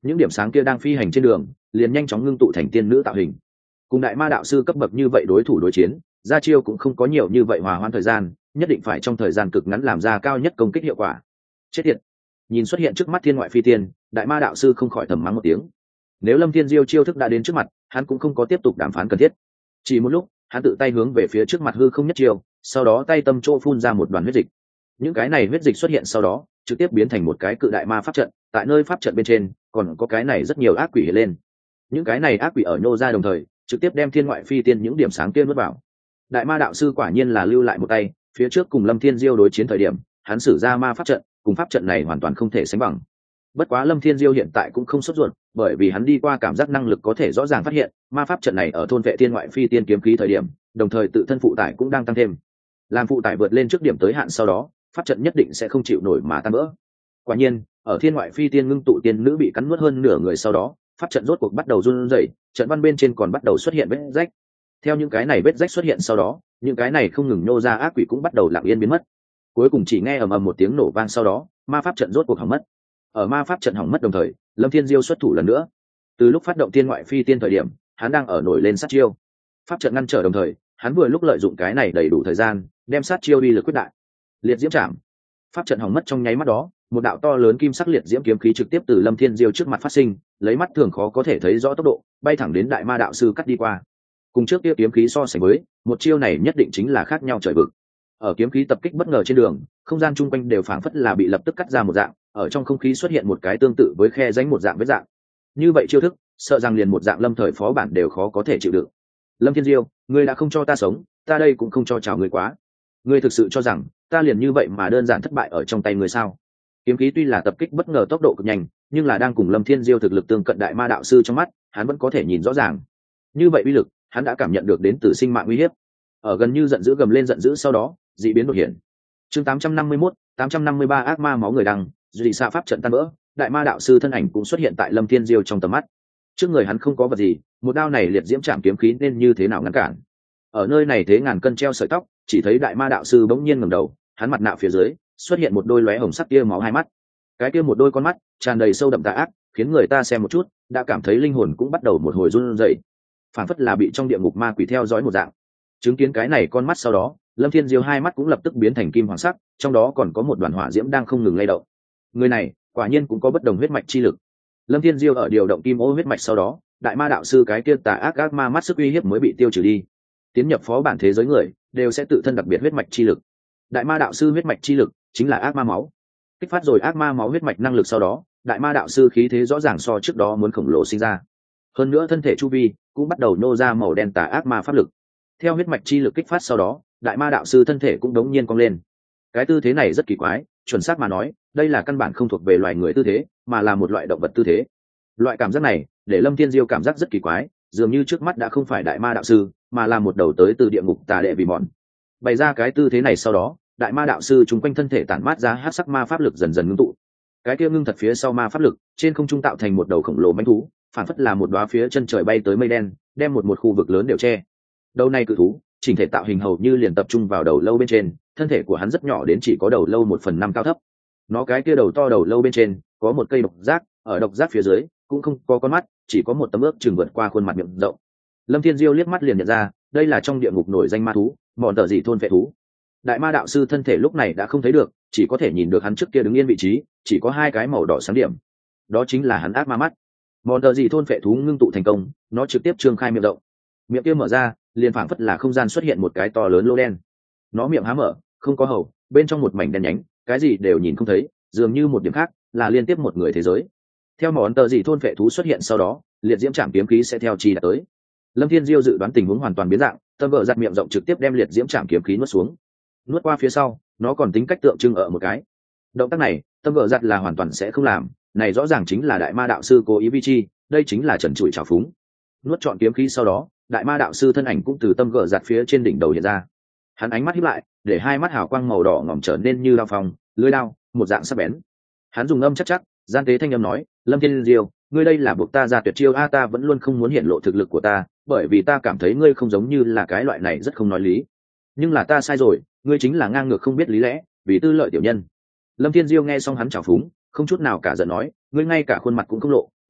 những điểm sáng kia đang phi hành trên đường liền nhanh chóng ngưng tụ thành tiên nữ tạo hình. Cùng đại ma đạo sư cấp bậc như vậy đối thủ đối chiến, ra chiêu cũng không có nhiều như vậy hòa hoãn thời gian, nhất định phải trong thời gian cực ngắn làm ra cao nhất công kích hiệu quả. Chết tiệt. Nhìn xuất hiện trước mắt thiên ngoại phi tiên, đại ma đạo sư không khỏi thầm mắng một tiếng. Nếu Lâm Thiên Diêu chiêu thức đã đến trước mặt, hắn cũng không có tiếp tục đàm phán cần thiết. Chỉ một lúc, hắn tự tay hướng về phía trước mặt hư không nhất chiêu, sau đó tay tâm chỗ phun ra một đoàn huyết dịch. Những cái này huyết dịch xuất hiện sau đó, trực tiếp biến thành một cái cự đại ma pháp trận, tại nơi pháp trận bên trên, còn có cái này rất nhiều ác quỷ hiện lên. Những cái này ác quỷ ở nhô ra đồng thời, trực tiếp đem thiên ngoại phi tiên những điểm sáng kia nuốt vào. Đại ma đạo sư quả nhiên là lưu lại một tay, phía trước cùng Lâm Thiên Diêu đối chiến thời điểm, hắn sử ra ma pháp trận, cùng pháp trận này hoàn toàn không thể sánh bằng. Bất quá Lâm Thiên Diêu hiện tại cũng không sốt ruột, bởi vì hắn đi qua cảm giác năng lực có thể rõ ràng phát hiện, ma pháp trận này ở thôn vệ thiên ngoại phi tiên kiếm khí thời điểm, đồng thời tự thân phụ tải cũng đang tăng thêm. Làm phụ tải vượt lên trước điểm tới hạn sau đó, pháp trận nhất định sẽ không chịu nổi mà tan vỡ. Quả nhiên, ở thiên ngoại phi tiên ngưng tụ tiên nữ bị cắn nuốt hơn nửa người sau đó, pháp trận rốt cuộc bắt đầu run rẩy, trận văn bên trên còn bắt đầu xuất hiện vết rách. Theo những cái này vết rách xuất hiện sau đó, những cái này không ngừng nhô ra ác quỷ cũng bắt đầu lặng yên biến mất. Cuối cùng chỉ nghe ầm ầm một tiếng nổ vang sau đó, ma pháp trận rốt cuộc hỏng mất. Ở ma pháp trận hỏng mất đồng thời, Lâm Thiên Diêu xuất thủ lần nữa. Từ lúc phát động thiên ngoại phi tiên thời điểm, hắn đang ở nổi lên sát chiêu. Pháp trận ngăn trở đồng thời, hắn vừa lúc lợi dụng cái này đầy đủ thời gian, đem sát chiêu uy lực quyết đại. Liệt diễm chạm. Pháp trận hỏng mất trong nháy mắt đó, một đạo to lớn kim sắc liệt diễm kiếm khí trực tiếp từ Lâm Thiên Diêu trước mặt phát sinh, lấy mắt thường khó có thể thấy rõ tốc độ, bay thẳng đến đại ma đạo sư cắt đi qua. Cùng trước kia kiếm khí so sánh với, một chiêu này nhất định chính là khác nhau trời vực. Ở kiếm khí tập kích bất ngờ trên đường, không gian chung quanh đều phảng phất là bị lập tức cắt ra một dạng, ở trong không khí xuất hiện một cái tương tự với khe rãnh một dạng vết dạng. Như vậy chiêu thức, sợ rằng liền một dạng lâm thời phó bản đều khó có thể chịu đựng. Lâm Thiên Diêu, ngươi đã không cho ta sống, ta đây cũng không cho chào ngươi quá. Ngươi thực sự cho rằng ta liền như vậy mà đơn giản thất bại ở trong tay ngươi sao? Kiếm khí tuy là tập kích bất ngờ tốc độ cực nhanh, nhưng là đang cùng Lâm Thiên Diêu thực lực tương cận đại ma đạo sư trong mắt, hắn vẫn có thể nhìn rõ ràng. Như vậy uy lực, hắn đã cảm nhận được đến từ sinh mạng uy hiếp. Ở gần như giận dữ gầm lên giận dữ sau đó, dị biến đột hiện. Chương tám trăm năm mươi mốt, tám trăm năm mươi ba ác ma máu người đằng, dị xạ pháp trận tan vỡ, đại ma đạo sư thân ảnh cũng xuất hiện tại Lâm Thiên Diêu trong tầm mắt. Trước người hắn không có vật gì, một đao này liệt diễm chạm kiếm khí nên như thế nào ngăn cản? Ở nơi này thế ngàn cân treo sợi tóc, chỉ thấy đại ma đạo sư bỗng nhiên ngẩng đầu, hắn mặt nạ phía dưới xuất hiện một đôi lóe hồng sắc tia máu hai mắt. Cái kia một đôi con mắt tràn đầy sâu đậm tà ác, khiến người ta xem một chút đã cảm thấy linh hồn cũng bắt đầu một hồi run rẩy, phảng phất là bị trong địa ngục ma quỷ theo dõi một dạng. Chứng kiến cái này con mắt sau đó, Lâm Thiên Diêu hai mắt cũng lập tức biến thành kim hoàng sắc, trong đó còn có một đoàn hỏa diễm đang không ngừng lay động. Người này quả nhiên cũng có bất đồng huyết mạch chi lực. Lâm Thiên Diêu ở điều động kim ô huyết mạch sau đó, đại ma đạo sư cái kia tà ác ác ma mắt sức uy hiếp mới bị tiêu trừ đi. Tiến nhập phó bản thế giới người đều sẽ tự thân đặc biệt huyết mạch chi lực. Đại ma đạo sư huyết mạch chi lực chính là ác ma máu. Kích phát rồi ác ma máu huyết mạch năng lực sau đó, đại ma đạo sư khí thế rõ ràng so trước đó muốn khổng lồ sinh ra. Hơn nữa thân thể chu vi cũng bắt đầu nô ra màu đen tà ác ma pháp lực. Theo huyết mạch chi lực kích phát sau đó, đại ma đạo sư thân thể cũng đống nhiên cong lên. Cái tư thế này rất kỳ quái, chuẩn xác mà nói, đây là căn bản không thuộc về loài người tư thế, mà là một loại động vật tư thế. Loại cảm giác này, để Lâm Thiên Diêu cảm giác rất kỳ quái, dường như trước mắt đã không phải đại ma đạo sư, mà là một đầu tới từ địa ngục tà đệ vì mòn. Bày ra cái tư thế này sau đó, đại ma đạo sư chúng quanh thân thể tản mát ra hắc sắc ma pháp lực dần dần ngưng tụ. Cái kia ngưng thật phía sau ma pháp lực, trên không trung tạo thành một đầu khổng lồ mãnh thú, phản phất là một đóa phía chân trời bay tới mây đen, đem một một khu vực lớn đều che. Đầu này cự thú, chỉnh thể tạo hình hầu như liền tập trung vào đầu lâu bên trên, thân thể của hắn rất nhỏ đến chỉ có đầu lâu một phần năm cao thấp. Nó cái kia đầu to đầu lâu bên trên có một cây độc giác, ở độc giác phía dưới cũng không có con mắt, chỉ có một tấm ướp chừng vượt qua khuôn mặt miệng rộng. Lâm Thiên Diêu liếc mắt liền nhận ra, đây là trong địa ngục nổi danh ma thú, mọn tờ dị thôn vệ thú. Đại ma đạo sư thân thể lúc này đã không thấy được, chỉ có thể nhìn được hắn trước kia đứng yên vị trí, chỉ có hai cái màu đỏ sáng điểm. Đó chính là hắn ác ma mắt. Mọn tờ dị thôn vệ thú ngưng tụ thành công, nó trực tiếp trương khai miệng rộng. Miệng kia mở ra, liền phảng phất là không gian xuất hiện một cái to lớn lỗ đen. Nó miệng há mở, không có hầu, bên trong một mảnh đen nhánh, cái gì đều nhìn không thấy, dường như một điểm khác là liên tiếp một người thế giới. Theo món tờ dị thôn vệ thú xuất hiện sau đó, liệt diễm trảm kiếm khí sẽ theo chi đã tới. Lâm Thiên Diêu dự đoán tình huống hoàn toàn biến dạng, tâm vợ giặt miệng rộng trực tiếp đem liệt diễm trảm kiếm khí nuốt xuống. Nuốt qua phía sau, nó còn tính cách tượng trưng ở một cái. Động tác này, tâm vợ giặt là hoàn toàn sẽ không làm, này rõ ràng chính là đại ma đạo sư cố ý vi chi, đây chính là trần trụi trào phúng. Nuốt trọn kiếm khí sau đó, đại ma đạo sư thân ảnh cũng từ tâm vợ giặt phía trên đỉnh đầu hiện ra. Hắn ánh mắt híp lại, để hai mắt hào quang màu đỏ ngòm trở nên như dao phong, lưỡi dao, một dạng sắc bén. Hắn dùng âm chắc chắc, gian tế thanh âm nói, Lâm Thiên Diêu, ngươi đây là buộc ta ra tuyệt chiêu a, ta vẫn luôn không muốn hiện lộ thực lực của ta, bởi vì ta cảm thấy ngươi không giống như là cái loại này rất không nói lý. Nhưng là ta sai rồi, ngươi chính là ngang ngược không biết lý lẽ, vì tư lợi tiểu nhân. Lâm Thiên Diêu nghe xong hắn chảo phúng, không chút nào cả giận nói, ngươi ngay cả khuôn mặt cũng không lộ,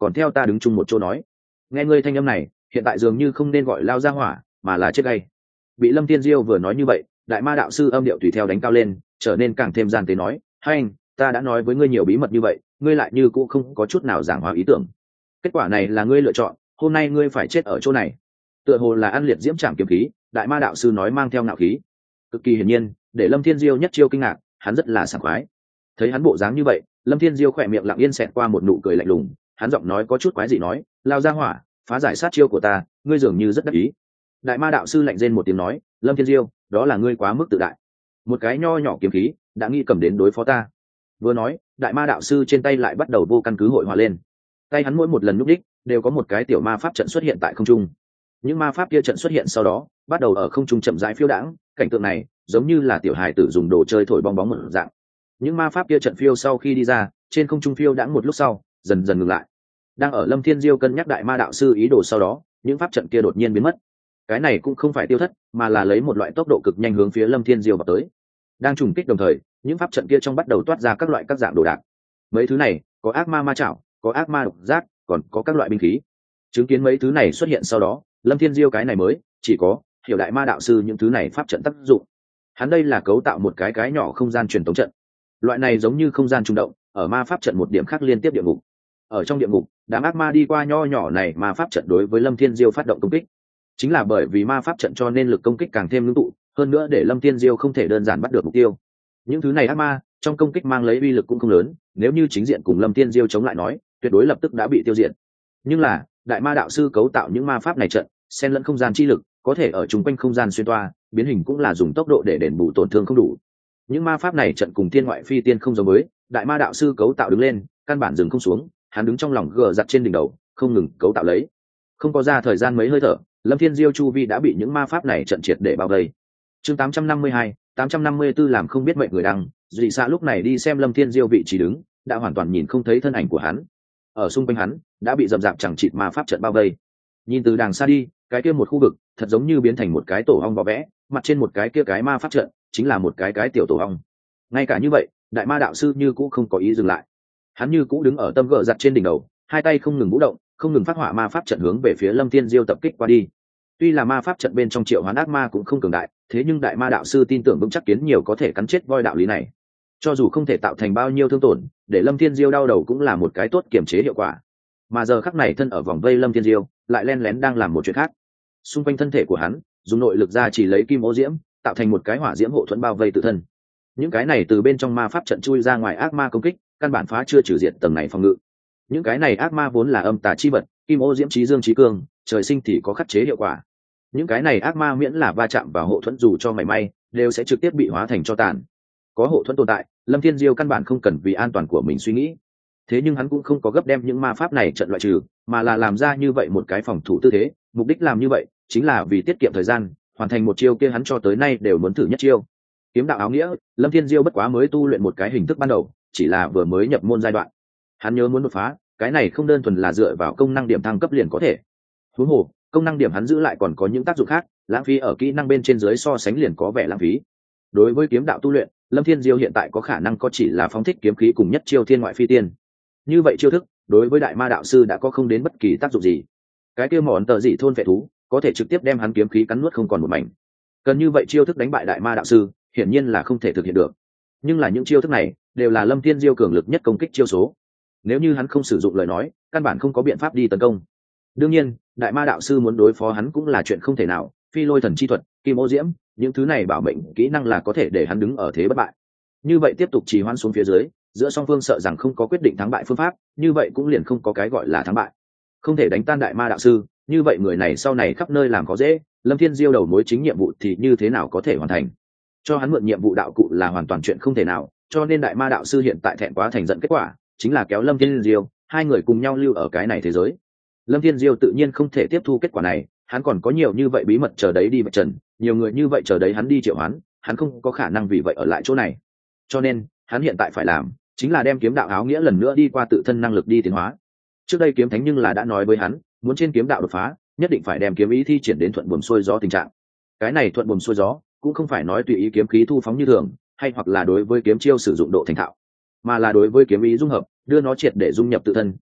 còn theo ta đứng chung một chỗ nói. Nghe ngươi thanh âm này, hiện tại dường như không nên gọi lao ra hỏa mà là chết gay. Bị Lâm Thiên Diêu vừa nói như vậy, đại ma đạo sư âm điệu tùy theo đánh cao lên, trở nên càng thêm gian tế nói, hay anh, ta đã nói với ngươi nhiều bí mật như vậy, ngươi lại như cũng không có chút nào giảng hóa ý tưởng. Kết quả này là ngươi lựa chọn, hôm nay ngươi phải chết ở chỗ này. Tựa hồ là ăn liệt diễm trảm kiếm khí, đại ma đạo sư nói mang theo ngạo khí, cực kỳ hiển nhiên, để Lâm Thiên Diêu nhất chiêu kinh ngạc, hắn rất là sảng khoái. Thấy hắn bộ dáng như vậy, Lâm Thiên Diêu khỏe miệng lặng yên xẹt qua một nụ cười lạnh lùng, hắn giọng nói có chút quái dị nói, lao ra hỏa, phá giải sát chiêu của ta, ngươi dường như rất đắc ý. Đại ma đạo sư lạnh rên một tiếng nói, Lâm Thiên Diêu, đó là ngươi quá mức tự đại. Một cái nho nhỏ kiếm khí đã nghĩ cầm đến đối phó ta. Vừa nói, đại ma đạo sư trên tay lại bắt đầu vô căn cứ hội hòa lên. Tay hắn mỗi một lần nhúc đích đều có một cái tiểu ma pháp trận xuất hiện tại không trung. Những ma pháp kia trận xuất hiện sau đó bắt đầu ở không trung chậm rãi phiêu đãng, cảnh tượng này giống như là tiểu hài tử dùng đồ chơi thổi bong bóng một dạng. Những ma pháp kia trận phiêu sau khi đi ra, trên không trung phiêu đãng một lúc sau dần dần ngừng lại. Đang ở Lâm Thiên Diêu cân nhắc đại ma đạo sư ý đồ sau đó, những pháp trận kia đột nhiên biến mất. Cái này cũng không phải tiêu thất, mà là lấy một loại tốc độ cực nhanh hướng phía Lâm Thiên Diêu vào tới. Đang trùng kích đồng thời, những pháp trận kia trong bắt đầu toát ra các loại các dạng đồ đạc. Mấy thứ này có ác ma ma chảo, có ác ma độc giác, còn có các loại binh khí. Chứng kiến mấy thứ này xuất hiện sau đó, Lâm Thiên Diêu cái này mới chỉ có hiểu đại ma đạo sư những thứ này pháp trận tác dụng. Hắn đây là cấu tạo một cái cái nhỏ không gian truyền tống trận. Loại này giống như không gian trung động, ở ma pháp trận một điểm khác liên tiếp địa ngục. Ở trong địa ngục, đám ác ma đi qua nho nhỏ này ma pháp trận đối với Lâm Thiên Diêu phát động công kích. Chính là bởi vì ma pháp trận cho nên lực công kích càng thêm ngưng tụ, hơn nữa để Lâm Thiên Diêu không thể đơn giản bắt được mục tiêu. Những thứ này ác ma trong công kích mang lấy uy lực cũng không lớn, nếu như chính diện cùng Lâm Thiên Diêu chống lại nói, tuyệt đối lập tức đã bị tiêu diệt. Nhưng là đại ma đạo sư cấu tạo những ma pháp này trận, xen lẫn không gian chi lực, có thể ở chung quanh không gian xuyên toa, biến hình cũng là dùng tốc độ để đền bù tổn thương không đủ. Những ma pháp này trận cùng thiên ngoại phi tiên không giống với, đại ma đạo sư cấu tạo đứng lên, căn bản dừng không xuống, hắn đứng trong lòng gờ giật trên đỉnh đầu, không ngừng cấu tạo lấy. Không có ra thời gian mấy hơi thở, Lâm Thiên Diêu chu vi đã bị những ma pháp này trận triệt để bao vây. Chương tám trăm năm mươi hai, tám trăm năm mươi tư làm không biết mệnh người đăng, dị xạ lúc này đi xem Lâm Thiên Diêu vị trí đứng, đã hoàn toàn nhìn không thấy thân ảnh của hắn. Ở xung quanh hắn đã bị rậm rạp chẳng chịt ma pháp trận bao vây. Nhìn từ đàng xa đi, cái kia một khu vực thật giống như biến thành một cái tổ ong vỏ vẽ, mặt trên một cái kia cái ma pháp trận chính là một cái cái tiểu tổ ong. Ngay cả như vậy, đại ma đạo sư như cũng không có ý dừng lại. Hắn như cũng đứng ở tâm gờ giặt trên đỉnh đầu, hai tay không ngừng vũ động, không ngừng phát hỏa ma pháp trận hướng về phía Lâm Thiên Diêu tập kích qua đi. Tuy là ma pháp trận bên trong triệu hoán ác ma cũng không cường đại, thế nhưng đại ma đạo sư tin tưởng vững chắc kiến nhiều có thể cắn chết voi đạo lý này. Cho dù không thể tạo thành bao nhiêu thương tổn, để Lâm Thiên Diêu đau đầu cũng là một cái tốt kiểm chế hiệu quả. Mà giờ khắc này thân ở vòng vây Lâm Thiên Diêu lại len lén đang làm một chuyện khác. Xung quanh thân thể của hắn dùng nội lực ra chỉ lấy kim ô diễm, tạo thành một cái hỏa diễm hộ thuẫn bao vây tự thân. Những cái này từ bên trong ma pháp trận chui ra ngoài ác ma công kích, căn bản phá chưa trừ diệt tầng này phòng ngự. Những cái này ác ma vốn là âm tà chi vật, kim ô diễm trí dương trí cương, trời sinh thì có khắc chế hiệu quả. Những cái này ác ma miễn là va chạm vào hộ thuẫn dù cho mảy may, đều sẽ trực tiếp bị hóa thành tro tàn. Có hộ thuẫn tồn tại, Lâm Thiên Diêu căn bản không cần vì an toàn của mình suy nghĩ. Thế nhưng hắn cũng không có gấp đem những ma pháp này trận loại trừ, mà là làm ra như vậy một cái phòng thủ tư thế, mục đích làm như vậy chính là vì tiết kiệm thời gian, hoàn thành một chiêu kia hắn cho tới nay đều muốn thử nhất chiêu. Kiếm đạo áo nghĩa, Lâm Thiên Diêu bất quá mới tu luyện một cái hình thức ban đầu, chỉ là vừa mới nhập môn giai đoạn. Hắn nhớ muốn đột phá, cái này không đơn thuần là dựa vào công năng điểm thăng cấp liền có thể. Huống hồ, công năng điểm hắn giữ lại còn có những tác dụng khác, lãng phí ở kỹ năng bên trên dưới so sánh liền có vẻ lãng phí. Đối với kiếm đạo tu luyện, Lâm Thiên Diêu hiện tại có khả năng có chỉ là phóng thích kiếm khí cùng nhất chiêu thiên ngoại phi tiên. Như vậy chiêu thức, đối với đại ma đạo sư đã có không đến bất kỳ tác dụng gì. Cái kia món tờ dị thôn vệ thú, có thể trực tiếp đem hắn kiếm khí cắn nuốt không còn một mảnh. Cần như vậy chiêu thức đánh bại đại ma đạo sư, hiển nhiên là không thể thực hiện được. Nhưng là những chiêu thức này đều là Lâm Thiên Diêu cường lực nhất công kích chiêu số. Nếu như hắn không sử dụng lời nói, căn bản không có biện pháp đi tấn công. Đương nhiên, đại ma đạo sư muốn đối phó hắn cũng là chuyện không thể nào, phi lôi thần chi thuật, kim ô diễm, những thứ này bảo mệnh kỹ năng là có thể để hắn đứng ở thế bất bại. Như vậy tiếp tục trì hoãn xuống phía dưới, giữa song phương sợ rằng không có quyết định thắng bại phương pháp, như vậy cũng liền không có cái gọi là thắng bại. Không thể đánh tan đại ma đạo sư, như vậy người này sau này khắp nơi làm có dễ, Lâm Thiên Diêu đầu mối chính nhiệm vụ thì như thế nào có thể hoàn thành? Cho hắn mượn nhiệm vụ đạo cụ là hoàn toàn chuyện không thể nào, cho nên đại ma đạo sư hiện tại thẹn quá thành giận, kết quả chính là kéo Lâm Thiên Diêu, hai người cùng nhau lưu ở cái này thế giới. Lâm Thiên Diêu tự nhiên không thể tiếp thu kết quả này, hắn còn có nhiều như vậy bí mật chờ đấy đi vạch trần, nhiều người như vậy chờ đấy hắn đi triệu hoán, hắn không có khả năng vì vậy ở lại chỗ này. Cho nên, hắn hiện tại phải làm chính là đem kiếm đạo áo nghĩa lần nữa đi qua tự thân năng lực đi tiến hóa. Trước đây kiếm thánh nhưng là đã nói với hắn, muốn trên kiếm đạo đột phá, nhất định phải đem kiếm ý thi triển đến thuận buồm xuôi gió tình trạng. Cái này thuận buồm xuôi gió, cũng không phải nói tùy ý kiếm khí thu phóng như thường, hay hoặc là đối với kiếm chiêu sử dụng độ thành thạo, mà là đối với kiếm ý dung hợp, đưa nó triệt để dung nhập tự thân,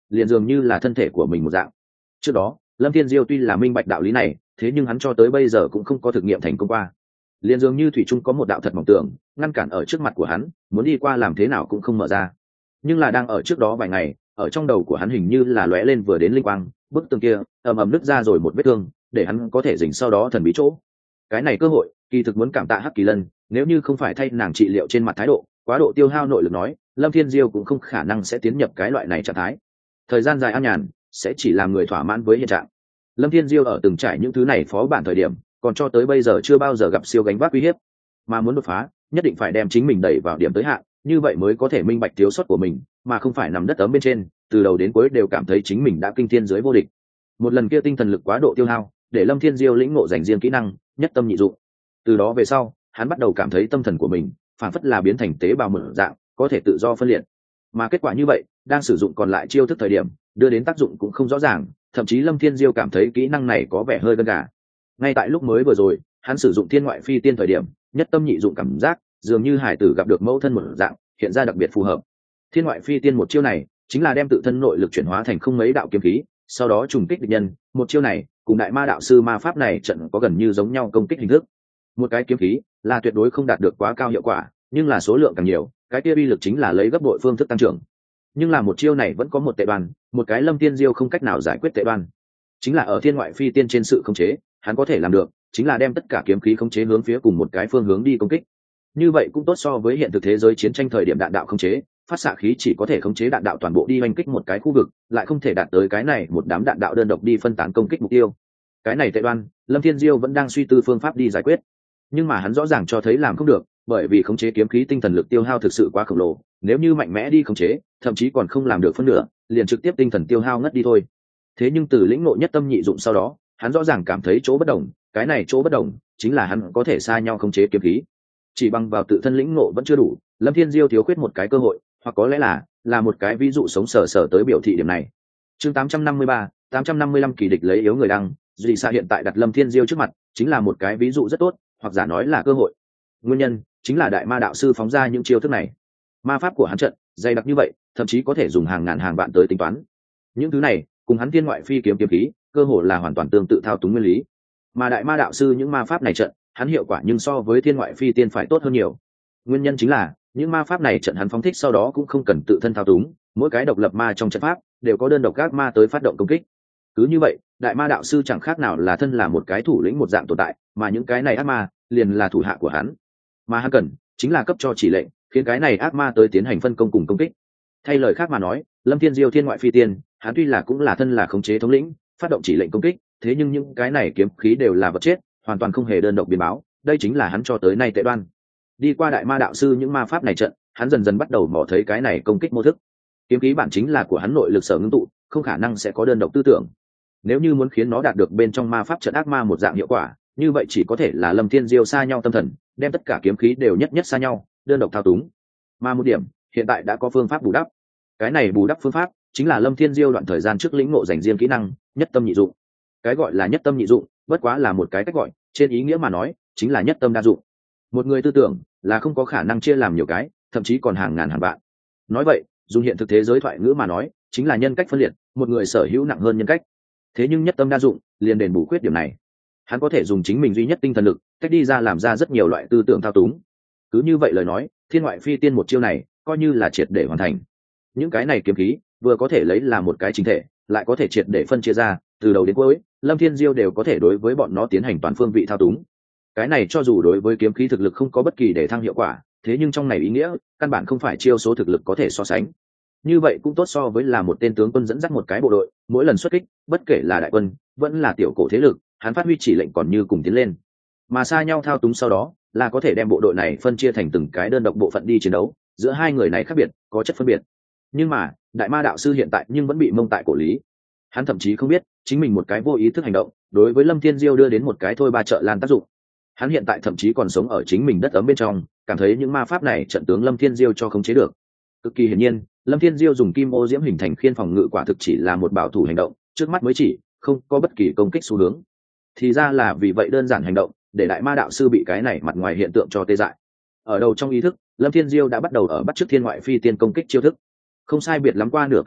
liền dường như là thân thể của mình một dạng. Trước đó Lâm Thiên Diêu tuy là minh bạch đạo lý này, thế nhưng hắn cho tới bây giờ cũng không có thực nghiệm thành công qua. Liền dường như thủy chung có một đạo thật mỏng tưởng ngăn cản ở trước mặt của hắn, muốn đi qua làm thế nào cũng không mở ra. Nhưng là đang ở trước đó vài ngày, ở trong đầu của hắn hình như là lóe lên vừa đến linh quang, bức tường kia ầm ầm nứt ra rồi một vết thương, để hắn có thể dình sau đó thần bí chỗ. Cái này cơ hội, kỳ thực muốn cảm tạ Hắc Kỳ Lân, nếu như không phải thay nàng trị liệu trên mặt thái độ, quá độ tiêu hao nội lực nói, Lâm Thiên Diêu cũng không khả năng sẽ tiến nhập cái loại này trạng thái. Thời gian dài an nhàn sẽ chỉ làm người thỏa mãn với hiện trạng. Lâm Thiên Diêu ở từng trải những thứ này phó bản thời điểm, còn cho tới bây giờ chưa bao giờ gặp siêu gánh vác uy hiếp, mà muốn đột phá, nhất định phải đem chính mình đẩy vào điểm tới hạn, như vậy mới có thể minh bạch thiếu sót của mình, mà không phải nằm đất ấm bên trên, từ đầu đến cuối đều cảm thấy chính mình đã kinh thiên dưới vô địch. Một lần kia tinh thần lực quá độ tiêu hao, để Lâm Thiên Diêu lĩnh ngộ dành riêng kỹ năng nhất tâm nhị dụng. Từ đó về sau, hắn bắt đầu cảm thấy tâm thần của mình phản phất là biến thành tế bào một dạng, có thể tự do phân liệt. Mà kết quả như vậy, đang sử dụng còn lại chiêu thức thời điểm, đưa đến tác dụng cũng không rõ ràng, thậm chí Lâm Thiên Diêu cảm thấy kỹ năng này có vẻ hơi gân gà. Ngay tại lúc mới vừa rồi, hắn sử dụng thiên ngoại phi tiên thời điểm, nhất tâm nhị dụng cảm giác dường như hải tử gặp được mẫu thân một dạng, hiện ra đặc biệt phù hợp. Thiên ngoại phi tiên một chiêu này chính là đem tự thân nội lực chuyển hóa thành không mấy đạo kiếm khí, sau đó trùng kích địch nhân. Một chiêu này cùng đại ma đạo sư ma pháp này trận có gần như giống nhau công kích hình thức. Một cái kiếm khí là tuyệt đối không đạt được quá cao hiệu quả, nhưng là số lượng càng nhiều, cái kia uy lực chính là lấy gấp bội phương thức tăng trưởng. Nhưng là một chiêu này vẫn có một tệ đoan, một cái Lâm Thiên Diêu không cách nào giải quyết tệ đoan, chính là ở thiên ngoại phi tiên trên sự khống chế. Hắn có thể làm được chính là đem tất cả kiếm khí khống chế hướng phía cùng một cái phương hướng đi công kích. Như vậy cũng tốt so với hiện thực thế giới chiến tranh thời điểm đạn đạo khống chế, phát xạ khí chỉ có thể khống chế đạn đạo toàn bộ đi oanh kích một cái khu vực, lại không thể đạt tới cái này một đám đạn đạo đơn độc đi phân tán công kích mục tiêu. Cái này tệ đoan, Lâm Thiên Diêu vẫn đang suy tư phương pháp đi giải quyết, nhưng mà hắn rõ ràng cho thấy làm không được, bởi vì khống chế kiếm khí tinh thần lực tiêu hao thực sự quá khổng lồ, nếu như mạnh mẽ đi khống chế, thậm chí còn không làm được phân nửa, liền trực tiếp tinh thần tiêu hao ngất đi thôi. Thế nhưng từ lĩnh ngộ nhất tâm nhị dụng sau đó, hắn rõ ràng cảm thấy chỗ bất đồng, cái này chỗ bất đồng chính là hắn có thể xa nhau khống chế kiếm khí. Chỉ bằng vào tự thân lĩnh ngộ vẫn chưa đủ, Lâm Thiên Diêu thiếu khuyết một cái cơ hội, hoặc có lẽ là là một cái ví dụ sống sờ sờ tới biểu thị điểm này. Chương tám trăm năm mươi ba, tám trăm năm mươi lăm kỳ địch lấy yếu người đăng, Dị Sa hiện tại đặt Lâm Thiên Diêu trước mặt, chính là một cái ví dụ rất tốt, hoặc giả nói là cơ hội. Nguyên nhân chính là đại ma đạo sư phóng ra những chiêu thức này. Ma pháp của hắn trận dày đặc như vậy, thậm chí có thể dùng hàng ngàn hàng vạn tới tính toán. Những thứ này cùng hắn thiên ngoại phi kiếm kiếm khí, cơ hội là hoàn toàn tương tự thao túng nguyên lý. Mà đại ma đạo sư những ma pháp này trận, hắn hiệu quả nhưng so với thiên ngoại phi tiên phải tốt hơn nhiều. Nguyên nhân chính là những ma pháp này trận hắn phóng thích sau đó cũng không cần tự thân thao túng, mỗi cái độc lập ma trong trận pháp đều có đơn độc các ma tới phát động công kích. Cứ như vậy, đại ma đạo sư chẳng khác nào là thân là một cái thủ lĩnh một dạng tồn tại, mà những cái này ác ma liền là thủ hạ của hắn. Mà hắn cần chính là cấp cho chỉ lệnh, khiến cái này ác ma tới tiến hành phân công cùng công kích. Thay lời khác mà nói, Lâm Thiên Diêu thiên ngoại phi tiên, hắn tuy là cũng là thân là khống chế thống lĩnh, phát động chỉ lệnh công kích, thế nhưng những cái này kiếm khí đều là vật chết, hoàn toàn không hề đơn độc biến báo, đây chính là hắn cho tới nay tệ đoan. Đi qua đại ma đạo sư những ma pháp này trận, hắn dần dần bắt đầu mò thấy cái này công kích mô thức. Kiếm khí bản chính là của hắn nội lực sở ngưng tụ, không khả năng sẽ có đơn độc tư tưởng. Nếu như muốn khiến nó đạt được bên trong ma pháp trận ác ma một dạng hiệu quả, như vậy chỉ có thể là Lâm Thiên Diêu xa nhau tâm thần, đem tất cả kiếm khí đều nhất nhất xa nhau, đơn độc thao túng. Mà một điểm, hiện tại đã có phương pháp bù đắp. Cái này bù đắp phương pháp chính là Lâm Thiên Diêu đoạn thời gian trước lĩnh ngộ dành riêng kỹ năng nhất tâm nhị dụng. Cái gọi là nhất tâm nhị dụng, bất quá là một cái cách gọi, trên ý nghĩa mà nói, chính là nhất tâm đa dụng. Một người tư tưởng là không có khả năng chia làm nhiều cái, thậm chí còn hàng ngàn hàng vạn. Nói vậy, dùng hiện thực thế giới thoại ngữ mà nói, chính là nhân cách phân liệt, một người sở hữu nặng hơn nhân cách. Thế nhưng nhất tâm đa dụng liền đền bù khuyết điểm này. Hắn có thể dùng chính mình duy nhất tinh thần lực, cách đi ra làm ra rất nhiều loại tư tưởng thao túng. Cứ như vậy lời nói, thiên ngoại phi tiên một chiêu này, coi như là triệt để hoàn thành. Những cái này kiếm khí, vừa có thể lấy là một cái chính thể, lại có thể triệt để phân chia ra, từ đầu đến cuối, Lâm Thiên Diêu đều có thể đối với bọn nó tiến hành toàn phương vị thao túng. Cái này cho dù đối với kiếm khí thực lực không có bất kỳ để thăng hiệu quả, thế nhưng trong này ý nghĩa, căn bản không phải chiêu số thực lực có thể so sánh. Như vậy cũng tốt so với là một tên tướng quân dẫn dắt một cái bộ đội, mỗi lần xuất kích, bất kể là đại quân, vẫn là tiểu cổ thế lực, hắn phát huy chỉ lệnh còn như cùng tiến lên. Mà xa nhau thao túng sau đó, là có thể đem bộ đội này phân chia thành từng cái đơn độc bộ phận đi chiến đấu, giữa hai người này khác biệt, có chất phân biệt. Nhưng mà, đại ma đạo sư hiện tại nhưng vẫn bị mông tại cổ lý. Hắn thậm chí không biết, chính mình một cái vô ý thức hành động, đối với Lâm Thiên Diêu đưa đến một cái thôi ba trợ lan tác dụng. Hắn hiện tại thậm chí còn sống ở chính mình đất ấm bên trong, cảm thấy những ma pháp này trận tướng Lâm Thiên Diêu cho khống chế được. Cực kỳ hiển nhiên, Lâm Thiên Diêu dùng kim ô diễm hình thành khiên phòng ngự quả thực chỉ là một bảo thủ hành động, trước mắt mới chỉ, không có bất kỳ công kích xu hướng. Thì ra là vì vậy đơn giản hành động, để đại ma đạo sư bị cái này mặt ngoài hiện tượng cho tê dại. Ở đầu trong ý thức, Lâm Thiên Diêu đã bắt đầu ở bắt chước thiên ngoại phi tiên công kích chiêu thức. Không sai biệt lắm qua nửa canh giờ,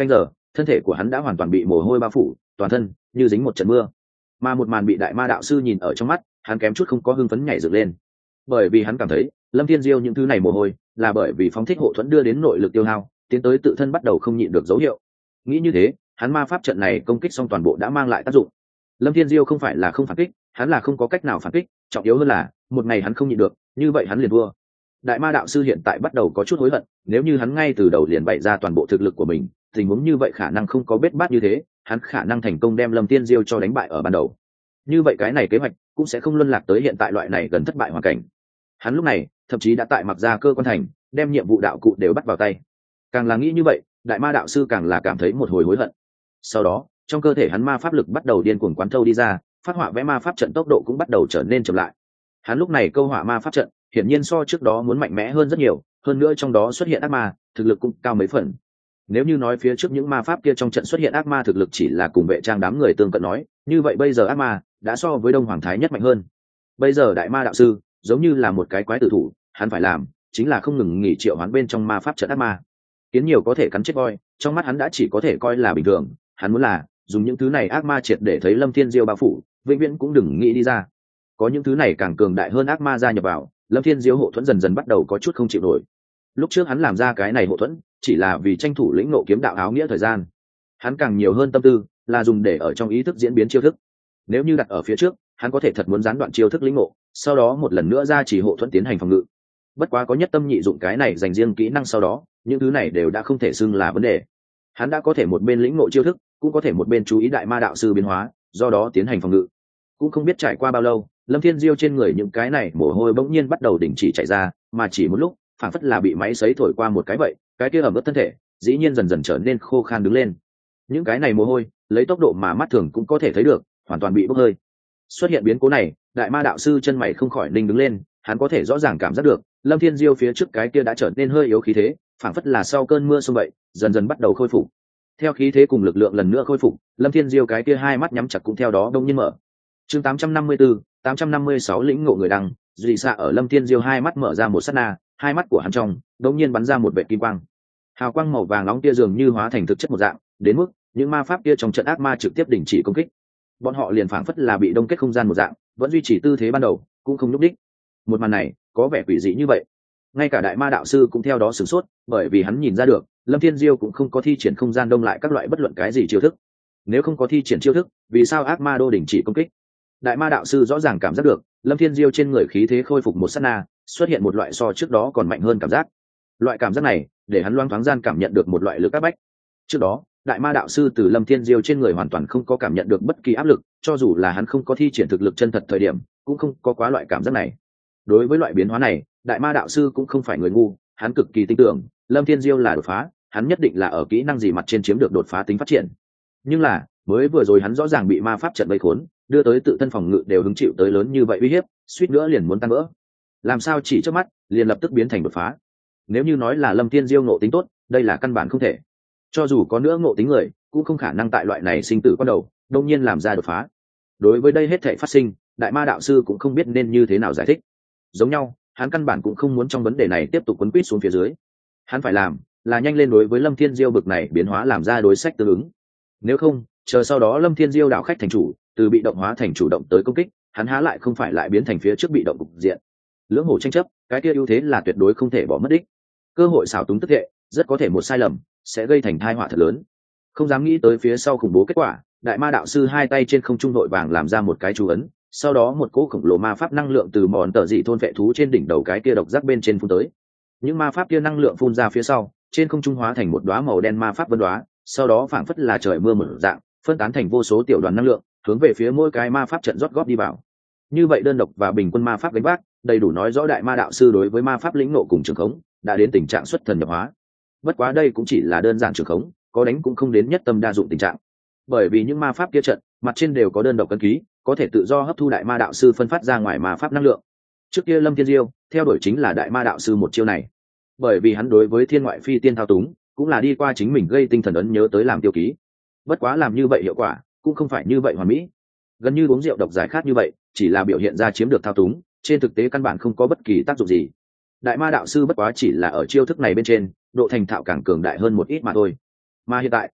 thân thể của hắn đã hoàn toàn bị mồ hôi bao phủ, toàn thân như dính một trận mưa. Mà một màn bị đại ma đạo sư nhìn ở trong mắt, hắn kém chút không có hưng phấn nhảy dựng lên, bởi vì hắn cảm thấy Lâm Thiên Diêu những thứ này mồ hôi là bởi vì phóng thích hộ thuẫn đưa đến nội lực tiêu hao, tiến tới tự thân bắt đầu không nhịn được dấu hiệu. Nghĩ như thế, hắn ma pháp trận này công kích xong toàn bộ đã mang lại tác dụng. Lâm Thiên Diêu không phải là không phản kích, hắn là không có cách nào phản kích, trọng yếu hơn là một ngày hắn không nhịn được, như vậy hắn liền thua. Đại ma đạo sư hiện tại bắt đầu có chút hối hận, nếu như hắn ngay từ đầu liền bày ra toàn bộ thực lực của mình, tình huống như vậy khả năng không có bết bát như thế, hắn khả năng thành công đem Lâm Thiên Diêu cho đánh bại ở ban đầu. Như vậy cái này kế hoạch cũng sẽ không luân lạc tới hiện tại loại này gần thất bại hoàn cảnh. Hắn lúc này thậm chí đã tại mặc ra cơ quan thành, đem nhiệm vụ đạo cụ đều bắt vào tay. Càng là nghĩ như vậy, đại ma đạo sư càng là cảm thấy một hồi hối hận. Sau đó, trong cơ thể hắn ma pháp lực bắt đầu điên cuồng quán thâu đi ra, phát họa vẽ ma pháp trận tốc độ cũng bắt đầu trở nên chậm lại. Hắn lúc này câu họa ma pháp trận hiển nhiên so trước đó muốn mạnh mẽ hơn rất nhiều, hơn nữa trong đó xuất hiện ác ma, thực lực cũng cao mấy phần. Nếu như nói phía trước những ma pháp kia trong trận xuất hiện ác ma thực lực chỉ là cùng vệ trang đám người tương cận nói, như vậy bây giờ ác ma đã so với Đông Hoàng Thái Nhất mạnh hơn. Bây giờ đại ma đạo sư giống như là một cái quái tử thủ, hắn phải làm chính là không ngừng nghỉ triệu hoán bên trong ma pháp trận ác ma. Kiến nhiều có thể cắn chết voi, trong mắt hắn đã chỉ có thể coi là bình thường, hắn muốn là dùng những thứ này ác ma triệt để thấy Lâm Thiên Diêu bao phủ, vĩnh viễn cũng đừng nghĩ đi ra. Có những thứ này càng cường đại hơn ác ma gia nhập vào, Lâm Thiên Diêu hộ thuẫn dần dần bắt đầu có chút không chịu nổi. Lúc trước hắn làm ra cái này hộ thuẫn chỉ là vì tranh thủ lĩnh ngộ kiếm đạo áo nghĩa thời gian, hắn càng nhiều hơn tâm tư là dùng để ở trong ý thức diễn biến chiêu thức. Nếu như đặt ở phía trước, hắn có thể thật muốn gián đoạn chiêu thức lĩnh ngộ, sau đó một lần nữa ra chỉ hộ thuẫn tiến hành phòng ngự. Bất quá có nhất tâm nhị dụng cái này dành riêng kỹ năng, sau đó những thứ này đều đã không thể xưng là vấn đề. Hắn đã có thể một bên lĩnh ngộ chiêu thức, cũng có thể một bên chú ý đại ma đạo sư biến hóa, do đó tiến hành phòng ngự. Cũng không biết trải qua bao lâu, Lâm Thiên Diêu trên người những cái này mồ hôi bỗng nhiên bắt đầu đình chỉ chảy ra, mà chỉ một lúc, phảng phất là bị máy sấy thổi qua một cái vậy, cái kia ẩm ướt thân thể dĩ nhiên dần dần trở nên khô khan đứng lên. Những cái này mồ hôi lấy tốc độ mà mắt thường cũng có thể thấy được, hoàn toàn bị bốc hơi. Xuất hiện biến cố này, đại ma đạo sư chân mày không khỏi ninh đứng lên, hắn có thể rõ ràng cảm giác được Lâm Thiên Diêu phía trước cái kia đã trở nên hơi yếu khí thế, phảng phất là sau cơn mưa xuân vậy, dần dần bắt đầu khôi phục. Theo khí thế cùng lực lượng lần nữa khôi phục, Lâm Thiên Diêu cái kia hai mắt nhắm chặt cũng theo đó đông nhiên mở. Chương tám trăm năm mươi tư, tám trăm năm mươi sáu lĩnh ngộ người đăng, dị xạ ở Lâm Thiên Diêu hai mắt mở ra một sát na, hai mắt của hắn trong đột nhiên bắn ra một vệt kim quang. Hào quang màu vàng nóng kia dường như hóa thành thực chất một dạng, đến mức những ma pháp kia trong trận ác ma trực tiếp đình chỉ công kích. Bọn họ liền phảng phất là bị đông kết không gian một dạng, vẫn duy trì tư thế ban đầu, cũng không nhúc đích. Một màn này có vẻ quỷ dị như vậy, ngay cả đại ma đạo sư cũng theo đó sửng sốt, bởi vì hắn nhìn ra được Lâm Thiên Diêu cũng không có thi triển không gian đông lại các loại bất luận cái gì chiêu thức. Nếu không có thi triển chiêu thức, vì sao ác ma đô đình chỉ công kích? Đại ma đạo sư rõ ràng cảm giác được Lâm Thiên Diêu trên người khí thế khôi phục một sát na, xuất hiện một loại so trước đó còn mạnh hơn cảm giác. Loại cảm giác này để hắn loáng thoáng gian cảm nhận được một loại lực áp bách. Trước đó đại ma đạo sư từ Lâm Thiên Diêu trên người hoàn toàn không có cảm nhận được bất kỳ áp lực, cho dù là hắn không có thi triển thực lực chân thật thời điểm cũng không có quá loại cảm giác này. Đối với loại biến hóa này, đại ma đạo sư cũng không phải người ngu, hắn cực kỳ tin tưởng Lâm Thiên Diêu là đột phá, hắn nhất định là ở kỹ năng gì mặt trên chiếm được đột phá tính phát triển. Nhưng là mới vừa rồi hắn rõ ràng bị ma pháp trận vây khốn, đưa tới tự thân phòng ngự đều hứng chịu tới lớn như vậy uy hiếp, suýt nữa liền muốn tan vỡ. Làm sao chỉ trước mắt liền lập tức biến thành đột phá? Nếu như nói là Lâm Thiên Diêu ngộ tính tốt, đây là căn bản không thể. Cho dù có nữa ngộ tính người, cũng không khả năng tại loại này sinh tử quan đầu đông nhiên làm ra đột phá. Đối với đây hết thảy phát sinh, đại ma đạo sư cũng không biết nên như thế nào giải thích. Giống nhau, hắn căn bản cũng không muốn trong vấn đề này tiếp tục quấn quýt xuống phía dưới. Hắn phải làm là nhanh lên đối với Lâm Thiên Diêu bực này biến hóa làm ra đối sách tương ứng. Nếu không, chờ sau đó Lâm Thiên Diêu đảo khách thành chủ, từ bị động hóa thành chủ động tới công kích, hắn há lại không phải lại biến thành phía trước bị động cục diện. Lưỡng hổ tranh chấp, cái kia ưu thế là tuyệt đối không thể bỏ mất đích. Cơ hội xảo túng tức hệ, rất có thể một sai lầm sẽ gây thành tai họa thật lớn. Không dám nghĩ tới phía sau khủng bố kết quả, đại ma đạo sư hai tay trên không trung đội vàng làm ra một cái chú ấn, sau đó một cỗ khổng lồ ma pháp năng lượng từ mòn tờ dị thôn vệ thú trên đỉnh đầu cái kia độc giác bên trên phun tới. Những ma pháp kia năng lượng phun ra phía sau, trên không trung hóa thành một đóa màu đen ma pháp vân đóa, sau đó phảng phất là trời mưa mở dạng, phân tán thành vô số tiểu đoàn năng lượng, hướng về phía mỗi cái ma pháp trận rót góp đi vào. Như vậy đơn độc và bình quân ma pháp đánh vác, đầy đủ nói rõ đại ma đạo sư đối với ma pháp lĩnh ngộ cùng trường khống đã đến tình trạng xuất thần nhập hóa. Bất quá đây cũng chỉ là đơn giản trường khống, có đánh cũng không đến nhất tâm đa dụng tình trạng. Bởi vì những ma pháp kia trận mặt trên đều có đơn độc cân ký, có thể tự do hấp thu đại ma đạo sư phân phát ra ngoài ma pháp năng lượng. Trước kia Lâm Thiên Diêu theo đuổi chính là đại ma đạo sư một chiêu này, bởi vì hắn đối với thiên ngoại phi tiên thao túng cũng là đi qua chính mình gây tinh thần ấn nhớ tới làm tiêu ký. Bất quá làm như vậy hiệu quả cũng không phải như vậy hoàn mỹ, gần như uống rượu độc giải khát như vậy, chỉ là biểu hiện ra chiếm được thao túng, trên thực tế căn bản không có bất kỳ tác dụng gì. Đại ma đạo sư bất quá chỉ là ở chiêu thức này bên trên độ thành thạo càng cường đại hơn một ít mà thôi. Mà hiện tại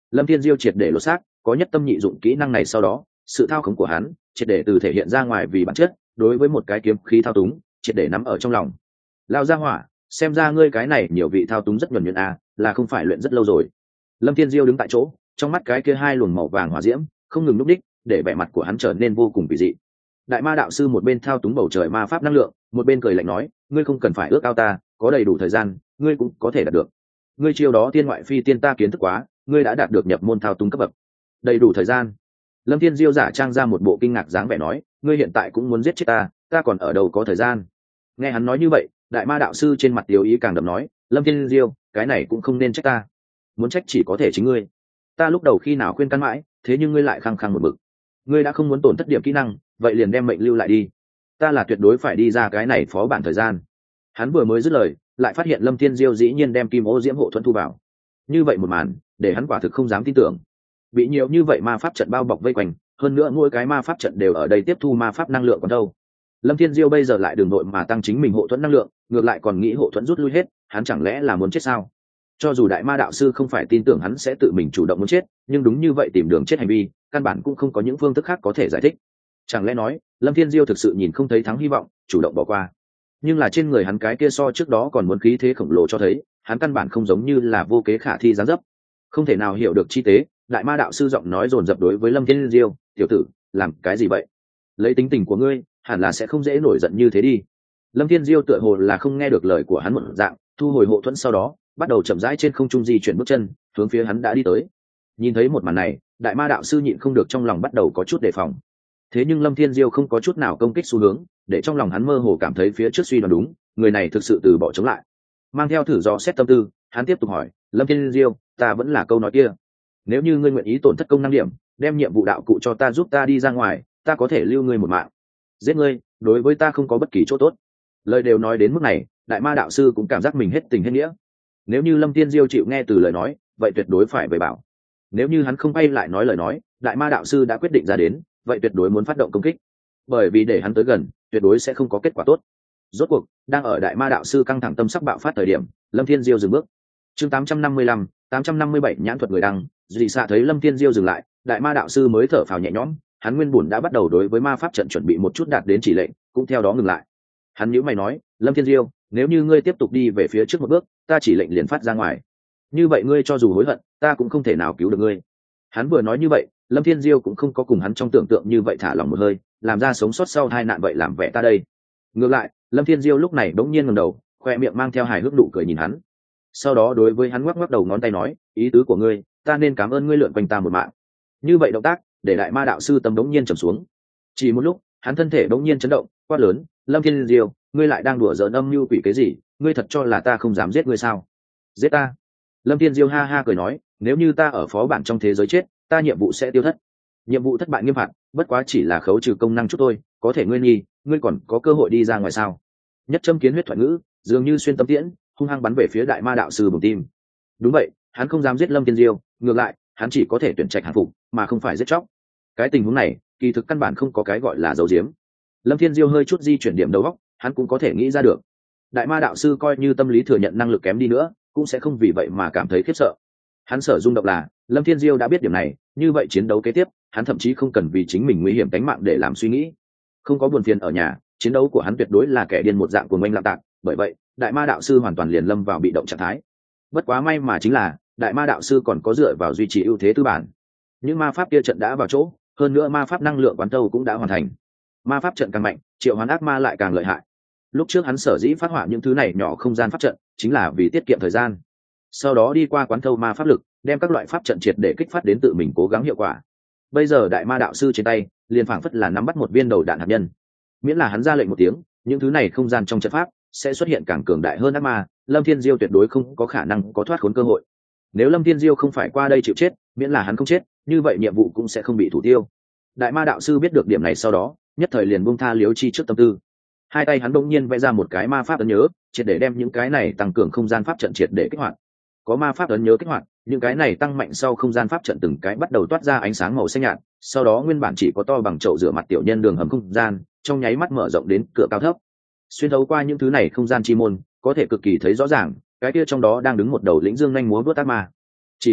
Lâm Thiên Diêu triệt để lột xác, có nhất tâm nhị dụng kỹ năng này sau đó, sự thao khống của hắn triệt để từ thể hiện ra ngoài vì bản chất, đối với một cái kiếm khí thao túng, triệt để nắm ở trong lòng. Lao ra hỏa, xem ra ngươi cái này nhiều vị thao túng rất nhuần nhuyễn à, là không phải luyện rất lâu rồi. Lâm Thiên Diêu đứng tại chỗ, trong mắt cái kia hai luồng màu vàng hỏa diễm không ngừng núp đích, để vẻ mặt của hắn trở nên vô cùng kỳ dị. Đại ma đạo sư một bên thao túng bầu trời ma pháp năng lượng, một bên cười lạnh nói, ngươi không cần phải ước ao ta, có đầy đủ thời gian, ngươi cũng có thể đạt được. Ngươi chiêu đó tiên ngoại phi tiên ta kiến thức quá, ngươi đã đạt được nhập môn thao túng cấp bậc. Đầy đủ thời gian. Lâm Thiên Diêu giả trang ra một bộ kinh ngạc dáng vẻ nói, ngươi hiện tại cũng muốn giết chết ta, ta còn ở đâu có thời gian. Nghe hắn nói như vậy, đại ma đạo sư trên mặt tiêu ý càng đậm nói, Lâm Thiên Diêu, cái này cũng không nên trách ta, muốn trách chỉ có thể chính ngươi. Ta lúc đầu khi nào khuyên can mãi, thế nhưng ngươi lại khăng khăng một mực. Ngươi đã không muốn tổn thất điểm kỹ năng, vậy liền đem mệnh lưu lại đi, ta là tuyệt đối phải đi ra cái này phó bản thời gian. Hắn vừa mới dứt lời, lại phát hiện Lâm Thiên Diêu dĩ nhiên đem kim ô diễm hộ thuẫn thu vào. Như vậy một màn, để hắn quả thực không dám tin tưởng. Bị nhiều như vậy ma pháp trận bao bọc vây quanh, hơn nữa mỗi cái ma pháp trận đều ở đây tiếp thu ma pháp năng lượng còn đâu. Lâm Thiên Diêu bây giờ lại đường nội mà tăng chính mình hộ thuẫn năng lượng, ngược lại còn nghĩ hộ thuẫn rút lui hết, hắn chẳng lẽ là muốn chết sao? Cho dù đại ma đạo sư không phải tin tưởng hắn sẽ tự mình chủ động muốn chết, nhưng đúng như vậy tìm đường chết hành vi, căn bản cũng không có những phương thức khác có thể giải thích. Chẳng lẽ nói, Lâm Thiên Diêu thực sự nhìn không thấy thắng hy vọng, chủ động bỏ qua. Nhưng là trên người hắn cái kia so trước đó còn muốn khí thế khổng lồ cho thấy, hắn căn bản không giống như là vô kế khả thi dáng dấp. Không thể nào hiểu được chi tế, đại ma đạo sư giọng nói dồn dập đối với Lâm Thiên Diêu, "Tiểu tử, làm cái gì vậy? Lấy tính tình của ngươi, hẳn là sẽ không dễ nổi giận như thế đi." Lâm Thiên Diêu tựa hồ là không nghe được lời của hắn một dạng, thu hồi hộ thuẫn sau đó, bắt đầu chậm rãi trên không trung di chuyển bước chân, hướng phía hắn đã đi tới. Nhìn thấy một màn này, đại ma đạo sư nhịn không được trong lòng bắt đầu có chút đề phòng. Thế nhưng Lâm Thiên Diêu không có chút nào công kích xu hướng, để trong lòng hắn mơ hồ cảm thấy phía trước suy đoán đúng, người này thực sự từ bỏ chống lại. Mang theo thử dò xét tâm tư, hắn tiếp tục hỏi, Lâm Thiên Diêu, ta vẫn là câu nói kia, nếu như ngươi nguyện ý tổn thất công năng điểm, đem nhiệm vụ đạo cụ cho ta giúp ta đi ra ngoài, ta có thể lưu ngươi một mạng. Giết ngươi, đối với ta không có bất kỳ chỗ tốt. Lời đều nói đến mức này, đại ma đạo sư cũng cảm giác mình hết tình hết nghĩa. Nếu như Lâm Thiên Diêu chịu nghe từ lời nói, vậy tuyệt đối phải về bảo. Nếu như hắn không bay lại nói lời nói, đại ma đạo sư đã quyết định ra đến, vậy tuyệt đối muốn phát động công kích, bởi vì để hắn tới gần, tuyệt đối sẽ không có kết quả tốt. Rốt cuộc, đang ở đại ma đạo sư căng thẳng tâm sắc bạo phát thời điểm, Lâm Thiên Diêu dừng bước. Chương tám trăm năm mươi lăm, tám trăm năm mươi bảy nhãn thuật người đăng, dị xạ thấy Lâm Thiên Diêu dừng lại, đại ma đạo sư mới thở phào nhẹ nhõm, hắn nguyên bổn đã bắt đầu đối với ma pháp trận chuẩn bị một chút đạt đến chỉ lệnh, cũng theo đó ngừng lại. Hắn nhíu mày nói, Lâm Thiên Diêu, nếu như ngươi tiếp tục đi về phía trước một bước, ta chỉ lệnh liền phát ra ngoài. Như vậy ngươi cho dù hối hận, ta cũng không thể nào cứu được ngươi. Hắn vừa nói như vậy, Lâm Thiên Diêu cũng không có cùng hắn trong tưởng tượng như vậy thả lỏng một hơi, làm ra sống sót sau hai nạn vậy làm vẻ ta đây. Ngược lại, Lâm Thiên Diêu lúc này đống nhiên ngẩng đầu, khoe miệng mang theo hài hước nụ cười nhìn hắn. Sau đó đối với hắn ngoắc ngoắc đầu ngón tay nói, ý tứ của ngươi, ta nên cảm ơn ngươi lượn quanh ta một mạng. Như vậy động tác, để đại ma đạo sư tâm đống nhiên trầm xuống. Chỉ một lúc, hắn thân thể đống nhiên chấn động, quát lớn, Lâm Thiên Diêu, ngươi lại đang đùa giỡn âm mưu quỷ cái gì? Ngươi thật cho là ta không dám giết ngươi sao? Giết ta? Lâm Thiên Diêu ha ha cười nói, nếu như ta ở phó bản trong thế giới chết, ta nhiệm vụ sẽ tiêu thất. Nhiệm vụ thất bại nghiêm phạt, bất quá chỉ là khấu trừ công năng chút thôi, có thể ngươi nghi, ngươi còn có cơ hội đi ra ngoài sao? Nhất châm kiến huyết thoại ngữ, dường như xuyên tâm tiễn, hung hăng bắn về phía đại ma đạo sư bùng tim. Đúng vậy, hắn không dám giết Lâm Thiên Diêu, ngược lại, hắn chỉ có thể tuyển trạch hàng phục, mà không phải giết chóc. Cái tình huống này, kỳ thực căn bản không có cái gọi là giấu giếm. Lâm Thiên Diêu hơi chút di chuyển điểm đầu óc, hắn cũng có thể nghĩ ra được. Đại ma đạo sư coi như tâm lý thừa nhận năng lực kém đi nữa, cũng sẽ không vì vậy mà cảm thấy khiếp sợ. Hắn sở rung động là, Lâm Thiên Diêu đã biết điểm này, như vậy chiến đấu kế tiếp, hắn thậm chí không cần vì chính mình nguy hiểm tính mạng để làm suy nghĩ. Không có buồn phiền ở nhà, chiến đấu của hắn tuyệt đối là kẻ điên một dạng của mình lạm tạc, bởi vậy, đại ma đạo sư hoàn toàn liền lâm vào bị động trạng thái. Bất quá may mà chính là, đại ma đạo sư còn có dựa vào duy trì ưu thế tư bản. Những ma pháp kia trận đã vào chỗ, hơn nữa ma pháp năng lượng quán tâu cũng đã hoàn thành. Ma pháp trận càng mạnh, triệu hoán ác ma lại càng lợi hại. Lúc trước hắn sở dĩ phát họa những thứ này nhỏ không gian pháp trận, chính là vì tiết kiệm thời gian. Sau đó đi qua quán thâu ma pháp lực, đem các loại pháp trận triệt để kích phát đến tự mình cố gắng hiệu quả. Bây giờ đại ma đạo sư trên tay, liền phảng phất là nắm bắt một viên đầu đạn hạt nhân. Miễn là hắn ra lệnh một tiếng, những thứ này không gian trong trận pháp sẽ xuất hiện càng cường đại hơn ác ma, Lâm Thiên Diêu tuyệt đối không có khả năng có thoát khốn cơ hội. Nếu Lâm Thiên Diêu không phải qua đây chịu chết, miễn là hắn không chết, như vậy nhiệm vụ cũng sẽ không bị thủ tiêu. Đại ma đạo sư biết được điểm này sau đó, nhất thời liền buông tha liếu chi trước tâm tư. Hai tay hắn bỗng nhiên vẽ ra một cái ma pháp ấn nhớ, triệt để đem những cái này tăng cường không gian pháp trận triệt để kích hoạt. Có ma pháp ấn nhớ kích hoạt, những cái này tăng mạnh sau không gian pháp trận từng cái bắt đầu toát ra ánh sáng màu xanh nhạt, sau đó nguyên bản chỉ có to bằng chậu rửa mặt tiểu nhân đường hầm không gian, trong nháy mắt mở rộng đến cửa cao thấp. Xuyên thấu qua những thứ này không gian chi môn, có thể cực kỳ thấy rõ ràng, cái kia trong đó đang đứng một đầu lĩnh dương nhanh múa vuốt ác ma. Chỉ là,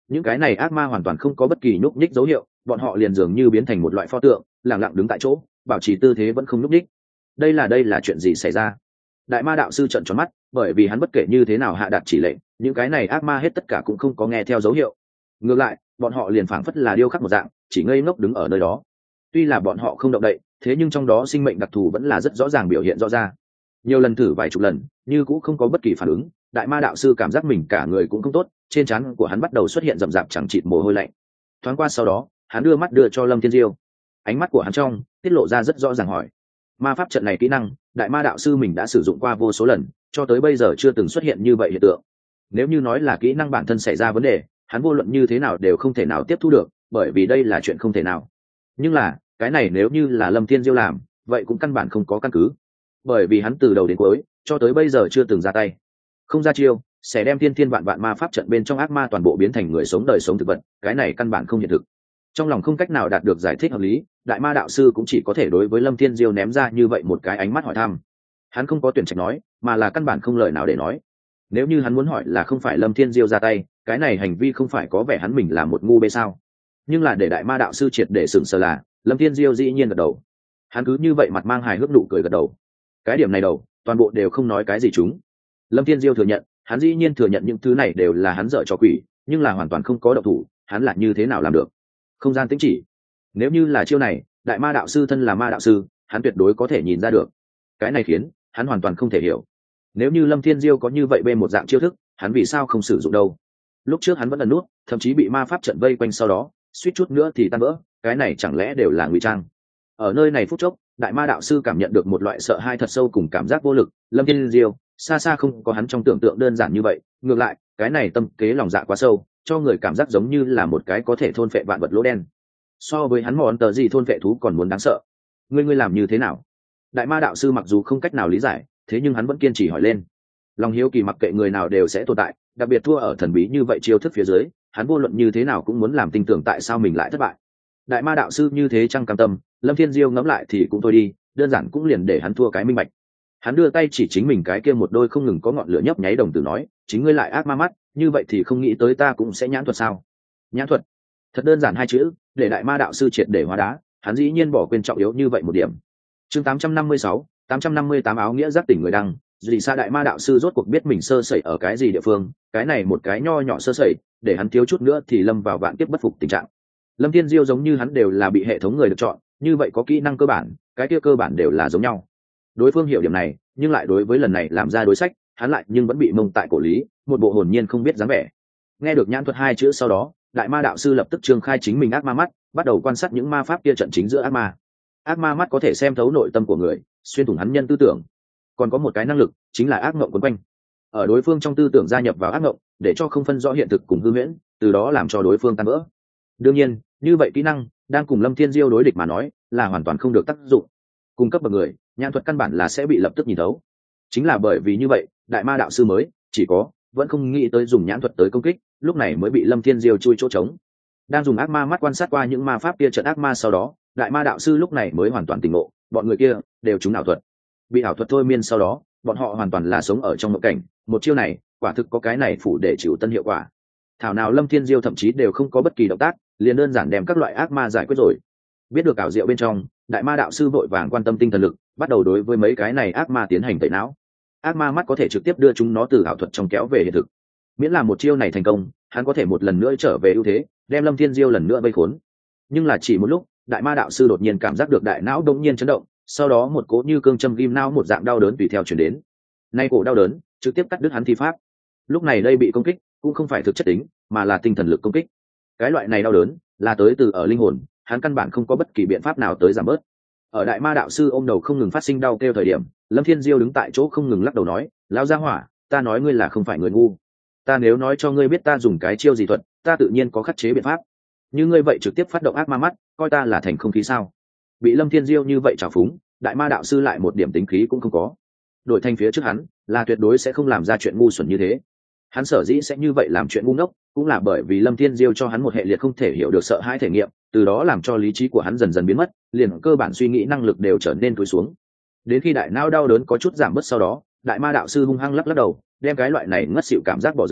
những cái này ác ma hoàn toàn không có bất kỳ nhúc nhích dấu hiệu, bọn họ liền dường như biến thành một loại pho tượng, lẳng lặng đứng tại chỗ, bảo trì tư thế vẫn không nhúc nhích. Đây là đây là chuyện gì xảy ra? Đại ma đạo sư trợn tròn mắt, bởi vì hắn bất kể như thế nào hạ đạt chỉ lệnh, những cái này ác ma hết tất cả cũng không có nghe theo dấu hiệu. Ngược lại, bọn họ liền phảng phất là điêu khắc một dạng, chỉ ngây ngốc đứng ở nơi đó. Tuy là bọn họ không động đậy, thế nhưng trong đó sinh mệnh đặc thù vẫn là rất rõ ràng biểu hiện rõ ra. Nhiều lần thử vài chục lần, như cũng không có bất kỳ phản ứng. Đại ma đạo sư cảm giác mình cả người cũng không tốt, trên trán của hắn bắt đầu xuất hiện rậm rạp chẳng chịt mồ hôi lạnh. Thoáng qua sau đó, hắn đưa mắt đưa cho Lâm Thiên Diêu. Ánh mắt của hắn trong tiết lộ ra rất rõ ràng hỏi: ma pháp trận này kỹ năng, đại ma đạo sư mình đã sử dụng qua vô số lần, cho tới bây giờ chưa từng xuất hiện như vậy hiện tượng. Nếu như nói là kỹ năng bản thân xảy ra vấn đề, hắn vô luận như thế nào đều không thể nào tiếp thu được, bởi vì đây là chuyện không thể nào. Nhưng là cái này nếu như là Lâm Thiên Diêu làm, vậy cũng căn bản không có căn cứ, bởi vì hắn từ đầu đến cuối cho tới bây giờ chưa từng ra tay, không ra chiêu sẽ đem thiên thiên vạn vạn ma pháp trận bên trong ác ma toàn bộ biến thành người sống đời sống thực vật, cái này căn bản không hiện thực. Trong lòng không cách nào đạt được giải thích hợp lý, đại ma đạo sư cũng chỉ có thể đối với Lâm Thiên Diêu ném ra như vậy một cái ánh mắt hỏi thăm. Hắn không có tuyển trạch nói, mà là căn bản không lời nào để nói. Nếu như hắn muốn hỏi là không phải Lâm Thiên Diêu ra tay, cái này hành vi không phải có vẻ hắn mình là một ngu bê sao? Nhưng là để đại ma đạo sư triệt để sửng sờ là Lâm Thiên Diêu dĩ nhiên gật đầu. Hắn cứ như vậy mặt mang hài hước nụ cười gật đầu. Cái điểm này đầu, toàn bộ đều không nói cái gì chúng. Lâm Thiên Diêu thừa nhận, hắn dĩ nhiên thừa nhận những thứ này đều là hắn dở trò quỷ, nhưng là hoàn toàn không có động thủ, hắn là như thế nào làm được? Không gian tĩnh chỉ. Nếu như là chiêu này, đại ma đạo sư thân là ma đạo sư, hắn tuyệt đối có thể nhìn ra được. Cái này khiến hắn hoàn toàn không thể hiểu. Nếu như Lâm Thiên Diêu có như vậy bên một dạng chiêu thức, hắn vì sao không sử dụng đâu? Lúc trước hắn vẫn ẩn nút, thậm chí bị ma pháp trận vây quanh, sau đó suýt chút nữa thì tan vỡ, cái này chẳng lẽ đều là ngụy trang? Ở nơi này phút chốc, đại ma đạo sư cảm nhận được một loại sợ hãi thật sâu cùng cảm giác vô lực. Lâm Thiên Diêu xa xa không có hắn trong tưởng tượng đơn giản như vậy, ngược lại cái này tâm kế lòng dạ quá sâu, cho người cảm giác giống như là một cái có thể thôn phệ vạn vật lỗ đen. So với hắn món tờ gì thôn phệ thú còn muốn đáng sợ. Ngươi ngươi làm như thế nào? Đại ma đạo sư mặc dù không cách nào lý giải, thế nhưng hắn vẫn kiên trì hỏi lên. Lòng hiếu kỳ mặc kệ người nào đều sẽ tồn tại, đặc biệt thua ở thần bí như vậy chiêu thức phía dưới, hắn vô luận như thế nào cũng muốn làm tin tưởng tại sao mình lại thất bại. Đại ma đạo sư như thế chẳng cam tâm, Lâm Thiên Diêu ngẫm lại thì cũng thôi đi, đơn giản cũng liền để hắn thua cái minh bạch. Hắn đưa tay chỉ chính mình cái kia một đôi không ngừng có ngọn lửa nhấp nháy đồng tử nói: chính ngươi lại ác ma mắt, như vậy thì không nghĩ tới ta cũng sẽ nhãn thuật sao? Nhãn thuật? Thật đơn giản hai chữ, để đại ma đạo sư triệt để hóa đá, hắn dĩ nhiên bỏ quên trọng yếu như vậy một điểm. Chương tám trăm năm mươi sáu, tám trăm năm mươi tám áo nghĩa giác tỉnh người đăng, dị sa đại ma đạo sư rốt cuộc biết mình sơ sẩy ở cái gì địa phương, cái này một cái nho nhỏ sơ sẩy, để hắn thiếu chút nữa thì lâm vào vạn kiếp bất phục tình trạng. Lâm Thiên Diêu giống như hắn đều là bị hệ thống người được chọn, như vậy có kỹ năng cơ bản, cái kia cơ bản đều là giống nhau. Đối phương hiểu điểm này, nhưng lại đối với lần này làm ra đối sách, hắn lại nhưng vẫn bị mông tại cổ lý, một bộ hồn nhiên không biết dáng vẻ. Nghe được nhãn thuật hai chữ sau đó, đại ma đạo sư lập tức trương khai chính mình ác ma mắt, bắt đầu quan sát những ma pháp kia trận chính giữa ác ma. Ác ma mắt có thể xem thấu nội tâm của người, xuyên thủng hắn nhân tư tưởng. Còn có một cái năng lực, chính là ác ngộng quấn quanh. Ở đối phương trong tư tưởng gia nhập vào ác ngộng, để cho không phân rõ hiện thực cùng hư huyễn, từ đó làm cho đối phương tan vỡ. Đương nhiên, như vậy kỹ năng đang cùng Lâm Thiên Diêu đối địch mà nói, là hoàn toàn không được tác dụng. Cung cấp bậc người, nhãn thuật căn bản là sẽ bị lập tức nhìn thấu. Chính là bởi vì như vậy, đại ma đạo sư mới chỉ có vẫn không nghĩ tới dùng nhãn thuật tới công kích, lúc này mới bị Lâm Thiên Diêu chui chỗ trống. Đang dùng ác ma mắt quan sát qua những ma pháp kia trận ác ma sau đó, đại ma đạo sư lúc này mới hoàn toàn tỉnh ngộ, bọn người kia đều trúng ảo thuật. Bị ảo thuật thôi miên sau đó, bọn họ hoàn toàn là sống ở trong mộng cảnh, một chiêu này, quả thực có cái này phủ để chịu tân hiệu quả. Thảo nào Lâm Thiên Diêu thậm chí đều không có bất kỳ động tác, liền đơn giản đem các loại ác ma giải quyết rồi. Biết được ảo diệu bên trong, đại ma đạo sư vội vàng quan tâm tinh thần lực, bắt đầu đối với mấy cái này ác ma tiến hành tẩy não. Ác ma mắt có thể trực tiếp đưa chúng nó từ ảo thuật trong kéo về hiện thực. Miễn là một chiêu này thành công, hắn có thể một lần nữa trở về ưu thế, đem Lâm Thiên Diêu lần nữa vây khốn. Nhưng là chỉ một lúc, đại ma đạo sư đột nhiên cảm giác được đại não đột nhiên chấn động, sau đó một cỗ như cương châm ghim não một dạng đau đớn tùy theo truyền đến. Nay cổ đau đớn trực tiếp cắt đứt hắn thi pháp. Lúc này đây bị công kích cũng không phải thực chất tính, mà là tinh thần lực công kích. Cái loại này đau đớn là tới từ ở linh hồn, hắn căn bản không có bất kỳ biện pháp nào tới giảm bớt. Ở đại ma đạo sư ôm đầu không ngừng phát sinh đau kêu thời điểm, Lâm Thiên Diêu đứng tại chỗ không ngừng lắc đầu nói: lão gia hỏa, ta nói ngươi là không phải người ngu. Ta nếu nói cho ngươi biết ta dùng cái chiêu gì thuật, ta tự nhiên có khắc chế biện pháp. Như ngươi vậy trực tiếp phát động ác ma mắt, coi ta là thành không khí sao? Bị Lâm Thiên Diêu như vậy trào phúng, đại ma đạo sư lại một điểm tính khí cũng không có. Đổi thành phía trước hắn, là tuyệt đối sẽ không làm ra chuyện ngu xuẩn như thế. Hắn sở dĩ sẽ như vậy làm chuyện ngu ngốc, cũng là bởi vì Lâm Thiên Diêu cho hắn một hệ liệt không thể hiểu được sợ hãi thể nghiệm, từ đó làm cho lý trí của hắn dần dần biến mất, liền cơ bản suy nghĩ năng lực đều trở nên cúi xuống. Đến khi đại não đau đớn có chút giảm bớt sau đó, đại ma đạo sư hung hăng lắc lắc đầu, đem cái loại này ngất xỉu cảm giác bỏ rơi,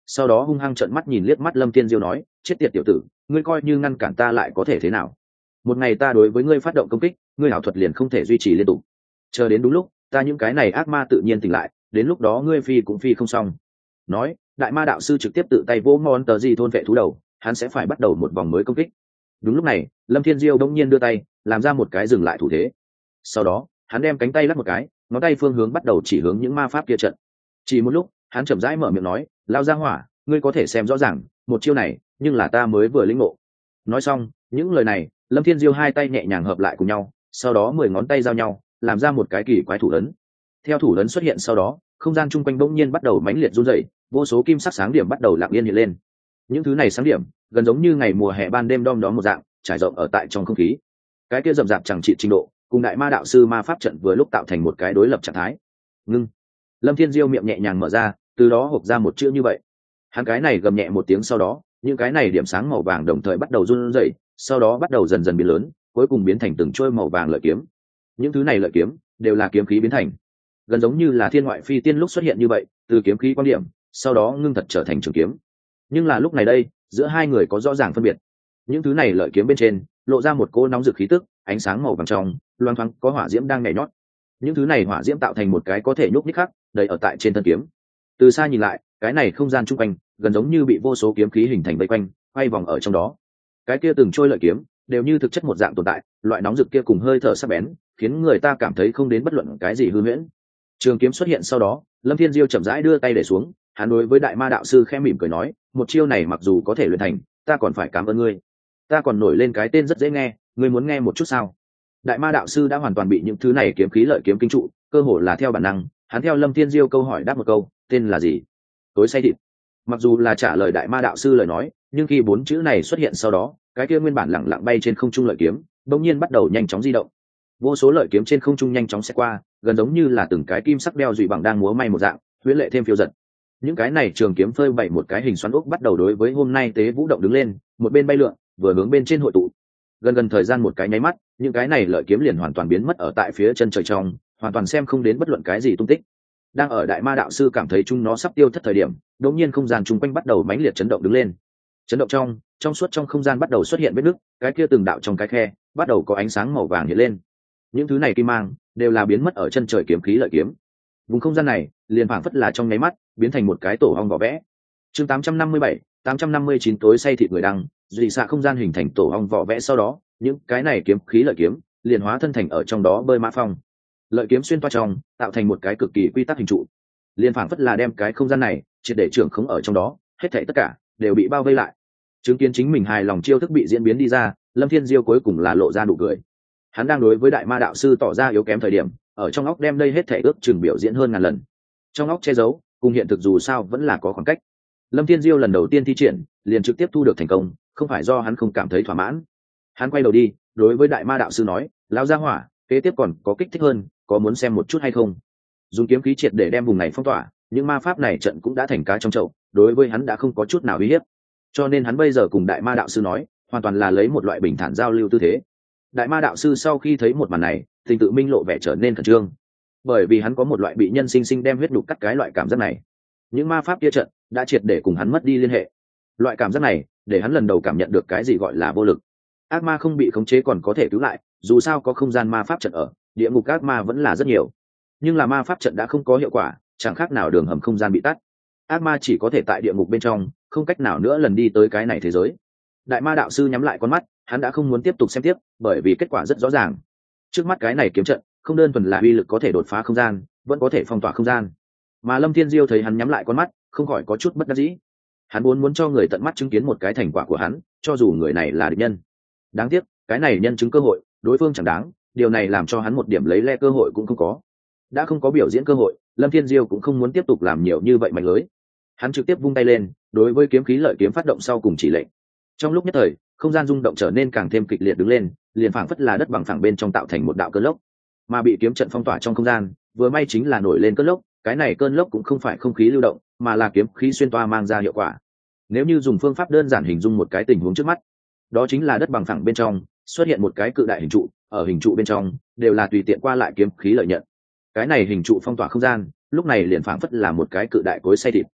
sau đó hung hăng trợn mắt nhìn liếc mắt Lâm Thiên Diêu nói, chết tiệt tiểu tử, ngươi coi như ngăn cản ta lại có thể thế nào? Một ngày ta đối với ngươi phát động công kích, ngươi ảo thuật liền không thể duy trì liên tục. Chờ đến đúng lúc, ta những cái này ác ma tự nhiên tỉnh lại, đến lúc đó ngươi phi cũng phi không xong. Nói, đại ma đạo sư trực tiếp tự tay vỗ món tờ gì thôn vệ thú đầu, hắn sẽ phải bắt đầu một vòng mới công kích. Đúng lúc này, Lâm Thiên Diêu đống nhiên đưa tay, làm ra một cái dừng lại thủ thế. Sau đó, hắn đem cánh tay lắc một cái, ngón tay phương hướng bắt đầu chỉ hướng những ma pháp kia trận. Chỉ một lúc, hắn chậm rãi mở miệng nói, lao ra hỏa, ngươi có thể xem rõ ràng một chiêu này, nhưng là ta mới vừa lĩnh ngộ. Nói xong những lời này, Lâm Thiên Diêu hai tay nhẹ nhàng hợp lại cùng nhau, sau đó mười ngón tay giao nhau, làm ra một cái kỳ quái thủ ấn. Theo thủ ấn xuất hiện sau đó, không gian chung quanh bỗng nhiên bắt đầu mãnh liệt run rẩy, vô số kim sắc sáng điểm bắt đầu lặng yên hiện lên. Những thứ này sáng điểm gần giống như ngày mùa hè ban đêm đom đóm một dạng, trải rộng ở tại trong không khí. Cái kia rậm rạp chẳng trị trình độ, cùng đại ma đạo sư ma pháp trận vừa lúc tạo thành một cái đối lập trạng thái. Ngưng. Lâm Thiên Diêu miệng nhẹ nhàng mở ra, từ đó hộc ra một chữ như vậy. Hắn cái này gầm nhẹ một tiếng, sau đó những cái này điểm sáng màu vàng đồng thời bắt đầu run rẩy, sau đó bắt đầu dần dần biến lớn, cuối cùng biến thành từng chuôi màu vàng lợi kiếm. Những thứ này lợi kiếm đều là kiếm khí biến thành, gần giống như là thiên ngoại phi tiên lúc xuất hiện như vậy, từ kiếm khí quan điểm, sau đó ngưng thật trở thành trường kiếm. Nhưng là lúc này đây, giữa hai người có rõ ràng phân biệt. Những thứ này lợi kiếm bên trên lộ ra một cỗ nóng rực khí tức, ánh sáng màu vàng trong, loang thoáng có hỏa diễm đang nhảy nhót. Những thứ này hỏa diễm tạo thành một cái có thể nhúc nhích khác, đầy ở tại trên thân kiếm. Từ xa nhìn lại, cái này không gian chung quanh gần giống như bị vô số kiếm khí hình thành vây quanh, quay vòng ở trong đó. Cái kia từng trôi lợi kiếm đều như thực chất một dạng tồn tại, loại nóng rực kia cùng hơi thở sắc bén, khiến người ta cảm thấy không đến bất luận cái gì hư huyễn. Trường kiếm xuất hiện sau đó, Lâm Thiên Diêu chậm rãi đưa tay để xuống, hắn đối với đại ma đạo sư khẽ mỉm cười nói, một chiêu này mặc dù có thể luyện thành, ta còn phải cảm ơn ngươi. Ta còn nổi lên cái tên rất dễ nghe, ngươi muốn nghe một chút sao? Đại ma đạo sư đã hoàn toàn bị những thứ này kiếm khí lợi kiếm kinh trụ, cơ hồ là theo bản năng, hắn theo Lâm Thiên Diêu câu hỏi đáp một câu, tên là gì? Tối say thịt. Mặc dù là trả lời đại ma đạo sư lời nói, nhưng khi bốn chữ này xuất hiện sau đó, cái kia nguyên bản lẳng lặng bay trên không trung lợi kiếm, bỗng nhiên bắt đầu nhanh chóng di động. Vô số lợi kiếm trên không trung nhanh chóng sẽ qua, gần giống như là từng cái kim sắc đeo dụy bằng đang múa may một dạng, huyễn lệ thêm phiêu dật. Những cái này trường kiếm phơi bày một cái hình xoắn ốc bắt đầu đối với hôm nay tế vũ động đứng lên, một bên bay lượn, vừa hướng bên trên hội tụ. Gần gần thời gian một cái nháy mắt, những cái này lợi kiếm liền hoàn toàn biến mất ở tại phía chân trời trong, hoàn toàn xem không đến bất luận cái gì tung tích. Đang ở đại ma đạo sư cảm thấy chúng nó sắp tiêu thất thời điểm, đột nhiên không gian chung quanh bắt đầu mãnh liệt chấn động đứng lên. Chấn động trong, trong suốt trong không gian bắt đầu xuất hiện vết nứt, cái kia từng đạo trong cái khe, bắt đầu có ánh sáng màu vàng hiện lên. Những thứ này kim mang đều là biến mất ở chân trời kiếm khí lợi kiếm. Vùng không gian này liền phảng phất là trong nháy mắt biến thành một cái tổ ong vỏ vẽ. Chương tám trăm năm mươi bảy, tám trăm năm mươi chín tối say thịt người đăng, dị xạ không gian hình thành tổ ong vỏ vẽ, sau đó, những cái này kiếm khí lợi kiếm liền hóa thân thành ở trong đó bơi mã phong. Lợi kiếm xuyên toa trong, tạo thành một cái cực kỳ quy tắc hình trụ. Liên phảng phất là đem cái không gian này triệt để trưởng khống ở trong đó, hết thảy tất cả đều bị bao vây lại. Chứng kiến chính mình hài lòng chiêu thức bị diễn biến đi ra, Lâm Thiên Diêu cuối cùng là lộ ra nụ cười. Hắn đang đối với đại ma đạo sư tỏ ra yếu kém thời điểm, ở trong óc đem đây hết thảy ước chừng biểu diễn hơn ngàn lần. Trong óc che giấu, cùng hiện thực dù sao vẫn là có khoảng cách. Lâm Thiên Diêu lần đầu tiên thi triển, liền trực tiếp thu được thành công, không phải do hắn không cảm thấy thỏa mãn. Hắn quay đầu đi, đối với đại ma đạo sư nói, lão gia hỏa, kế tiếp còn có kích thích hơn, có muốn xem một chút hay không? Dùng kiếm khí triệt để đem vùng này phong tỏa, những ma pháp này trận cũng đã thành cá trong chậu, đối với hắn đã không có chút nào uy hiếp. Cho nên hắn bây giờ cùng đại ma đạo sư nói, hoàn toàn là lấy một loại bình thản giao lưu tư thế. Đại ma đạo sư sau khi thấy một màn này, tình tự minh lộ vẻ trở nên khẩn trương, bởi vì hắn có một loại bị nhân sinh sinh đem huyết nhục cắt cái loại cảm giác này. Những ma pháp kia trận đã triệt để cùng hắn mất đi liên hệ. Loại cảm giác này để hắn lần đầu cảm nhận được cái gì gọi là vô lực. Ác ma không bị khống chế còn có thể cứu lại, dù sao có không gian ma pháp trận ở, địa ngục ác ma vẫn là rất nhiều. Nhưng là ma pháp trận đã không có hiệu quả, chẳng khác nào đường hầm không gian bị tắt. Ác ma chỉ có thể tại địa ngục bên trong, không cách nào nữa lần đi tới cái này thế giới. Đại ma đạo sư nhắm lại con mắt, hắn đã không muốn tiếp tục xem tiếp, bởi vì kết quả rất rõ ràng. Trước mắt cái này kiếm trận không đơn thuần là uy lực có thể đột phá không gian, vẫn có thể phong tỏa không gian. Mà Lâm Thiên Diêu thấy hắn nhắm lại con mắt, không khỏi có chút bất đắc dĩ. Hắn muốn muốn cho người tận mắt chứng kiến một cái thành quả của hắn, cho dù người này là địch nhân. Đáng tiếc, cái này nhân chứng cơ hội, đối phương chẳng đáng, điều này làm cho hắn một điểm lấy le cơ hội cũng không có. Đã không có biểu diễn cơ hội, Lâm Thiên Diêu cũng không muốn tiếp tục làm nhiều như vậy mạnh lưới. Hắn trực tiếp vung tay lên, đối với kiếm khí lợi kiếm phát động sau cùng chỉ lệnh. Trong lúc nhất thời, không gian rung động trở nên càng thêm kịch liệt đứng lên, liền phảng phất là đất bằng phẳng bên trong tạo thành một đạo cơn lốc. Mà bị kiếm trận phong tỏa trong không gian, vừa may chính là nổi lên cơn lốc, cái này cơn lốc cũng không phải không khí lưu động, mà là kiếm khí xuyên toa mang ra hiệu quả. Nếu như dùng phương pháp đơn giản hình dung một cái tình huống trước mắt, đó chính là đất bằng phẳng bên trong xuất hiện một cái cự đại hình trụ, ở hình trụ bên trong đều là tùy tiện qua lại kiếm khí lợi nhận. Cái này hình trụ phong tỏa không gian, lúc này liền phảng phất là một cái cự đại cối xay thịt.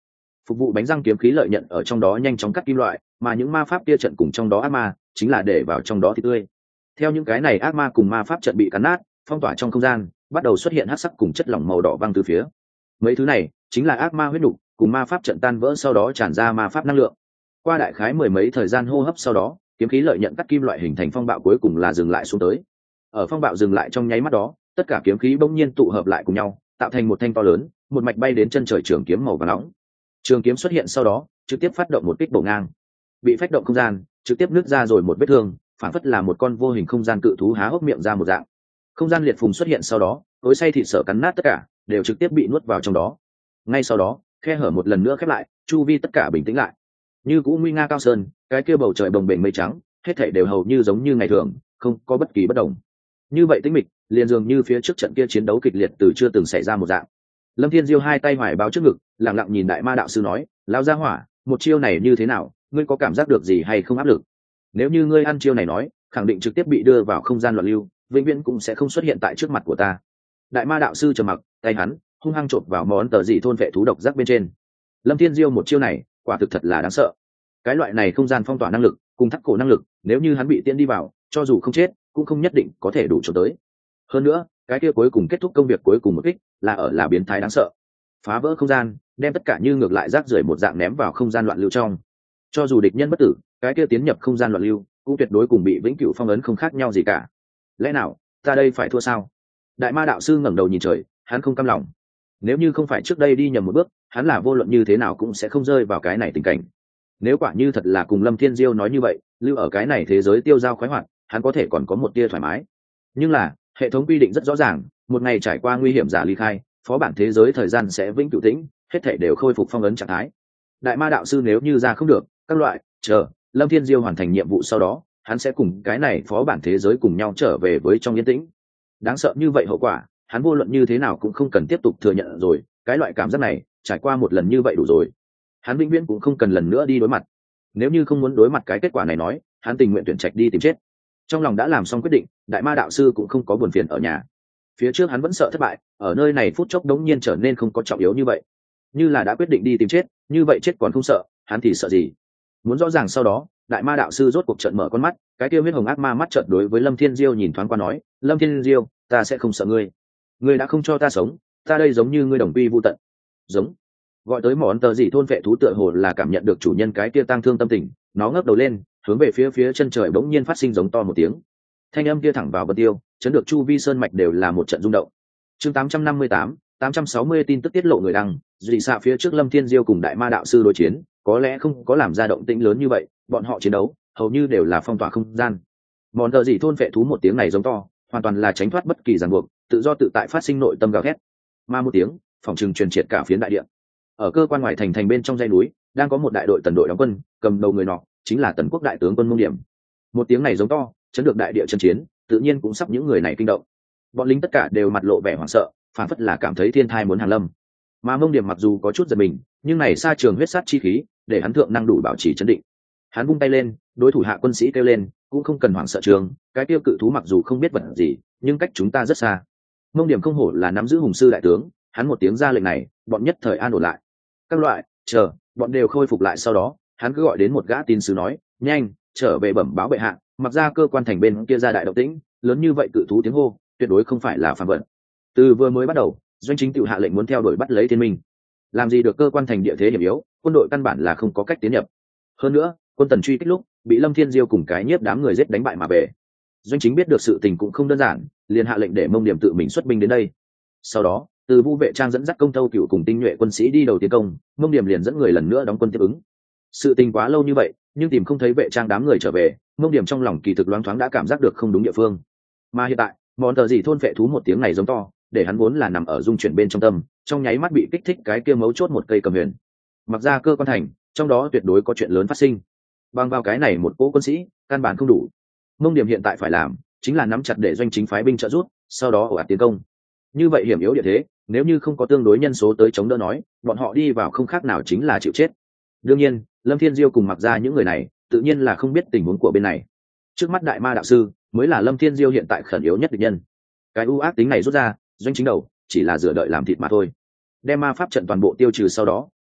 phục vụ bánh răng kiếm khí lợi nhận ở trong đó nhanh chóng cắt kim loại, mà những ma pháp kia trận cùng trong đó ác ma chính là để vào trong đó thì tươi. Theo những cái này ác ma cùng ma pháp trận bị cắn nát, phong tỏa trong không gian bắt đầu xuất hiện hắc sắc cùng chất lỏng màu đỏ văng từ phía. Mấy thứ này chính là ác ma huyết nục cùng ma pháp trận tan vỡ sau đó tràn ra ma pháp năng lượng. Qua đại khái mười mấy thời gian hô hấp sau đó, kiếm khí lợi nhận cắt kim loại hình thành phong bạo cuối cùng là dừng lại xuống tới. Ở phong bạo dừng lại trong nháy mắt đó, tất cả kiếm khí bỗng nhiên tụ hợp lại cùng nhau, tạo thành một thanh to lớn, một mạch bay đến chân trời trường kiếm màu vàng nóng. Trường kiếm xuất hiện sau đó, trực tiếp phát động một kích bổ ngang. Bị phách động không gian, trực tiếp nứt ra rồi một vết thương, phản phất là một con vô hình không gian cự thú há hốc miệng ra một dạng. Không gian liệt phùng xuất hiện sau đó, tối say thịt sở cắn nát tất cả, đều trực tiếp bị nuốt vào trong đó. Ngay sau đó, khe hở một lần nữa khép lại, chu vi tất cả bình tĩnh lại. Như cũ nguy nga cao sơn, cái kia bầu trời bồng bềnh mây trắng, hết thảy đều hầu như giống như ngày thường, không có bất kỳ bất đồng. Như vậy tĩnh mịch, liền dường như phía trước trận kia chiến đấu kịch liệt từ chưa từng xảy ra một dạng. Lâm Thiên Diêu hai tay hoài báo trước ngực, lặng lặng nhìn Đại Ma đạo sư nói, lão gia hỏa, một chiêu này như thế nào, ngươi có cảm giác được gì hay không áp lực? Nếu như ngươi ăn chiêu này nói, khẳng định trực tiếp bị đưa vào không gian loạn lưu, vĩnh viễn cũng sẽ không xuất hiện tại trước mặt của ta. Đại Ma đạo sư trầm mặc, tay hắn hung hăng chộp vào món tờ dị thôn vệ thú độc giác bên trên. Lâm Thiên Diêu một chiêu này, quả thực thật là đáng sợ. Cái loại này không gian phong tỏa năng lực, cùng thắt cổ năng lực, nếu như hắn bị tiễn đi vào, cho dù không chết, cũng không nhất định có thể đủ trốn tới. Hơn nữa, cái kia cuối cùng kết thúc công việc cuối cùng một kích, là ở là biến thái đáng sợ. Phá vỡ không gian, đem tất cả như ngược lại rác rưởi một dạng ném vào không gian loạn lưu trong. Cho dù địch nhân bất tử, cái kia tiến nhập không gian loạn lưu, cũng tuyệt đối cùng bị vĩnh cửu phong ấn không khác nhau gì cả. Lẽ nào, ta đây phải thua sao? Đại Ma đạo sư ngẩng đầu nhìn trời, hắn không cam lòng. Nếu như không phải trước đây đi nhầm một bước, hắn là vô luận như thế nào cũng sẽ không rơi vào cái này tình cảnh. Nếu quả như thật là cùng Lâm Thiên Diêu nói như vậy, lưu ở cái này thế giới tiêu dao khoái hoạt, hắn có thể còn có một tia thoải mái. Nhưng là, hệ thống quy định rất rõ ràng, một ngày trải qua nguy hiểm giả ly khai, phó bản thế giới thời gian sẽ vĩnh cửu tĩnh, hết thảy đều khôi phục phong ấn trạng thái. Đại Ma đạo sư nếu như ra không được, các loại, chờ, Lâm Thiên Diêu hoàn thành nhiệm vụ sau đó, hắn sẽ cùng cái này phó bản thế giới cùng nhau trở về với trong yên tĩnh. Đáng sợ như vậy hậu quả, hắn vô luận như thế nào cũng không cần tiếp tục thừa nhận rồi, cái loại cảm giác này, trải qua một lần như vậy đủ rồi. Hắn vĩnh viễn cũng không cần lần nữa đi đối mặt. Nếu như không muốn đối mặt cái kết quả này nói, hắn tình nguyện tuyển trạch đi tìm chết. Trong lòng đã làm xong quyết định, Đại Ma đạo sư cũng không có buồn phiền ở nhà. Phía trước hắn vẫn sợ thất bại, ở nơi này phút chốc đống nhiên trở nên không có trọng yếu như vậy. Như là đã quyết định đi tìm chết, như vậy chết còn không sợ, hắn thì sợ gì? Muốn rõ ràng sau đó, Đại Ma đạo sư rốt cuộc trợn mở con mắt, cái kia huyết hồng ác ma mắt trợn đối với Lâm Thiên Diêu nhìn thoáng qua nói, Lâm Thiên Diêu, ta sẽ không sợ ngươi. Ngươi đã không cho ta sống, ta đây giống như ngươi đồng quy vu tận. Giống. Gọi tới món tờ gì thôn vệ thú tựa hồ là cảm nhận được chủ nhân cái kia tang thương tâm tình, nó ngước đầu lên, hướng về phía phía chân trời bỗng nhiên phát sinh giống to một tiếng. Thanh âm kia thẳng vào vân tiêu, chấn được chu vi sơn mạch đều là một trận rung động. Chương tám trăm năm mươi tám, tám trăm sáu mươi tin tức tiết lộ người đăng, dị xạ phía trước Lâm Thiên Diêu cùng Đại Ma đạo sư đối chiến, có lẽ không có làm ra động tĩnh lớn như vậy, bọn họ chiến đấu hầu như đều là phong tỏa không gian. Món tờ gì thôn vệ thú một tiếng này giống to, hoàn toàn là tránh thoát bất kỳ ràng buộc, tự do tự tại phát sinh nội tâm gào thét. Mà một tiếng, phòng trừng truyền triệt cả phiến đại địa. Ở cơ quan ngoài thành thành bên trong dãy núi, đang có một đại đội tần đội đóng quân, cầm đầu người nọ chính là Tần Quốc đại tướng quân Mông Điểm. Một tiếng này giống to, chấn được đại địa chân chiến, tự nhiên cũng sắp những người này kinh động. Bọn lính tất cả đều mặt lộ vẻ hoảng sợ, phản phất là cảm thấy thiên thai muốn hàng lâm. Mà Mông Điểm mặc dù có chút giật mình, nhưng này xa trường huyết sát chi khí, để hắn thượng năng đủ bảo trì chấn định. Hắn vung tay lên, đối thủ hạ quân sĩ kêu lên, cũng không cần hoảng sợ trường, cái tiêu cự thú mặc dù không biết vật gì, nhưng cách chúng ta rất xa. Mông Điểm không hổ là nắm giữ hùng sư đại tướng, hắn một tiếng ra lệnh này, bọn nhất thời an ổn lại. Các loại, chờ, bọn đều khôi phục lại sau đó, hắn cứ gọi đến một gã tín sứ nói, nhanh, trở về bẩm báo bệ hạ, mặc ra cơ quan thành bên kia ra đại động tĩnh, lớn như vậy cự thú tiếng hô, tuyệt đối không phải là phàm vật. Từ vừa mới bắt đầu, doanh chính tự hạ lệnh muốn theo đuổi bắt lấy Thiên Minh. Làm gì được cơ quan thành địa thế hiểm yếu, quân đội căn bản là không có cách tiến nhập. Hơn nữa, quân tần truy kích lúc, bị Lâm Thiên Diêu cùng cái nhiếp đám người giết đánh bại mà về. Doanh chính biết được sự tình cũng không đơn giản, liền hạ lệnh để Mông Điểm tự mình xuất binh đến đây. Sau đó, từ Vu Vệ Trang dẫn dắt công tâu cựu cùng tinh nhuệ quân sĩ đi đầu tiến công, Mông Điểm liền dẫn người lần nữa đóng quân tiếp ứng. Sự tình quá lâu như vậy, nhưng tìm không thấy Vệ Trang đám người trở về, Mông Điểm trong lòng kỳ thực loáng thoáng đã cảm giác được không đúng địa phương. Mà hiện tại, món tờ gì thôn vệ thú một tiếng này giống to, để hắn vốn là nằm ở dung chuyển bên trong tâm, trong nháy mắt bị kích thích cái kia mấu chốt một cây cầm huyền. Mặc ra cơ quan thành, trong đó tuyệt đối có chuyện lớn phát sinh. Bằng vào cái này một cỗ quân sĩ, căn bản không đủ. Mông Điểm hiện tại phải làm, chính là nắm chặt để doanh chính phái binh trợ rút, sau đó ồ ạt tiến công. Như vậy hiểm yếu địa thế, nếu như không có tương đối nhân số tới chống đỡ nói, bọn họ đi vào không khác nào chính là chịu chết. Đương nhiên, Lâm Thiên Diêu cùng Mặc ra những người này, tự nhiên là không biết tình huống của bên này. Trước mắt Đại Ma đạo sư mới là Lâm Thiên Diêu hiện tại khẩn yếu nhất địch nhân. Cái ưu ác tính này rút ra, doanh chính đầu chỉ là dựa đợi làm thịt mà thôi. Đem ma pháp trận toàn bộ tiêu trừ sau đó,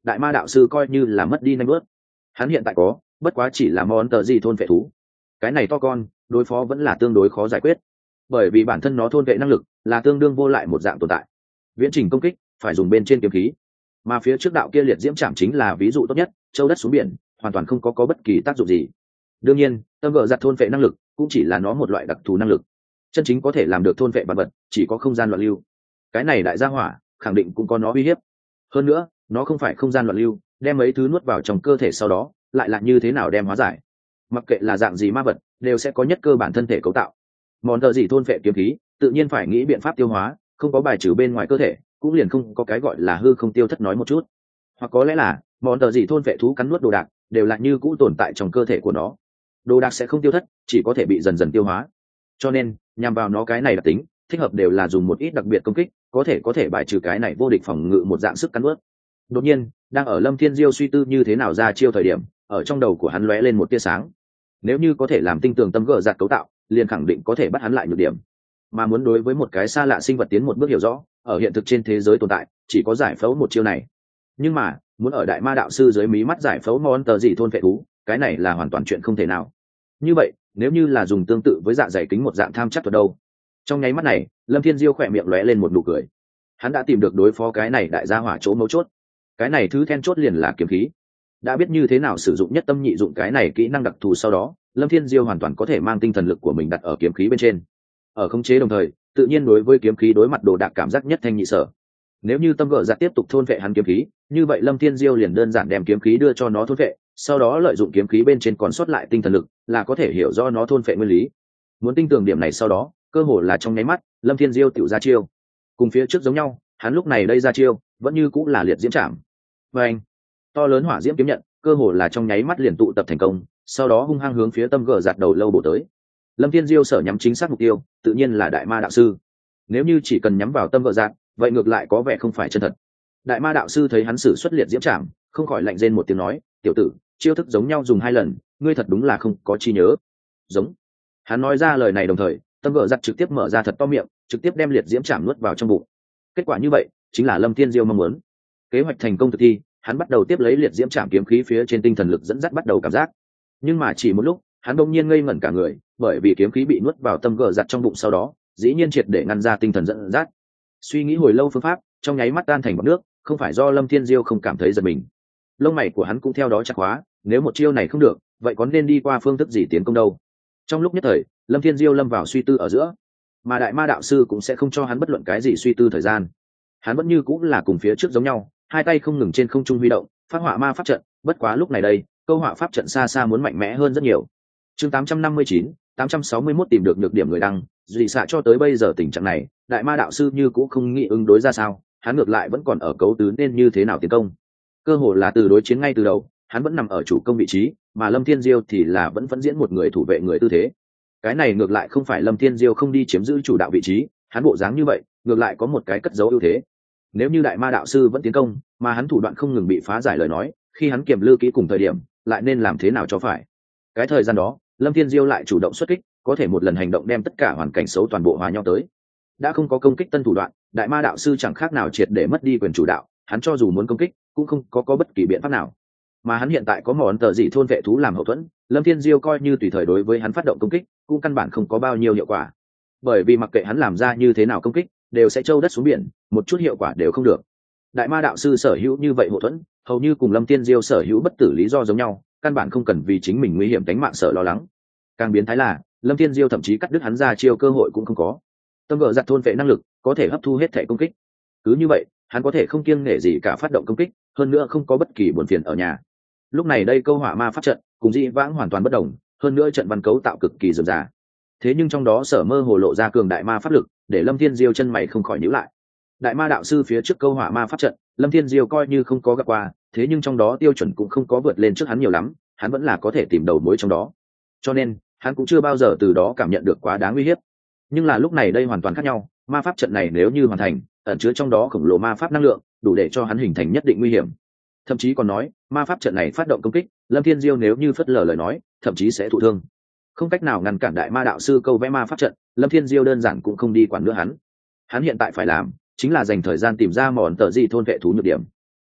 đại ma đạo sư coi như là mất đi nanh bớt. Hắn hiện tại có bất quá chỉ là món tờ gì thôn vệ thú, cái này to con đối phó vẫn là tương đối khó giải quyết, bởi vì bản thân nó thôn vệ năng lực là tương đương vô lại một dạng tồn tại. Viễn trình công kích phải dùng bên trên kiếm khí, mà phía trước đạo kia liệt diễm chạm chính là ví dụ tốt nhất, châu đất xuống biển hoàn toàn không có có bất kỳ tác dụng gì. Đương nhiên tâm gờ giặt thôn vệ năng lực cũng chỉ là nó một loại đặc thù năng lực, chân chính có thể làm được thôn vệ vật vật chỉ có không gian loạn lưu. Cái này đại gia hỏa khẳng định cũng có nó uy hiếp, hơn nữa nó không phải không gian loạn lưu, đem mấy thứ nuốt vào trong cơ thể sau đó lại là như thế nào đem hóa giải. Mặc kệ là dạng gì ma vật đều sẽ có nhất cơ bản thân thể cấu tạo, món tờ gì thôn vệ kiếm khí tự nhiên phải nghĩ biện pháp tiêu hóa, không có bài trừ bên ngoài cơ thể cũng liền không có cái gọi là hư không tiêu thất nói một chút. Hoặc có lẽ là món tờ gì thôn vệ thú cắn nuốt đồ đạc đều là như cũ tồn tại trong cơ thể của nó, đồ đạc sẽ không tiêu thất, chỉ có thể bị dần dần tiêu hóa. Cho nên nhằm vào nó cái này đặc tính thích hợp đều là dùng một ít đặc biệt công kích, có thể có thể bài trừ cái này vô địch phòng ngự một dạng sức cắn nuốt. Đột nhiên đang ở Lâm Thiên Diêu suy tư như thế nào ra chiêu thời điểm, ở trong đầu của hắn lóe lên một tia sáng. Nếu như có thể làm tinh tường tâm gờ giặt cấu tạo, liền khẳng định có thể bắt hắn lại nhược điểm. Mà muốn đối với một cái xa lạ sinh vật tiến một bước hiểu rõ, ở hiện thực trên thế giới tồn tại chỉ có giải phẫu một chiêu này. Nhưng mà muốn ở đại ma đạo sư dưới mí mắt giải phẫu món tờ gì thôn vệ thú, cái này là hoàn toàn chuyện không thể nào. Như vậy nếu như là dùng tương tự với dạ dày kính một dạng tham chắc thuật đâu? Trong nháy mắt này Lâm Thiên Diêu khỏe miệng lóe lên một nụ cười. Hắn đã tìm được đối phó cái này đại gia hỏa chỗ mấu chốt. Cái này thứ then chốt liền là kiếm khí. Đã biết như thế nào sử dụng nhất tâm nhị dụng cái này kỹ năng đặc thù sau đó, Lâm Thiên Diêu hoàn toàn có thể mang tinh thần lực của mình đặt ở kiếm khí bên trên, ở khống chế đồng thời tự nhiên đối với kiếm khí đối mặt đồ đạc cảm giác nhất thanh nhị sở. Nếu như tâm gở giặt tiếp tục thôn vệ hắn kiếm khí, như vậy Lâm Thiên Diêu liền đơn giản đem kiếm khí đưa cho nó thôn vệ, sau đó lợi dụng kiếm khí bên trên còn sót lại tinh thần lực là có thể hiểu do nó thôn vệ nguyên lý. Muốn tin tưởng điểm này sau đó cơ hồ là trong nháy mắt Lâm Thiên Diêu tiểu ra chiêu. Cùng phía trước giống nhau, hắn lúc này đây ra chiêu vẫn như cũng là liệt diễm trảm. Và anh to lớn hỏa diễm kiếm nhận cơ hồ là trong nháy mắt liền tụ tập thành công, sau đó hung hăng hướng phía tâm gở giặt đầu lâu bổ tới. Lâm Thiên Diêu sở nhắm chính xác mục tiêu tự nhiên là đại ma đạo sư. Nếu như chỉ cần nhắm vào tâm gở giặt, vậy ngược lại có vẻ không phải chân thật. Đại ma đạo sư thấy hắn sử xuất liệt diễm trảm, không khỏi lạnh rên một tiếng nói, tiểu tử, chiêu thức giống nhau dùng hai lần, ngươi thật đúng là không có trí nhớ. Giống. Hắn nói ra lời này đồng thời, tâm gở giặt trực tiếp mở ra thật to miệng, trực tiếp đem liệt diễm trảm nuốt vào trong bụng. Kết quả như vậy chính là Lâm Thiên Diêu mong muốn. Kế hoạch thành công thực thi, hắn bắt đầu tiếp lấy liệt diễm trảm kiếm khí phía trên tinh thần lực dẫn dắt bắt đầu cảm giác. Nhưng mà chỉ một lúc hắn đông nhiên ngây ngẩn cả người, bởi vì kiếm khí bị nuốt vào tâm gở giặt trong bụng sau đó dĩ nhiên triệt để ngăn ra tinh thần dẫn dắt. Suy nghĩ hồi lâu phương pháp trong nháy mắt tan thành bọt nước, không phải do Lâm Thiên Diêu không cảm thấy giật mình, lông mày của hắn cũng theo đó chặt hóa. Nếu một chiêu này không được, vậy có nên đi qua phương thức gì tiến công đâu? Trong lúc nhất thời Lâm Thiên Diêu lâm vào suy tư ở giữa, mà đại ma đạo sư cũng sẽ không cho hắn bất luận cái gì suy tư thời gian. Hắn vẫn như cũng là cùng phía trước giống nhau, hai tay không ngừng trên không trung huy động phát họa ma pháp trận. Bất quá lúc này đây câu họa pháp trận xa xa muốn mạnh mẽ hơn rất nhiều. Chương tám trăm năm mươi chín, tám trăm sáu mươi mốt tìm được nhược điểm người đăng. Dị xạ cho tới bây giờ tình trạng này, đại ma đạo sư như cũng không nghĩ ứng đối ra sao, hắn ngược lại vẫn còn ở cấu tứ nên như thế nào tiến công. Cơ hồ là từ đối chiến ngay từ đầu hắn vẫn nằm ở chủ công vị trí, mà Lâm Thiên Diêu thì là vẫn vẫn diễn một người thủ vệ người tư thế. Cái này ngược lại không phải Lâm Thiên Diêu không đi chiếm giữ chủ đạo vị trí, hắn bộ dáng như vậy ngược lại có một cái cất giấu ưu thế. Nếu như đại ma đạo sư vẫn tiến công mà hắn thủ đoạn không ngừng bị phá giải lời nói, khi hắn kiềm lư kỹ cùng thời điểm lại nên làm thế nào cho phải. Cái thời gian đó Lâm Thiên Diêu lại chủ động xuất kích, có thể một lần hành động đem tất cả hoàn cảnh xấu toàn bộ hòa nhau tới. Đã không có công kích tân thủ đoạn, đại ma đạo sư chẳng khác nào triệt để mất đi quyền chủ đạo, hắn cho dù muốn công kích cũng không có có bất kỳ biện pháp nào. Mà hắn hiện tại có món tờ dị thôn vệ thú làm hậu thuẫn, Lâm Thiên Diêu coi như tùy thời đối với hắn phát động công kích cũng căn bản không có bao nhiêu hiệu quả, bởi vì mặc kệ hắn làm ra như thế nào công kích đều sẽ trâu đất xuống biển, một chút hiệu quả đều không được. Đại ma đạo sư sở hữu như vậy hậu thuẫn hầu như cùng Lâm Thiên Diêu sở hữu bất tử lý do giống nhau, căn bản không cần vì chính mình nguy hiểm tính mạng sợ lo lắng. Càng biến thái là Lâm Thiên Diêu thậm chí cắt đứt hắn ra chiêu cơ hội cũng không có. Tâm gở giặt thôn vệ năng lực có thể hấp thu hết thể công kích, cứ như vậy hắn có thể không kiêng nể gì cả phát động công kích, hơn nữa không có bất kỳ buồn phiền ở nhà. Lúc này đây câu hỏa ma pháp trận cùng dĩ vãng hoàn toàn bất đồng, hơn nữa trận văn cấu tạo cực kỳ dườm già. Thế nhưng trong đó sở mơ hồ lộ ra cường đại ma pháp lực, để Lâm Thiên Diêu chân mày không khỏi nhíu lại. Đại ma đạo sư phía trước câu hỏa ma pháp trận, Lâm Thiên Diêu coi như không có gặp qua, thế nhưng trong đó tiêu chuẩn cũng không có vượt lên trước hắn nhiều lắm, hắn vẫn là có thể tìm đầu mối trong đó. Cho nên hắn cũng chưa bao giờ từ đó cảm nhận được quá đáng uy hiếp. Nhưng là lúc này đây hoàn toàn khác nhau, ma pháp trận này nếu như hoàn thành, ẩn chứa trong đó khổng lồ ma pháp năng lượng, đủ để cho hắn hình thành nhất định nguy hiểm. Thậm chí còn nói ma pháp trận này phát động công kích, Lâm Thiên Diêu nếu như phớt lờ lời nói thậm chí sẽ thụ thương. Không cách nào ngăn cản đại ma đạo sư câu vẽ ma pháp trận, Lâm Thiên Diêu đơn giản cũng không đi quản nữa hắn. Hắn hiện tại phải làm chính là dành thời gian tìm ra món tờ gì thôn vệ thú nhược điểm.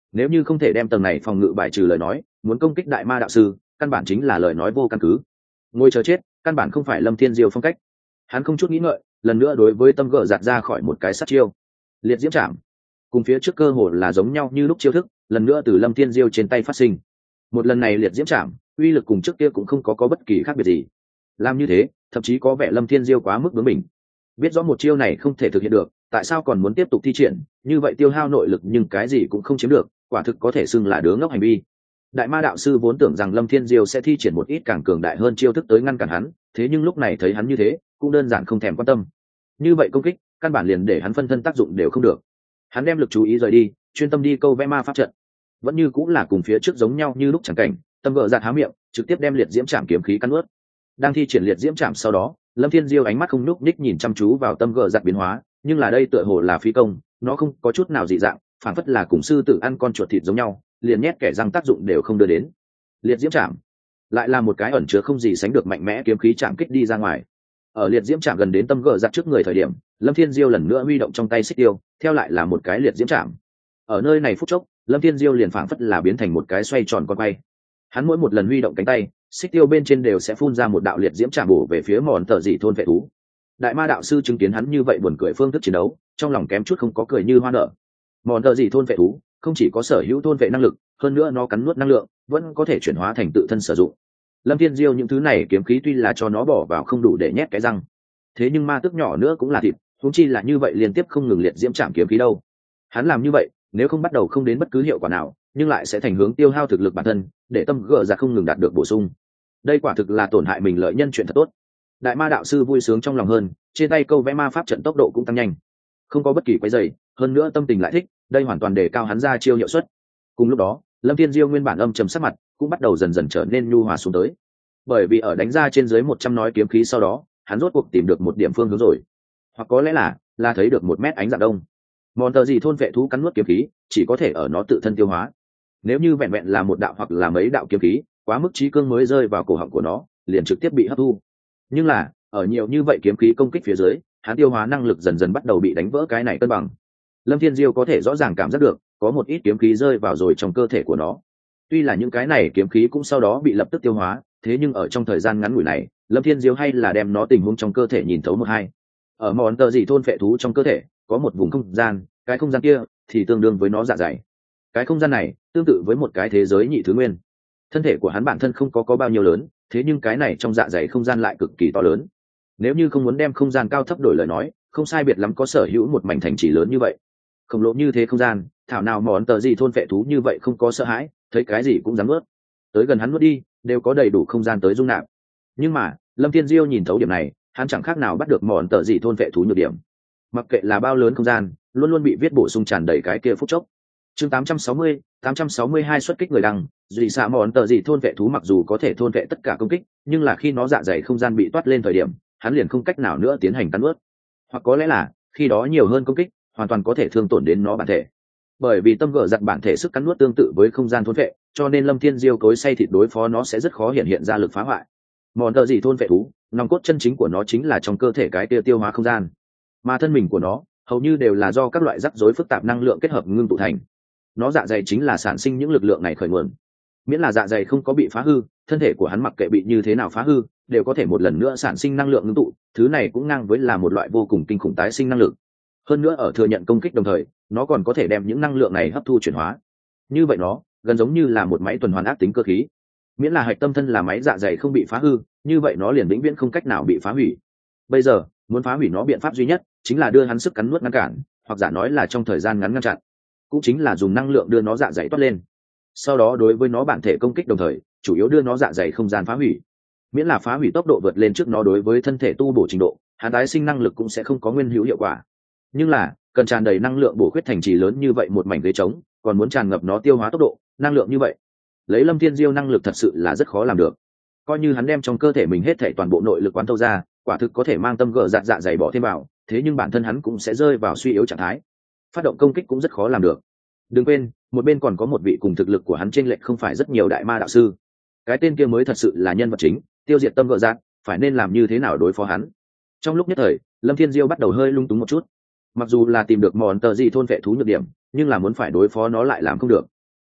Nếu như không thể đem tầng này phòng ngự bài trừ lời nói, muốn công kích đại ma đạo sư căn bản chính là lời nói vô căn cứ. Ngồi chờ chết căn bản không phải Lâm Thiên Diêu phong cách. Hắn không chút nghĩ ngợi, lần nữa đối với tâm gờ giạt ra khỏi một cái sát chiêu liệt diễm trảm, cùng phía trước cơ hồ là giống nhau như lúc chiêu thức lần nữa từ Lâm Thiên Diêu trên tay phát sinh. Một lần này liệt diễm trảm uy lực cùng trước kia cũng không có có bất kỳ khác biệt gì. Làm như thế thậm chí có vẻ Lâm Thiên Diêu quá mức bướng bỉnh, biết rõ một chiêu này không thể thực hiện được, tại sao còn muốn tiếp tục thi triển, như vậy tiêu hao nội lực nhưng cái gì cũng không chiếm được, quả thực có thể xưng là đứa ngốc hành vi. Đại ma đạo sư vốn tưởng rằng Lâm Thiên Diêu sẽ thi triển một ít càng cường đại hơn chiêu thức tới ngăn cản hắn, thế nhưng lúc này thấy hắn như thế cũng đơn giản không thèm quan tâm. Như vậy công kích căn bản liền để hắn phân thân tác dụng đều không được. Hắn đem lực chú ý rời đi, chuyên tâm đi câu vẽ ma pháp trận. Vẫn như cũng là cùng phía trước giống nhau như lúc chẳng cảnh, tâm gợ giạt há miệng trực tiếp đem liệt diễm trảm kiếm khí cắn nuốt. Đang thi triển liệt diễm trảm sau đó, Lâm Thiên Diêu ánh mắt không nhúc nhích nhìn chăm chú vào tâm gợ giạt biến hóa, nhưng là đây tựa hồ là phí công, nó không có chút nào dị dạng, phản phất là cùng sư tử ăn con chuột thịt giống nhau, liền nhét kẻ răng tác dụng đều không đưa đến. Liệt diễm trảm lại là một cái ẩn chứa không gì sánh được mạnh mẽ kiếm khí chạm kích đi ra ngoài. Ở liệt diễm trảm gần đến tâm gợ giặt trước người thời điểm, Lâm Thiên Diêu lần nữa huy động trong tay xích tiêu, theo lại là một cái liệt diễm trảm. Ở nơi này phút chốc, Lâm Thiên Diêu liền phảng phất là biến thành một cái xoay tròn con quay. Hắn mỗi một lần huy động cánh tay, xích tiêu bên trên đều sẽ phun ra một đạo liệt diễm trảm bổ về phía mòn tờ dị thôn vệ thú. Đại ma đạo sư chứng kiến hắn như vậy buồn cười phương thức chiến đấu, trong lòng kém chút không có cười như hoa nở. Mòn tờ dị thôn vệ thú không chỉ có sở hữu thôn vệ năng lực, hơn nữa nó cắn nuốt năng lượng vẫn có thể chuyển hóa thành tự thân sử dụng. Lâm Thiên Diêu những thứ này kiếm khí tuy là cho nó bỏ vào không đủ để nhét cái răng, thế nhưng ma tức nhỏ nữa cũng là thịt, huống chi là như vậy liên tiếp không ngừng liệt diễm trảm kiếm khí đâu. Hắn làm như vậy, nếu không bắt đầu không đến bất cứ hiệu quả nào, nhưng lại sẽ thành hướng tiêu hao thực lực bản thân, để tâm gỡ ra không ngừng đạt được bổ sung. Đây quả thực là tổn hại mình lợi nhân chuyện thật tốt. Đại ma đạo sư vui sướng trong lòng hơn, trên tay câu vẽ ma pháp trận tốc độ cũng tăng nhanh, không có bất kỳ quấy rầy, hơn nữa tâm tình lại thích, đây hoàn toàn đề cao hắn ra chiêu hiệu suất. Cùng lúc đó, Lâm Thiên Diêu nguyên bản âm trầm sắc mặt cũng bắt đầu dần dần trở nên nhu hòa xuống tới, bởi vì ở đánh ra trên dưới một trăm nói kiếm khí sau đó, hắn rốt cuộc tìm được một điểm phương hướng rồi, hoặc có lẽ là là thấy được một mét ánh dạng đông. Mòn tờ gì thôn vệ thú cắn nuốt kiếm khí chỉ có thể ở nó tự thân tiêu hóa, nếu như vẹn vẹn là một đạo hoặc là mấy đạo kiếm khí, quá mức trí cương mới rơi vào cổ họng của nó, liền trực tiếp bị hấp thu. Nhưng là ở nhiều như vậy kiếm khí công kích phía dưới, hắn tiêu hóa năng lực dần dần bắt đầu bị đánh vỡ cái này cân bằng. Lâm Thiên Diêu có thể rõ ràng cảm giác được có một ít kiếm khí rơi vào rồi trong cơ thể của nó. Tuy là những cái này kiếm khí cũng sau đó bị lập tức tiêu hóa, thế nhưng ở trong thời gian ngắn ngủi này, Lâm Thiên Diêu hay là đem nó tình huống trong cơ thể nhìn thấu một hai. Ở món tờ gì thôn phệ thú trong cơ thể có một vùng không gian, cái không gian kia thì tương đương với nó dạ dày. Cái không gian này tương tự với một cái thế giới nhị thứ nguyên. Thân thể của hắn bản thân không có có bao nhiêu lớn, thế nhưng cái này trong dạ dày không gian lại cực kỳ to lớn. Nếu như không muốn đem không gian cao thấp đổi lời nói, không sai biệt lắm có sở hữu một mảnh thành trì lớn như vậy. Khổng lồ như thế không gian, thảo nào món tờ gì thôn phệ thú như vậy không có sợ hãi, thấy cái gì cũng dám nuốt. Tới gần hắn nuốt đi, đều có đầy đủ không gian tới dung nạp. Nhưng mà Lâm Thiên Diêu nhìn thấu điểm này, hắn chẳng khác nào bắt được món tờ gì thôn phệ thú nhược điểm. Mặc kệ là bao lớn không gian, luôn luôn bị viết bổ sung tràn đầy cái kia phút chốc. Chương tám trăm sáu mươi, tám trăm sáu mươi hai xuất kích người đăng, dị xạ món tờ gì thôn vệ thú mặc dù có thể thôn vệ tất cả công kích, nhưng là khi nó dạ dày không gian bị toát lên thời điểm, hắn liền không cách nào nữa tiến hành cắn nuốt. Hoặc có lẽ là khi đó nhiều hơn công kích, hoàn toàn có thể thương tổn đến nó bản thể. Bởi vì tâm gở giật bản thể sức cắn nuốt tương tự với không gian thôn vệ, cho nên Lâm Thiên Diêu cối xay thịt đối phó nó sẽ rất khó hiện hiện ra lực phá hoại. Món tờ gì thôn vệ thú, nòng cốt chân chính của nó chính là trong cơ thể cái kia tiêu hóa không gian, mà thân mình của nó hầu như đều là do các loại rắc rối phức tạp năng lượng kết hợp ngưng tụ thành. Nó dạ dày chính là sản sinh những lực lượng này khởi nguồn. Miễn là dạ dày không có bị phá hư, thân thể của hắn mặc kệ bị như thế nào phá hư, đều có thể một lần nữa sản sinh năng lượng ngưng tụ, thứ này cũng ngang với là một loại vô cùng kinh khủng tái sinh năng lực. Hơn nữa ở thừa nhận công kích đồng thời, nó còn có thể đem những năng lượng này hấp thu chuyển hóa. Như vậy nó gần giống như là một máy tuần hoàn ác tính cơ khí. Miễn là hạch tâm thân là máy dạ dày không bị phá hư, như vậy nó liền vĩnh viễn không cách nào bị phá hủy. Bây giờ muốn phá hủy nó biện pháp duy nhất chính là đưa hắn sức cắn nuốt ngăn cản, hoặc giả nói là trong thời gian ngắn ngăn chặn, cũng chính là dùng năng lượng đưa nó dạ dày toát lên, sau đó đối với nó bản thể công kích đồng thời chủ yếu đưa nó dạ dày không gian phá hủy. Miễn là phá hủy tốc độ vượt lên trước nó đối với thân thể tu bổ trình độ, hắn tái sinh năng lực cũng sẽ không có nguyên hữu hiệu quả. Nhưng là cần tràn đầy năng lượng bổ khuyết thành trì lớn như vậy một mảnh ghế trống, còn muốn tràn ngập nó tiêu hóa tốc độ năng lượng như vậy, lấy Lâm Thiên Diêu năng lực thật sự là rất khó làm được. Coi như hắn đem trong cơ thể mình hết thể toàn bộ nội lực quán thâu ra, quả thực có thể mang tâm gỡ dạ dạ dày bỏ thêm vào, thế nhưng bản thân hắn cũng sẽ rơi vào suy yếu trạng thái, phát động công kích cũng rất khó làm được. Đừng quên, một bên còn có một vị cùng thực lực của hắn chênh lệch không phải rất nhiều đại ma đạo sư. Cái tên kia mới thật sự là nhân vật chính, tiêu diệt tâm gỡ dạ, phải nên làm như thế nào đối phó hắn. Trong lúc nhất thời, Lâm Thiên Diêu bắt đầu hơi lung túng một chút. Mặc dù là tìm được món tờ gì thôn vệ thú nhược điểm, nhưng là muốn phải đối phó nó lại làm không được.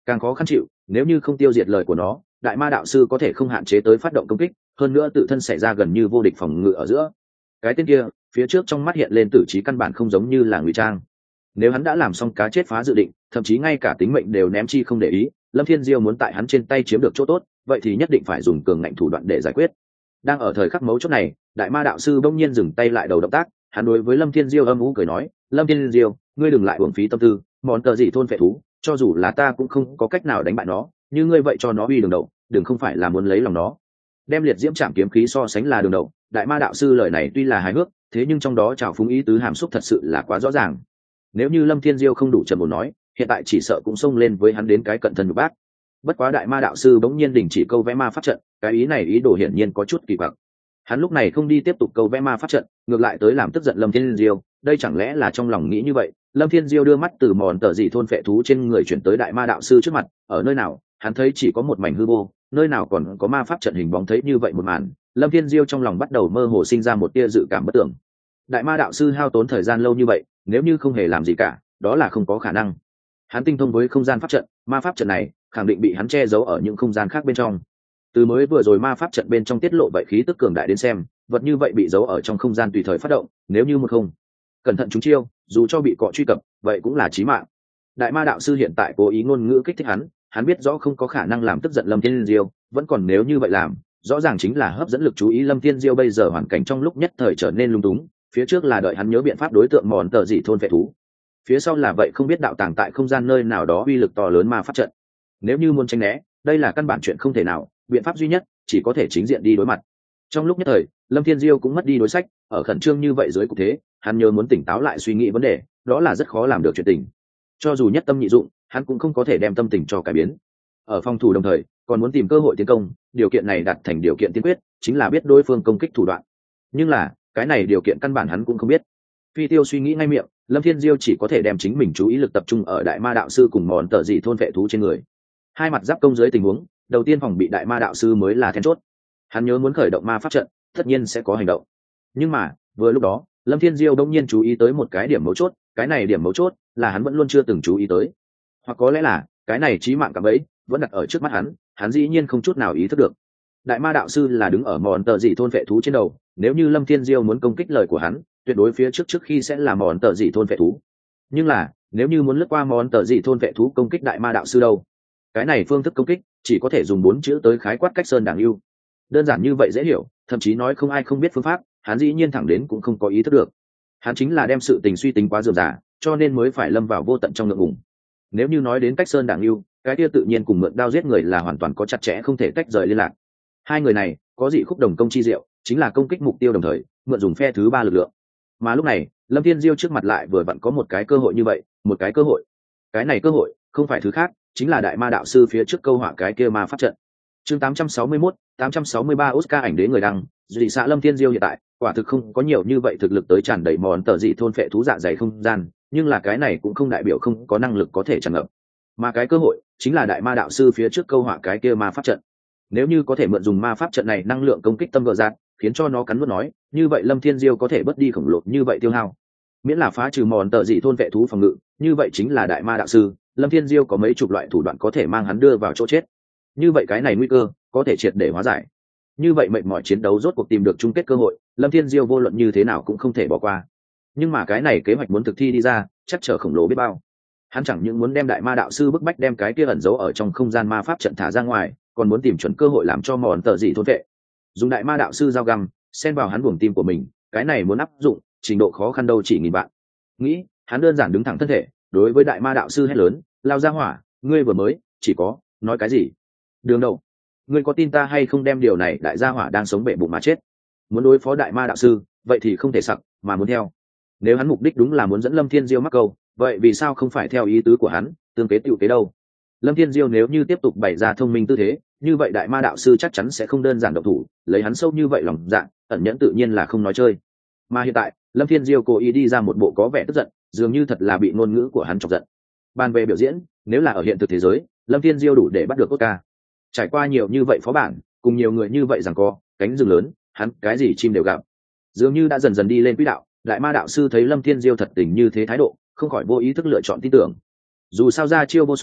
càng khó khăn chịu. Nếu như không tiêu diệt lời của nó, đại ma đạo sư có thể không hạn chế tới phát động công kích, hơn nữa tự thân xảy ra gần như vô địch phòng ngự ở giữa. Cái tên kia phía trước trong mắt hiện lên tử trí căn bản không giống như là ngụy trang. Nếu hắn đã làm xong cá chết phá dự định, thậm chí ngay cả tính mệnh đều ném chi không để ý, Lâm Thiên Diêu muốn tại hắn trên tay chiếm được chỗ tốt, vậy thì nhất định phải dùng cường ngạnh thủ đoạn để giải quyết. Đang ở thời khắc mấu chốt này, đại ma đạo sư bỗng nhiên dừng tay lại đầu động tác, hắn đối với Lâm Thiên Diêu âm u cười nói, Lâm Thiên Diêu, ngươi đừng lại uổng phí tâm tư, món tờ gì thôn phệ thú, cho dù là ta cũng không có cách nào đánh bại nó, như ngươi vậy cho nó uy đường đậu, đừng không phải là muốn lấy lòng nó. Đem liệt diễm trảm kiếm khí so sánh là đường đậu, đại ma đạo sư lời này tuy là hài hước, thế nhưng trong đó trào phúng ý tứ hàm xúc thật sự là quá rõ ràng. Nếu như Lâm Thiên Diêu không đủ trầm ổn nói, hiện tại chỉ sợ cũng xông lên với hắn đến cái cận thân nhục bác. Bất quá đại ma đạo sư bỗng nhiên đình chỉ câu vẽ ma pháp trận, cái ý này ý đồ hiển nhiên có chút kỳ quặc. Hắn lúc này không đi tiếp tục câu vẽ ma pháp trận, ngược lại tới làm tức giận Lâm Thiên Diêu, đây chẳng lẽ là trong lòng nghĩ như vậy. Lâm Thiên Diêu đưa mắt từ mòn tờ dị thôn phệ thú trên người chuyển tới đại ma đạo sư trước mặt, ở nơi nào hắn thấy chỉ có một mảnh hư vô, nơi nào còn có ma pháp trận hình bóng. Thấy như vậy một màn, Lâm Thiên Diêu trong lòng bắt đầu mơ hồ sinh ra một tia dự cảm bất tưởng. Đại ma đạo sư hao tốn thời gian lâu như vậy, nếu như không hề làm gì cả, đó là không có khả năng. Hắn tinh thông với không gian pháp trận, ma pháp trận này khẳng định bị hắn che giấu ở những không gian khác bên trong. Từ mới vừa rồi ma pháp trận bên trong tiết lộ vậy khí tức cường đại đến xem, vật như vậy bị giấu ở trong không gian tùy thời phát động, nếu như một không cẩn thận chúng chiêu, dù cho bị cọ truy cập, vậy cũng là chí mạng. Đại ma đạo sư hiện tại cố ý ngôn ngữ kích thích hắn, hắn biết rõ không có khả năng làm tức giận Lâm Thiên Diêu, vẫn còn nếu như vậy làm, rõ ràng chính là hấp dẫn lực chú ý. Lâm Thiên Diêu bây giờ hoàn cảnh trong lúc nhất thời trở nên lung túng, phía trước là đợi hắn nhớ biện pháp đối tượng mòn tờ dị thôn vệ thú, phía sau là vậy không biết đạo tàng tại không gian nơi nào đó uy lực to lớn ma pháp trận. Nếu như muốn tránh né, đây là căn bản chuyện không thể nào, biện pháp duy nhất chỉ có thể chính diện đi đối mặt. Trong lúc nhất thời, Lâm Thiên Diêu cũng mất đi đối sách, ở khẩn trương như vậy dưới cục thế, hắn nhớ muốn tỉnh táo lại suy nghĩ vấn đề, đó là rất khó làm được chuyện tình. Cho dù nhất tâm nhị dụng, hắn cũng không có thể đem tâm tình cho cải biến. Ở phòng thủ đồng thời, còn muốn tìm cơ hội tiến công, điều kiện này đặt thành điều kiện tiên quyết, chính là biết đối phương công kích thủ đoạn. Nhưng là, cái này điều kiện căn bản hắn cũng không biết. Phi Tiêu suy nghĩ ngay miệng, Lâm Thiên Diêu chỉ có thể đem chính mình chú ý lực tập trung ở đại ma đạo sư cùng mòn tờ dị thôn vệ thú trên người. Hai mặt giáp công dưới tình huống, đầu tiên phòng bị đại ma đạo sư mới là then chốt. Hắn nhớ muốn khởi động ma pháp trận, tất nhiên sẽ có hành động. Nhưng mà, vừa lúc đó, Lâm Thiên Diêu đông nhiên chú ý tới một cái điểm mấu chốt, cái này điểm mấu chốt là hắn vẫn luôn chưa từng chú ý tới. Hoặc có lẽ là, cái này chí mạng cả bấy, vẫn đặt ở trước mắt hắn, hắn dĩ nhiên không chút nào ý thức được. Đại ma đạo sư là đứng ở mòn tờ dị thôn vệ thú trên đầu, nếu như Lâm Thiên Diêu muốn công kích lời của hắn, tuyệt đối phía trước trước khi sẽ là mòn tờ dị thôn vệ thú. Nhưng là, nếu như muốn lướt qua mòn tờ dị thôn vệ thú công kích đại ma đạo sư đâu? Cái này phương thức công kích chỉ có thể dùng bốn chữ tới khái quát cách sơn đảng yêu. Đơn giản như vậy dễ hiểu, thậm chí nói không ai không biết phương pháp, hắn dĩ nhiên thẳng đến cũng không có ý thức được. Hắn chính là đem sự tình suy tính quá dườm rà, cho nên mới phải lâm vào vô tận trong ngượng ngùng. Nếu như nói đến cách sơn đảng yêu, cái kia tự nhiên cùng mượn đao giết người là hoàn toàn có chặt chẽ không thể tách rời liên lạc. Hai người này có dị khúc đồng công chi diệu, chính là công kích mục tiêu đồng thời, mượn dùng phe thứ ba lực lượng. Mà lúc này, Lâm Thiên Diêu trước mặt lại vừa vặn có một cái cơ hội như vậy, một cái cơ hội. Cái này cơ hội không phải thứ khác, chính là đại ma đạo sư phía trước câu họa cái kia ma pháp trận. Chương tám trăm sáu mươi mốt, tám trăm sáu mươi ba Oscar ảnh đế người đăng, dị xạ Lâm Thiên Diêu hiện tại, quả thực không có nhiều như vậy thực lực tới tràn đầy món tờ dị thôn phệ thú dạ dày không gian, nhưng là cái này cũng không đại biểu không có năng lực có thể tràn ngập. Mà cái cơ hội chính là đại ma đạo sư phía trước câu họa cái kia ma pháp trận. Nếu như có thể mượn dùng ma pháp trận này năng lượng công kích tâm gờ giạt, khiến cho nó cắn nuốt nói, như vậy Lâm Thiên Diêu có thể bớt đi khổng lồ như vậy tiêu hao. Miễn là phá trừ mòn tờ dị thôn vệ thú phòng ngự, như vậy chính là đại ma đạo sư, Lâm Thiên Diêu có mấy chục loại thủ đoạn có thể mang hắn đưa vào chỗ chết. Như vậy cái này nguy cơ có thể triệt để hóa giải. Như vậy mệnh mọi chiến đấu rốt cuộc tìm được chung kết cơ hội, Lâm Thiên Diêu vô luận như thế nào cũng không thể bỏ qua. Nhưng mà cái này kế hoạch muốn thực thi đi ra, chắc trở khổng lồ biết bao. Hắn chẳng những muốn đem đại ma đạo sư bức bách đem cái kia ẩn giấu ở trong không gian ma pháp trận thả ra ngoài, còn muốn tìm chuẩn cơ hội làm cho mòn tờ dị thôn vệ. Dùng đại ma đạo sư dao găm xen vào hắn buồng tim của mình, cái này muốn áp dụng trình độ khó khăn đâu chỉ nghìn vạn. Nghĩ, hắn đơn giản đứng thẳng thân thể, đối với đại ma đạo sư hét lớn, lao ra hỏa, ngươi vừa mới chỉ có nói cái gì? Đường đầu, ngươi có tin ta hay không đem điều này đại gia hỏa đang sống bể bụng mà chết? Muốn đối phó đại ma đạo sư, vậy thì không thể sặc, mà muốn theo. Nếu hắn mục đích đúng là muốn dẫn Lâm Thiên Diêu mắc câu, vậy vì sao không phải theo ý tứ của hắn, tương kế tựu kế đâu? Lâm Thiên Diêu nếu như tiếp tục bày ra thông minh tư thế, như vậy đại ma đạo sư chắc chắn sẽ không đơn giản động thủ, lấy hắn sâu như vậy lòng dạ, ẩn nhẫn tự nhiên là không nói chơi. Mà hiện tại, Lâm Thiên Diêu cố ý đi ra một bộ có vẻ tức giận, dường như thật là bị ngôn ngữ của hắn chọc giận. Bàn về biểu diễn, nếu là ở hiện thực thế giới, Lâm Thiên Diêu đủ để bắt được Oscar. Trải qua nhiều như vậy phó bản, cùng nhiều người như vậy rằng co, cánh rừng lớn, hắn cái gì chim đều gặp. Dường như đã dần dần đi lên quỹ đạo, đại ma đạo sư thấy Lâm Thiên Diêu thật tình như thế thái độ, không khỏi vô ý thức lựa chọn tin tưởng. Dù sao ra chiêu vô số,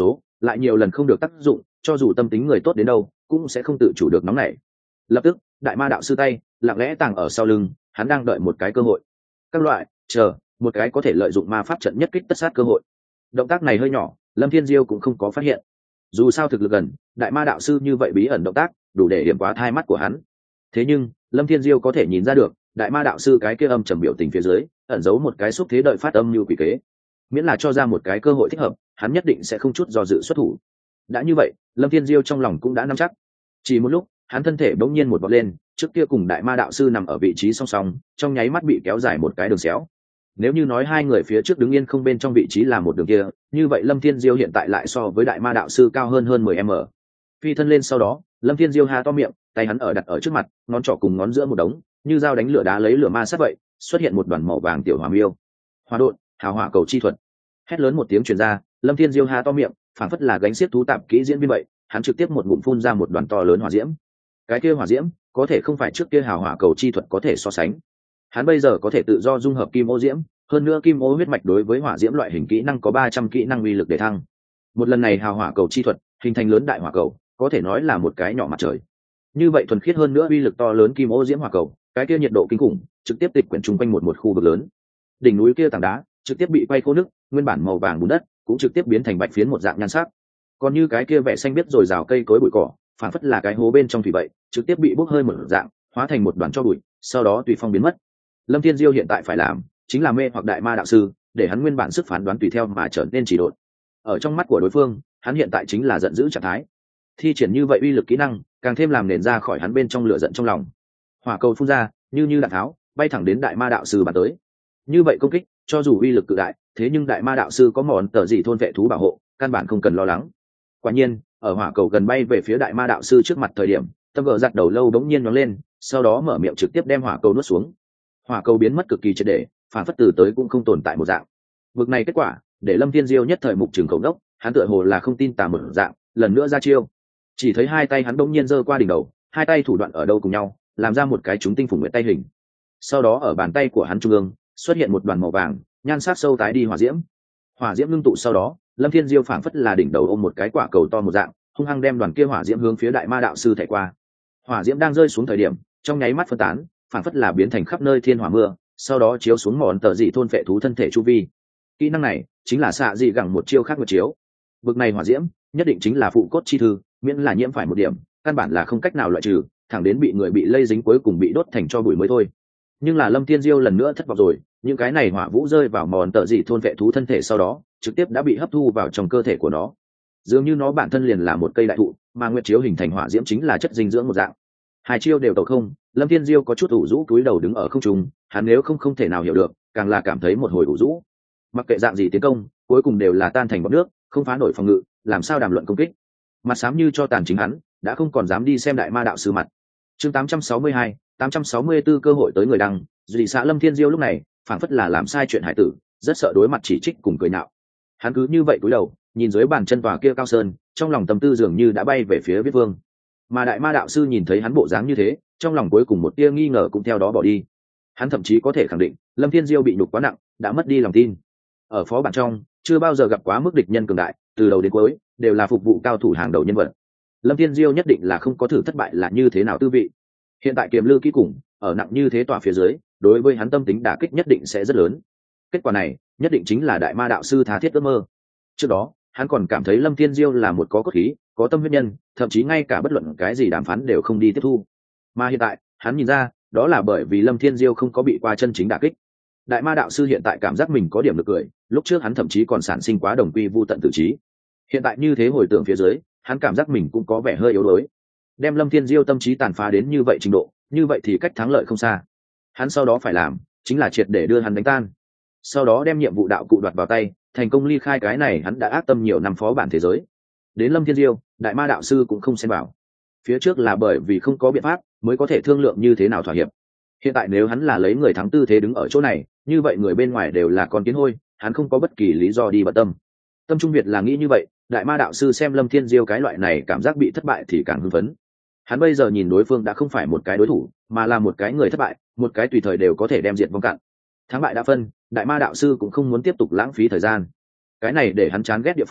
lại nhiều lần không được tác dụng, cho dù tâm tính người tốt đến đâu cũng sẽ không tự chủ được nóng nảy. Lập tức đại ma đạo sư tay lặng lẽ tàng ở sau lưng, hắn đang đợi một cái cơ hội. Các loại chờ một cái có thể lợi dụng ma pháp trận nhất kích tất sát cơ hội. Động tác này hơi nhỏ, Lâm Thiên Diêu cũng không có phát hiện. Dù sao thực lực gần, đại ma đạo sư như vậy bí ẩn động tác đủ để hiểm quá thai mắt của hắn. Thế nhưng Lâm Thiên Diêu có thể nhìn ra được, đại ma đạo sư cái kia âm trầm biểu tình phía dưới ẩn giấu một cái xúc thế đợi phát âm như quỷ kế. Miễn là cho ra một cái cơ hội thích hợp, hắn nhất định sẽ không chút do dự xuất thủ. Đã như vậy, Lâm Thiên Diêu trong lòng cũng đã nắm chắc. Chỉ một lúc, hắn thân thể bỗng nhiên một vọt lên, trước kia cùng đại ma đạo sư nằm ở vị trí song song, trong nháy mắt bị kéo dài một cái đường xéo. Nếu như nói hai người phía trước đứng yên không bên trong vị trí là một đường kia, như vậy Lâm Thiên Diêu hiện tại lại so với đại ma đạo sư cao hơn hơn mười mét. Phi thân lên sau đó, Lâm Thiên Diêu há to miệng, tay hắn ở đặt ở trước mặt, ngón trỏ cùng ngón giữa một đống, như dao đánh lửa đá lấy lửa ma sát vậy, xuất hiện một đoàn màu vàng tiểu hỏa miêu. Hỏa độn, hào hỏa cầu chi thuật. Hét lớn một tiếng truyền ra, Lâm Thiên Diêu há to miệng, phảng phất là gánh xiết thú tạp kỹ diễn viên vậy, hắn trực tiếp một ngụm phun ra một đoàn to lớn hỏa diễm. Cái kia hỏa diễm, có thể không phải trước kia hào hỏa cầu chi thuật có thể so sánh. Hắn bây giờ có thể tự do dung hợp kim ô diễm, hơn nữa kim ô huyết mạch đối với hỏa diễm loại hình kỹ năng có ba trăm kỹ năng uy lực để thăng. Một lần này hào hỏa cầu chi thuật hình thành lớn đại hỏa cầu, có thể nói là một cái nhỏ mặt trời. Như vậy thuần khiết hơn nữa uy lực to lớn kim ô diễm hỏa cầu, cái kia nhiệt độ kinh khủng, trực tiếp tịch quyển chung quanh một một khu vực lớn. Đỉnh núi kia tảng đá trực tiếp bị quay khô nước, nguyên bản màu vàng bùn đất cũng trực tiếp biến thành bạch phiến một dạng nhan sắc. Còn như cái kia vẻ xanh biếc rồi rào cây cối bụi cỏ, phản phất là cái hố bên trong thủy vậy, trực tiếp bị bốc hơi một dạng, hóa thành một đoàn tro bụi, sau đó tùy phong biến mất. Lâm Thiên Diêu hiện tại phải làm chính là mê hoặc đại ma đạo sư, để hắn nguyên bản sức phán đoán tùy theo mà trở nên chỉ độn. Ở trong mắt của đối phương, hắn hiện tại chính là giận dữ trạng thái. Thi triển như vậy uy lực kỹ năng, càng thêm làm nền ra khỏi hắn bên trong lửa giận trong lòng. Hỏa cầu phun ra, như như đạn tháo, bay thẳng đến đại ma đạo sư bắn tới. Như vậy công kích, cho dù uy lực cự đại, thế nhưng đại ma đạo sư có món tờ gì thôn vệ thú bảo hộ, căn bản không cần lo lắng. Quả nhiên, ở hỏa cầu gần bay về phía đại ma đạo sư trước mặt thời điểm, tâm gờ giặt đầu lâu đống nhiên nhóng lên, sau đó mở miệng trực tiếp đem hỏa cầu nuốt xuống. Hỏa cầu biến mất cực kỳ triệt để, phản phất từ tới cũng không tồn tại một dạng. Vực này kết quả, để Lâm Thiên Diêu nhất thời mục trường khẩu đốc, hắn tựa hồ là không tin tà một dạng, lần nữa ra chiêu. Chỉ thấy hai tay hắn đống nhiên giơ qua đỉnh đầu, hai tay thủ đoạn ở đâu cùng nhau, làm ra một cái chúng tinh phùng nguyệt tay hình. Sau đó ở bàn tay của hắn trung ương xuất hiện một đoàn màu vàng, nhan sắc sâu tái đi hỏa diễm. Hỏa diễm ngưng tụ sau đó, Lâm Thiên Diêu phảng phất là đỉnh đầu ôm một cái quả cầu to một dạng, hung hăng đem đoàn kia hỏa diễm hướng phía đại ma đạo sư thảy qua. Hỏa diễm đang rơi xuống thời điểm, trong nháy mắt phân tán, phảng phất là biến thành khắp nơi thiên hỏa mưa, sau đó chiếu xuống mòn tờ dị thôn phệ thú thân thể chu vi. Kỹ năng này chính là xạ dị gẳng một chiêu khác một chiếu. Bực này hỏa diễm nhất định chính là phụ cốt chi thư, miễn là nhiễm phải một điểm, căn bản là không cách nào loại trừ, thẳng đến bị người bị lây dính cuối cùng bị đốt thành cho bụi mới thôi. Nhưng là Lâm Thiên Diêu lần nữa thất vọng rồi, những cái này hỏa vũ rơi vào mòn tờ dị thôn vệ thú thân thể sau đó trực tiếp đã bị hấp thu vào trong cơ thể của nó, dường như nó bản thân liền là một cây đại thụ, mà nguyệt chiếu hình thành hỏa diễm chính là chất dinh dưỡng một dạng. Hai chiêu đều tẩu không, Lâm Thiên Diêu có chút ủ rũ cúi đầu đứng ở không trung, hắn nếu không không thể nào hiểu được, càng là cảm thấy một hồi ủ rũ. Mặc kệ dạng gì tiến công, cuối cùng đều là tan thành bọt nước, không phá nổi phòng ngự, làm sao đàm luận công kích. Mặt xám như cho tàn chính hắn, đã không còn dám đi xem đại ma đạo sư mặt. Chương tám trăm sáu mươi hai, tám trăm sáu mươi tư cơ hội tới người đăng, dị xã Lâm Thiên Diêu lúc này, phảng phất là làm sai chuyện hải tử, rất sợ đối mặt chỉ trích cùng cười nhạo. Hắn cứ như vậy cúi đầu, nhìn dưới bàn chân tòa kia cao sơn, trong lòng tâm tư dường như đã bay về phía Viết Vương. Mà đại ma đạo sư nhìn thấy hắn bộ dáng như thế, trong lòng cuối cùng một tia nghi ngờ cũng theo đó bỏ đi. Hắn thậm chí có thể khẳng định, Lâm Thiên Diêu bị nhục quá nặng, đã mất đi lòng tin. Ở phó bản trong, chưa bao giờ gặp quá mức địch nhân cường đại, từ đầu đến cuối đều là phục vụ cao thủ hàng đầu nhân vật. Lâm Thiên Diêu nhất định là không có thử thất bại là như thế nào tư vị. Hiện tại kiềm lư kỹ cùng, ở nặng như thế tòa phía dưới, đối với hắn tâm tính đả kích nhất định sẽ rất lớn. Kết quả này, nhất định chính là đại ma đạo sư tha thiết ước mơ. Trước đó, hắn còn cảm thấy Lâm Thiên Diêu là một có cốt khí, có tâm huyết nhân, thậm chí ngay cả bất luận cái gì đàm phán đều không đi tiếp thu. Mà hiện tại, hắn nhìn ra, đó là bởi vì Lâm Thiên Diêu không có bị qua chân chính đả kích. Đại ma đạo sư hiện tại cảm giác mình có điểm được cười, lúc trước hắn thậm chí còn sản sinh quá đồng quy vu tận tự trí. Hiện tại như thế hồi tưởng phía dưới, hắn cảm giác mình cũng có vẻ hơi yếu đuối. Đem Lâm Thiên Diêu tâm trí tàn phá đến như vậy trình độ, như vậy thì cách thắng lợi không xa. Hắn sau đó phải làm, chính là triệt để đưa hắn đánh tan. Sau đó đem nhiệm vụ đạo cụ đoạt vào tay, thành công ly khai cái này hắn đã ác tâm nhiều năm phó bản thế giới. Đến Lâm Thiên Diêu, đại ma đạo sư cũng không xen vào. Phía trước là bởi vì không có biện pháp, mới có thể thương lượng như thế nào thỏa hiệp. Hiện tại nếu hắn là lấy người thắng tư thế đứng ở chỗ này, như vậy người bên ngoài đều là con kiến hôi, hắn không có bất kỳ lý do đi bận tâm. Tâm Trung Việt là nghĩ như vậy, đại ma đạo sư xem Lâm Thiên Diêu cái loại này cảm giác bị thất bại thì càng hưng phấn. Hắn bây giờ nhìn đối phương đã không phải một cái đối thủ, mà là một cái người thất bại, một cái tùy thời đều có thể đem diệt vong cạn. Thắng bại đã phân, đại ma đạo sư cũng không muốn tiếp tục lãng phí thời gian. Cái này để hắn chán ghét địa phương,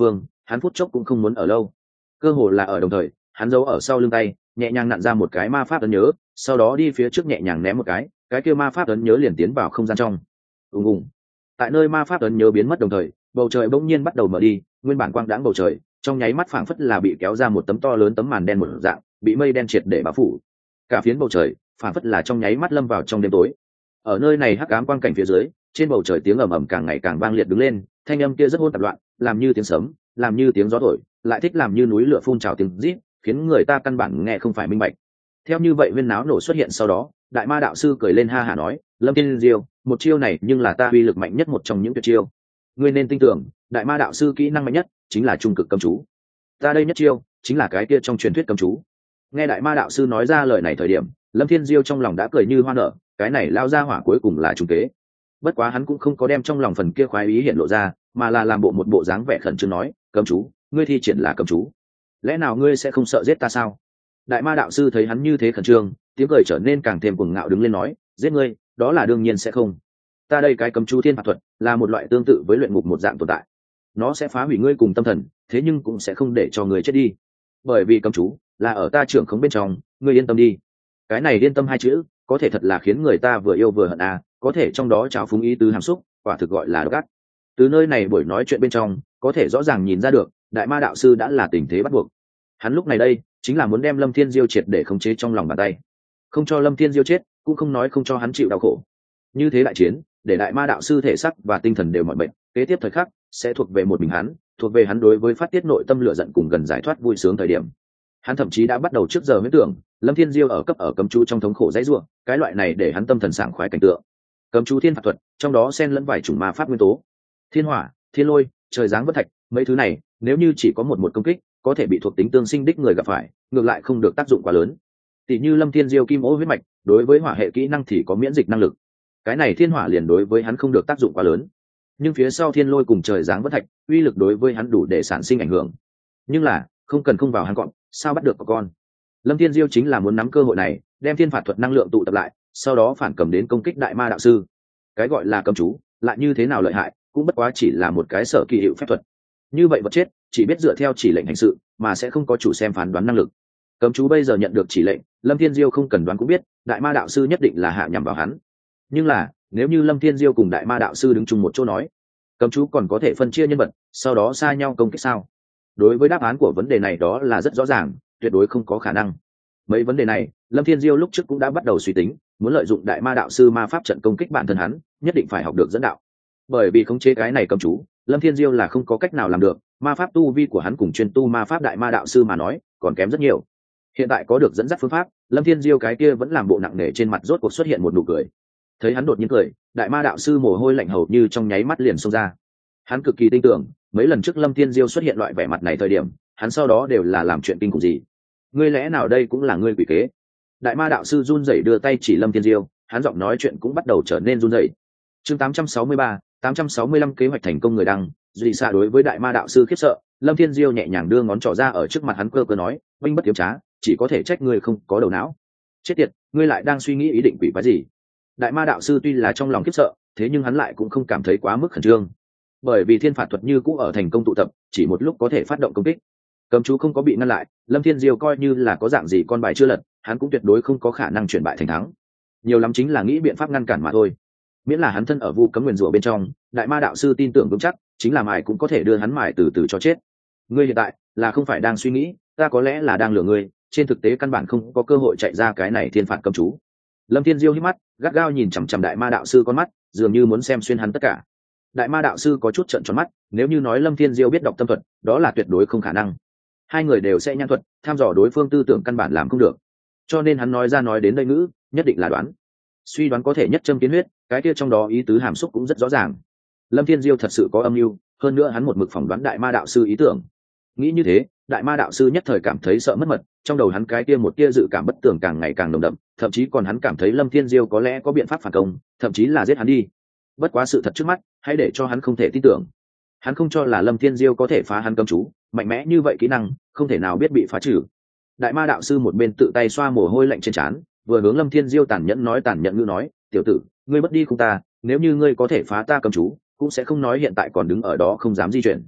hắn phút chốc cũng không muốn ở lâu. Cơ hồ là ở đồng thời, hắn giấu ở sau lưng tay, nhẹ nhàng nặn ra một cái ma pháp ấn nhớ, sau đó đi phía trước nhẹ nhàng ném một cái, cái kia ma pháp ấn nhớ liền tiến vào không gian trong. Ùng ùng. Tại nơi ma pháp ấn nhớ biến mất đồng thời, bầu trời bỗng nhiên bắt đầu mở đi, nguyên bản quang đãng bầu trời, trong nháy mắt phảng phất là bị kéo ra một tấm to lớn tấm màn đen một dạng, bị mây đen triệt để bao phủ. Cả phiến bầu trời, phảng phất là trong nháy mắt lâm vào trong đêm tối. Ở nơi này hắc ám quang cảnh phía dưới, trên bầu trời tiếng ầm ầm càng ngày càng vang liệt đứng lên, thanh âm kia rất hỗn tạp loạn, làm như tiếng sấm, làm như tiếng gió thổi, lại thích làm như núi lửa phun trào tiếng rít, khiến người ta căn bản nghe không phải minh bạch. Theo như vậy viên náo nổ xuất hiện sau đó, đại ma đạo sư cười lên ha hả nói, Lâm Thiên Diêu, một chiêu này nhưng là ta uy lực mạnh nhất một trong những tuyệt chiêu. Ngươi nên tin tưởng, đại ma đạo sư kỹ năng mạnh nhất chính là trung cực cấm chú. Ta đây nhất chiêu chính là cái kia trong truyền thuyết cấm chú. Nghe đại ma đạo sư nói ra lời này thời điểm, Lâm Thiên Diêu trong lòng đã cười như hoa nở, cái này lao ra hỏa cuối cùng là trung kế. Bất quá hắn cũng không có đem trong lòng phần kia khoái ý hiện lộ ra, mà là làm bộ một bộ dáng vẻ khẩn trương nói, cấm chú, ngươi thi triển là cấm chú, lẽ nào ngươi sẽ không sợ giết ta sao? Đại ma đạo sư thấy hắn như thế khẩn trương, tiếng cười trở nên càng thêm cuồng ngạo đứng lên nói, giết ngươi, đó là đương nhiên sẽ không. Ta đây cái cấm chú thiên phạt thuật là một loại tương tự với luyện ngục một dạng tồn tại, nó sẽ phá hủy ngươi cùng tâm thần, thế nhưng cũng sẽ không để cho người chết đi, bởi vì cấm chú là ở ta trưởng khống bên trong, ngươi yên tâm đi. Cái này yên tâm hai chữ có thể thật là khiến người ta vừa yêu vừa hận à, có thể trong đó trào phúng ý tứ hàm xúc, quả thực gọi là độc ác. Từ nơi này buổi nói chuyện bên trong có thể rõ ràng nhìn ra được, đại ma đạo sư đã là tình thế bắt buộc. Hắn lúc này đây chính là muốn đem Lâm Thiên Diêu triệt để khống chế trong lòng bàn tay, không cho Lâm Thiên Diêu chết, cũng không nói không cho hắn chịu đau khổ. Như thế đại chiến, để đại ma đạo sư thể xác và tinh thần đều mọi bệnh, kế tiếp thời khắc sẽ thuộc về một mình hắn, thuộc về hắn đối với phát tiết nội tâm lửa giận cùng gần giải thoát vui sướng thời điểm. Hắn thậm chí đã bắt đầu trước giờ huyễn tưởng Lâm Thiên Diêu ở cấp ở cấm chú trong thống khổ dãy rủa, cái loại này để hắn tâm thần sảng khoái cảnh tượng. Cấm chú thiên phạt thuật, trong đó xen lẫn vài chủng ma pháp nguyên tố, thiên hỏa, thiên lôi, trời giáng bất thạch, mấy thứ này nếu như chỉ có một một công kích, có thể bị thuộc tính tương sinh đích người gặp phải, ngược lại không được tác dụng quá lớn. Tỷ như Lâm Thiên Diêu kim ô huyết mạch, đối với hỏa hệ kỹ năng thì có miễn dịch năng lực, cái này thiên hỏa liền đối với hắn không được tác dụng quá lớn. Nhưng phía sau thiên lôi cùng trời giáng bất thạch, uy lực đối với hắn đủ để sản sinh ảnh hưởng. Nhưng là không cần không vào hắn gọn, sao bắt được có con. Lâm Thiên Diêu chính là muốn nắm cơ hội này, đem thiên phạt thuật năng lượng tụ tập lại, sau đó phản cầm đến công kích đại ma đạo sư. Cái gọi là cấm chú lại như thế nào lợi hại, cũng bất quá chỉ là một cái sở kỳ hiệu phép thuật. Như vậy vật chết chỉ biết dựa theo chỉ lệnh hành sự, mà sẽ không có chủ xem phán đoán năng lực. Cấm chú bây giờ nhận được chỉ lệnh, Lâm Thiên Diêu không cần đoán cũng biết, đại ma đạo sư nhất định là hạ nhằm vào hắn. Nhưng là nếu như Lâm Thiên Diêu cùng đại ma đạo sư đứng chung một chỗ nói, cấm chú còn có thể phân chia nhân vật, sau đó xa nhau công kích sao? Đối với đáp án của vấn đề này đó là rất rõ ràng, tuyệt đối không có khả năng. Mấy vấn đề này Lâm Thiên Diêu lúc trước cũng đã bắt đầu suy tính, muốn lợi dụng đại ma đạo sư ma pháp trận công kích bản thân hắn, nhất định phải học được dẫn đạo. Bởi vì khống chế cái này cấm chú, Lâm Thiên Diêu là không có cách nào làm được, ma pháp tu vi của hắn cùng chuyên tu ma pháp đại ma đạo sư mà nói còn kém rất nhiều. Hiện tại có được dẫn dắt phương pháp, Lâm Thiên Diêu cái kia vẫn làm bộ nặng nề trên mặt rốt cuộc xuất hiện một nụ cười. Thấy hắn đột nhiên cười, đại ma đạo sư mồ hôi lạnh hầu như trong nháy mắt liền xông ra. Hắn cực kỳ tin tưởng, mấy lần trước Lâm Thiên Diêu xuất hiện loại vẻ mặt này thời điểm, hắn sau đó đều là làm chuyện kinh khủng gì. Ngươi lẽ nào đây cũng là ngươi quỷ kế? Đại ma đạo sư run rẩy đưa tay chỉ Lâm Thiên Diêu, hắn giọng nói chuyện cũng bắt đầu trở nên run rẩy. Chương tám trăm sáu mươi ba, tám trăm sáu mươi lăm kế hoạch thành công người đăng, duy xạ đối với đại ma đạo sư khiếp sợ, Lâm Thiên Diêu nhẹ nhàng đưa ngón trỏ ra ở trước mặt hắn cơ cơ nói, binh bất tiếm trá, chỉ có thể trách ngươi không có đầu não. Chết tiệt, ngươi lại đang suy nghĩ ý định quỷ quái gì? Đại ma đạo sư tuy là trong lòng khiếp sợ, thế nhưng hắn lại cũng không cảm thấy quá mức khẩn trương, bởi vì thiên phạt thuật như cũ ở thành công tụ tập, chỉ một lúc có thể phát động công kích. Cấm chú không có bị ngăn lại, Lâm Thiên Diêu coi như là có dạng gì con bài chưa lật, hắn cũng tuyệt đối không có khả năng chuyển bại thành thắng, nhiều lắm chính là nghĩ biện pháp ngăn cản mà thôi. Miễn là hắn thân ở vu cấm nguyền rủa bên trong, đại ma đạo sư tin tưởng vững chắc, chính là mài cũng có thể đưa hắn mài từ từ cho chết. Ngươi hiện tại là không phải đang suy nghĩ, ta có lẽ là đang lừa ngươi, trên thực tế căn bản không có cơ hội chạy ra cái này thiên phạt cấm chú. Lâm Thiên Diêu hít mắt, gắt gao nhìn chằm chằm đại ma đạo sư con mắt, dường như muốn xem xuyên hắn tất cả. Đại ma đạo sư có chút trợn tròn mắt, nếu như nói Lâm Thiên Diêu biết đọc tâm thuật, đó là tuyệt đối không khả năng. Hai người đều sẽ nhãn thuật, tham dò đối phương tư tưởng căn bản làm không được, cho nên hắn nói ra nói đến đây ngữ, nhất định là đoán. Suy đoán có thể nhất châm kiến huyết, cái kia trong đó ý tứ hàm xúc cũng rất rõ ràng. Lâm Thiên Diêu thật sự có âm mưu, hơn nữa hắn một mực phỏng đoán đại ma đạo sư ý tưởng. Nghĩ như thế, đại ma đạo sư nhất thời cảm thấy sợ mất mật, trong đầu hắn cái kia một tia dự cảm bất tường càng ngày càng nồng đậm, thậm chí còn hắn cảm thấy Lâm Thiên Diêu có lẽ có biện pháp phản công, thậm chí là giết hắn đi. Bất quá sự thật trước mắt, hãy để cho hắn không thể tin tưởng. Hắn không cho là Lâm Thiên Diêu có thể phá hắn cấm chú, mạnh mẽ như vậy kỹ năng, không thể nào biết bị phá trừ. Đại ma đạo sư một bên tự tay xoa mồ hôi lạnh trên trán, vừa hướng Lâm Thiên Diêu tàn nhẫn nói tàn nhẫn ngữ nói, tiểu tử, ngươi mất đi không ta, nếu như ngươi có thể phá ta cấm chú, cũng sẽ không nói hiện tại còn đứng ở đó không dám di chuyển.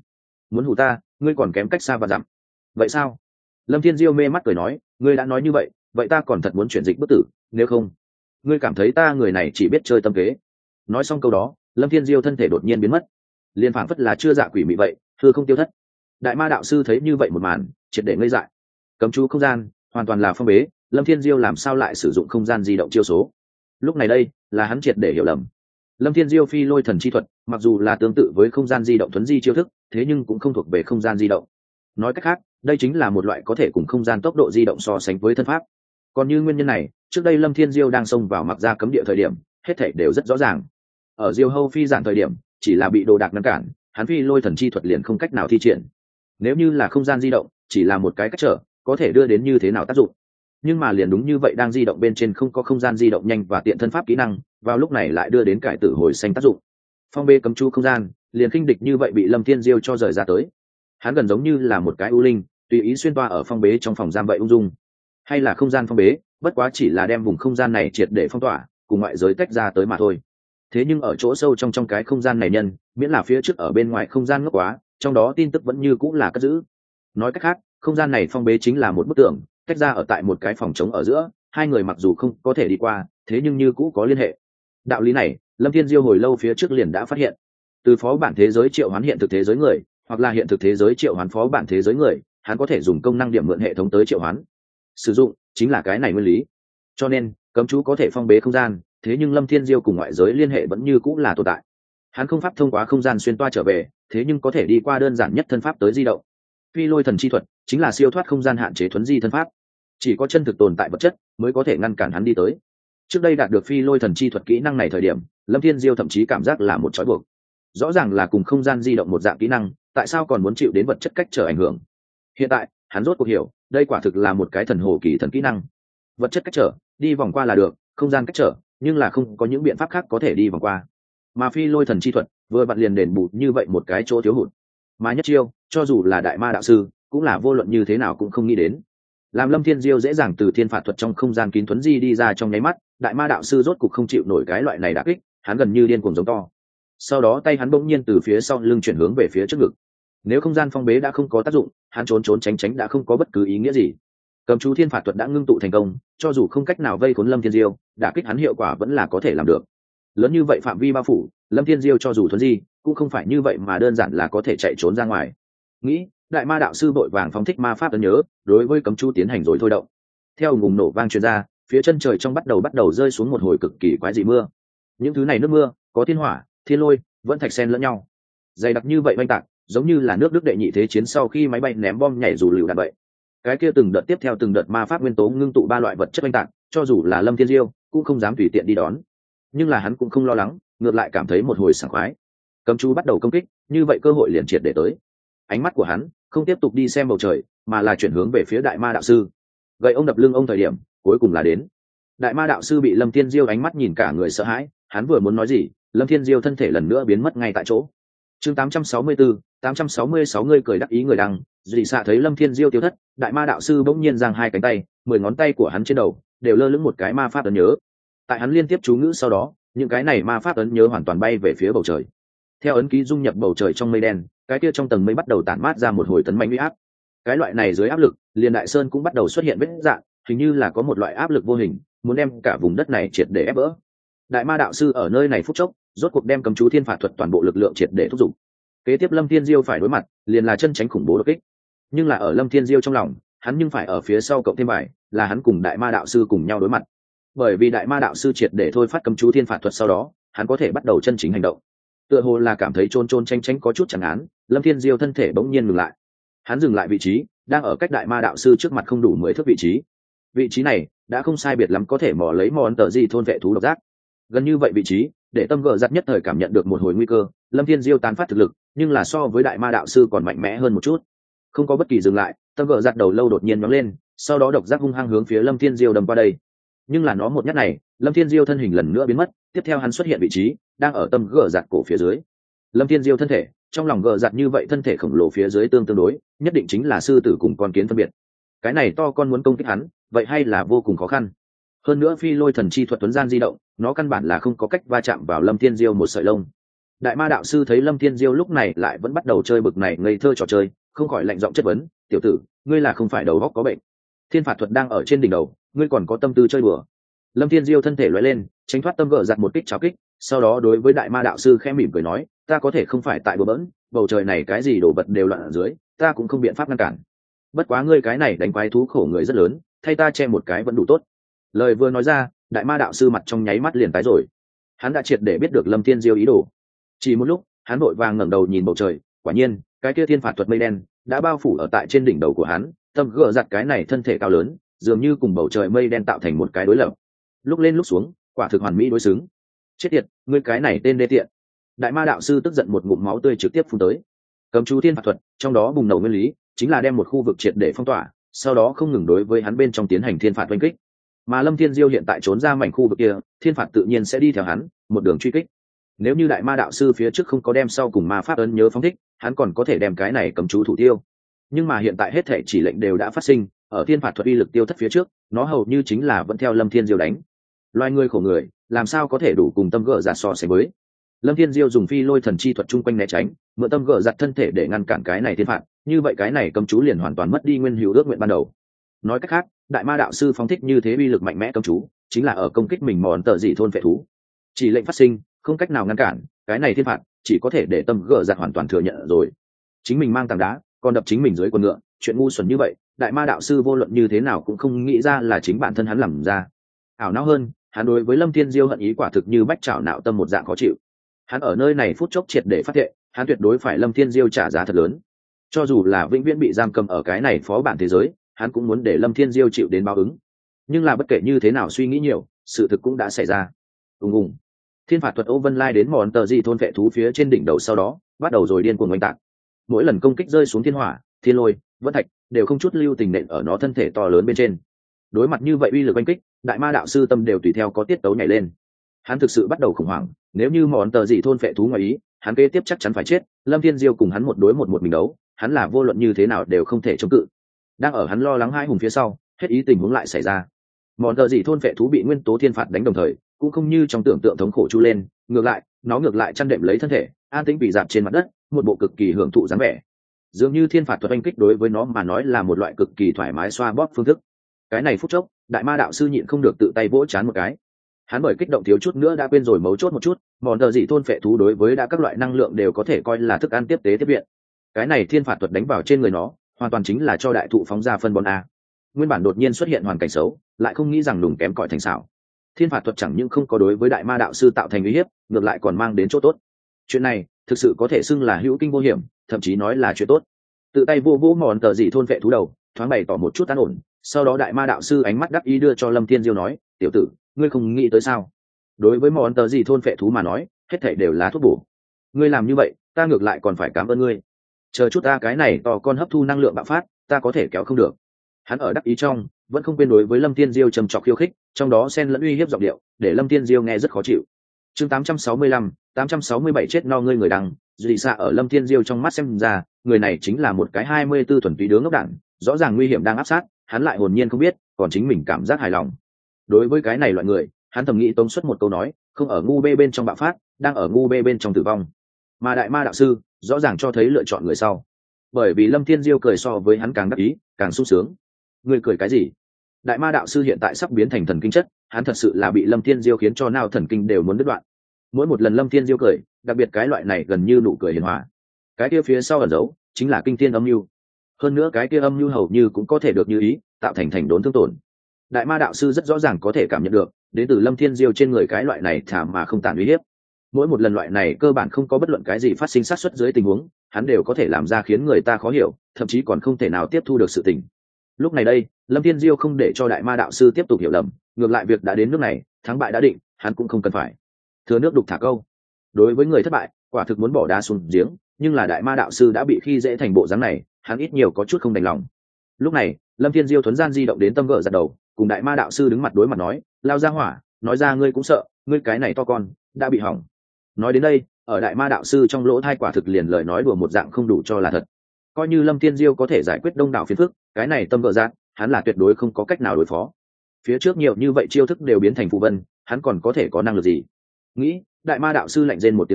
muốn hù ta ngươi còn kém cách xa và dặm. Vậy sao? Lâm Thiên Diêu mê mắt cười nói, ngươi đã nói như vậy vậy ta còn thật muốn chuyển dịch bất tử, nếu không ngươi cảm thấy ta người này chỉ biết chơi tâm kế. Nói xong câu đó, Lâm Thiên Diêu thân thể đột nhiên biến mất, liền phảng phất là chưa dạ quỷ mị vậy, thưa không tiêu thất. Đại ma đạo sư thấy như vậy một màn, triệt để ngây dại. Cấm chú không gian hoàn toàn là phong bế, Lâm Thiên Diêu làm sao lại sử dụng không gian di động chiêu số? Lúc này đây là hắn triệt để hiểu lầm. Lâm Thiên Diêu phi lôi thần chi thuật mặc dù là tương tự với không gian di động thuấn di chiêu thức, thế nhưng cũng không thuộc về không gian di động. Nói cách khác, đây chính là một loại có thể cùng không gian tốc độ di động so sánh với thân pháp. Còn như nguyên nhân này, trước đây Lâm Thiên Diêu đang xông vào mặc ra cấm địa thời điểm, hết thảy đều rất rõ ràng. Ở Diêu Hâu phi giản thời điểm, chỉ là bị đồ đạc ngăn cản, hắn phi lôi thần chi thuật liền không cách nào thi triển. Nếu như là không gian di động, chỉ là một cái cách trở, có thể đưa đến như thế nào tác dụng. Nhưng mà liền đúng như vậy, đang di động bên trên không có không gian di động nhanh và tiện thân pháp kỹ năng, vào lúc này lại đưa đến cải tử hồi xanh tác dụng. Phong bê cấm chú không gian, liền khinh địch như vậy bị Lâm Thiên Diêu cho rời ra tới. Hắn gần giống như là một cái u linh, tùy ý xuyên toa ở phong bế trong phòng giam vậy ung dung. Hay là không gian phong bế, bất quá chỉ là đem vùng không gian này triệt để phong tỏa, cùng ngoại giới tách ra tới mà thôi. Thế nhưng ở chỗ sâu trong trong cái không gian này nhân, miễn là phía trước ở bên ngoài không gian ngốc quá, trong đó tin tức vẫn như cũng là cất giữ. Nói cách khác, không gian này phong bế chính là một bức tường, tách ra ở tại một cái phòng trống ở giữa, hai người mặc dù không có thể đi qua, thế nhưng như cũ có liên hệ. Đạo lý này, Lâm Thiên Diêu hồi lâu phía trước liền đã phát hiện. Từ phó bản thế giới triệu hoán hiện thực thế giới người, hoặc là hiện thực thế giới triệu hoán phó bản thế giới người, hắn có thể dùng công năng điểm mượn hệ thống tới triệu hoán. Sử dụng chính là cái này nguyên lý. Cho nên, cấm chú có thể phong bế không gian, thế nhưng Lâm Thiên Diêu cùng ngoại giới liên hệ vẫn như cũ là tồn tại. Hắn không pháp thông qua không gian xuyên toa trở về, thế nhưng có thể đi qua đơn giản nhất thân pháp tới di động. Phi lôi thần chi thuật chính là siêu thoát không gian hạn chế thuấn di thân pháp. Chỉ có chân thực tồn tại vật chất mới có thể ngăn cản hắn đi tới. Trước đây đạt được phi lôi thần chi thuật kỹ năng này thời điểm, Lâm Thiên Diêu thậm chí cảm giác là một trói buộc. Rõ ràng là cùng không gian di động một dạng kỹ năng, tại sao còn muốn chịu đến vật chất cách trở ảnh hưởng? Hiện tại, hắn rốt cuộc hiểu, đây quả thực là một cái thần hồ kỳ thần kỹ năng. Vật chất cách trở, đi vòng qua là được, không gian cách trở, nhưng là không có những biện pháp khác có thể đi vòng qua. Mà phi lôi thần chi thuật vừa vặn liền đền bù như vậy một cái chỗ thiếu hụt. Mà nhất chiêu, cho dù là đại ma đạo sư, cũng là vô luận như thế nào cũng không nghĩ đến. Làm Lâm Thiên Diêu dễ dàng từ thiên phạt thuật trong không gian kín thuấn di đi ra trong nháy mắt, đại ma đạo sư rốt cục không chịu nổi cái loại này đả kích, hắn gần như điên cuồng giống to. Sau đó tay hắn bỗng nhiên từ phía sau lưng chuyển hướng về phía trước ngực. Nếu không gian phong bế đã không có tác dụng, hắn trốn trốn tránh tránh đã không có bất cứ ý nghĩa gì. Cầm chú thiên phạt thuật đã ngưng tụ thành công, cho dù không cách nào vây khốn Lâm Thiên Diêu, đả kích hắn hiệu quả vẫn là có thể làm được. Lớn như vậy phạm vi bao phủ, Lâm Thiên Diêu cho dù thuấn di, cũng không phải như vậy mà đơn giản là có thể chạy trốn ra ngoài. Nghĩ, đại ma đạo sư vội vàng phóng thích ma pháp ấn nhớ, đối với cấm chú tiến hành rồi thôi động. Theo ngùng nổ vang truyền ra, phía chân trời trong bắt đầu bắt đầu rơi xuống một hồi cực kỳ quái dị mưa. Những thứ này nước mưa, có thiên hỏa, thiên lôi, vẫn thạch xen lẫn nhau. Dày đặc như vậy oanh tạc, giống như là nước Đức đệ nhị thế chiến sau khi máy bay ném bom nhảy dù lựu đạn vậy. Cái kia từng đợt tiếp theo từng đợt ma pháp nguyên tố ngưng tụ ba loại vật chất oanh tạc, cho dù là Lâm Thiên Diêu cũng không dám tùy tiện đi đón. Nhưng là hắn cũng không lo lắng, ngược lại cảm thấy một hồi sảng khoái. Cấm chú bắt đầu công kích, như vậy cơ hội liền triệt để tới. Ánh mắt của hắn không tiếp tục đi xem bầu trời, mà là chuyển hướng về phía đại ma đạo sư. Gậy ông đập lưng ông thời điểm, cuối cùng là đến. Đại ma đạo sư bị Lâm Thiên Diêu ánh mắt nhìn cả người sợ hãi, hắn vừa muốn nói gì, Lâm Thiên Diêu thân thể lần nữa biến mất ngay tại chỗ. Chương tám trăm sáu mươi tư, tám trăm sáu mươi sáu người cười đắc ý người đăng, dị xạ thấy Lâm Thiên Diêu tiêu thất, đại ma đạo sư bỗng nhiên giang hai cánh tay, mười ngón tay của hắn trên đầu đều lơ lửng một cái ma pháp ấn nhớ. Tại hắn liên tiếp chú ngữ sau đó, những cái này ma pháp ấn nhớ hoàn toàn bay về phía bầu trời. Theo ấn ký dung nhập bầu trời trong mây đen, cái kia trong tầng mây bắt đầu tản mát ra một hồi tấn mạnh uy áp. Cái loại này dưới áp lực, liền đại sơn cũng bắt đầu xuất hiện vết rạn, hình như là có một loại áp lực vô hình muốn đem cả vùng đất này triệt để ép vỡ. Đại ma đạo sư ở nơi này phút chốc rốt cuộc đem cấm chú thiên phạt thuật toàn bộ lực lượng triệt để thúc giục. Kế tiếp Lâm Thiên Diêu phải đối mặt liền là chân tránh khủng bố đột kích, nhưng là ở Lâm Thiên Diêu trong lòng, hắn nhưng phải ở phía sau cộng thêm bài, là hắn cùng đại ma đạo sư cùng nhau đối mặt. Bởi vì đại ma đạo sư triệt để thôi phát cấm chú thiên phạt thuật sau đó, hắn có thể bắt đầu chân chính hành động. Tựa hồ là cảm thấy trôn trôn tranh tranh có chút chẳng án, Lâm Thiên Diêu thân thể bỗng nhiên ngừng lại. Hắn dừng lại vị trí, đang ở cách đại ma đạo sư trước mặt không đủ mười thước vị trí. Vị trí này đã không sai biệt lắm có thể mò lấy món tờ gì thôn vệ thú độc giác. Gần như vậy vị trí, để tâm gờ giặt nhất thời cảm nhận được một hồi nguy cơ. Lâm Thiên Diêu tán phát thực lực, nhưng là so với đại ma đạo sư còn mạnh mẽ hơn một chút. Không có bất kỳ dừng lại, tâm gờ giặt đầu lâu đột nhiên nóng lên, sau đó độc giác hung hăng hướng phía Lâm Thiên Diêu đâm qua đây. Nhưng là nó một nhát này, Lâm Thiên Diêu thân hình lần nữa biến mất, tiếp theo hắn xuất hiện vị trí đang ở tâm gờ giặt cổ phía dưới. Lâm Thiên Diêu thân thể, trong lòng gờ giặt như vậy thân thể khổng lồ phía dưới tương tương đối, nhất định chính là sư tử cùng con kiến phân biệt. Cái này to con muốn công kích hắn, vậy hay là vô cùng khó khăn. Hơn nữa phi lôi thần chi thuật tuấn gian di động, nó căn bản là không có cách va chạm vào Lâm Thiên Diêu một sợi lông. đại ma đạo sư thấy lâm thiên diêu lúc này lại vẫn bắt đầu chơi bực này ngây thơ trò chơi, không khỏi lạnh giọng chất vấn, tiểu tử, ngươi là không phải đầu óc có bệnh? Thiên phạt thuật đang ở trên đỉnh đầu, ngươi còn có tâm tư chơi bừa? Lâm thiên diêu thân thể lóe lên, tránh thoát tâm gỡ giặt một kích cháo kích, sau đó đối với đại ma đạo sư khẽ mỉm cười nói, ta có thể không phải tại bừa bỡn, bầu trời này cái gì đổ vật đều loạn ở dưới, ta cũng không biện pháp ngăn cản. Bất quá ngươi cái này đánh quái thú khổ người rất lớn, thay ta che một cái vẫn đủ tốt. Lời vừa nói ra, đại ma đạo sư mặt trong nháy mắt liền tái rồi. Hắn đã triệt để biết được lâm thiên diêu ý đồ. Chỉ một lúc, hắn vội vàng ngẩng đầu nhìn bầu trời, quả nhiên cái kia thiên phạt thuật mây đen đã bao phủ ở tại trên đỉnh đầu của hắn. Tâm gỡ giặt cái này thân thể cao lớn, dường như cùng bầu trời mây đen tạo thành một cái đối lập, lúc lên lúc xuống, quả thực hoàn mỹ đối xứng. Chết tiệt, ngươi cái này tên đê tiện! Đại ma đạo sư tức giận một ngụm máu tươi trực tiếp phun tới. Cấm chú thiên phạt thuật, trong đó bùng nổ nguyên lý chính là đem một khu vực triệt để phong tỏa, sau đó không ngừng đối với hắn bên trong tiến hành thiên phạt oanh kích. Mà lâm thiên diêu hiện tại trốn ra mảnh khu vực kia, thiên phạt tự nhiên sẽ đi theo hắn một đường truy kích. Nếu như đại ma đạo sư phía trước không có đem sau cùng ma pháp ấn nhớ phóng thích, hắn còn có thể đem cái này cấm chú thủ tiêu. Nhưng mà hiện tại hết thể chỉ lệnh đều đã phát sinh, ở thiên phạt thuật uy lực tiêu thất phía trước, nó hầu như chính là vẫn theo lâm thiên diêu đánh. Loài người khổ người, làm sao có thể đủ cùng tâm gỡ giặt so sánh với? Lâm thiên diêu dùng phi lôi thần chi thuật chung quanh né tránh, mượn tâm gỡ giặt thân thể để ngăn cản cái này thiên phạt, như vậy cái này cấm chú liền hoàn toàn mất đi nguyên hữu ước nguyện ban đầu. Nói cách khác, đại ma đạo sư phóng thích như thế uy lực mạnh mẽ cấm chú, chính là ở công kích mình mòn tờ dị thôn phệ thú. Chỉ lệnh phát sinh, không cách nào ngăn cản, cái này thiên phạt chỉ có thể để tâm gỡ giặt hoàn toàn thừa nhận rồi. Chính mình mang tảng đá, còn đập chính mình dưới quần ngựa, chuyện ngu xuẩn như vậy, đại ma đạo sư vô luận như thế nào cũng không nghĩ ra là chính bản thân hắn làm ra. Ảo não hơn, hắn đối với lâm thiên diêu hận ý quả thực như bách trảo nạo tâm một dạng khó chịu. Hắn ở nơi này phút chốc triệt để phát hiện, hắn tuyệt đối phải lâm thiên diêu trả giá thật lớn. Cho dù là vĩnh viễn bị giam cầm ở cái này phó bản thế giới, hắn cũng muốn để lâm thiên diêu chịu đến báo ứng. Nhưng là bất kể như thế nào suy nghĩ nhiều, sự thực cũng đã xảy ra. ùng ùng thiên phạt thuật Âu Vân Lai đến mòn tờ dị thôn vệ thú phía trên đỉnh đầu, sau đó bắt đầu rồi điên cuồng oanh tạc. Mỗi lần công kích rơi xuống thiên hỏa, thiên lôi, vân thạch đều không chút lưu tình nện ở nó thân thể to lớn bên trên. Đối mặt như vậy uy lực oanh kích, đại ma đạo sư tâm đều tùy theo có tiết tấu nhảy lên. Hắn thực sự bắt đầu khủng hoảng, nếu như món tờ dị thôn phệ thú ngoài ý, hắn kế tiếp chắc chắn phải chết. Lâm thiên diêu cùng hắn một đối một một mình đấu, hắn là vô luận như thế nào đều không thể chống cự. Đang ở hắn lo lắng hai hùng phía sau, hết ý tình huống lại xảy ra. Món tờ dị thôn phệ thú bị nguyên tố thiên phạt đánh đồng thời, cũng không như trong tưởng tượng thống khổ chu lên, ngược lại nó ngược lại chăn đệm lấy thân thể, an tĩnh bị dạp trên mặt đất, một bộ cực kỳ hưởng thụ dáng vẻ. Dường như thiên phạt thuật oanh kích đối với nó mà nói là một loại cực kỳ thoải mái xoa bóp phương thức. Cái này phút chốc, đại ma đạo sư nhịn không được tự tay vỗ chán một cái. Hắn bởi kích động thiếu chút nữa đã quên rồi mấu chốt một chút, món tờ dị thôn phệ thú đối với đã các loại năng lượng đều có thể coi là thức ăn tiếp tế tiếp viện. Cái này thiên phạt thuật đánh vào trên người nó, hoàn toàn chính là cho đại thụ phóng ra phân bón a. Nguyên bản đột nhiên xuất hiện hoàn cảnh xấu, lại không nghĩ rằng đùng kém cỏi thành xảo. Thiên phạt thuật chẳng những không có đối với đại ma đạo sư tạo thành uy hiếp, ngược lại còn mang đến chỗ tốt. Chuyện này thực sự có thể xưng là hữu kinh vô hiểm, thậm chí nói là chuyện tốt. Tự tay vô vũ món tờ dị thôn phệ thú đầu, thoáng bày tỏ một chút an ổn. Sau đó đại ma đạo sư ánh mắt đắc ý đưa cho lâm thiên diêu nói, tiểu tử, ngươi không nghĩ tới sao? Đối với món tờ gì thôn phệ thú mà nói, hết thảy đều là thuốc bổ. Ngươi làm như vậy, ta ngược lại còn phải cảm ơn ngươi. Chờ chút ta cái này to con hấp thu năng lượng bạo phát, ta có thể kéo không được. Hắn ở đắc ý trong, vẫn không quên đối với lâm thiên diêu trầm trọc khiêu khích, trong đó xen lẫn uy hiếp giọng điệu, để lâm thiên diêu nghe rất khó chịu. Chương tám trăm sáu mươi lăm, tám trăm sáu mươi bảy chết no ngươi người đằng, dị xạ ở lâm thiên diêu trong mắt xem ra, người này chính là một cái hai mươi tư thuần túy đứa ngốc đản, rõ ràng nguy hiểm đang áp sát, hắn lại hồn nhiên không biết, còn chính mình cảm giác hài lòng. Đối với cái này loại người, hắn thầm nghĩ tống xuất một câu nói, không ở ngu bê bên trong bạo phát, đang ở ngu bê bên trong tử vong. Mà đại ma đạo sư rõ ràng cho thấy lựa chọn người sau, bởi vì lâm thiên diêu cười so với hắn càng đắc ý, càng sung sướng. Người cười cái gì? Đại ma đạo sư hiện tại sắp biến thành thần kinh chất, hắn thật sự là bị lâm thiên diêu khiến cho nao thần kinh đều muốn đứt đoạn. Mỗi một lần lâm thiên diêu cười, đặc biệt cái loại này gần như nụ cười hiền hòa, cái kia phía sau ẩn giấu chính là kinh thiên âm mưu. Hơn nữa cái kia âm mưu hầu như cũng có thể được như ý, tạo thành thành đốn thương tổn. Đại ma đạo sư rất rõ ràng có thể cảm nhận được đến từ lâm thiên diêu trên người cái loại này thả mà không tàn uy hiếp. Mỗi một lần loại này cơ bản không có bất luận cái gì phát sinh sát xuất dưới tình huống, hắn đều có thể làm ra khiến người ta khó hiểu, thậm chí còn không thể nào tiếp thu được sự tình. Lúc này đây, lâm thiên diêu không để cho đại ma đạo sư tiếp tục hiểu lầm, ngược lại việc đã đến nước này, thắng bại đã định, hắn cũng không cần phải thừa nước đục thả câu. Đối với người thất bại, quả thực muốn bỏ đá xuống giếng, nhưng là đại ma đạo sư đã bị khi dễ thành bộ dáng này, hắn ít nhiều có chút không đành lòng. Lúc này, lâm thiên diêu thuấn gian di động đến tâm gỡ giật đầu, cùng đại ma đạo sư đứng mặt đối mặt nói, lao ra hỏa, nói ra ngươi cũng sợ, ngươi cái này to con đã bị hỏng. Nói đến đây, ở đại ma đạo sư trong lỗ thai quả thực liền lời nói đùa một dạng không đủ cho là thật. Coi như lâm thiên diêu có thể giải quyết đông đảo phiền phức, cái này tâm gỡ giật, hắn là tuyệt đối không có cách nào đối phó. Phía trước nhiều như vậy chiêu thức đều biến thành phù vân, hắn còn có thể có năng lực gì? Nghĩ, đại ma đạo sư lạnh rên một tiếng nói,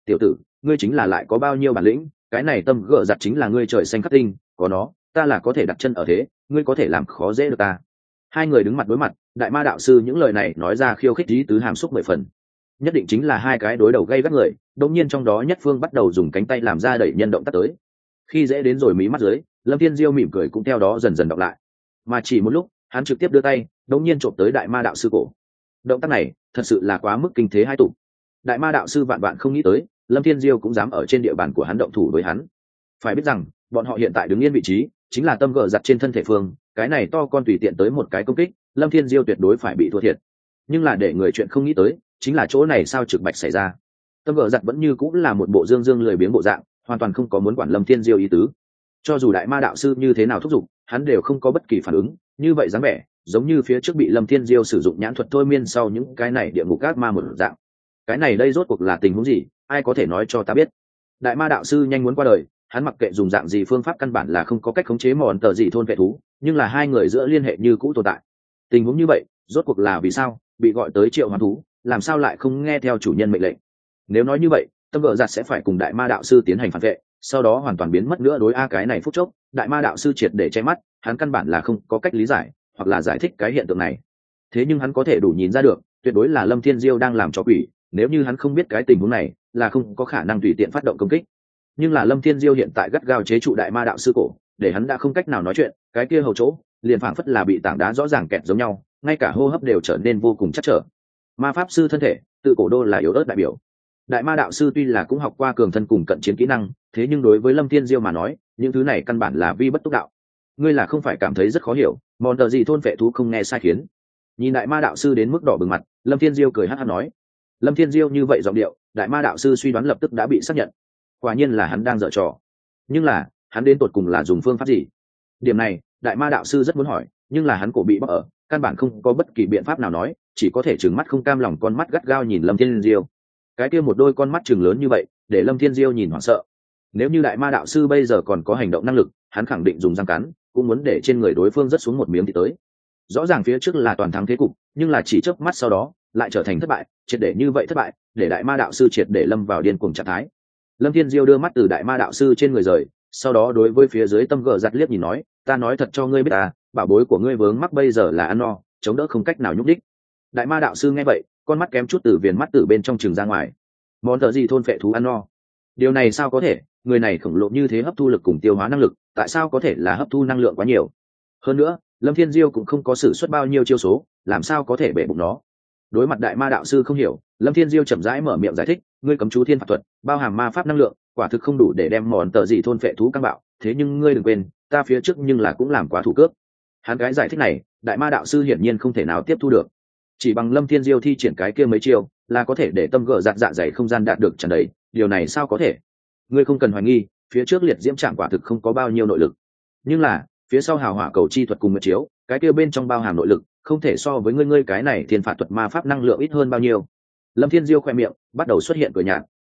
tiểu tử ngươi chính là lại có bao nhiêu bản lĩnh, cái này tâm gờ giặt chính là ngươi trời xanh khắc tinh, có nó ta là có thể đặt chân ở thế, ngươi có thể làm khó dễ được ta. Hai người đứng mặt đối mặt, đại ma đạo sư những lời này nói ra khiêu khích ý tứ hàm xúc mười phần, nhất định chính là hai cái đối đầu gây gắt người. Đột nhiên trong đó nhất phương bắt đầu dùng cánh tay làm ra đẩy nhân động tác tới, khi dễ đến rồi mí mắt dưới, Lâm Thiên Diêu mỉm cười cũng theo đó dần dần đọc lại, mà chỉ một lúc hắn trực tiếp đưa tay đột nhiên trộm tới đại ma đạo sư cổ. Động tác này thật sự là quá mức kinh thế hai tục, đại ma đạo sư vạn vạn không nghĩ tới Lâm Thiên Diêu cũng dám ở trên địa bàn của hắn động thủ với hắn. Phải biết rằng bọn họ hiện tại đứng yên vị trí chính là tâm gờ giặt trên thân thể phương, cái này to con tùy tiện tới một cái công kích, Lâm Thiên Diêu tuyệt đối phải bị thua thiệt. Nhưng là để người chuyện không nghĩ tới chính là chỗ này sao trực bạch xảy ra. Tâm gờ giặt vẫn như cũng là một bộ dương dương lười biếng bộ dạng, hoàn toàn không có muốn quản Lâm Thiên Diêu ý tứ. Cho dù đại ma đạo sư như thế nào thúc giục, hắn đều không có bất kỳ phản ứng, như vậy dáng vẻ giống như phía trước bị Lâm Thiên Diêu sử dụng nhãn thuật thôi miên sau những cái này địa ngục ác ma một dạng. Cái này đây rốt cuộc là tình huống gì, ai có thể nói cho ta biết. Đại ma đạo sư nhanh muốn qua đời, hắn mặc kệ dùng dạng gì phương pháp căn bản là không có cách khống chế mòn tờ gì thôn vệ thú, nhưng là hai người giữa liên hệ như cũ tồn tại. Tình huống như vậy rốt cuộc là vì sao, bị gọi tới triệu hoán thú làm sao lại không nghe theo chủ nhân mệnh lệnh? Nếu nói như vậy tâm vợ giặt sẽ phải cùng đại ma đạo sư tiến hành phản vệ, sau đó hoàn toàn biến mất nữa. Đối a cái này phút chốc đại ma đạo sư triệt để che mắt, hắn căn bản là không có cách lý giải hoặc là giải thích cái hiện tượng này. Thế nhưng hắn có thể đủ nhìn ra được tuyệt đối là Lâm Thiên Diêu đang làm cho quỷ, nếu như hắn không biết cái tình huống này là không có khả năng tùy tiện phát động công kích. Nhưng là Lâm Thiên Diêu hiện tại gắt gao chế trụ đại ma đạo sư cổ, để hắn đã không cách nào nói chuyện, cái kia hầu chỗ liền phảng phất là bị tảng đá rõ ràng kẹt giống nhau, ngay cả hô hấp đều trở nên vô cùng chắc trở. Ma pháp sư thân thể tự cổ đô là yếu ớt đại biểu, đại ma đạo sư tuy là cũng học qua cường thân cùng cận chiến kỹ năng, thế nhưng đối với Lâm Thiên Diêu mà nói những thứ này căn bản là vi bất túc đạo. Ngươi là không phải cảm thấy rất khó hiểu, mòn tờ gì thôn vệ thú không nghe sai khiến? Nhìn đại ma đạo sư đến mức đỏ bừng mặt, Lâm Thiên Diêu cười hát hát nói. Lâm Thiên Diêu như vậy giọng điệu, đại ma đạo sư suy đoán lập tức đã bị xác nhận, quả nhiên là hắn đang dở trò. Nhưng là hắn đến tột cùng là dùng phương pháp gì? Điểm này đại ma đạo sư rất muốn hỏi, nhưng là hắn cổ bị bóp ở, căn bản không có bất kỳ biện pháp nào nói, chỉ có thể trừng mắt không cam lòng con mắt gắt gao nhìn Lâm Thiên Diêu. Cái kia một đôi con mắt trừng lớn như vậy để Lâm Thiên Diêu nhìn hoảng sợ. Nếu như đại ma đạo sư bây giờ còn có hành động năng lực, hắn khẳng định dùng răng cắn cũng muốn để trên người đối phương rớt xuống một miếng thì tới. Rõ ràng phía trước là toàn thắng thế cục, nhưng là chỉ chớp mắt sau đó lại trở thành thất bại, triệt để như vậy thất bại để đại ma đạo sư triệt để lâm vào điên cuồng trạng thái. Lâm Thiên Diêu đưa mắt từ đại ma đạo sư trên người rời, sau đó đối với phía dưới tâm gờ giặt liếc nhìn nói, ta nói thật cho ngươi biết à, bảo bối của ngươi vướng mắc bây giờ là ăn no, chống đỡ không cách nào nhúc đích. Đại ma đạo sư nghe vậy, con mắt kém chút từ viền mắt từ bên trong trừng ra ngoài. Món tờ gì thôn phệ thú ăn no? Điều này sao có thể, người này khổng lồ như thế hấp thu lực cùng tiêu hóa năng lực, tại sao có thể là hấp thu năng lượng quá nhiều? Hơn nữa Lâm Thiên Diêu cũng không có sử xuất bao nhiêu chiêu số, làm sao có thể bể bụng nó? Đối mặt đại ma đạo sư không hiểu, Lâm Thiên Diêu chậm rãi mở miệng giải thích, ngươi cấm chú thiên phạt thuật bao hàm ma pháp năng lượng, quả thực không đủ để đem món tờ gì thôn phệ thú căng bạo, thế nhưng ngươi đừng quên ta phía trước nhưng là cũng làm quá thủ cướp. Hắn cái giải thích này đại ma đạo sư hiển nhiên không thể nào tiếp thu được, chỉ bằng Lâm Thiên Diêu thi triển cái kia mấy chiêu là có thể để tâm gờ dạt dạ dày không gian đạt được tràn đầy, điều này sao có thể? Ngươi không cần hoài nghi, phía trước liệt diễm trạm quả thực không có bao nhiêu nội lực, nhưng là phía sau hào hỏa cầu chi thuật cùng nguyệt chiếu, cái kia bên trong bao hàm nội lực không thể so với ngươi ngươi cái này thiên phạt thuật ma pháp năng lượng ít hơn bao nhiêu. Lâm Thiên Diêu khoe miệng bắt đầu xuất hiện cười nhạt,